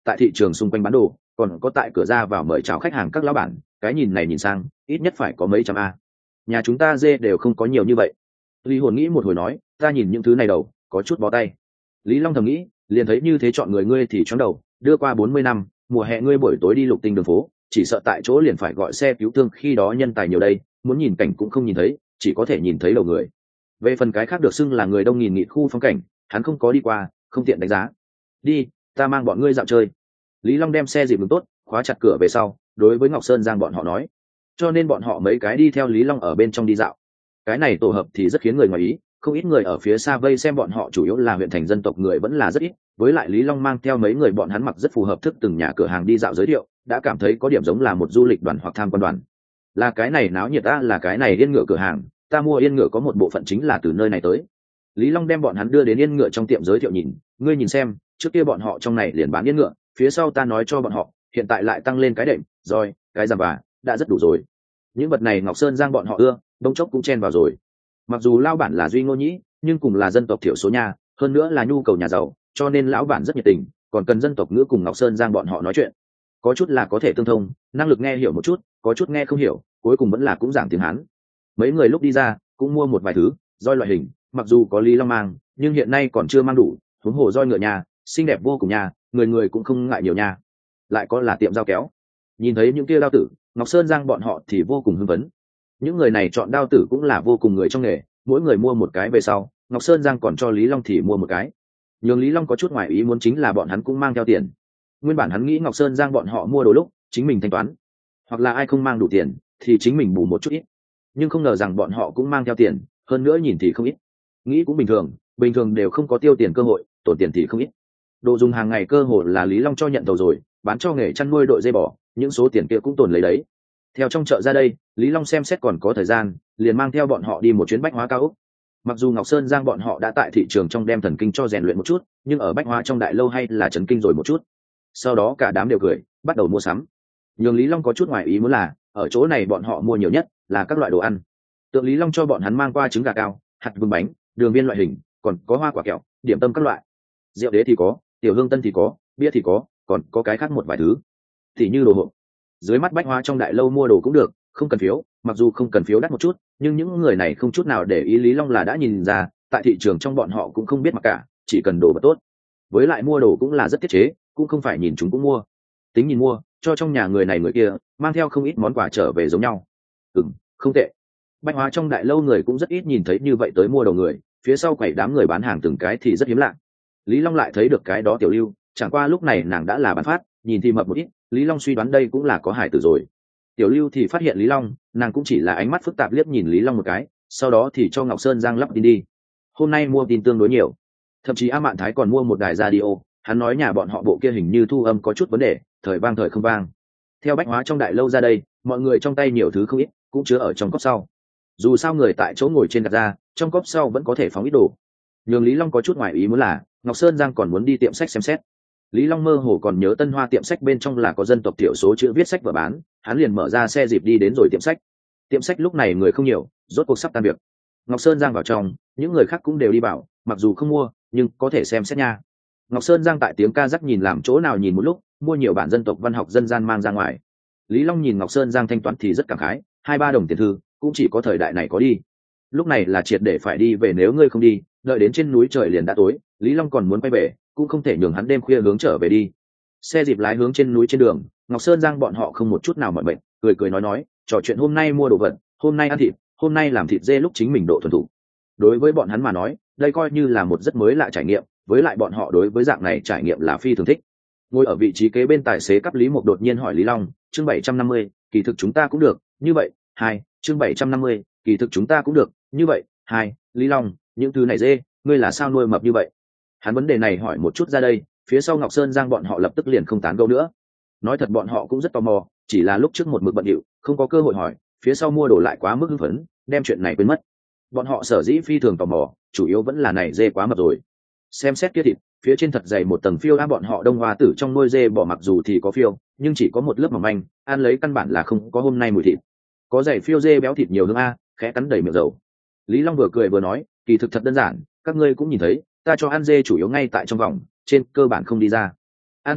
tại thị trường xung quanh bán đồ, còn có tại cửa ra vào mời chào khách hàng các lão bản, cái nhìn này nhìn sang ít nhất phải có mấy trăm a. Nhà chúng ta dê đều không có nhiều như vậy. Lý Hồn nghĩ một hồi nói, ta nhìn những thứ này đầu có chút bó tay. Lý Long thầm nghĩ, liền thấy như thế chọn người ngươi thì chóng đầu, đưa qua bốn mươi năm, mùa hè ngươi buổi tối đi lục tinh đường phố, chỉ sợ tại chỗ liền phải gọi xe cứu thương, khi đó nhân tài nhiều đây, muốn nhìn cảnh cũng không nhìn thấy, chỉ có thể nhìn thấy đầu người. Về phần cái khác được xưng là người đông nghìn nghịt khu phong cảnh, hắn không có đi qua, không tiện đánh giá. Đi, ta mang bọn ngươi dạo chơi. Lý Long đem xe dịp đứng tốt, khóa chặt cửa về sau, đối với Ngọc Sơn Giang bọn họ nói. Cho nên bọn họ mấy cái đi theo Lý Long ở bên trong đi dạo. Cái này tổ hợp thì rất khiến người ngoài ý, không ít người ở phía xa vây xem bọn họ, chủ yếu là huyện thành dân tộc người vẫn là rất ít, với lại Lý Long mang theo mấy người bọn hắn mặc rất phù hợp thức từng nhà cửa hàng đi dạo giới thiệu, đã cảm thấy có điểm giống là một du lịch đoàn hoặc tham quan đoàn. Là cái này náo nhiệt ta, là cái này yên ngựa cửa hàng, ta mua yên ngựa có một bộ phận chính là từ nơi này tới. Lý Long đem bọn hắn đưa đến yên ngựa trong tiệm giới thiệu, nhìn, ngươi nhìn xem, trước kia bọn họ trong này liền bán yên ngựa, phía sau ta nói cho bọn họ, hiện tại lại tăng lên cái đệm, rồi, cái giằm bà, đã rất đủ rồi. Những vật này Ngọc Sơn Giang bọn họ ưa, đông chốc cũng chen vào rồi. Mặc dù lao bản là Duy Ngô Nhĩ, nhưng cùng là dân tộc thiểu số nhà, hơn nữa là nhu cầu nhà giàu, cho nên lão bản rất nhiệt tình, còn cần dân tộc ngữ cùng Ngọc Sơn Giang bọn họ nói chuyện. Có chút là có thể tương thông, năng lực nghe hiểu một chút, có chút nghe không hiểu, cuối cùng vẫn là cũng giảng tiếng Hán. Mấy người lúc đi ra cũng mua một vài thứ roi loại hình, mặc dù có Lý Long mang, nhưng hiện nay còn chưa mang đủ, huống hồ roi ngựa nhà xinh đẹp vô cùng nhà, người người cũng không ngại nhiều nhà. Lại có là tiệm dao kéo, nhìn thấy những kia đao tử, Ngọc Sơn Giang bọn họ thì vô cùng hưng phấn. Những người này chọn đao tử cũng là vô cùng người trong nghề, mỗi người mua một cái về sau, Ngọc Sơn Giang còn cho Lý Long thì mua một cái. Nhưng Lý Long có chút ngoài ý muốn chính là bọn hắn cũng mang theo tiền. Nguyên bản hắn nghĩ Ngọc Sơn Giang bọn họ mua đồ lúc chính mình thanh toán, hoặc là ai không mang đủ tiền thì chính mình bù một chút ít, nhưng không ngờ rằng bọn họ cũng mang theo tiền, hơn nữa nhìn thì không ít. Nghĩ cũng bình thường, bình thường đều không có tiêu tiền cơ hội, tổn tiền thì không ít. Đồ dùng hàng ngày cơ hội là Lý Long cho nhận tàu rồi, bán cho nghề chăn nuôi đội dây bò, những số tiền kia cũng tồn lấy đấy. Theo trong chợ ra đây, Lý Long xem xét còn có thời gian, liền mang theo bọn họ đi một chuyến bách hóa cao ốc. Mặc dù Ngọc Sơn Giang bọn họ đã tại thị trường trong đem thần kinh cho rèn luyện một chút, nhưng ở bách hóa trong đại lâu hay là chấn kinh rồi một chút. Sau đó cả đám đều cười, bắt đầu mua sắm. Nhưng Lý Long có chút ngoài ý muốn là, ở chỗ này bọn họ mua nhiều nhất là các loại đồ ăn. Tượng Lý Long cho bọn hắn mang qua trứng gà cao, hạt vương bánh, đường viên loại hình, còn có hoa quả kẹo, điểm tâm các loại. Rượu đế thì có, tiểu hương tân thì có, bia thì có, còn có cái khác một vài thứ, thì như đồ hộp. Dưới mắt bách hóa trong đại lâu mua đồ cũng được, không cần phiếu, mặc dù không cần phiếu đắt một chút, nhưng những người này không chút nào để ý. Lý Long là đã nhìn ra, tại thị trường trong bọn họ cũng không biết mặc cả, chỉ cần đồ vật tốt. Với lại mua đồ cũng là rất tiết chế, cũng không phải nhìn chúng cũng mua, tính nhìn mua, cho trong nhà người này người kia, mang theo không ít món quà trở về giống nhau. Ừm, không tệ. Bách hóa trong đại lâu người cũng rất ít nhìn thấy như vậy tới mua đồ người, phía sau quầy đám người bán hàng từng cái thì rất hiếm lạ. Lý Long lại thấy được cái đó Tiểu Lưu, chẳng qua lúc này nàng đã là bán phát, nhìn thì mập một ít, Lý Long suy đoán đây cũng là có hải tử rồi. Tiểu Lưu thì phát hiện Lý Long, nàng cũng chỉ là ánh mắt phức tạp liếc nhìn Lý Long một cái, sau đó thì cho Ngọc Sơn Giang lắp tin đi. Hôm nay mua tin tương đối nhiều, thậm chí A Mạn Thái còn mua một đài radio, hắn nói nhà bọn họ bộ kia hình như thu âm có chút vấn đề, thời vang thời không vang. Theo bách hóa trong đại lâu ra đây, mọi người trong tay nhiều thứ không ít, cũng chứa ở trong cốc sau. Dù sao người tại chỗ ngồi trên đặt ra, trong cốc sau vẫn có thể phóng ít đồ. Nhưng Lý Long có chút ngoài ý muốn là, Ngọc Sơn Giang còn muốn đi tiệm sách xem xét. Lý Long mơ hồ còn nhớ Tân Hoa tiệm sách bên trong là có dân tộc thiểu số chữ viết sách và bán, hắn liền mở ra xe dịp đi đến rồi tiệm sách. Tiệm sách lúc này người không nhiều, rốt cuộc sắp tan việc. Ngọc Sơn Giang vào trong, những người khác cũng đều đi vào, mặc dù không mua, nhưng có thể xem xét nha. Ngọc Sơn Giang tại tiếng ca rắc nhìn làm chỗ nào nhìn một lúc, mua nhiều bản dân tộc văn học dân gian mang ra ngoài. Lý Long nhìn Ngọc Sơn Giang thanh toán thì rất cảm khái, hai ba đồng tiền thư, cũng chỉ có thời đại này có đi. Lúc này là triệt để phải đi về, nếu ngươi không đi, đợi đến trên núi trời liền đã tối, Lý Long còn muốn quay về, cũng không thể nhường hắn đêm khuya hướng trở về đi. Xe dịp lái hướng trên núi trên đường, Ngọc Sơn Giang bọn họ không một chút nào mỏi mệt, cười cười nói nói, trò chuyện hôm nay mua đồ vật, hôm nay ăn thịt, hôm nay làm thịt dê lúc chính mình độ thuần thủ. Đối với bọn hắn mà nói, đây coi như là một rất mới lạ trải nghiệm, với lại bọn họ đối với dạng này trải nghiệm là phi thường thích. Ngồi ở vị trí kế bên tài xế cấp Lý Mục đột nhiên hỏi Lý Long, chương bảy trăm năm mươi, kỳ thực chúng ta cũng được, như vậy, hai, chương bảy trăm năm mươi, kỳ thực chúng ta cũng được, như vậy, hai, Lý Long, những thứ này dê, ngươi là sao nuôi mập như vậy? Hắn vấn đề này hỏi một chút ra đây, phía sau Ngọc Sơn Giang bọn họ lập tức liền không tán gẫu nữa. Nói thật bọn họ cũng rất tò mò, chỉ là lúc trước một mực bận rộn, không có cơ hội hỏi, phía sau mua đồ lại quá mức hưng phấn, đem chuyện này quên mất. Bọn họ sở dĩ phi thường tò mò, chủ yếu vẫn là này dê quá mập rồi. Xem xét kia thịt, phía trên thật dày một tầng phiêu á, bọn họ Đông Hoa tử trong nuôi dê bò mặc dù thì có phiêu, nhưng chỉ có một lớp mỏng manh, ăn lấy căn bản là không có hôm nay mùi thịt. Có dày phiêu dê béo thịt nhiều hương a, khẽ cắn đầy miệng dầu. Lý Long vừa cười vừa nói, kỳ thực thật đơn giản, các ngươi cũng nhìn thấy, ta cho ăn dê chủ yếu ngay tại trong vòng, trên cơ bản không đi ra. An thảo,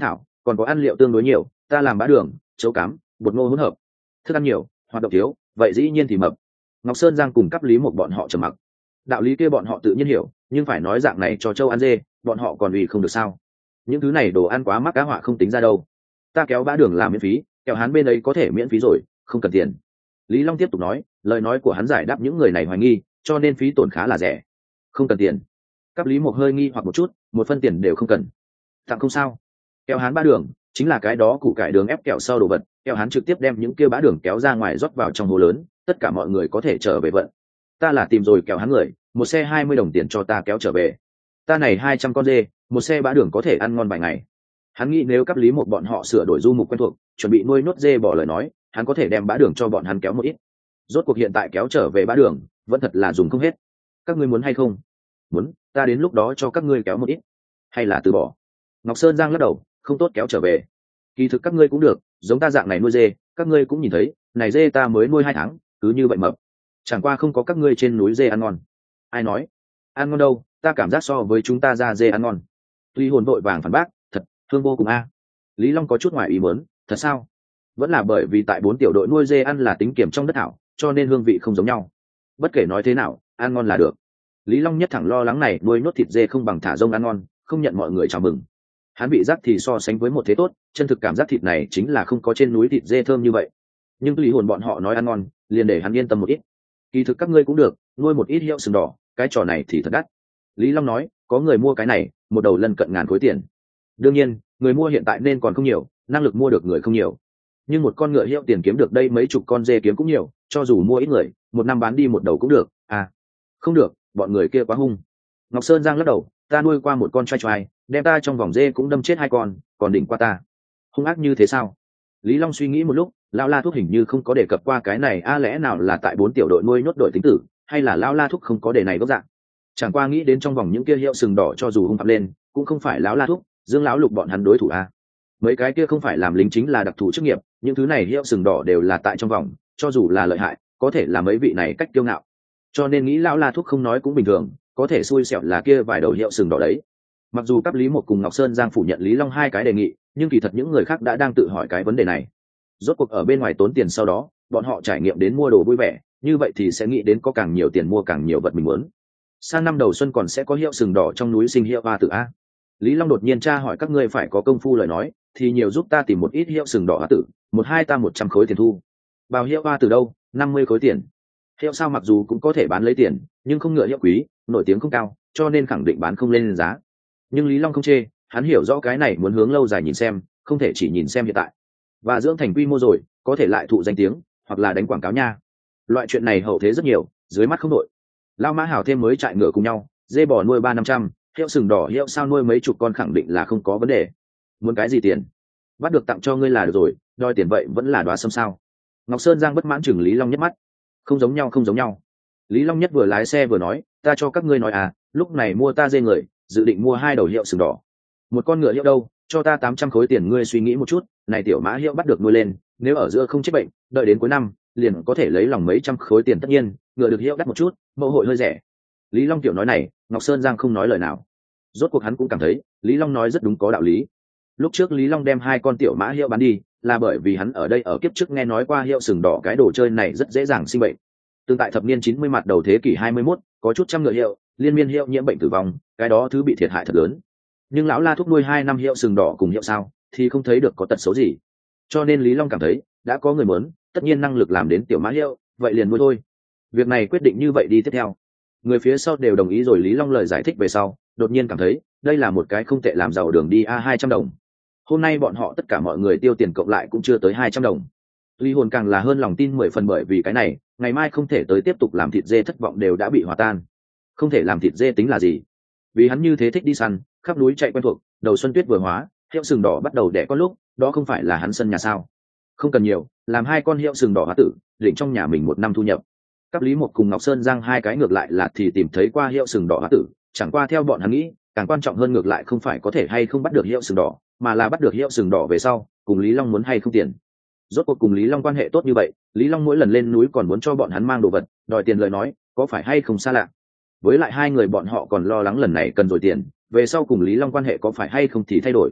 còn có ăn liệu tương đối nhiều, ta làm bã đường, chấu cám, bột ngô hỗn hợp. Thức ăn nhiều, hoạt động thiếu, vậy dĩ nhiên thì mập. Ngọc Sơn Giang cùng cấp lý một bọn họ trầm mặc. Đạo lý kia bọn họ tự nhiên hiểu, nhưng phải nói dạng này cho châu ăn dê, bọn họ còn ủy không được sao? Những thứ này đồ ăn quá mắc cá họa không tính ra đâu. Ta kéo bã đường làm miễn phí, kẹo hán bên ấy có thể miễn phí rồi, không cần tiền. Lý Long tiếp tục nói, lời nói của hắn giải đáp những người này hoài nghi, cho nên phí tổn khá là rẻ. Không cần tiền. Cấp lý một hơi nghi hoặc một chút, một phân tiền đều không cần. Tặng không sao. Kẹo hán bã đường chính là cái đó củ cải đường ép kẹo sau đồ vật, kẹo hán trực tiếp đem những kia bã đường kéo ra ngoài rót vào trong hồ lớn, tất cả mọi người có thể trở về vận. Ta là tìm rồi kẹo hán người, một xe hai mươi đồng tiền cho ta kéo trở về. Ta này hai trăm con dê, một xe bã đường có thể ăn ngon vài ngày. Hắn nghĩ nếu cấp lý một bọn họ sửa đổi du mục quen thuộc, chuẩn bị nuôi nốt dê bỏ lời nói, hắn có thể đem bã đường cho bọn hắn kéo một ít. Rốt cuộc hiện tại kéo trở về bã đường vẫn thật là dùng không hết. Các ngươi muốn hay không? Muốn, ta đến lúc đó cho các ngươi kéo một ít. Hay là từ bỏ? Ngọc Sơn Giang lắc đầu, không tốt kéo trở về. Kỳ thực các ngươi cũng được, giống ta dạng này nuôi dê, các ngươi cũng nhìn thấy, này dê ta mới nuôi hai tháng, cứ như vậy mập. Chẳng qua không có các ngươi trên núi dê ăn ngon. Ai nói? Ăn ngon đâu, ta cảm giác so với chúng ta ra dê ăn ngon. Tuy hồn vội vàng phản bác, thật, thương vô cùng a. Lý Long có chút ngoài ý muốn, thật sao? Vẫn là bởi vì tại bốn tiểu đội nuôi dê ăn là tính kiểm trong đất thảo, cho nên hương vị không giống nhau. Bất kể nói thế nào, ăn ngon là được. Lý Long nhất thẳng lo lắng này nuôi nốt thịt dê không bằng thả rông ăn ngon, không nhận mọi người chào mừng. Hắn bị giác thì so sánh với một thế tốt, chân thực cảm giác thịt này chính là không có trên núi thịt dê thơm như vậy. Nhưng lý hồn bọn họ nói ăn ngon, liền để hắn yên tâm một ít. Kỳ thực các ngươi cũng được, nuôi một ít hiệu sừng đỏ, cái trò này thì thật đắt. Lý Long nói, có người mua cái này, một đầu lần cận ngàn khối tiền. Đương nhiên, người mua hiện tại nên còn không nhiều, năng lực mua được người không nhiều. Nhưng một con ngựa hiệu tiền kiếm được đây mấy chục con dê kiếm cũng nhiều, cho dù mua ít người, một năm bán đi một đầu cũng được. À, không được, bọn người kia quá hung. Ngọc Sơn Giang lắc đầu, ta nuôi qua một con trai trai, đem ta trong vòng dê cũng đâm chết hai con, còn đỉnh qua ta. Hung ác như thế sao? Lý Long suy nghĩ một lúc, Lão La Thúc hình như không có đề cập qua cái này, a lẽ nào là tại bốn tiểu đội nuôi nhốt đội tính tử, hay là Lão La Thúc không có đề này gốc dạng. Chẳng qua nghĩ đến trong vòng những kia hiệu sừng đỏ cho dù hung phạm lên, cũng không phải Lão La Thúc, Dương Lão Lục bọn hắn đối thủ a. Mấy cái kia không phải làm lính chính là đặc thù chức nghiệp, những thứ này hiệu sừng đỏ đều là tại trong vòng, cho dù là lợi hại, có thể là mấy vị này cách kiêu ngạo. Cho nên nghĩ Lão La Thúc không nói cũng bình thường, có thể xui xẻo là kia vài đầu hiệu sừng đỏ đấy. Mặc dù cấp lý một cùng Ngọc Sơn Giang phủ nhận Lý Long hai cái đề nghị, nhưng kỳ thật những người khác đã đang tự hỏi cái vấn đề này. Rốt cuộc ở bên ngoài tốn tiền sau đó, bọn họ trải nghiệm đến mua đồ vui vẻ, như vậy thì sẽ nghĩ đến có càng nhiều tiền mua càng nhiều vật mình muốn. Sang năm đầu xuân còn sẽ có hiệu sừng đỏ trong núi sinh hiệu hoa tử a. Lý Long đột nhiên tra hỏi các ngươi phải có công phu lời nói, thì nhiều giúp ta tìm một ít hiệu sừng đỏ hoa tử, một hai ta một trăm khối tiền thu. Bao hiệu hoa tử đâu? Năm mươi khối tiền. Hiệu sao mặc dù cũng có thể bán lấy tiền, nhưng không ngựa hiệu quý, nổi tiếng không cao, cho nên khẳng định bán không lên giá. Nhưng Lý Long không chê, hắn hiểu rõ cái này muốn hướng lâu dài nhìn xem, không thể chỉ nhìn xem hiện tại. Và dưỡng thành quy mô rồi, có thể lại thụ danh tiếng, hoặc là đánh quảng cáo nha. Loại chuyện này hậu thế rất nhiều, dưới mắt không đội. Lao Mã Hảo thêm mới trại ngựa cùng nhau, dê bò nuôi ba năm trăm, hiệu sừng đỏ hiệu sao nuôi mấy chục con khẳng định là không có vấn đề. Muốn cái gì tiền? Bắt được tặng cho ngươi là được rồi, đòi tiền vậy vẫn là đóa sâm sao? Ngọc Sơn Giang bất mãn chừng Lý Long nhất mắt. Không giống nhau không giống nhau. Lý Long nhất vừa lái xe vừa nói, ta cho các ngươi nói à, lúc này mua ta dê người, dự định mua hai đầu hiệu sừng đỏ. Một con ngựa hiệu đâu, cho ta tám trăm khối tiền, ngươi suy nghĩ một chút, này tiểu mã hiệu bắt được nuôi lên, nếu ở giữa không chết bệnh, đợi đến cuối năm, liền có thể lấy lòng mấy trăm khối tiền, tất nhiên, ngựa được hiệu đắt một chút, mẫu hội hơi rẻ. Lý Long tiểu nói này, Ngọc Sơn Giang không nói lời nào. Rốt cuộc hắn cũng cảm thấy, Lý Long nói rất đúng có đạo lý. Lúc trước Lý Long đem hai con tiểu mã hiệu bán đi, là bởi vì hắn ở đây ở kiếp trước nghe nói qua hiệu sừng đỏ cái đồ chơi này rất dễ dàng sinh bệnh. Tương tại thập niên chín mươi mặt đầu thế kỷ hai mươi mốt, có chút trăm ngựa hiệu, liên miên hiệu nhiễm bệnh tử vong, cái đó thứ bị thiệt hại thật lớn. Nhưng lão La Thúc nuôi hai năm hiệu sừng đỏ cùng hiệu sao, thì không thấy được có tật xấu gì. Cho nên Lý Long cảm thấy, đã có người muốn, tất nhiên năng lực làm đến tiểu mã hiệu, vậy liền nuôi thôi. Việc này quyết định như vậy đi tiếp theo. Người phía sau đều đồng ý rồi. Lý Long lời giải thích về sau, đột nhiên cảm thấy, đây là một cái không tệ làm giàu đường đi a hai trăm đồng. Hôm nay bọn họ tất cả mọi người tiêu tiền cộng lại cũng chưa tới hai trăm đồng. Lý hồn càng là hơn lòng tin mười phần, bởi vì cái này, ngày mai không thể tới tiếp tục làm thịt dê thất vọng đều đã bị hòa tan. Không thể làm thịt dê tính là gì? Vì hắn như thế thích đi săn, khắp núi chạy quen thuộc, đầu xuân tuyết vừa hóa, hiệu sừng đỏ bắt đầu đẻ con lúc, đó không phải là hắn sân nhà sao? Không cần nhiều, làm hai con hiệu sừng đỏ hóa tử, định trong nhà mình một năm thu nhập. Cấp Lý một cùng Ngọc Sơn Giang hai cái ngược lại là thì tìm thấy qua hiệu sừng đỏ hóa tử, chẳng qua theo bọn hắn nghĩ, càng quan trọng hơn ngược lại không phải có thể hay không bắt được hiệu sừng đỏ, mà là bắt được hiệu sừng đỏ về sau, cùng Lý Long muốn hay không tiền. Rốt cuộc cùng Lý Long quan hệ tốt như vậy, Lý Long mỗi lần lên núi còn muốn cho bọn hắn mang đồ vật, đòi tiền lời nói, có phải hay không xa lạ. Với lại hai người bọn họ còn lo lắng lần này cần rồi tiền, về sau cùng Lý Long quan hệ có phải hay không thì thay đổi.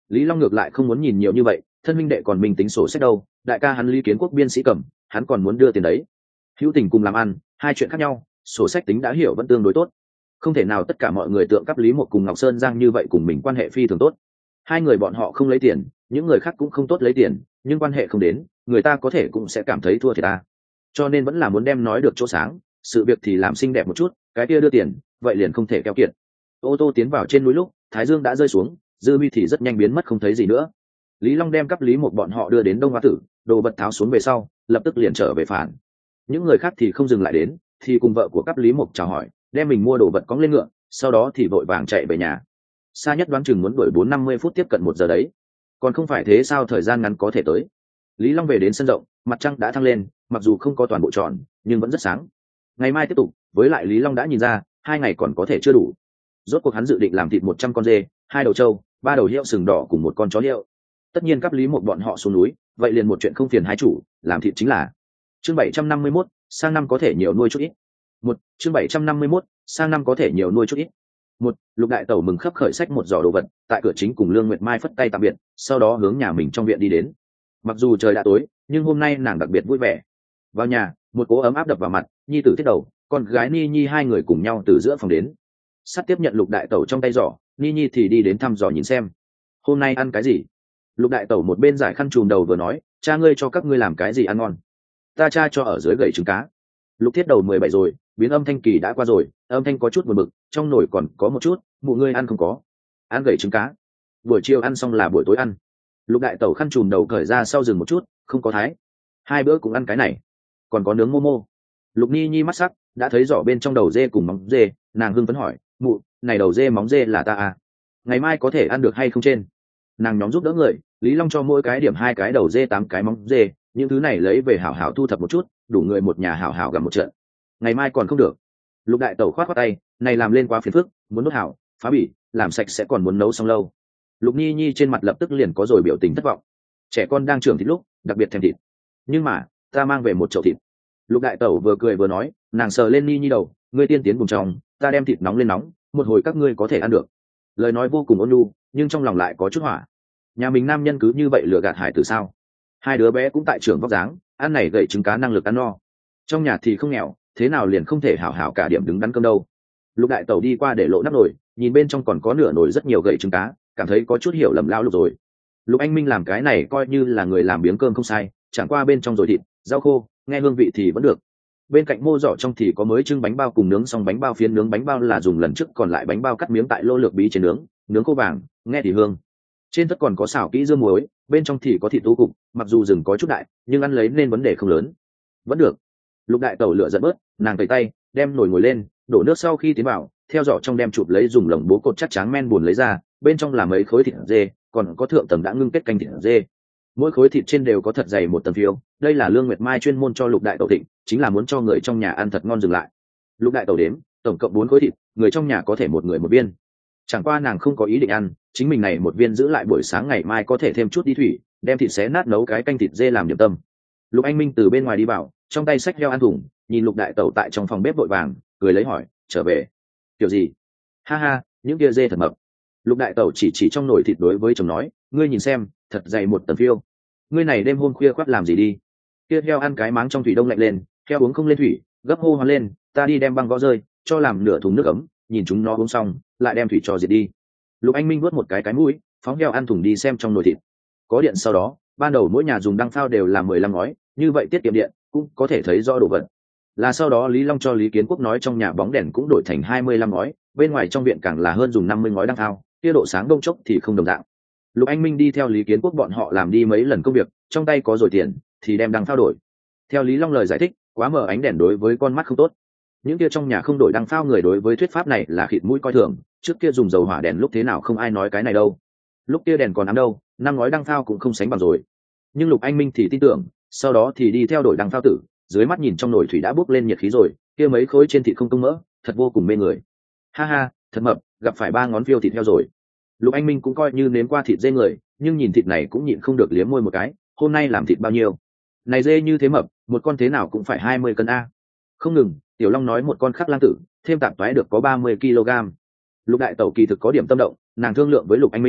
Lý Long ngược lại không muốn nhìn nhiều như vậy, thân minh đệ còn mình tính sổ sách đâu, đại ca hắn Lý Kiến Quốc biên sĩ cầm, hắn còn muốn đưa tiền đấy. Hữu tình cùng làm ăn, hai chuyện khác nhau, sổ sách tính đã hiểu vẫn tương đối tốt. Không thể nào tất cả mọi người tượng cấp Lý Mộc cùng Ngọc Sơn Giang như vậy cùng mình quan hệ phi thường tốt. Hai người bọn họ không lấy tiền, những người khác cũng không tốt lấy tiền, nhưng quan hệ không đến, người ta có thể cũng sẽ cảm thấy thua thiệt ta. Cho nên vẫn là muốn đem nói được chỗ sáng, sự việc thì làm xinh đẹp một chút, cái kia đưa tiền, vậy liền không thể keo kiệt. Ô tô tiến vào trên núi lúc, thái dương đã rơi xuống, dư huy thì rất nhanh biến mất không thấy gì nữa. Lý Long đem cấp Lý Mộc bọn họ đưa đến Đông Hoa Tử, đồ vật tháo xuống về sau, lập tức liền trở về phản. Những người khác thì không dừng lại đến, thì cùng vợ của cấp Lý Mộc chào hỏi, đem mình mua đồ vật cõng lên ngựa, sau đó thì vội vàng chạy về nhà. Xa nhất đoán chừng muốn đuổi bốn năm mươi phút, tiếp cận một giờ đấy. Còn không phải thế sao, thời gian ngắn có thể tới. Lý Long về đến sân rộng, mặt trăng đã thăng lên, mặc dù không có toàn bộ tròn, nhưng vẫn rất sáng. Ngày mai tiếp tục, với lại Lý Long đã nhìn ra, hai ngày còn có thể chưa đủ. Rốt cuộc hắn dự định làm thịt một trăm con dê, hai đầu trâu, ba đầu heo sừng đỏ cùng một con chó heo. Tất nhiên cấp Lý Mộc bọn họ xuống núi, vậy liền một chuyện không phiền hai chủ, làm thịt chính là. Chương bảy trăm năm mươi mốt, sang năm có thể nhiều nuôi chút ít. Một, chương bảy trăm năm mươi mốt, sang năm có thể nhiều nuôi chút ít. Một, Lục đại tẩu mừng khấp khởi sách một giỏ đồ vật, tại cửa chính cùng Lương Nguyệt Mai phất tay tạm biệt, sau đó hướng nhà mình trong viện đi đến. Mặc dù trời đã tối, nhưng hôm nay nàng đặc biệt vui vẻ. Vào nhà, một cỗ ấm áp đập vào mặt, nhi tử thiết đầu, con gái Ni Nhi hai người cùng nhau từ giữa phòng đến. Sắt tiếp nhận Lục đại tẩu trong tay giỏ, Ni Nhi thì đi đến thăm giỏ nhìn xem. Hôm nay ăn cái gì? Lục đại tẩu một bên giải khăn trùm đầu vừa nói, cha ngươi cho các ngươi làm cái gì ăn ngon? Ta cha cho ở dưới gậy trứng cá. Lục thiết đầu mười bảy rồi, biến âm thanh kỳ đã qua rồi, âm thanh có chút buồn bực, trong nồi còn có một chút, mụ ngươi ăn không có? Ăn gậy trứng cá. Buổi chiều ăn xong là buổi tối ăn. Lục đại tẩu khăn trùm đầu cởi ra sau dừng một chút, không có thái. Hai bữa cũng ăn cái này. Còn có nướng momo. Lục Ni Nhi mắt sắc, đã thấy giỏ bên trong đầu dê cùng móng dê, nàng hưng phấn hỏi, mụ, này đầu dê móng dê là ta à? Ngày mai có thể ăn được hay không trên? Nàng nhóm giúp đỡ người, Lý Long cho mỗi cái điểm hai cái đầu dê, tám cái móng dê, những thứ này lấy về hảo hảo thu thập một chút, đủ người một nhà hảo hảo gặp một trận. Ngày mai còn không được. Lục đại tẩu khoát khoát tay, này làm lên quá phiền phức, muốn đốt hảo, phá bỉ, làm sạch sẽ còn muốn nấu xong lâu. Lục Nhi Nhi trên mặt lập tức liền có rồi biểu tình thất vọng. Trẻ con đang trưởng thịt lúc, đặc biệt thèm thịt. Nhưng mà, ta mang về một chậu thịt. Lục đại tẩu vừa cười vừa nói, nàng sờ lên Nhi Nhi đầu, ngươi tiên tiến cùng trong, ta đem thịt nóng lên nóng, một hồi các ngươi có thể ăn được. Lời nói vô cùng ôn nhu, nhưng trong lòng lại có chút hỏa. Nhà mình nam nhân cứ như vậy lừa gạt hải tử sao? Hai đứa bé cũng tại trường vóc dáng, ăn này gậy trứng cá năng lực ăn no. Trong nhà thì không nghèo, thế nào liền không thể hảo hảo cả điểm đứng đắn cơm đâu. Lục đại tẩu đi qua để lộ nắp nồi, nhìn bên trong còn có nửa nồi rất nhiều gậy trứng cá, cảm thấy có chút hiểu lầm lao lục rồi. Lục Anh Minh làm cái này coi như là người làm biếng cơm không sai, chẳng qua bên trong rồi thịt, rau khô, nghe hương vị thì vẫn được. Bên cạnh mô giỏ trong thì có mới trưng bánh bao cùng nướng xong bánh bao phiến, nướng bánh bao là dùng lần trước còn lại bánh bao cắt miếng tại lô lược bí trên nướng, nướng khô vàng, nghe thì hương. Trên tất còn có xào kỹ dưa muối, bên trong thì có thịt tú cục, mặc dù rừng có chút đại, nhưng ăn lấy nên vấn đề không lớn. Vẫn được. Lục đại tẩu lựa giận bớt, nàng tẩy tay, đem nồi ngồi lên, đổ nước sau khi tiến vào, theo giỏ trong đem chụp lấy dùng lồng bố cột chắc tráng men buồn lấy ra, bên trong là mấy khối thịt dê, còn có thượng tầng đã ngưng kết canh thịt dê. Mỗi khối thịt trên đều có thật dày một tầng phiếu, đây là Lương Nguyệt Mai chuyên môn cho Lục đại tẩu thịnh, chính là muốn cho người trong nhà ăn thật ngon dừng lại. Lục đại tẩu đếm, tổng cộng bốn khối thịt, người trong nhà có thể một người một viên. Chẳng qua nàng không có ý định ăn, chính mình này một viên giữ lại buổi sáng ngày mai có thể thêm chút đi thủy, đem thịt xé nát nấu cái canh thịt dê làm điểm tâm. Lục Anh Minh từ bên ngoài đi vào, trong tay xách heo ăn thùng, nhìn Lục đại tẩu tại trong phòng bếp vội vàng, cười lấy hỏi, trở về kiểu gì? Ha ha, những kia dê thật mập. Lục đại tẩu chỉ chỉ trong nồi thịt đối với chồng nói, ngươi nhìn xem, thật dày một tầng phiêu. Ngươi này đêm hôm khuya khoác làm gì đi? Kia heo ăn cái máng trong thủy đông lạnh lên, heo uống không lên thủy, gấp hô hoán lên, ta đi đem băng gõ rơi, cho làm nửa thùng nước ấm, nhìn chúng nó uống xong, lại đem thủy cho diệt đi. Lục Anh Minh vuốt một cái cái mũi, phóng heo ăn thùng đi xem trong nồi thịt. Có điện sau đó, ban đầu mỗi nhà dùng đăng phao đều là mười lăm ngói, như vậy tiết kiệm điện, cũng có thể thấy rõ đồ vật. Là sau đó Lý Long cho Lý Kiến Quốc nói trong nhà bóng đèn cũng đổi thành hai mươi lăm ngói, bên ngoài trong viện càng là hơn dùng năm mươi ngói đăng phao, kia độ sáng đông chốc thì không đồng dạng. Lục Anh Minh đi theo Lý Kiến Quốc bọn họ làm đi mấy lần công việc, trong tay có rồi tiền, thì đem đăng phao đổi. Theo Lý Long lời giải thích, quá mờ ánh đèn đối với con mắt không tốt. Những kia trong nhà không đổi đăng phao người đối với thuyết pháp này là khịt mũi coi thường, trước kia dùng dầu hỏa đèn lúc thế nào không ai nói cái này đâu. Lúc kia đèn còn ám đâu, năm ngói đăng phao cũng không sánh bằng rồi. Nhưng Lục Anh Minh thì tin tưởng, sau đó thì đi theo đổi đăng phao tử, dưới mắt nhìn trong nồi thủy đã bốc lên nhiệt khí rồi, kia mấy khối trên thịt không công mỡ, thật vô cùng mê người. Ha ha, thật mập, gặp phải ba ngón phiêu thịt heo rồi. Lục Anh Minh cũng coi như nếm qua thịt dê người, nhưng nhìn thịt này cũng nhịn không được liếm môi một cái, hôm nay làm thịt bao nhiêu? Này dê như thế mập, một con thế nào cũng phải hai mươi cân a. Không ngừng, Tiểu Long nói một con khắc lang tử, thêm tạp toái được có ba mươi ki lô gam. Lục đại tẩu kỳ thực có điểm tâm động, nàng thương lượng với Lục Anh Minh,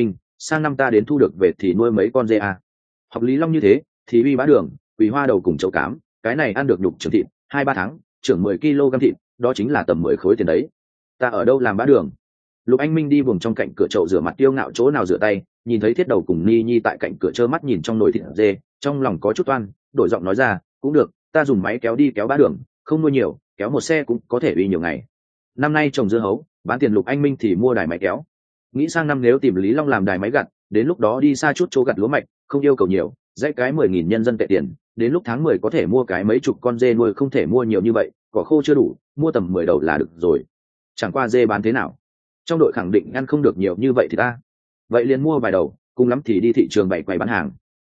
sang năm ta đến thu được về thì nuôi mấy con dê à. Học Lý Long như thế thì uy bá đường, quỳ hoa đầu cùng chậu cám, cái này ăn được nhục trưởng thịt hai ba tháng trưởng mười ki lô gam thịt, đó chính là tầm mười khối tiền đấy. Ta ở đâu làm bá đường? Lục Anh Minh đi buồng trong cạnh cửa chậu rửa mặt tiêu ngạo chỗ nào rửa tay, nhìn thấy Thiết Đầu cùng Ni Nhi tại cạnh cửa trơ mắt nhìn trong nồi thịt dê, trong lòng có chút toan, đổi giọng nói ra, cũng được, ta dùng máy kéo đi kéo bá đường, không nuôi nhiều, kéo một xe cũng có thể uy nhiều ngày. Năm nay trồng dưa hấu, bán tiền Lục Anh Minh thì mua đài máy kéo. Nghĩ sang năm nếu tìm Lý Long làm đài máy gặt, đến lúc đó đi xa chút chỗ gặt lúa mạch, không yêu cầu nhiều, dãy cái mười nghìn nhân dân tệ tiền, đến lúc tháng mười có thể mua cái mấy chục con dê nuôi, không thể mua nhiều như vậy, cỏ khô chưa đủ, mua tầm mười đầu là được rồi. Chẳng qua dê bán thế nào? Trong đội khẳng định ăn không được nhiều như vậy thì ta. Vậy liền mua vài đầu, cùng lắm thì đi thị trường bày quầy bán hàng.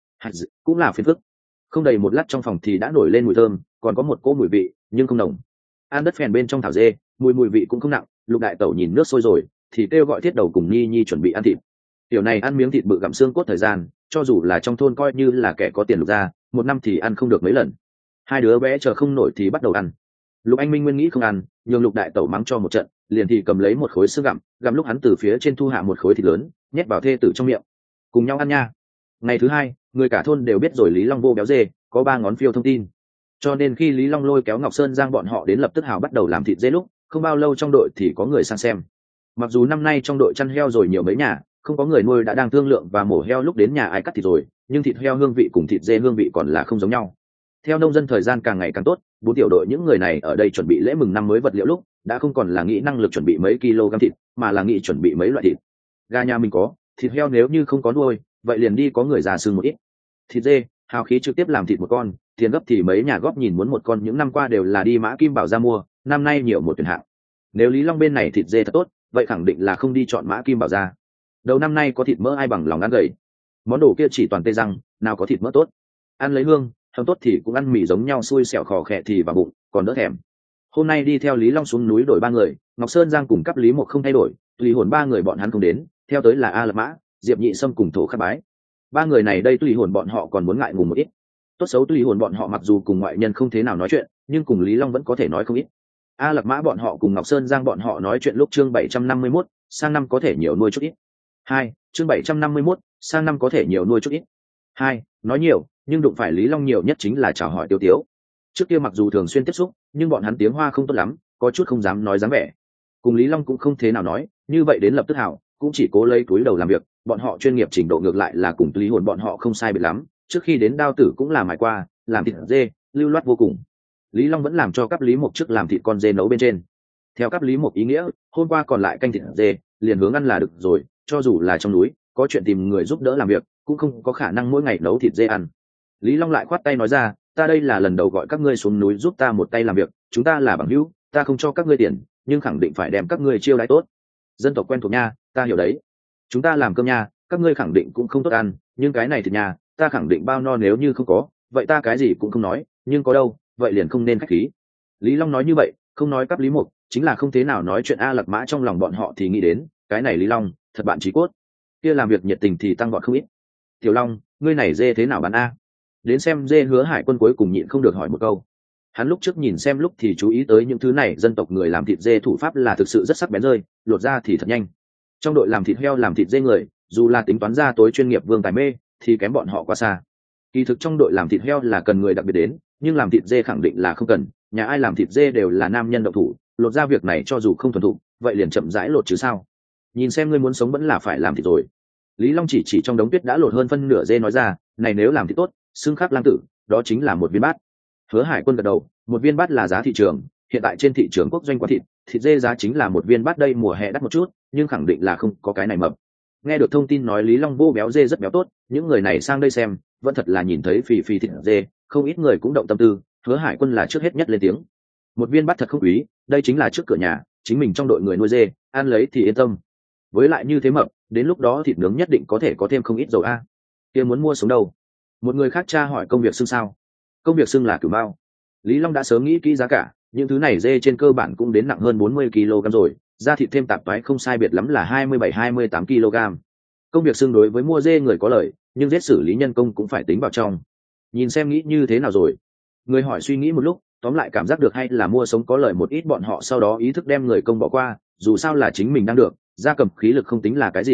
Cũng là phiền phức. Không đầy một lát trong phòng thì đã nổi lên mùi thơm, còn có một cỗ mùi vị, nhưng không nồng. Ăn đất phèn bên trong thảo dê, mùi mùi vị cũng không nặng. Lục đại tẩu nhìn nước sôi rồi, thì kêu gọi Thiết Đầu cùng Nhi Nhi chuẩn bị ăn thịt. Tiểu này ăn miếng thịt bự gặm xương cốt thời gian, cho dù là trong thôn coi như là kẻ có tiền Lục gia, một năm thì ăn không được mấy lần. Hai đứa bé chờ không nổi thì bắt đầu ăn. Lục Anh Minh nguyên nghĩ không ăn, nhường Lục đại tẩu mắng cho một trận, liền thì cầm lấy một khối xương gặm, gặm lúc hắn từ phía trên thu hạ một khối thịt lớn, nhét vào thê tử trong miệng. Cùng nhau ăn nha. Ngày thứ hai, người cả thôn đều biết rồi Lý Long vô béo dê, có ba ngón phiêu thông tin. Cho nên khi Lý Long lôi kéo Ngọc Sơn Giang bọn họ đến lập tức hào bắt đầu làm thịt dê lúc, không bao lâu trong đội thì có người sang xem. Mặc dù năm nay trong đội chăn heo rồi nhiều mấy nhà, không có người nuôi đã đang thương lượng và mổ heo lúc đến nhà ai cắt thịt rồi, nhưng thịt heo hương vị cùng thịt dê hương vị còn là không giống nhau. Theo nông dân thời gian càng ngày càng tốt, bốn tiểu đội những người này ở đây chuẩn bị lễ mừng năm mới vật liệu lúc, đã không còn là nghĩ năng lực chuẩn bị mấy kg thịt, mà là nghĩ chuẩn bị mấy loại thịt. Gà nhà mình có, thịt heo nếu như không có nuôi, vậy liền đi có người già sưng một ít. Thịt dê, hào khí trực tiếp làm thịt một con, tiền gấp thì mấy nhà góp nhìn muốn một con, những năm qua đều là đi Mã Kim Bảo ra mua, năm nay nhiều một tuyển hạng. Nếu Lý Long bên này thịt dê thật tốt, vậy khẳng định là không đi chọn Mã Kim Bảo ra. Đầu năm nay có thịt mỡ ai bằng lòng ăn gầy. Món đồ kia chỉ toàn tê răng, nào có thịt mỡ tốt. Ăn lấy hương, hầm tốt thì cũng ăn mì giống nhau, xui xẻo khò khè thì vào bụng, còn đỡ thèm. Hôm nay đi theo Lý Long xuống núi đổi ba người, Ngọc Sơn Giang cùng cấp Lý Mộc không thay đổi, tùy hồn ba người bọn hắn không đến, theo tới là A Lập Mã, Diệp Nhị Sâm cùng Thổ Khắc Bái. Ba người này đây tùy hồn bọn họ còn muốn ngại ngùng một ít. Tốt xấu tùy hồn bọn họ mặc dù cùng ngoại nhân không thế nào nói chuyện, nhưng cùng Lý Long vẫn có thể nói không ít. A Lập Mã bọn họ cùng Ngọc Sơn Giang bọn họ nói chuyện lúc chương bảy trăm năm mươi mốt, sang năm có thể nhiều nuôi chút ít. Hai, chương bảy trăm năm mươi mốt, sang năm có thể nhiều nuôi chút ít. Hai, nói nhiều, nhưng đụng phải Lý Long nhiều nhất chính là chào hỏi Tiêu Tiếu. Trước kia mặc dù thường xuyên tiếp xúc, nhưng bọn hắn tiếng Hoa không tốt lắm, có chút không dám nói dáng vẻ. Cùng Lý Long cũng không thế nào nói, như vậy đến lập tức hảo, cũng chỉ cố lấy túi đầu làm việc, bọn họ chuyên nghiệp trình độ ngược lại là cùng Lý Hồn bọn họ không sai biệt lắm, trước khi đến Đao Tử cũng là mài qua, làm thịt dê, lưu loát vô cùng. Lý Long vẫn làm cho cấp Lý Mộc trước làm thịt con dê nấu bên trên. Theo cấp Lý Mộc ý nghĩa, hôm qua còn lại canh thịt dê, liền hướng ăn là được rồi, cho dù là trong núi, có chuyện tìm người giúp đỡ làm việc, cũng không có khả năng mỗi ngày nấu thịt dê ăn. Lý Long lại khoát tay nói ra, ta đây là lần đầu gọi các ngươi xuống núi giúp ta một tay làm việc, chúng ta là bằng hữu, ta không cho các ngươi tiền, nhưng khẳng định phải đem các ngươi chiêu đãi tốt. Dân tộc quen thuộc nha, ta hiểu đấy. Chúng ta làm cơm nha, các ngươi khẳng định cũng không tốt ăn, nhưng cái này thì nha, ta khẳng định bao no, nếu như không có, vậy ta cái gì cũng không nói, nhưng có đâu, vậy liền không nên khách khí. Lý Long nói như vậy, không nói cấp Lý Mộc, chính là không thế nào nói chuyện A Lạc Mã trong lòng bọn họ thì nghĩ đến, cái này Lý Long, thật bạn chí cốt. Kia làm việc nhiệt tình thì tăng vọt không ít. Tiểu Long, ngươi này dê thế nào bán a? Đến xem dê Hứa Hải Quân cuối cùng nhịn không được hỏi một câu. Hắn lúc trước nhìn xem lúc thì chú ý tới những thứ này, dân tộc người làm thịt dê thủ pháp là thực sự rất sắc bén rơi, lột ra thì thật nhanh. Trong đội làm thịt heo làm thịt dê người, dù là tính toán ra tối chuyên nghiệp vương tài mê, thì kém bọn họ quá xa. Kỳ thực trong đội làm thịt heo là cần người đặc biệt đến, nhưng làm thịt dê khẳng định là không cần, nhà ai làm thịt dê đều là nam nhân động thủ, lột ra việc này cho dù không thuần thục, vậy liền chậm rãi lột chứ sao. Nhìn xem ngươi muốn sống vẫn là phải làm thịt rồi. Lý Long chỉ chỉ trong đống tuyết đã lột hơn phân nửa dê nói ra, này nếu làm thịt tốt, xương khắc lang tử, đó chính là một viên bát. Hứa Hải Quân gật đầu, một viên bát là giá thị trường, hiện tại trên thị trường quốc doanh quá thịt, thịt dê giá chính là một viên bát, đây mùa hè đắt một chút, nhưng khẳng định là không có cái này mập. Nghe được thông tin nói Lý Long vô béo dê rất béo tốt, những người này sang đây xem, vẫn thật là nhìn thấy phì phì thịt dê, không ít người cũng động tâm tư. Hứa Hải Quân là trước hết nhất lên tiếng. Một viên bát thật không quý, đây chính là trước cửa nhà, chính mình trong đội người nuôi dê, ăn lấy thì yên tâm. Với lại như thế mập, đến lúc đó thịt nướng nhất định có thể có thêm không ít dầu a. Kia muốn mua sống đâu? Một người khác tra hỏi công việc xưng sao? Công việc xưng là cửu mao. Lý Long đã sớm nghĩ kỹ giá cả, những thứ này dê trên cơ bản cũng đến nặng hơn bốn mươi ki lô gam rồi, da thịt thêm tạp toái không sai biệt lắm là hai mươi bảy hai mươi tám ki lô gam. Công việc xưng đối với mua dê người có lợi, nhưng giết xử lý nhân công cũng phải tính vào trong. Nhìn xem nghĩ như thế nào rồi? Người hỏi suy nghĩ một lúc, tóm lại cảm giác được hay là mua sống có lợi một ít, bọn họ sau đó ý thức đem người công bỏ qua, dù sao là chính mình đang được, gia cầm khí lực không tính là cái gì,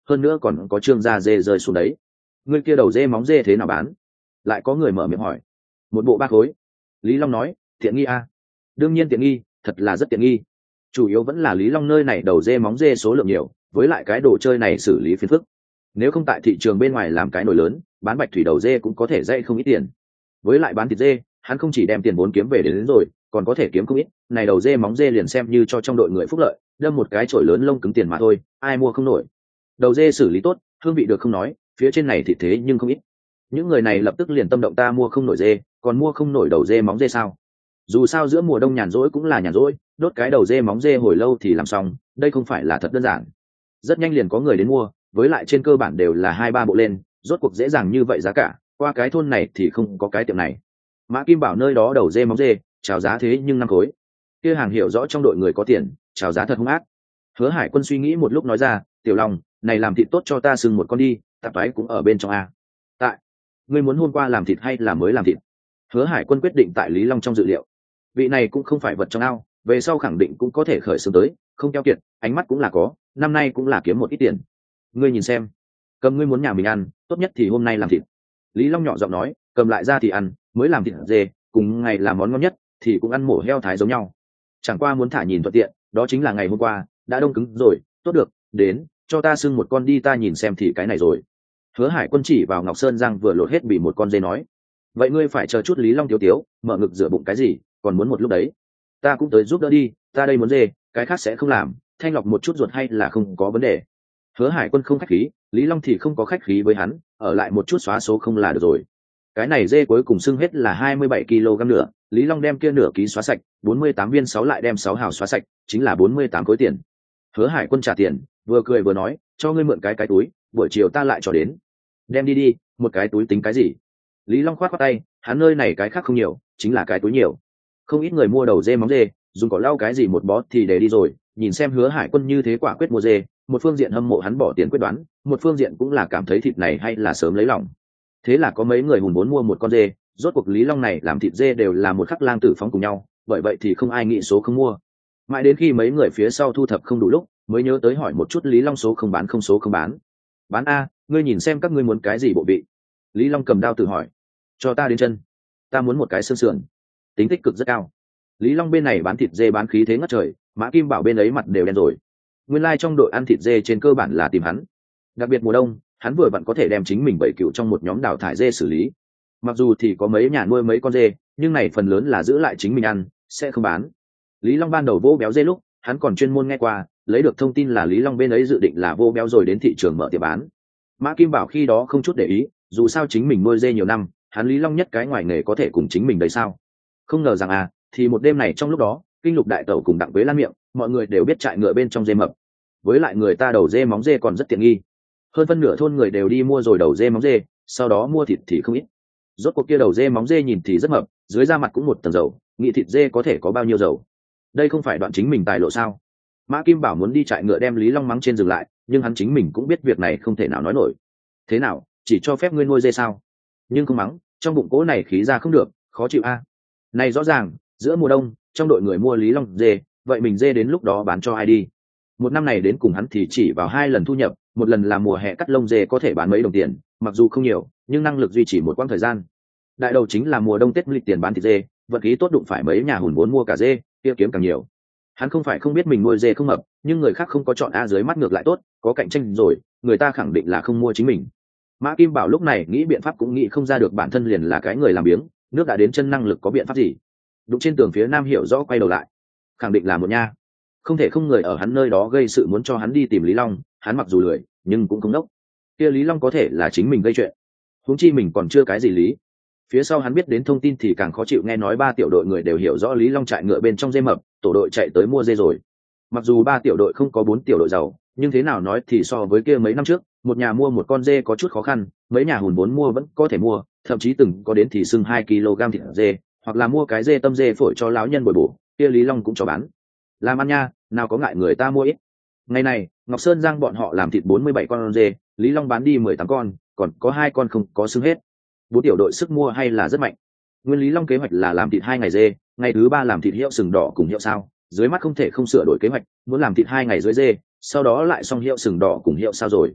hơn nữa còn có trương da dê rơi xuống đấy. Ngươi kia đầu dê móng dê thế nào bán? Lại có người mở miệng hỏi. Một bộ ba khối. Lý Long nói, tiện nghi a. Đương nhiên tiện nghi, thật là rất tiện nghi. Chủ yếu vẫn là Lý Long nơi này đầu dê móng dê số lượng nhiều, với lại cái đồ chơi này xử lý phiền phức. Nếu không tại thị trường bên ngoài làm cái nồi lớn, bán bạch thủy đầu dê cũng có thể dây không ít tiền. Với lại bán thịt dê, hắn không chỉ đem tiền vốn kiếm về đến, đến rồi, còn có thể kiếm không ít. Này đầu dê móng dê liền xem như cho trong đội người phúc lợi, đâm một cái chổi lớn lông cứng tiền mà thôi, ai mua không nổi. Đầu dê xử lý tốt, hương vị được không nói, phía trên này thịt thế nhưng không ít. Những người này lập tức liền tâm động, ta mua không nổi dê, còn mua không nổi đầu dê móng dê sao? Dù sao giữa mùa đông nhàn rỗi cũng là nhàn rỗi, đốt cái đầu dê móng dê hồi lâu thì làm xong, đây không phải là thật đơn giản. Rất nhanh liền có người đến mua, với lại trên cơ bản đều là hai ba bộ lên, rốt cuộc dễ dàng như vậy giá cả, qua cái thôn này thì không có cái tiệm này. Mã Kim Bảo nơi đó đầu dê móng dê, chào giá thế nhưng năm khối. Kia hàng hiểu rõ trong đội người có tiền, chào giá thật hung ác. Hứa Hải Quân suy nghĩ một lúc nói ra, Tiểu Long, này làm thịt tốt cho ta sừng một con đi, tạp váy cũng ở bên trong a. Tại, ngươi muốn hôm qua làm thịt hay là mới làm thịt? Hứa Hải Quân quyết định tại Lý Long trong dự liệu. Vị này cũng không phải vật trong ao, về sau khẳng định cũng có thể khởi xướng tới, không keo kiệt, ánh mắt cũng là có, năm nay cũng là kiếm một ít tiền. Ngươi nhìn xem, cầm ngươi muốn nhà mình ăn, tốt nhất thì hôm nay làm thịt. Lý Long nhỏ giọng nói, cầm lại ra thì ăn, mới làm thịt dê, cùng ngày làm món ngon nhất, thì cũng ăn mổ heo thái giống nhau. Chẳng qua muốn thả nhìn thuận tiện, đó chính là ngày hôm qua, đã đông cứng rồi, tốt được, đến, cho ta xưng một con đi, ta nhìn xem thì cái này rồi. Hứa Hải Quân chỉ vào Ngọc Sơn Giang vừa lột hết bị một con dê nói, vậy ngươi phải chờ chút. Lý Long thiếu tiếu, mở ngực rửa bụng cái gì, còn muốn một lúc đấy. Ta cũng tới giúp đỡ đi, ta đây muốn dê, cái khác sẽ không làm, thanh lọc một chút ruột hay là không có vấn đề. Hứa Hải Quân không khách khí, Lý Long thì không có khách khí với hắn, ở lại một chút xóa số không là được rồi. Cái này dê cuối cùng xưng hết là hai mươi bảy ki lô gam nửa, Lý Long đem kia nửa ký xóa sạch, bốn mươi tám viên sáu lại đem sáu hào xóa sạch, chính là bốn mươi tám khối tiền. Hứa Hải Quân trả tiền, vừa cười vừa nói, cho ngươi mượn cái cái túi, buổi chiều ta lại cho đến. Đem đi đi, một cái túi tính cái gì? Lý Long khoát khoát tay, hắn nơi này cái khác không nhiều, chính là cái túi nhiều. Không ít người mua đầu dê móng dê, dùng cỏ lau cái gì một bó thì để đi rồi, nhìn xem Hứa Hải Quân như thế quả quyết mua dê, một phương diện hâm mộ hắn bỏ tiền quyết đoán, một phương diện cũng là cảm thấy thịt này hay là sớm lấy lòng. Thế là có mấy người hùng muốn mua một con dê, rốt cuộc Lý Long này làm thịt dê đều là một khắc lang tử phóng cùng nhau, bởi vậy thì không ai nghĩ số không mua. Mãi đến khi mấy người phía sau thu thập không đủ lúc, mới nhớ tới hỏi một chút Lý Long số không bán không số không bán. Bán a, ngươi nhìn xem các ngươi muốn cái gì bộ vị. Lý Long cầm đao tự hỏi, cho ta đến chân, ta muốn một cái xương sườn, tính tích cực rất cao. Lý Long bên này bán thịt dê bán khí thế ngất trời, Mã Kim Bảo bên ấy mặt đều đen rồi. Nguyên lai like trong đội ăn thịt dê trên cơ bản là tìm hắn, đặc biệt mùa đông, hắn vừa vặn có thể đem chính mình bảy cựu trong một nhóm đào thải dê xử lý. Mặc dù thì có mấy nhà nuôi mấy con dê, nhưng này phần lớn là giữ lại chính mình ăn, sẽ không bán. Lý Long ban đầu vô béo dê lúc, hắn còn chuyên môn nghe qua, lấy được thông tin là Lý Long bên ấy dự định là vô béo rồi đến thị trường mở tiệm bán. Mã Kim Bảo khi đó không chút để ý, dù sao chính mình nuôi dê nhiều năm, hắn Lý Long nhất cái ngoài nghề có thể cùng chính mình đấy sao? Không ngờ rằng à, thì một đêm này trong lúc đó, Kinh Lục đại tẩu cùng Đặng Quế lan miệng, mọi người đều biết trại ngựa bên trong dê mập. Với lại người ta đầu dê móng dê còn rất tiện nghi, hơn phân nửa thôn người đều đi mua rồi đầu dê móng dê, sau đó mua thịt thì không ít. Rốt cuộc kia đầu dê móng dê nhìn thì rất mập, dưới da mặt cũng một tầng dầu, nghĩ thịt dê có thể có bao nhiêu dầu. Đây không phải đoạn chính mình tài lộ sao? Mã Kim Bảo muốn đi trại ngựa đem Lý Long mắng trên dừng lại, nhưng hắn chính mình cũng biết việc này không thể nào nói nổi. Thế nào, chỉ cho phép ngươi nuôi dê sao? Nhưng không mắng, trong bụng cố này khí ra không được, khó chịu a. À? Này rõ ràng, giữa mùa đông, trong đội người mua Lý Long dê, vậy mình dê đến lúc đó bán cho ai đi? Một năm này đến cùng hắn thì chỉ vào hai lần thu nhập, một lần là mùa hè cắt lông dê có thể bán mấy đồng tiền, mặc dù không nhiều, nhưng năng lực duy trì một quãng thời gian. Đại đầu chính là mùa đông Tết lịch tiền bán thịt dê, vận khí tốt đụng phải mấy nhà hùn vốn mua cả dê, kia kiếm càng nhiều. Hắn không phải không biết mình nuôi dê không hợp, nhưng người khác không có chọn a dưới mắt ngược lại tốt, có cạnh tranh rồi, người ta khẳng định là không mua chính mình. Mã Kim Bảo lúc này nghĩ biện pháp cũng nghĩ không ra được, bản thân liền là cái người làm biếng, nước đã đến chân năng lực có biện pháp gì? Đụng trên tường phía Nam Hiểu Rõ quay đầu lại, khẳng định là một nha. Không thể không người ở hắn nơi đó gây sự muốn cho hắn đi tìm Lý Long, hắn mặc dù lười, nhưng cũng không đốc. Kia Lý Long có thể là chính mình gây chuyện, huống chi mình còn chưa cái gì lý. Phía sau hắn biết đến thông tin thì càng khó chịu, nghe nói ba tiểu đội người đều hiểu rõ Lý Long trại ngựa bên trong dê mập, tổ đội chạy tới mua dê rồi. Mặc dù ba tiểu đội không có bốn tiểu đội giàu, nhưng thế nào nói thì so với kia mấy năm trước, một nhà mua một con dê có chút khó khăn, mấy nhà hùn vốn mua vẫn có thể mua, thậm chí từng có đến thì sưng hai ki lô gam thịt dê, hoặc là mua cái dê tâm dê phổi cho lão nhân bồi bổ, kia Lý Long cũng cho bán. Làm ăn nha, nào có ngại người ta mua ít. Ngày này, Ngọc Sơn Giang bọn họ làm thịt bốn mươi bảy con dê, Lý Long bán đi mười tám con, còn có hai con không có xưng hết. Bốn tiểu đội sức mua hay là rất mạnh. Nguyên Lý Long kế hoạch là làm thịt hai ngày dê, ngày thứ ba làm thịt hiệu sừng đỏ cùng hiệu sao, dưới mắt không thể không sửa đổi kế hoạch, muốn làm thịt hai ngày dưới dê, sau đó lại xong hiệu sừng đỏ cùng hiệu sao rồi.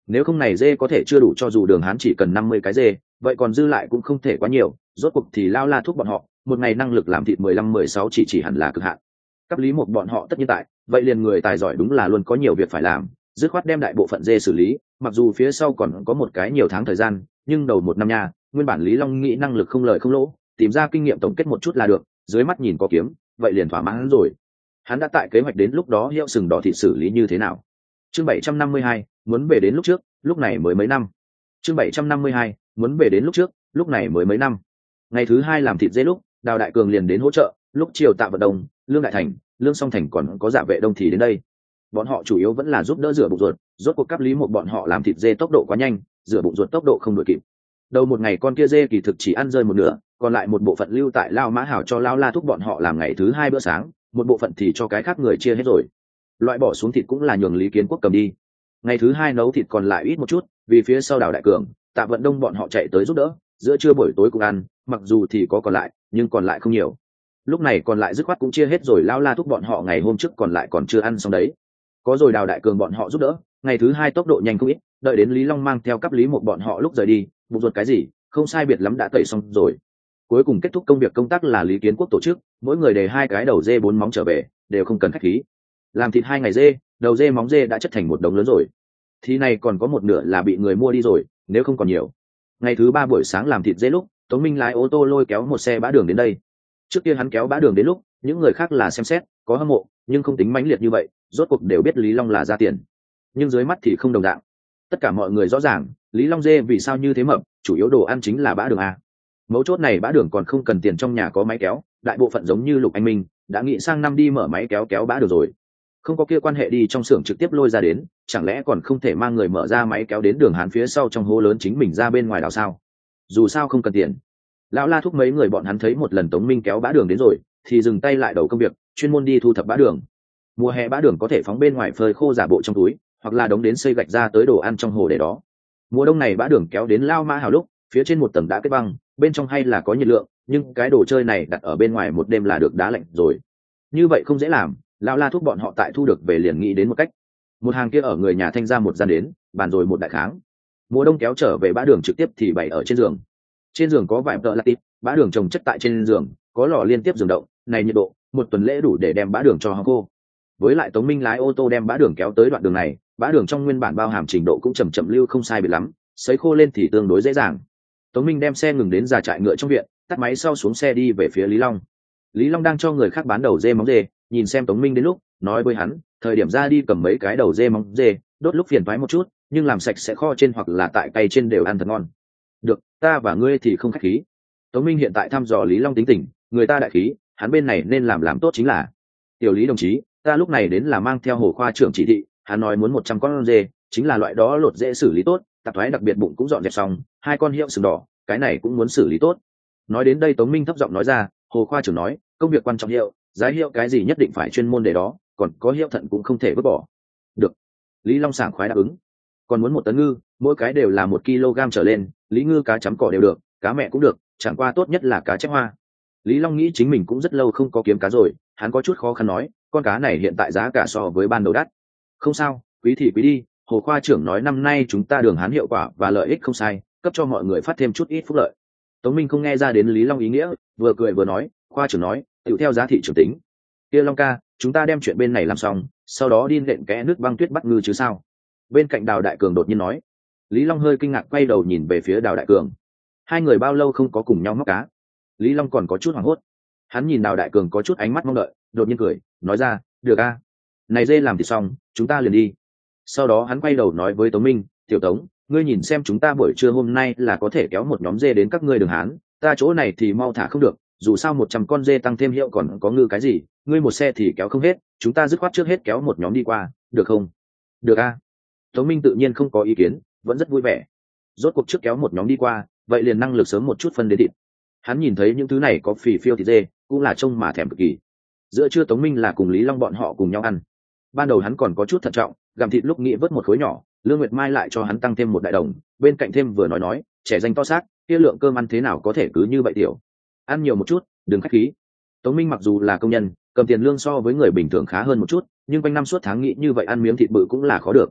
nếu không này dê có thể chưa đủ cho dù Đường Hán chỉ cần năm mươi cái dê, vậy còn dư lại cũng không thể quá nhiều, rốt cuộc thì Lao La thúc bọn họ một ngày năng lực làm thịt mười lăm mười sáu chỉ chỉ hẳn là cực hạn. Cấp lý một bọn họ tất nhiên tại, vậy liền người tài giỏi đúng là luôn có nhiều việc phải làm, dứt khoát đem đại bộ phận dê xử lý, mặc dù phía sau còn có một cái nhiều tháng thời gian, nhưng đầu một năm nha, nguyên bản Lý Long nghĩ năng lực không lời không lỗ, tìm ra kinh nghiệm tổng kết một chút là được, dưới mắt nhìn có kiếm, vậy liền thỏa mãn rồi. Hắn đã tại kế hoạch đến lúc đó hiệu sừng đỏ thịt xử lý như thế nào. Chương bảy trăm năm mươi hai, muốn về đến lúc trước, lúc này mới mấy năm. Chương bảy trăm năm mươi hai, muốn về đến lúc trước, lúc này mới mấy năm. Ngày thứ hai làm thịt dê lúc, Đào Đại Cường liền đến hỗ trợ, lúc chiều Tạ Vận Đông, Lương Đại Thành, Lương Song Thành còn có Dạ Vệ Đông thì đến đây. Bọn họ chủ yếu vẫn là giúp đỡ rửa bụng ruột, rốt cuộc cấp lý một bọn họ làm thịt dê tốc độ quá nhanh, rửa bụng ruột tốc độ không đuổi kịp. Đầu một ngày con kia dê kỳ thực chỉ ăn rơi một nửa, còn lại một bộ phận lưu tại Lao Mã Hảo cho Lao La thúc bọn họ làm ngày thứ hai bữa sáng, một bộ phận thì cho cái khác người chia hết rồi. Loại bỏ xuống thịt cũng là nhường Lý Kiến Quốc cầm đi. Ngày thứ hai nấu thịt còn lại ít một chút, vì phía sau Đào Đại Cường, Tạ Vận Đông bọn họ chạy tới giúp đỡ, giữa trưa buổi tối cũng ăn, mặc dù thì có còn lại, nhưng còn lại không nhiều. Lúc này còn lại dứt khoát cũng chia hết rồi, Lao La thúc bọn họ ngày hôm trước còn lại còn chưa ăn xong đấy. Có rồi Đào Đại Cường bọn họ giúp đỡ, ngày thứ hai tốc độ nhanh không ít, đợi đến Lý Long mang theo cấp lý một bọn họ lúc rời đi, bụng ruột cái gì, không sai biệt lắm đã tẩy xong rồi. Cuối cùng kết thúc công việc công tác là Lý Kiến Quốc tổ chức, mỗi người đề hai cái đầu dê bốn móng trở về, đều không cần khách khí. Làm thịt hai ngày dê, đầu dê móng dê đã chất thành một đống lớn rồi. Thì này còn có một nửa là bị người mua đi rồi, nếu không còn nhiều. Ngày thứ ba buổi sáng làm thịt dê lúc, Tống Minh lái ô tô lôi kéo một xe bã đường đến đây. Trước kia hắn kéo bã đường đến lúc, những người khác là xem xét, có hâm mộ, nhưng không tính mãnh liệt như vậy, rốt cuộc đều biết Lý Long là ra tiền. Nhưng dưới mắt thì không đồng dạng. Tất cả mọi người rõ ràng, Lý Long dê vì sao như thế mập, chủ yếu đồ ăn chính là bã đường a. Mấu chốt này bã đường còn không cần tiền, trong nhà có máy kéo, đại bộ phận giống như Lục Anh Minh, đã nghĩ sang năm đi mở máy kéo kéo bã đường rồi. Không có kia quan hệ đi trong xưởng trực tiếp lôi ra đến, chẳng lẽ còn không thể mang người mở ra máy kéo đến Đường Hán phía sau trong hố lớn chính mình ra bên ngoài đào sao? Dù sao không cần tiền. Lão La thúc mấy người bọn hắn thấy một lần Tống Minh kéo bã đường đến rồi, thì dừng tay lại đầu công việc, chuyên môn đi thu thập bã đường. Mùa hè bã đường có thể phóng bên ngoài phơi khô giả bộ trong túi, hoặc là đóng đến xây gạch ra tới đồ ăn trong hồ để đó. Mùa đông này bã đường kéo đến Lao Mã Hào lúc, phía trên một tầng đá kết băng, bên trong hay là có nhiệt lượng, nhưng cái đồ chơi này đặt ở bên ngoài một đêm là được đá lạnh rồi. Như vậy không dễ làm, Lão La thúc bọn họ tại thu được về liền nghĩ đến một cách. Một hàng kia ở người nhà Thanh ra một gian đến, bàn rồi một đại kháng. Mùa đông kéo trở về bã đường trực tiếp thì bày ở trên giường. Trên giường có vài tợ lát tít, bã đường trồng chất tại trên giường, có lò liên tiếp giường động, này nhiệt độ, một tuần lễ đủ để đem bã đường cho hong khô. Với lại Tống Minh lái ô tô đem bã đường kéo tới đoạn đường này, bã đường trong nguyên bản bao hàm trình độ cũng chậm chậm lưu không sai biệt lắm, sấy khô lên thì tương đối dễ dàng. Tống Minh đem xe ngừng đến già trại ngựa trong viện, tắt máy sau xuống xe đi về phía Lý Long. Lý Long đang cho người khác bán đầu dê móng dê, nhìn xem Tống Minh đến lúc, nói với hắn, thời điểm ra đi cầm mấy cái đầu dê móng dê, đốt lúc phiền toái một chút, nhưng làm sạch sẽ kho trên hoặc là tại cây trên đều ăn thật ngon. Được, ta và ngươi thì không khách khí. Tống Minh hiện tại thăm dò Lý Long tính tình, người ta đại khí, hắn bên này nên làm làm tốt chính là. Tiểu Lý đồng chí, ta lúc này đến là mang theo Hồ khoa trưởng chỉ thị, hắn nói muốn một trăm con dê, chính là loại đó lột dễ xử lý tốt, tạp thoái đặc biệt bụng cũng dọn dẹp xong, hai con hiệu sừng đỏ, cái này cũng muốn xử lý tốt. Nói đến đây Tống Minh thấp giọng nói ra, Hồ khoa trưởng nói, công việc quan trọng hiệu, giá hiệu cái gì nhất định phải chuyên môn để đó, còn có hiệu thận cũng không thể vứt bỏ. Được. Lý Long sảng khoái đáp ứng. Còn muốn một tấn ngư, mỗi cái đều là một kg trở lên, Lý ngư cá chấm cỏ đều được, cá mẹ cũng được, chẳng qua tốt nhất là cá chép hoa. Lý Long nghĩ chính mình cũng rất lâu không có kiếm cá rồi, hắn có chút khó khăn nói, con cá này hiện tại giá cả so với ban đầu đắt. Không sao, quý thì quý đi, Hồ khoa trưởng nói năm nay chúng ta Đường Hán hiệu quả và lợi ích không sai, cấp cho mọi người phát thêm chút ít phúc lợi. Tống Minh không nghe ra đến Lý Long ý nghĩa, vừa cười vừa nói, khoa trưởng nói, tự theo giá thị trường tính. Kia Long ca, chúng ta đem chuyện bên này làm xong, sau đó đi lện kẽ nước băng tuyết bắt ngư chứ sao? Bên cạnh Đào Đại Cường đột nhiên nói. Lý Long hơi kinh ngạc quay đầu nhìn về phía Đào Đại Cường. Hai người bao lâu không có cùng nhau móc cá? Lý Long còn có chút hoảng hốt. Hắn nhìn Đào Đại Cường có chút ánh mắt mong đợi, đột nhiên cười, nói ra, được a, này dê làm thì xong, chúng ta liền đi. Sau đó hắn quay đầu nói với Tống Minh, tiểu Tống, ngươi nhìn xem chúng ta buổi trưa hôm nay là có thể kéo một nhóm dê đến các ngươi Đường Hán, ta chỗ này thì mau thả không được, dù sao một trăm con dê tăng thêm hiệu còn có ngư cái gì, ngươi một xe thì kéo không hết, chúng ta dứt khoát trước hết kéo một nhóm đi qua, được không? Được a. Tống Minh tự nhiên không có ý kiến, vẫn rất vui vẻ. Rốt cuộc trước kéo một nhóm đi qua, vậy liền năng lực sớm một chút phân đến thịt. Hắn nhìn thấy những thứ này có phì phiêu thịt dê, cũng là trông mà thèm cực kỳ. Giữa trưa Tống Minh là cùng Lý Long bọn họ cùng nhau ăn. Ban đầu hắn còn có chút thận trọng, gặm thịt lúc nghĩ vớt một khối nhỏ, Lương Nguyệt Mai lại cho hắn tăng thêm một đại đồng, bên cạnh thêm vừa nói nói, trẻ danh to xác, kia lượng cơm ăn thế nào có thể cứ như vậy tiểu. Ăn nhiều một chút, đừng khách khí. Tống Minh mặc dù là công nhân, cầm tiền lương so với người bình thường khá hơn một chút, nhưng quanh năm suốt tháng nghĩ như vậy ăn miếng thịt bự cũng là khó được.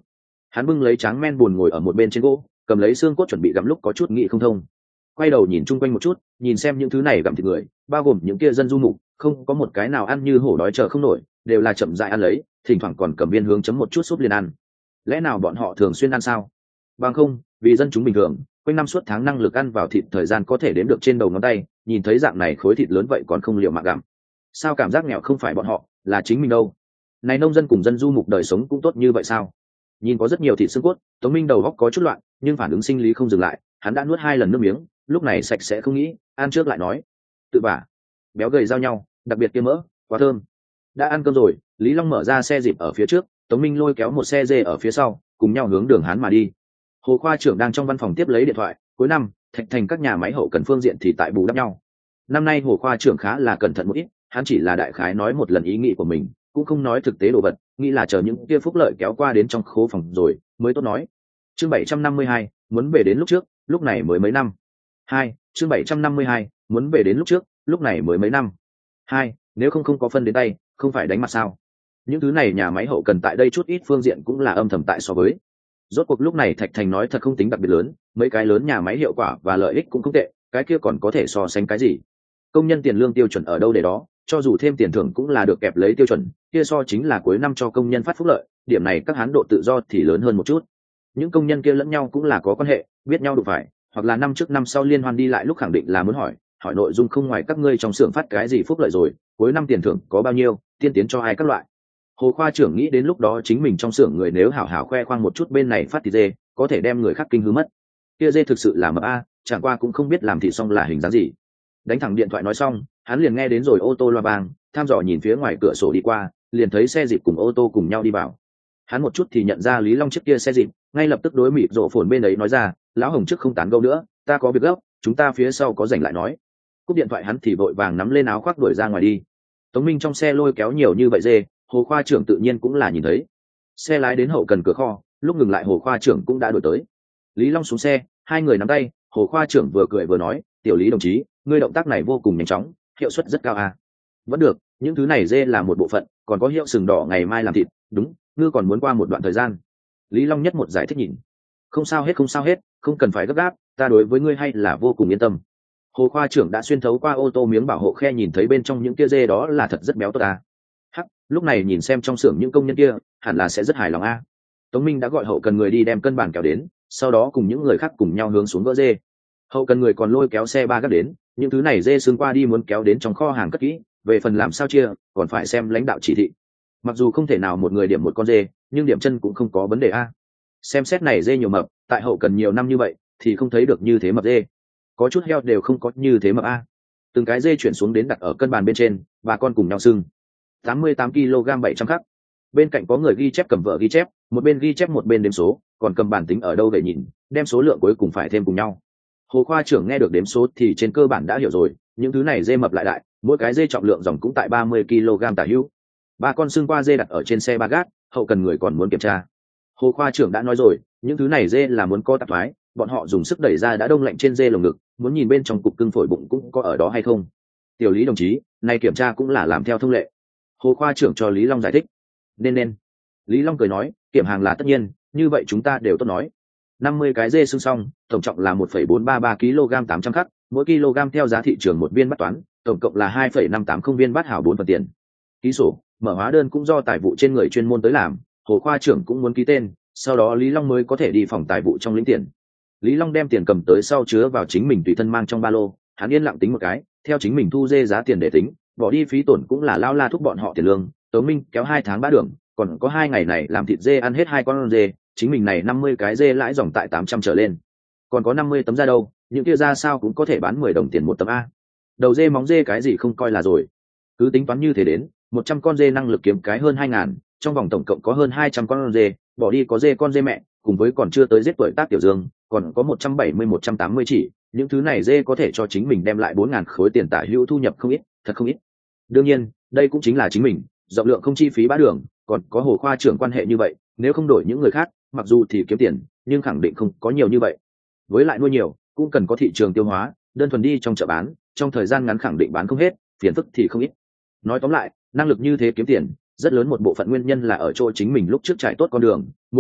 Hắn bưng lấy tráng men buồn ngồi ở một bên trên gỗ, cầm lấy xương cốt chuẩn bị gặm lúc có chút nghĩ không thông. Quay đầu nhìn chung quanh một chút, nhìn xem những thứ này gặm thịt người, bao gồm những kia dân du mục, không có một cái nào ăn như hổ đói chờ không nổi, đều là chậm rãi ăn lấy, thỉnh thoảng còn cầm viên hướng chấm một chút súp liền ăn. Lẽ nào bọn họ thường xuyên ăn sao? Bằng không, vì dân chúng bình thường, quanh năm suốt tháng năng lực ăn vào thịt thời gian có thể đếm được trên đầu ngón tay, nhìn thấy dạng này khối thịt lớn vậy còn không liệu mạng gặm. Sao cảm giác nghèo không phải bọn họ, là chính mình đâu? Này nông dân cùng dân du mục đời sống cũng tốt như vậy sao? Nhìn có rất nhiều thịt xương cốt, Tống Minh đầu óc có chút loạn, nhưng phản ứng sinh lý không dừng lại, hắn đã nuốt hai lần nước miếng, lúc này sạch sẽ không nghĩ, ăn trước lại nói. Tự bả, béo gầy giao nhau, đặc biệt kia mỡ, quá thơm. Đã ăn cơm rồi, Lý Long mở ra xe dịp ở phía trước, Tống Minh lôi kéo một xe dê ở phía sau, cùng nhau hướng đường Hán mà đi. Hồ khoa trưởng đang trong văn phòng tiếp lấy điện thoại, cuối năm, Thạch Thành các nhà máy hậu cần phương diện thì tại bù đắp nhau. Năm nay Hồ khoa trưởng khá là cẩn thận một ít, hắn chỉ là đại khái nói một lần ý nghĩ của mình, cũng không nói thực tế đồ vật, nghĩ là chờ những kia phúc lợi kéo qua đến trong khố phòng rồi mới tốt nói. Chương bảy trăm năm mươi hai, muốn về đến lúc trước, lúc này mới mấy năm. Hai, chương bảy trăm năm mươi hai, muốn về đến lúc trước, lúc này mới mấy năm. Hai, nếu không không có phân đến tay, không phải đánh mặt sao? Những thứ này nhà máy hậu cần tại đây chút ít phương diện cũng là âm thầm tại so với. Rốt cuộc lúc này Thạch Thành nói thật không tính đặc biệt lớn, mấy cái lớn nhà máy hiệu quả và lợi ích cũng không tệ, cái kia còn có thể so sánh cái gì? Công nhân tiền lương tiêu chuẩn ở đâu để đó, cho dù thêm tiền thưởng cũng là được kẹp lấy tiêu chuẩn, kia so chính là cuối năm cho công nhân phát phúc lợi, điểm này các hán độ tự do thì lớn hơn một chút. Những công nhân kia lẫn nhau cũng là có quan hệ, biết nhau đủ phải, hoặc là năm trước năm sau liên hoan đi lại lúc khẳng định là muốn hỏi, hỏi nội dung không ngoài các ngươi trong xưởng phát cái gì phúc lợi rồi, cuối năm tiền thưởng có bao nhiêu, tiên tiến cho ai các loại. Hồ khoa trưởng nghĩ đến lúc đó chính mình trong xưởng người nếu hảo hảo khoe khoang một chút bên này phát thịt dê, có thể đem người khác kinh hư mất. Kia dê thực sự là mập a, chẳng qua cũng không biết làm thịt xong là hình dáng gì. Đánh thẳng điện thoại nói xong, hắn liền nghe đến rồi ô tô loa vang, tham dò nhìn phía ngoài cửa sổ đi qua, liền thấy xe dịp cùng ô tô cùng nhau đi vào. Hắn một chút thì nhận ra Lý Long chiếc kia xe dịp, ngay lập tức đối mịt rộ phồn bên ấy nói ra, lão Hồng trước không tán gẫu nữa, ta có việc gấp, chúng ta phía sau có rảnh lại nói. Cúp điện thoại hắn thì vội vàng nắm lên áo khoác đuổi ra ngoài đi. Tống Minh trong xe lôi kéo nhiều như vậy dê, Hồ khoa trưởng tự nhiên cũng là nhìn thấy. Xe lái đến hậu cần cửa kho, lúc ngừng lại Hồ khoa trưởng cũng đã đuổi tới. Lý Long xuống xe, hai người nắm tay, Hồ khoa trưởng vừa cười vừa nói, tiểu Lý đồng chí, ngươi động tác này vô cùng nhanh chóng, hiệu suất rất cao à. Vẫn được, những thứ này dê là một bộ phận, còn có hiệu sừng đỏ ngày mai làm thịt, đúng, ngư còn muốn qua một đoạn thời gian. Lý Long nhất một giải thích nhìn. Không sao hết không sao hết, không cần phải gấp gáp, ta đối với ngươi hay là vô cùng yên tâm. Hồ khoa trưởng đã xuyên thấu qua ô tô miếng bảo hộ khe nhìn thấy bên trong những kia dê đó là thật rất béo tốt à. Hắc, lúc này nhìn xem trong xưởng những công nhân kia, hẳn là sẽ rất hài lòng a. À. Tống Minh đã gọi hậu cần người đi đem cân bản kéo đến, sau đó cùng những người khác cùng nhau hướng xuống gỡ dê. Hậu cần người còn lôi kéo xe ba gác đến, những thứ này dê xương qua đi muốn kéo đến trong kho hàng cất kỹ, về phần làm sao chia, còn phải xem lãnh đạo chỉ thị. Mặc dù không thể nào một người điểm một con dê, nhưng điểm chân cũng không có vấn đề a. À. Xem xét này dê nhiều mập, tại hậu cần nhiều năm như vậy, thì không thấy được như thế mập dê. Có chút heo đều không có như thế mập a. À. Từng cái dê chuyển xuống đến đặt ở cân bàn bên trên, và con cùng nhau sưng. tám mươi tám ki lô gam bảy trăm khắc. Bên cạnh có người ghi chép cầm vợ ghi chép, một bên ghi chép một bên đếm số, còn cầm bản tính ở đâu về nhìn, đem số lượng cuối cùng phải thêm cùng nhau. Hồ khoa trưởng nghe được đếm số thì trên cơ bản đã hiểu rồi, những thứ này dê mập lại đại, mỗi cái dê trọng lượng dòng cũng tại ba mươi ki lô gam tả hữu. Ba con xương qua dê đặt ở trên xe ba gác, hậu cần người còn muốn kiểm tra. Hồ khoa trưởng đã nói rồi, những thứ này dê là muốn co tạp thoái, bọn họ dùng sức đẩy ra đã đông lạnh trên dê lồng ngực, muốn nhìn bên trong cục cưng phổi bụng cũng có ở đó hay không. Tiểu Lý đồng chí, này kiểm tra cũng là làm theo thông lệ. Hồ khoa trưởng cho Lý Long giải thích. Nên nên. Lý Long cười nói, kiểm hàng là tất nhiên, như vậy chúng ta đều tốt nói. năm mươi cái dê xương xong, tổng trọng là một phẩy bốn ba ba ki lô gam tám trăm khắc, mỗi kg theo giá thị trường một viên bát toán, tổng cộng là hai phẩy năm tám không viên bát hảo bốn phần tiền. Ký sổ, mở hóa đơn cũng do tài vụ trên người chuyên môn tới làm, Hồ khoa trưởng cũng muốn ký tên, sau đó Lý Long mới có thể đi phòng tài vụ trong lĩnh tiền. Lý Long đem tiền cầm tới sau chứa vào chính mình tùy thân mang trong ba lô, hắn yên lặng tính một cái, theo chính mình thu dê giá tiền để tính, bỏ đi phí tổn cũng là lao la thúc bọn họ tiền lương. Tống Minh kéo hai tháng bá đường, còn có hai ngày này làm thịt dê ăn hết hai con dê, chính mình này năm mươi cái dê lãi dòng tại tám trăm trở lên, còn có năm mươi tấm da đâu, những kia da sao cũng có thể bán mười đồng tiền một tấm a. Đầu dê móng dê cái gì không coi là rồi, cứ tính toán như thế đến một trăm con dê năng lực kiếm cái hơn hai ngàn, trong vòng tổng cộng có hơn hai trăm con dê, bỏ đi có dê con dê mẹ, cùng với còn chưa tới giết tuổi tác tiểu dương, còn có một trăm bảy mươi một trăm tám mươi chỉ, những thứ này dê có thể cho chính mình đem lại bốn ngàn khối tiền tả hữu thu nhập không ít, thật không ít. Đương nhiên, đây cũng chính là chính mình, rộng lượng không chi phí bá đường, còn có Hồ khoa trưởng quan hệ như vậy, nếu không đổi những người khác, mặc dù thì kiếm tiền, nhưng khẳng định không có nhiều như vậy. Với lại nuôi nhiều, cũng cần có thị trường tiêu hóa, đơn thuần đi trong chợ bán, trong thời gian ngắn khẳng định bán không hết, phiền phức thì không ít. Nói tóm lại, năng lực như thế kiếm tiền, rất lớn một bộ phận nguyên nhân là ở chỗ chính mình lúc trước trải tốt con đường, mối quan hệ,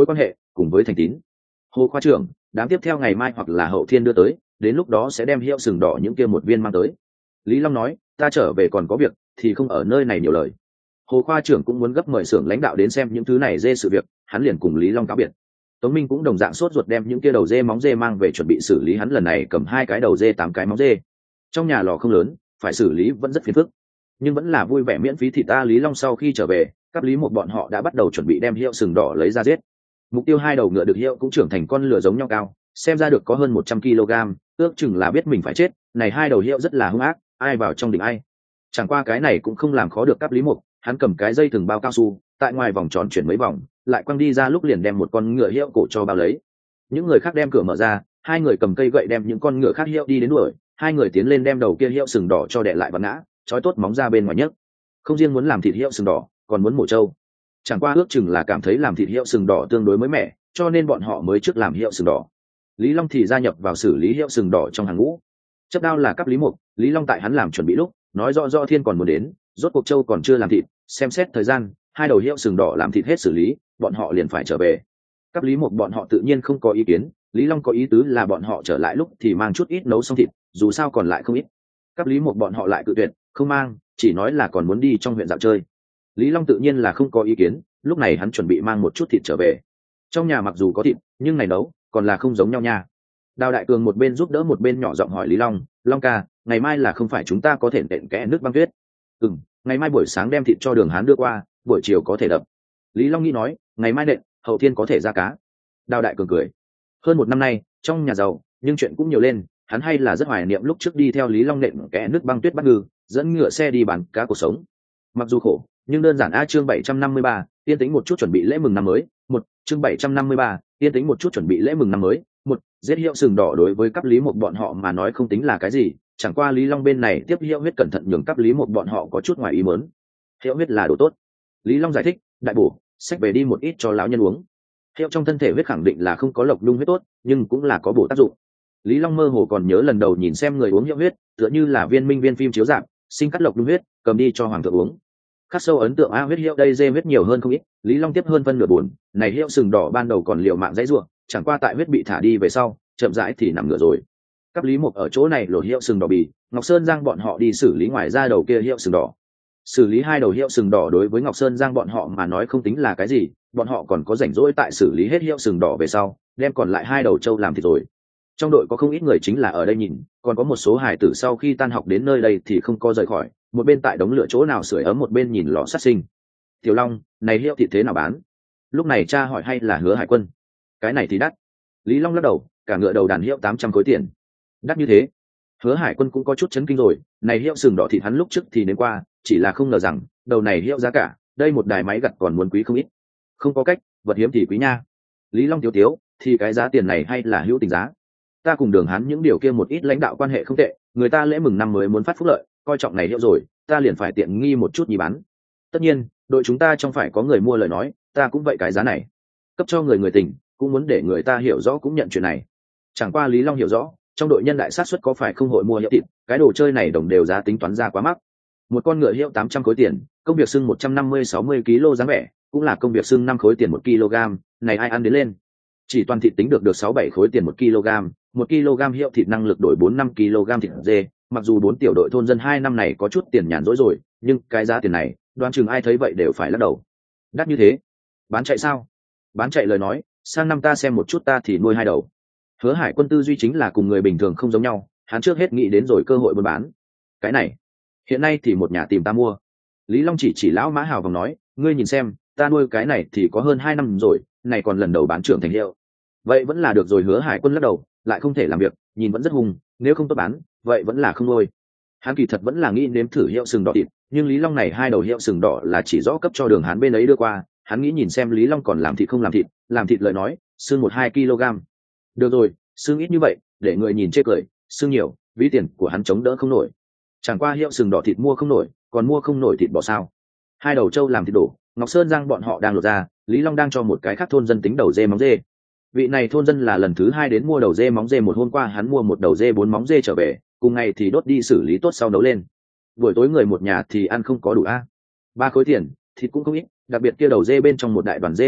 cùng với thành tín. Hồ khoa trưởng, đám tiếp theo ngày mai hoặc là hậu thiên đưa tới, đến lúc đó sẽ đem hiệu sừng đỏ những kia một viên mang tới. Lý Long nói, ta trở về còn có việc, thì không ở nơi này nhiều lời. Hồ khoa trưởng cũng muốn gấp mời xưởng lãnh đạo đến xem những thứ này dê sự việc, hắn liền cùng Lý Long cáo biệt. Tống Minh cũng đồng dạng sốt ruột đem những kia đầu dê móng dê mang về chuẩn bị xử lý, hắn lần này cầm hai cái đầu dê tám cái móng dê. Trong nhà lò không lớn, phải xử lý vẫn rất phiền phức, nhưng vẫn là vui vẻ miễn phí thịt ta. Lý Long sau khi trở về, các lý một bọn họ đã bắt đầu chuẩn bị đem hiệu sừng đỏ lấy ra giết. Mục tiêu hai đầu ngựa được hiệu cũng trưởng thành con lừa giống nhau cao, xem ra được có hơn một trăm ki lô gam, ước chừng là biết mình phải chết. Này hai đầu hiệu rất là hung ác, ai vào trong đỉnh ai. Chẳng qua cái này cũng không làm khó được các lý mục, hắn cầm cái dây thừng bao cao su, tại ngoài vòng tròn chuyển mấy vòng, lại quăng đi ra lúc liền đem một con ngựa hiệu cổ cho bao lấy. Những người khác đem cửa mở ra, hai người cầm cây gậy đem những con ngựa khác hiệu đi đến đuổi, hai người tiến lên đem đầu kia hiệu sừng đỏ cho đè lại và ngã, trói tốt móng ra bên ngoài nhất. Không riêng muốn làm thịt hiệu sừng đỏ, còn muốn mổ trâu. Chẳng qua ước chừng là cảm thấy làm thịt hiệu sừng đỏ tương đối mới mẻ, cho nên bọn họ mới trước làm hiệu sừng đỏ. Lý Long thì gia nhập vào xử lý hiệu sừng đỏ trong hàng ngũ. Chấp đao là cấp lý mục, Lý Long tại hắn làm chuẩn bị lúc, nói rõ rõ thiên còn muốn đến, rốt cuộc trâu còn chưa làm thịt, xem xét thời gian, hai đầu hiệu sừng đỏ làm thịt hết xử lý, bọn họ liền phải trở về. Cấp lý mục bọn họ tự nhiên không có ý kiến, Lý Long có ý tứ là bọn họ trở lại lúc thì mang chút ít nấu xong thịt, dù sao còn lại không ít. Cấp lý mục bọn họ lại cự tuyệt, không mang, chỉ nói là còn muốn đi trong huyện dạo chơi. Lý Long tự nhiên là không có ý kiến, lúc này hắn chuẩn bị mang một chút thịt trở về. Trong nhà mặc dù có thịt, nhưng này nấu còn là không giống nhau nha. Đào Đại Cường một bên giúp đỡ một bên nhỏ giọng hỏi Lý Long, Long ca, ngày mai là không phải chúng ta có thể nện kẽ nước băng tuyết? Ừm, ngày mai buổi sáng đem thịt cho Đường Hán đưa qua, buổi chiều có thể đập. Lý Long nghĩ nói, ngày mai nện, hậu thiên có thể ra cá. Đào Đại Cường cười. Hơn một năm nay, trong nhà giàu, nhưng chuyện cũng nhiều lên, hắn hay là rất hoài niệm lúc trước đi theo Lý Long nện kẽ nước băng tuyết bắt ngư, dẫn ngựa xe đi bán cá cuộc sống. Mặc dù khổ, nhưng đơn giản. A chương bảy trăm năm mươi ba, yên tĩnh một chút chuẩn bị lễ mừng năm mới. Một chương bảy trăm năm mươi ba, yên tĩnh một chút chuẩn bị lễ mừng năm mới. Một giết hiệu sừng đỏ đối với cấp lý một bọn họ mà nói không tính là cái gì, chẳng qua Lý Long bên này tiếp hiệu huyết cẩn thận nhường cấp lý một bọn họ có chút ngoài ý muốn. Hiệu huyết là đồ tốt. Lý Long giải thích, đại bổ, xách về đi một ít cho lão nhân uống. Hiệu trong thân thể huyết khẳng định là không có lộc nhung huyết tốt, nhưng cũng là có bổ tác dụng. Lý Long mơ hồ còn nhớ lần đầu nhìn xem người uống hiệu huyết, tựa như là viên minh viên phim chiếu rạp, sinh cắt lộc nhung huyết, cầm đi cho hoàng thượng uống. Khắc sâu ấn tượng a huyết hiệu đây dê huyết nhiều hơn không ít, Lý Long tiếp hơn phân nửa buồn, này hiệu sừng đỏ ban đầu còn liều mạng dãy rủa, chẳng qua tại huyết bị thả đi về sau, chậm rãi thì nằm ngửa rồi. Cấp lý mục ở chỗ này lột hiệu sừng đỏ bì, Ngọc Sơn Giang bọn họ đi xử lý ngoài ra đầu kia hiệu sừng đỏ. Xử lý hai đầu hiệu sừng đỏ đối với Ngọc Sơn Giang bọn họ mà nói không tính là cái gì, bọn họ còn có rảnh rỗi tại xử lý hết hiệu sừng đỏ về sau, đem còn lại hai đầu trâu làm thịt rồi. Trong đội có không ít người chính là ở đây nhìn, còn có một số hải tử sau khi tan học đến nơi đây thì không có rời khỏi, một bên tại đống lửa chỗ nào sưởi ấm một bên nhìn lò sát sinh. Tiểu Long, này hiệu thịt thế nào bán? Lúc này cha hỏi hay là Hứa Hải Quân? Cái này thì đắt. Lý Long lắc đầu, cả ngựa đầu đàn hiệu tám trăm khối tiền. Đắt như thế? Hứa Hải Quân cũng có chút chấn kinh rồi, này hiệu sừng đỏ thịt hắn lúc trước thì đến qua, chỉ là không ngờ rằng đầu này hiệu giá cả, đây một đài máy gặt còn muốn quý không ít. Không có cách, vật hiếm thì quý nha. Lý Long tiếu tiếu, thì cái giá tiền này hay là hữu tình giá. Ta cùng Đường Hán những điều kia một ít lãnh đạo quan hệ không tệ, người ta lễ mừng năm mới muốn phát phúc lợi, coi trọng này hiệu rồi, ta liền phải tiện nghi một chút nhì bán. Tất nhiên, đội chúng ta trong phải có người mua lời nói, ta cũng vậy cái giá này. Cấp cho người người tình, cũng muốn để người ta hiểu rõ cũng nhận chuyện này. Chẳng qua Lý Long hiểu rõ, trong đội nhân đại sát suất có phải không hội mua hiệu thịt, cái đồ chơi này đồng đều giá tính toán ra quá mắc. Một con ngựa hiệu tám trăm khối tiền, công việc xưng một trăm năm mươi sáu mươi kg dáng vẻ, cũng là công việc xưng năm khối tiền một kg, này ai ăn đến lên. Chỉ toàn thịt tính được được sáu bảy khối tiền một kg, một kg hiệu thịt năng lực đổi bốn năm kg thịt dê, mặc dù bốn tiểu đội thôn dân hai năm này có chút tiền nhàn rỗi rồi, nhưng cái giá tiền này, đoán chừng ai thấy vậy đều phải lắc đầu. Đắt như thế, bán chạy sao? Bán chạy lời nói, sang năm ta xem một chút ta thì nuôi hai đầu. Hứa Hải Quân tư duy chính là cùng người bình thường không giống nhau, hắn trước hết nghĩ đến rồi cơ hội buôn bán. Cái này, hiện nay thì một nhà tìm ta mua. Lý Long chỉ chỉ lão Mã Hào vòng nói, ngươi nhìn xem, ta nuôi cái này thì có hơn hai năm rồi, này còn lần đầu bán trưởng thành hiệu. Vậy vẫn là được rồi. Hứa Hải Quân lắc đầu, lại không thể làm việc, nhìn vẫn rất hùng, nếu không tốt bán, vậy vẫn là không nuôi. Hắn kỳ thật vẫn là nghĩ nếm thử hiệu sừng đỏ thịt, nhưng Lý Long này hai đầu hiệu sừng đỏ là chỉ rõ cấp cho Đường Hán bên ấy đưa qua, hắn nghĩ nhìn xem Lý Long còn làm thịt không làm thịt, làm thịt lời nói, xương một hai kg. Được rồi, xương ít như vậy, để người nhìn chê cười, xương nhiều, ví tiền của hắn chống đỡ không nổi. Chẳng qua hiệu sừng đỏ thịt mua không nổi, còn mua không nổi thịt bò sao? Hai đầu trâu làm thịt đổ, Ngọc Sơn Giang bọn họ đang lột ra, Lý Long đang cho một cái khác thôn dân tính đầu dê móng dê. Vị này thôn dân là lần thứ hai đến mua đầu dê móng dê, một hôm qua hắn mua một đầu dê bốn móng dê trở về, cùng ngày thì đốt đi xử lý tốt sau nấu lên. Buổi tối người một nhà thì ăn không có đủ a. Ba khối tiền, thịt cũng không ít, đặc biệt kia đầu dê bên trong một đại đoàn dê đầu góc,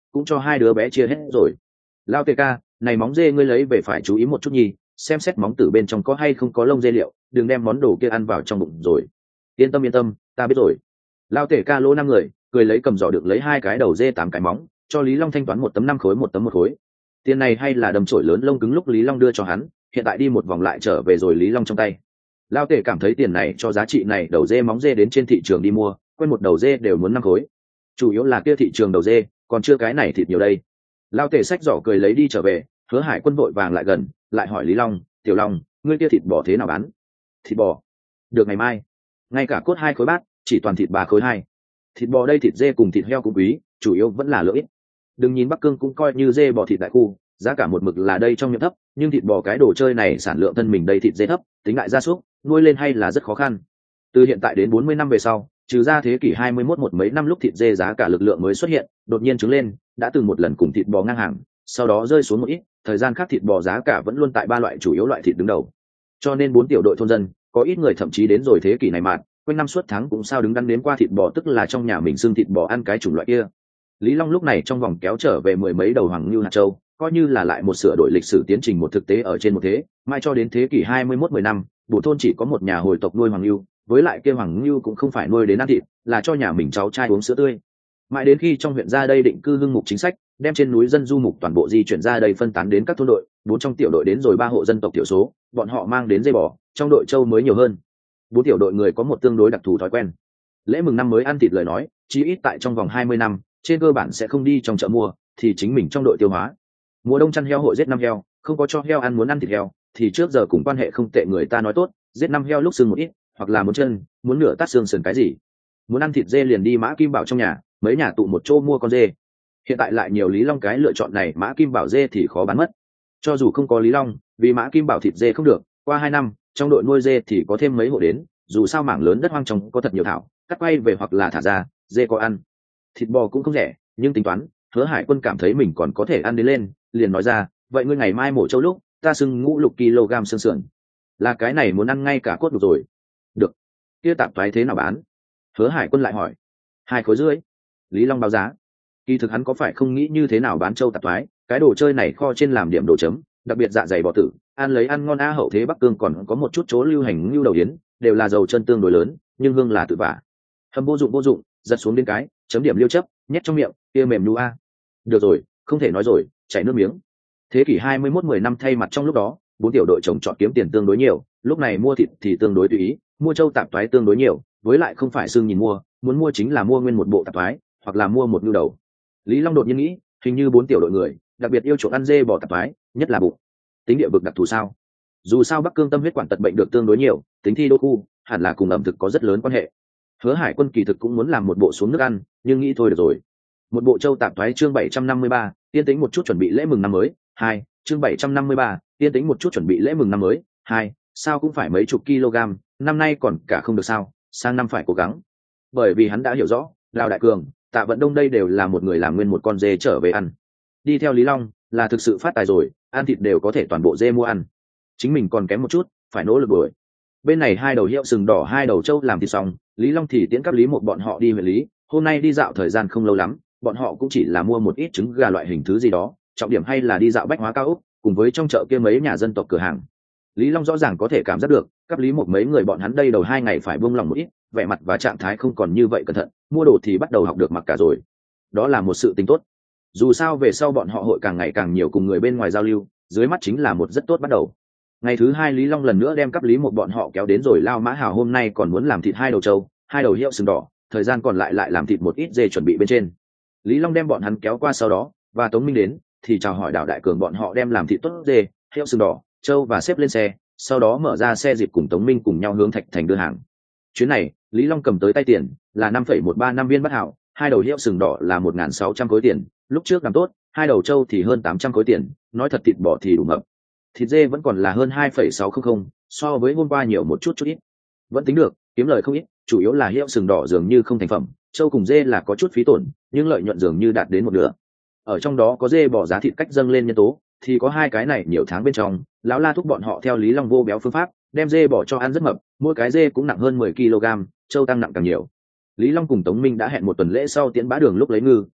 cũng cho hai đứa bé chia hết rồi. Lao tề ca, này móng dê ngươi lấy về phải chú ý một chút nhi, xem xét móng tử bên trong có hay không có lông dê liệu, đừng đem món đồ kia ăn vào trong bụng rồi. Yên tâm yên tâm, ta biết rồi. Lao tề ca lỗ năm người cười lấy cầm giỏ được lấy hai cái đầu dê tám cái móng, cho Lý Long thanh toán một tấm năm khối một tấm một khối. Tiền này hay là đầm chổi lớn lông cứng lúc Lý Long đưa cho hắn, hiện tại đi một vòng lại trở về rồi Lý Long trong tay. Lao tề cảm thấy tiền này cho giá trị này đầu dê móng dê đến trên thị trường đi mua, quen một đầu dê đều muốn năm khối. Chủ yếu là kia thị trường đầu dê, còn chưa cái này thịt nhiều đây. Lao tề xách giỏ cười lấy đi trở về, Hứa Hải Quân vội vàng lại gần, lại hỏi Lý Long, "Tiểu Long, ngươi kia thịt bò thế nào bán?" "Thịt bò? Được ngày mai. Ngay cả cốt hai khối bát, chỉ toàn thịt ba khối hai. Thịt bò đây thịt dê cùng thịt heo cũng quý, chủ yếu vẫn là lợi ích. Đừng nhìn Bắc Cương cũng coi như dê bò thịt đại khu, giá cả một mực là đây trong miệng thấp, nhưng thịt bò cái đồ chơi này sản lượng thân mình đây thịt dê thấp, tính lại gia súc, nuôi lên hay là rất khó khăn. Từ hiện tại đến bốn mươi năm về sau, trừ ra thế kỷ hai mươi mốt một mấy năm lúc thịt dê giá cả lực lượng mới xuất hiện, đột nhiên trứng lên, đã từng một lần cùng thịt bò ngang hàng, sau đó rơi xuống một ít, thời gian khác thịt bò giá cả vẫn luôn tại ba loại chủ yếu loại thịt đứng đầu. Cho nên bốn tiểu đội thôn dân, có ít người thậm chí đến rồi thế kỷ này mà quanh năm suốt tháng cũng sao đứng đắn đến qua thịt bò, tức là trong nhà mình xương thịt bò ăn cái chủng loại kia. Lý Long lúc này trong vòng kéo trở về mười mấy đầu hoàng ngưu hạt châu, coi như là lại một sửa đổi lịch sử tiến trình một thực tế ở trên một thế, mai cho đến thế kỷ hai mươi mốt mười năm, bộ thôn chỉ có một nhà hồi tộc nuôi hoàng ngưu, với lại kia hoàng ngưu cũng không phải nuôi đến ăn thịt, là cho nhà mình cháu trai uống sữa tươi. Mãi đến khi trong huyện ra đây định cư hưng mục chính sách, đem trên núi dân du mục toàn bộ di chuyển ra đây phân tán đến các thôn đội, bốn trong tiểu đội đến rồi ba hộ dân tộc thiểu số, bọn họ mang đến dây bò, trong đội châu mới nhiều hơn. Bốn tiểu đội người có một tương đối đặc thù thói quen. Lễ mừng năm mới ăn thịt lời nói, chí ít tại trong vòng hai mươi năm, trên cơ bản sẽ không đi trong chợ mua, thì chính mình trong đội tiêu hóa. Mùa đông chăn heo hội giết năm heo, không có cho heo ăn muốn ăn thịt heo, thì trước giờ cùng quan hệ không tệ người ta nói tốt, giết năm heo lúc xương một ít, hoặc là muốn chân, muốn nửa tát xương sườn cái gì. Muốn ăn thịt dê liền đi Mã Kim Bảo trong nhà, mấy nhà tụ một chỗ mua con dê. Hiện tại lại nhiều Lý Long cái lựa chọn này, Mã Kim Bảo dê thì khó bán mất. Cho dù không có Lý Long, vì Mã Kim Bảo thịt dê không được, qua hai năm, trong đội nuôi dê thì có thêm mấy hộ đến, dù sao mảng lớn đất hoang trồng có thật nhiều thảo, cắt quay về hoặc là thả ra, dê có ăn. Thịt bò cũng không rẻ, nhưng tính toán, Hứa Hải Quân cảm thấy mình còn có thể ăn đến lên, liền nói ra, vậy ngươi ngày mai mổ trâu lúc, ta xưng ngũ lục kg xương sườn. Là cái này muốn ăn ngay cả cốt được rồi. Được. Kia tạp thoái thế nào bán? Hứa Hải Quân lại hỏi. Hai khối rưỡi. Lý Long báo giá. Kỳ thực hắn có phải không nghĩ như thế nào bán trâu tạp thoái, cái đồ chơi này kho trên làm điểm đồ chấm, đặc biệt dạ dày bò tử, ăn lấy ăn ngon. A hậu thế Bắc Cương còn có một chút chỗ lưu hành ngưu đầu yến, đều là dầu chân tương đối lớn, nhưng hương là tự vả. Hầm vô dụng vô dụng, giật xuống đến cái, chấm điểm liêu chấp, nhét trong miệng, kia mềm nu a. Được rồi, không thể nói rồi, chảy nước miếng. Thế kỷ hai mươi mốt mười năm thay mặt trong lúc đó, bốn tiểu đội trồng chọn kiếm tiền tương đối nhiều, lúc này mua thịt thì tương đối tùy ý, mua trâu tạp thoái tương đối nhiều, với lại không phải xương nhìn mua, muốn mua chính là mua nguyên một bộ tạp thoái, hoặc là mua một nhu đầu. Lý Long đột nhiên nghĩ, hình như bốn tiểu đội người, đặc biệt yêu chuộng ăn dê bò tạp thoái, nhất là bụng. Tính địa vực đặc thù sao? Dù sao Bắc Cương tâm huyết quản tật bệnh được tương đối nhiều, tính thi đô khu, hẳn là cùng ẩm thực có rất lớn quan hệ. Hứa Hải Quân kỳ thực cũng muốn làm một bộ xuống nước ăn, nhưng nghĩ thôi được rồi. Một bộ trâu tạp thoái chương bảy trăm năm mươi ba, tiên tính một chút chuẩn bị lễ mừng năm mới. Hai, chương bảy trăm năm mươi ba, tiên tính một chút chuẩn bị lễ mừng năm mới. Hai, sao cũng phải mấy chục kg, năm nay còn cả không được sao, sang năm phải cố gắng. Bởi vì hắn đã hiểu rõ, Lão Đại Cường, Tạ Vận Đông đây đều là một người làm nguyên một con dê trở về ăn. Đi theo Lý Long là thực sự phát tài rồi, ăn thịt đều có thể toàn bộ dê mua ăn. Chính mình còn kém một chút, phải nỗ lực đuổi. Bên này hai đầu hiệu sừng đỏ hai đầu trâu làm thịt xong, Lý Long thì tiễn các Lý một bọn họ đi huyện Lý. Hôm nay đi dạo thời gian không lâu lắm, bọn họ cũng chỉ là mua một ít trứng gà loại hình thứ gì đó, trọng điểm hay là đi dạo bách hóa cao ốc, cùng với trong chợ kia mấy nhà dân tộc cửa hàng. Lý Long rõ ràng có thể cảm giác được, các Lý một mấy người bọn hắn đây đầu hai ngày phải buông lòng một ít, vẻ mặt và trạng thái không còn như vậy cẩn thận, mua đồ thì bắt đầu học được mặc cả rồi. Đó là một sự tính tốt. Dù sao về sau bọn họ hội càng ngày càng nhiều cùng người bên ngoài giao lưu, dưới mắt chính là một rất tốt bắt đầu. Ngày thứ hai Lý Long lần nữa đem các Lý một bọn họ kéo đến rồi Lao Mã Hào hôm nay còn muốn làm thịt hai đầu trâu, hai đầu hiệu sừng đỏ, thời gian còn lại lại làm thịt một ít dê chuẩn bị bên trên. Lý Long đem bọn hắn kéo qua sau đó, và Tống Minh đến, thì chào hỏi Đào Đại Cường bọn họ đem làm thịt tốt dê, hiệu sừng đỏ, trâu và xếp lên xe, sau đó mở ra xe dịp cùng Tống Minh cùng nhau hướng Thạch Thành đưa hàng. Chuyến này, Lý Long cầm tới tay tiền là năm phẩy một ba năm viên bất hảo, hai đầu hiệu sừng đỏ là một nghìn sáu trăm khối tiền, lúc trước làm tốt, hai đầu trâu thì hơn tám trăm khối tiền, nói thật thịt bò thì đủ mập. Thịt dê vẫn còn là hơn hai phẩy sáu không không, so với hôm qua nhiều một chút chút ít. Vẫn tính được, kiếm lời không ít, chủ yếu là hiệu sừng đỏ dường như không thành phẩm, trâu cùng dê là có chút phí tổn, nhưng lợi nhuận dường như đạt đến một nửa. Ở trong đó có dê bò giá thịt cách dâng lên nhân tố, thì có hai cái này nhiều tháng bên trong, lão La thúc bọn họ theo Lý Long vô béo phương pháp, đem dê bò cho ăn rất mập, mỗi cái dê cũng nặng hơn mười ki lô gam, trâu tăng nặng càng nhiều. Lý Long cùng Tống Minh đã hẹn một tuần lễ sau tiễn Bá Đường lúc lấy ngư,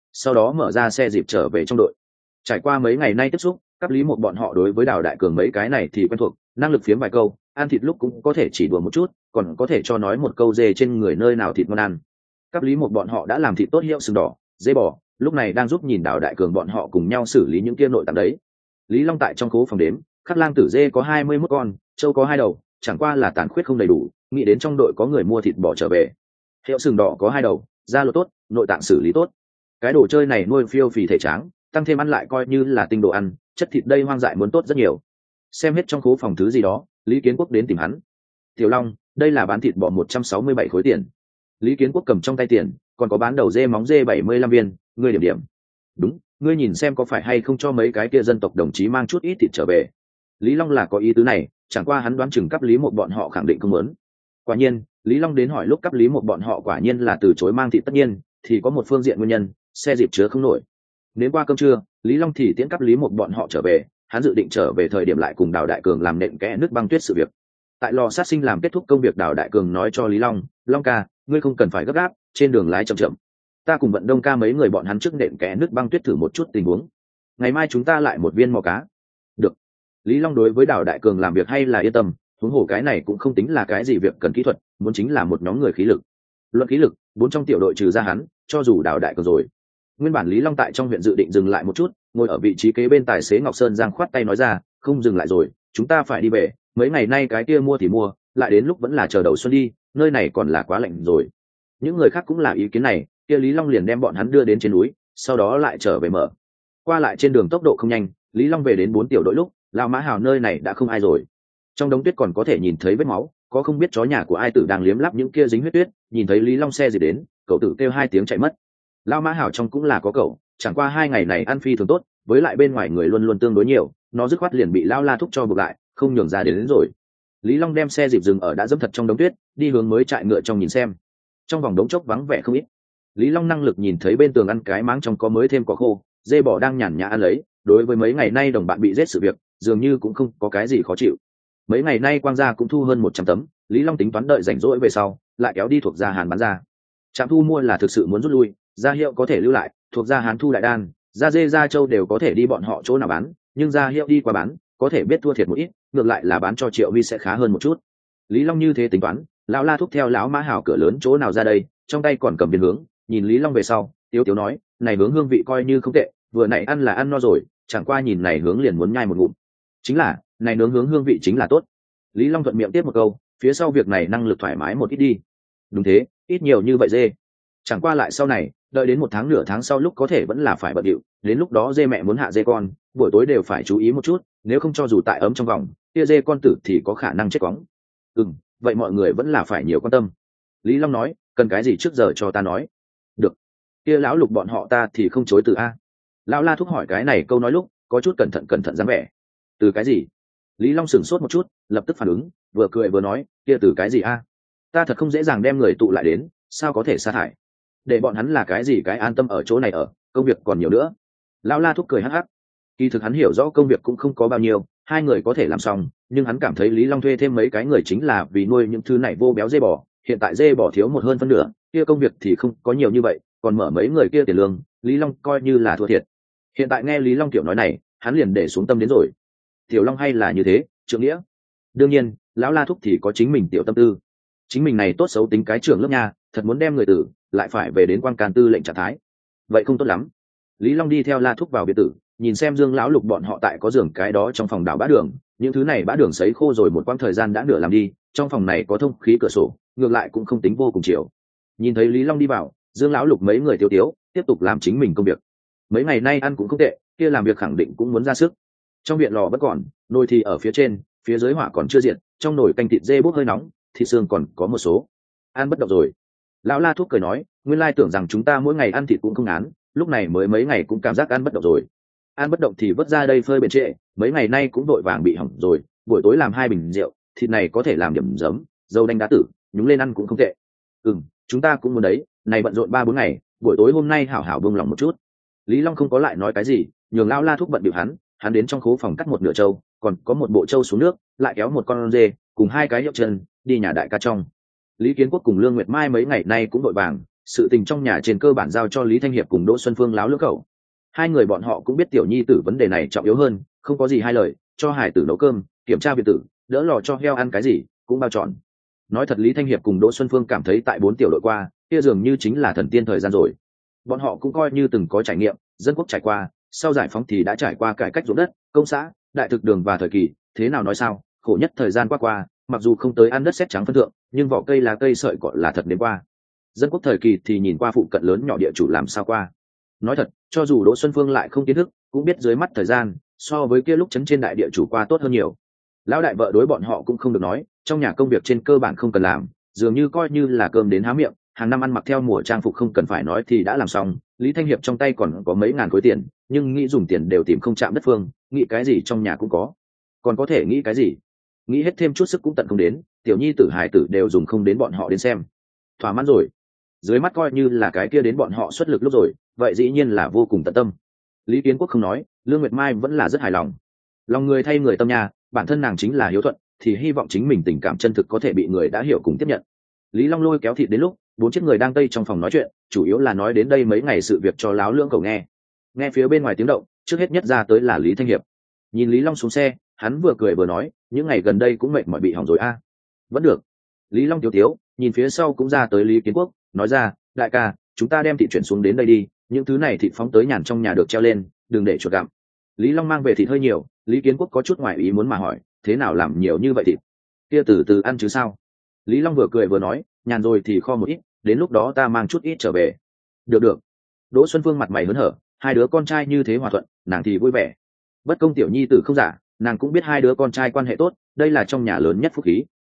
sau đó mở ra xe dịp trở về trong đội. Trải qua mấy ngày nay tiếp xúc, cấp lý một bọn họ đối với Đào Đại Cường mấy cái này thì quen thuộc, năng lực phiếm vài câu, ăn thịt lúc cũng có thể chỉ đùa một chút, còn có thể cho nói một câu dê trên người nơi nào thịt ngon ăn. Cấp lý một bọn họ đã làm thịt tốt hiệu sừng đỏ, dê bò, lúc này đang giúp nhìn Đào Đại Cường bọn họ cùng nhau xử lý những kia nội tạng đấy. Lý Long tại trong cố phòng đếm, khắc lang tử dê có hai mươi mốt con, trâu có hai đầu, chẳng qua là tàn khuyết không đầy đủ, nghĩ đến trong đội có người mua thịt bò trở về. Hiệu sừng đỏ có hai đầu, da lột tốt, nội tạng xử lý tốt. Cái đồ chơi này nuôi phiêu phì thể tráng, tăng thêm ăn lại coi như là tinh đồ ăn, chất thịt đây hoang dại muốn tốt rất nhiều. Xem hết trong khố phòng thứ gì đó, Lý Kiến Quốc đến tìm hắn. Tiểu Long, đây là bán thịt bò một trăm sáu mươi bảy khối tiền. Lý Kiến Quốc cầm trong tay tiền, còn có bán đầu dê móng dê bảy mươi lăm viên, ngươi điểm điểm. Đúng, ngươi nhìn xem có phải hay không cho mấy cái kia dân tộc đồng chí mang chút ít thịt trở về. Lý Long là có ý tứ này, chẳng qua hắn đoán chừng cấp lý một bọn họ khẳng định không muốn. Quả nhiên, Lý Long đến hỏi lúc cấp lý một bọn họ quả nhiên là từ chối mang thịt, tất nhiên thì có một phương diện nguyên nhân, xe dịp chứa không nổi. Nếu qua cơm trưa, Lý Long thì tiễn cấp lý một bọn họ trở về, hắn dự định trở về thời điểm lại cùng Đào Đại Cường làm nện kẽ nước băng tuyết sự việc. Tại lò sát sinh làm kết thúc công việc, Đào Đại Cường nói cho Lý Long, Long ca, ngươi không cần phải gấp gáp, trên đường lái chậm chậm. Ta cùng vận Đông ca mấy người bọn hắn trước nện kẽ nước băng tuyết thử một chút tình huống. Ngày mai chúng ta lại một viên mò cá. Được. Lý Long đối với Đào Đại Cường làm việc hay là yên tâm, huống hồ cái này cũng không tính là cái gì việc cần kỹ thuật, muốn chính là một nhóm người khí lực. Luận khí lực, bốn trong tiểu đội trừ ra hắn, cho dù Đào Đại Cường rồi. Nguyên bản Lý Long tại trong huyện dự định dừng lại một chút, ngồi ở vị trí kế bên tài xế Ngọc Sơn giang khoát tay nói ra, không dừng lại rồi, chúng ta phải đi về, mấy ngày nay cái kia mua thì mua, lại đến lúc vẫn là chờ đầu xuân đi, nơi này còn là quá lạnh rồi. Những người khác cũng là ý kiến này, kia Lý Long liền đem bọn hắn đưa đến trên núi, sau đó lại trở về mở. Qua lại trên đường tốc độ không nhanh, Lý Long về đến bốn tiểu đội lúc, lão Mã Hào nơi này đã không ai rồi. Trong đống tuyết còn có thể nhìn thấy vết máu, có không biết chó nhà của ai tử đang liếm lắp những kia dính huyết tuyết, nhìn thấy Lý Long xe gì đến, cậu tử kêu hai tiếng chạy mất. Lão Mã Hào trong cũng là có cậu, chẳng qua hai ngày này ăn phi thường tốt, với lại bên ngoài người luôn luôn tương đối nhiều, nó dứt khoát liền bị Lão La thúc cho buộc lại, không nhường ra đến, đến rồi. Lý Long đem xe dịp dừng ở đã dẫm thật trong đống tuyết, đi hướng mới trại ngựa trong nhìn xem. Trong vòng đống chốc vắng vẻ không ít. Lý Long năng lực nhìn thấy bên tường ăn cái máng trong có mới thêm cỏ khô, dê bò đang nhàn nhã ăn lấy, đối với mấy ngày nay đồng bạn bị giết sự việc, dường như cũng không có cái gì khó chịu. Mấy ngày nay quang gia cũng thu hơn một trăm tấm, Lý Long tính toán đợi rảnh rỗi về sau, lại kéo đi thuộc gia Hàn bán ra. Trạm thu mua là thực sự muốn rút lui, gia hiệu có thể lưu lại, thuộc gia Hán thu đại đan, gia dê gia châu đều có thể đi bọn họ chỗ nào bán, nhưng gia hiệu đi qua bán, có thể biết thua thiệt một ít, ngược lại là bán cho Triệu Vi sẽ khá hơn một chút. Lý Long như thế tính toán, lão La thúc theo lão Mã Hảo cửa lớn chỗ nào ra đây, trong tay còn cầm viên hướng, nhìn Lý Long về sau, tiếu tiếu nói, này hướng hương vị coi như không tệ, vừa nãy ăn là ăn no rồi, chẳng qua nhìn này hướng liền muốn nhai một ngụm. Chính là, này nướng hướng hương vị chính là tốt. Lý Long thuận miệng tiếp một câu, phía sau việc này năng lực thoải mái một ít đi. Đúng thế, ít nhiều như vậy dê. Chẳng qua lại sau này, đợi đến một tháng nửa tháng sau lúc có thể vẫn là phải bận điệu, đến lúc đó dê mẹ muốn hạ dê con, buổi tối đều phải chú ý một chút, nếu không cho dù tại ấm trong vòng, kia dê con tử thì có khả năng chết quóng. Ừm, vậy mọi người vẫn là phải nhiều quan tâm. Lý Long nói, cần cái gì trước giờ cho ta nói. Được. Kia lão Lục bọn họ ta thì không chối từ a. Lão La thúc hỏi cái này câu nói lúc, có chút cẩn thận cẩn thận dáng vẻ. Từ cái gì? Lý Long sửng sốt một chút, lập tức phản ứng, vừa cười vừa nói, kia từ cái gì a? Ta thật không dễ dàng đem người tụ lại đến, sao có thể sa thải? Để bọn hắn là cái gì cái an tâm ở chỗ này ở, công việc còn nhiều nữa. Lão La thúc cười hắc hắc. Kỳ thực hắn hiểu rõ công việc cũng không có bao nhiêu, hai người có thể làm xong, nhưng hắn cảm thấy Lý Long thuê thêm mấy cái người chính là vì nuôi những thứ này vô béo dê bò, hiện tại dê bò thiếu một hơn phân nửa, kia công việc thì không có nhiều như vậy, còn mở mấy người kia tiền lương, Lý Long coi như là thua thiệt. Hiện tại nghe Lý Long tiểu nói này, hắn liền để xuống tâm đến rồi. Tiểu Long hay là như thế, trưởng nghĩa. Đương nhiên, lão La thúc thì có chính mình tiểu tâm tư. Chính mình này tốt xấu tính cái trưởng lớp nha, thật muốn đem người tử, lại phải về đến quan can tư lệnh trạng thái. Vậy không tốt lắm. Lý Long đi theo La thúc vào biệt tử, nhìn xem Dương lão Lục bọn họ tại có giường cái đó trong phòng đảo bã đường, những thứ này bã đường sấy khô rồi một quãng thời gian đã nửa làm đi, trong phòng này có thông khí cửa sổ, ngược lại cũng không tính vô cùng chiều. Nhìn thấy Lý Long đi vào, Dương lão Lục mấy người tiêu tiếu, tiếp tục làm chính mình công việc. Mấy ngày nay ăn cũng không tệ, kia làm việc khẳng định cũng muốn ra sức. Trong viện lò vẫn còn, nồi thì ở phía trên, phía dưới hỏa còn chưa diệt, trong nồi canh thịt dê bốc hơi nóng, thịt xương còn có một số. Ăn bất động rồi. Lão La thúc cười nói, nguyên lai tưởng rằng chúng ta mỗi ngày ăn thịt cũng không ngán, lúc này mới mấy ngày cũng cảm giác ăn bất động rồi. Ăn bất động thì vớt ra đây phơi bền trễ, mấy ngày nay cũng đội vàng bị hỏng rồi, buổi tối làm hai bình rượu, thịt này có thể làm điểm giấm, dâu đanh đá tử, nhúng lên ăn cũng không tệ. Ừm, chúng ta cũng muốn đấy, này bận rộn ba bốn ngày, buổi tối hôm nay hảo hảo buông lòng một chút. Lý Long không có lại nói cái gì, nhường Lão La thúc bận bịu hắn, hắn đến trong khố phòng cắt một nửa trâu, còn có một bộ trâu xuống nước, lại kéo một con dê, cùng hai cái hiệu chân, đi nhà đại ca trong. Lý Kiến Quốc cùng Lương Nguyệt Mai mấy ngày nay cũng đội vàng, sự tình trong nhà trên cơ bản giao cho Lý Thanh Hiệp cùng Đỗ Xuân Phương láo lưỡng cậu. Hai người bọn họ cũng biết tiểu nhi tử vấn đề này trọng yếu hơn, không có gì hai lời, cho hải tử nấu cơm, kiểm tra viện tử, đỡ lò cho heo ăn cái gì cũng bao trọn. Nói thật, Lý Thanh Hiệp cùng Đỗ Xuân Phương cảm thấy tại bốn tiểu đội qua kia dường như chính là thần tiên thời gian rồi. Bọn họ cũng coi như từng có trải nghiệm, dân quốc trải qua, sau giải phóng thì đã trải qua cải cách ruộng đất, công xã, đại thực đường và thời kỳ, thế nào nói sao, khổ nhất thời gian qua qua, mặc dù không tới ăn đất sét trắng phân thượng, nhưng vỏ cây lá cây sợi cọ là thật đến qua. Dân quốc thời kỳ thì nhìn qua phụ cận lớn nhỏ địa chủ làm sao qua. Nói thật, cho dù Đỗ Xuân Phương lại không kiến thức, cũng biết dưới mắt thời gian so với kia lúc chấn trên đại địa chủ qua tốt hơn nhiều. Lão đại vợ đối bọn họ cũng không được nói, trong nhà công việc trên cơ bản không cần làm, dường như coi như là cơm đến há miệng, hàng năm ăn mặc theo mùa trang phục không cần phải nói thì đã làm xong. Lý Thanh Hiệp trong tay còn có mấy ngàn khối tiền, nhưng nghĩ dùng tiền đều tìm không chạm đất phương, nghĩ cái gì trong nhà cũng có, còn có thể nghĩ cái gì, nghĩ hết thêm chút sức cũng tận không đến, tiểu nhi tử hài tử đều dùng không đến bọn họ đến xem, thỏa mãn rồi. Dưới mắt coi như là cái kia đến bọn họ xuất lực lúc rồi, vậy dĩ nhiên là vô cùng tận tâm. Lý Kiến Quốc không nói, Lương Nguyệt Mai vẫn là rất hài lòng. Lòng người thay người tâm nha, bản thân nàng chính là hiếu thuận, thì hy vọng chính mình tình cảm chân thực có thể bị người đã hiểu cùng tiếp nhận. Lý Long lôi kéo thịt đến lúc bốn chiếc người đang tây trong phòng nói chuyện, chủ yếu là nói đến đây mấy ngày sự việc cho láo lưỡng cầu nghe. Nghe phía bên ngoài tiếng động, trước hết nhất ra tới là Lý Thanh Hiệp. Nhìn Lý Long xuống xe, hắn vừa cười vừa nói, những ngày gần đây cũng mệt mỏi bị hỏng rồi a. À. Vẫn được. Lý Long tiếu tiếu, nhìn phía sau cũng ra tới Lý Kiến Quốc, nói ra, đại ca, chúng ta đem thịt chuyển xuống đến đây đi, những thứ này thịt phóng tới nhàn trong nhà được treo lên, đừng để chuột gặm. Lý Long mang về thịt hơi nhiều, Lý Kiến Quốc có chút ngoài ý muốn mà hỏi, thế nào làm nhiều như vậy thịt? Kia từ từ ăn chứ sao? Lý Long vừa cười vừa nói, nhàn rồi thì kho một ít, đến lúc đó ta mang chút ít trở về. Được được. Đỗ Xuân Phương mặt mày hớn hở, hai đứa con trai như thế hòa thuận, nàng thì vui vẻ. Bất công tiểu nhi tử không giả, nàng cũng biết hai đứa con trai quan hệ tốt, đây là trong nhà lớn nhất phúc khí.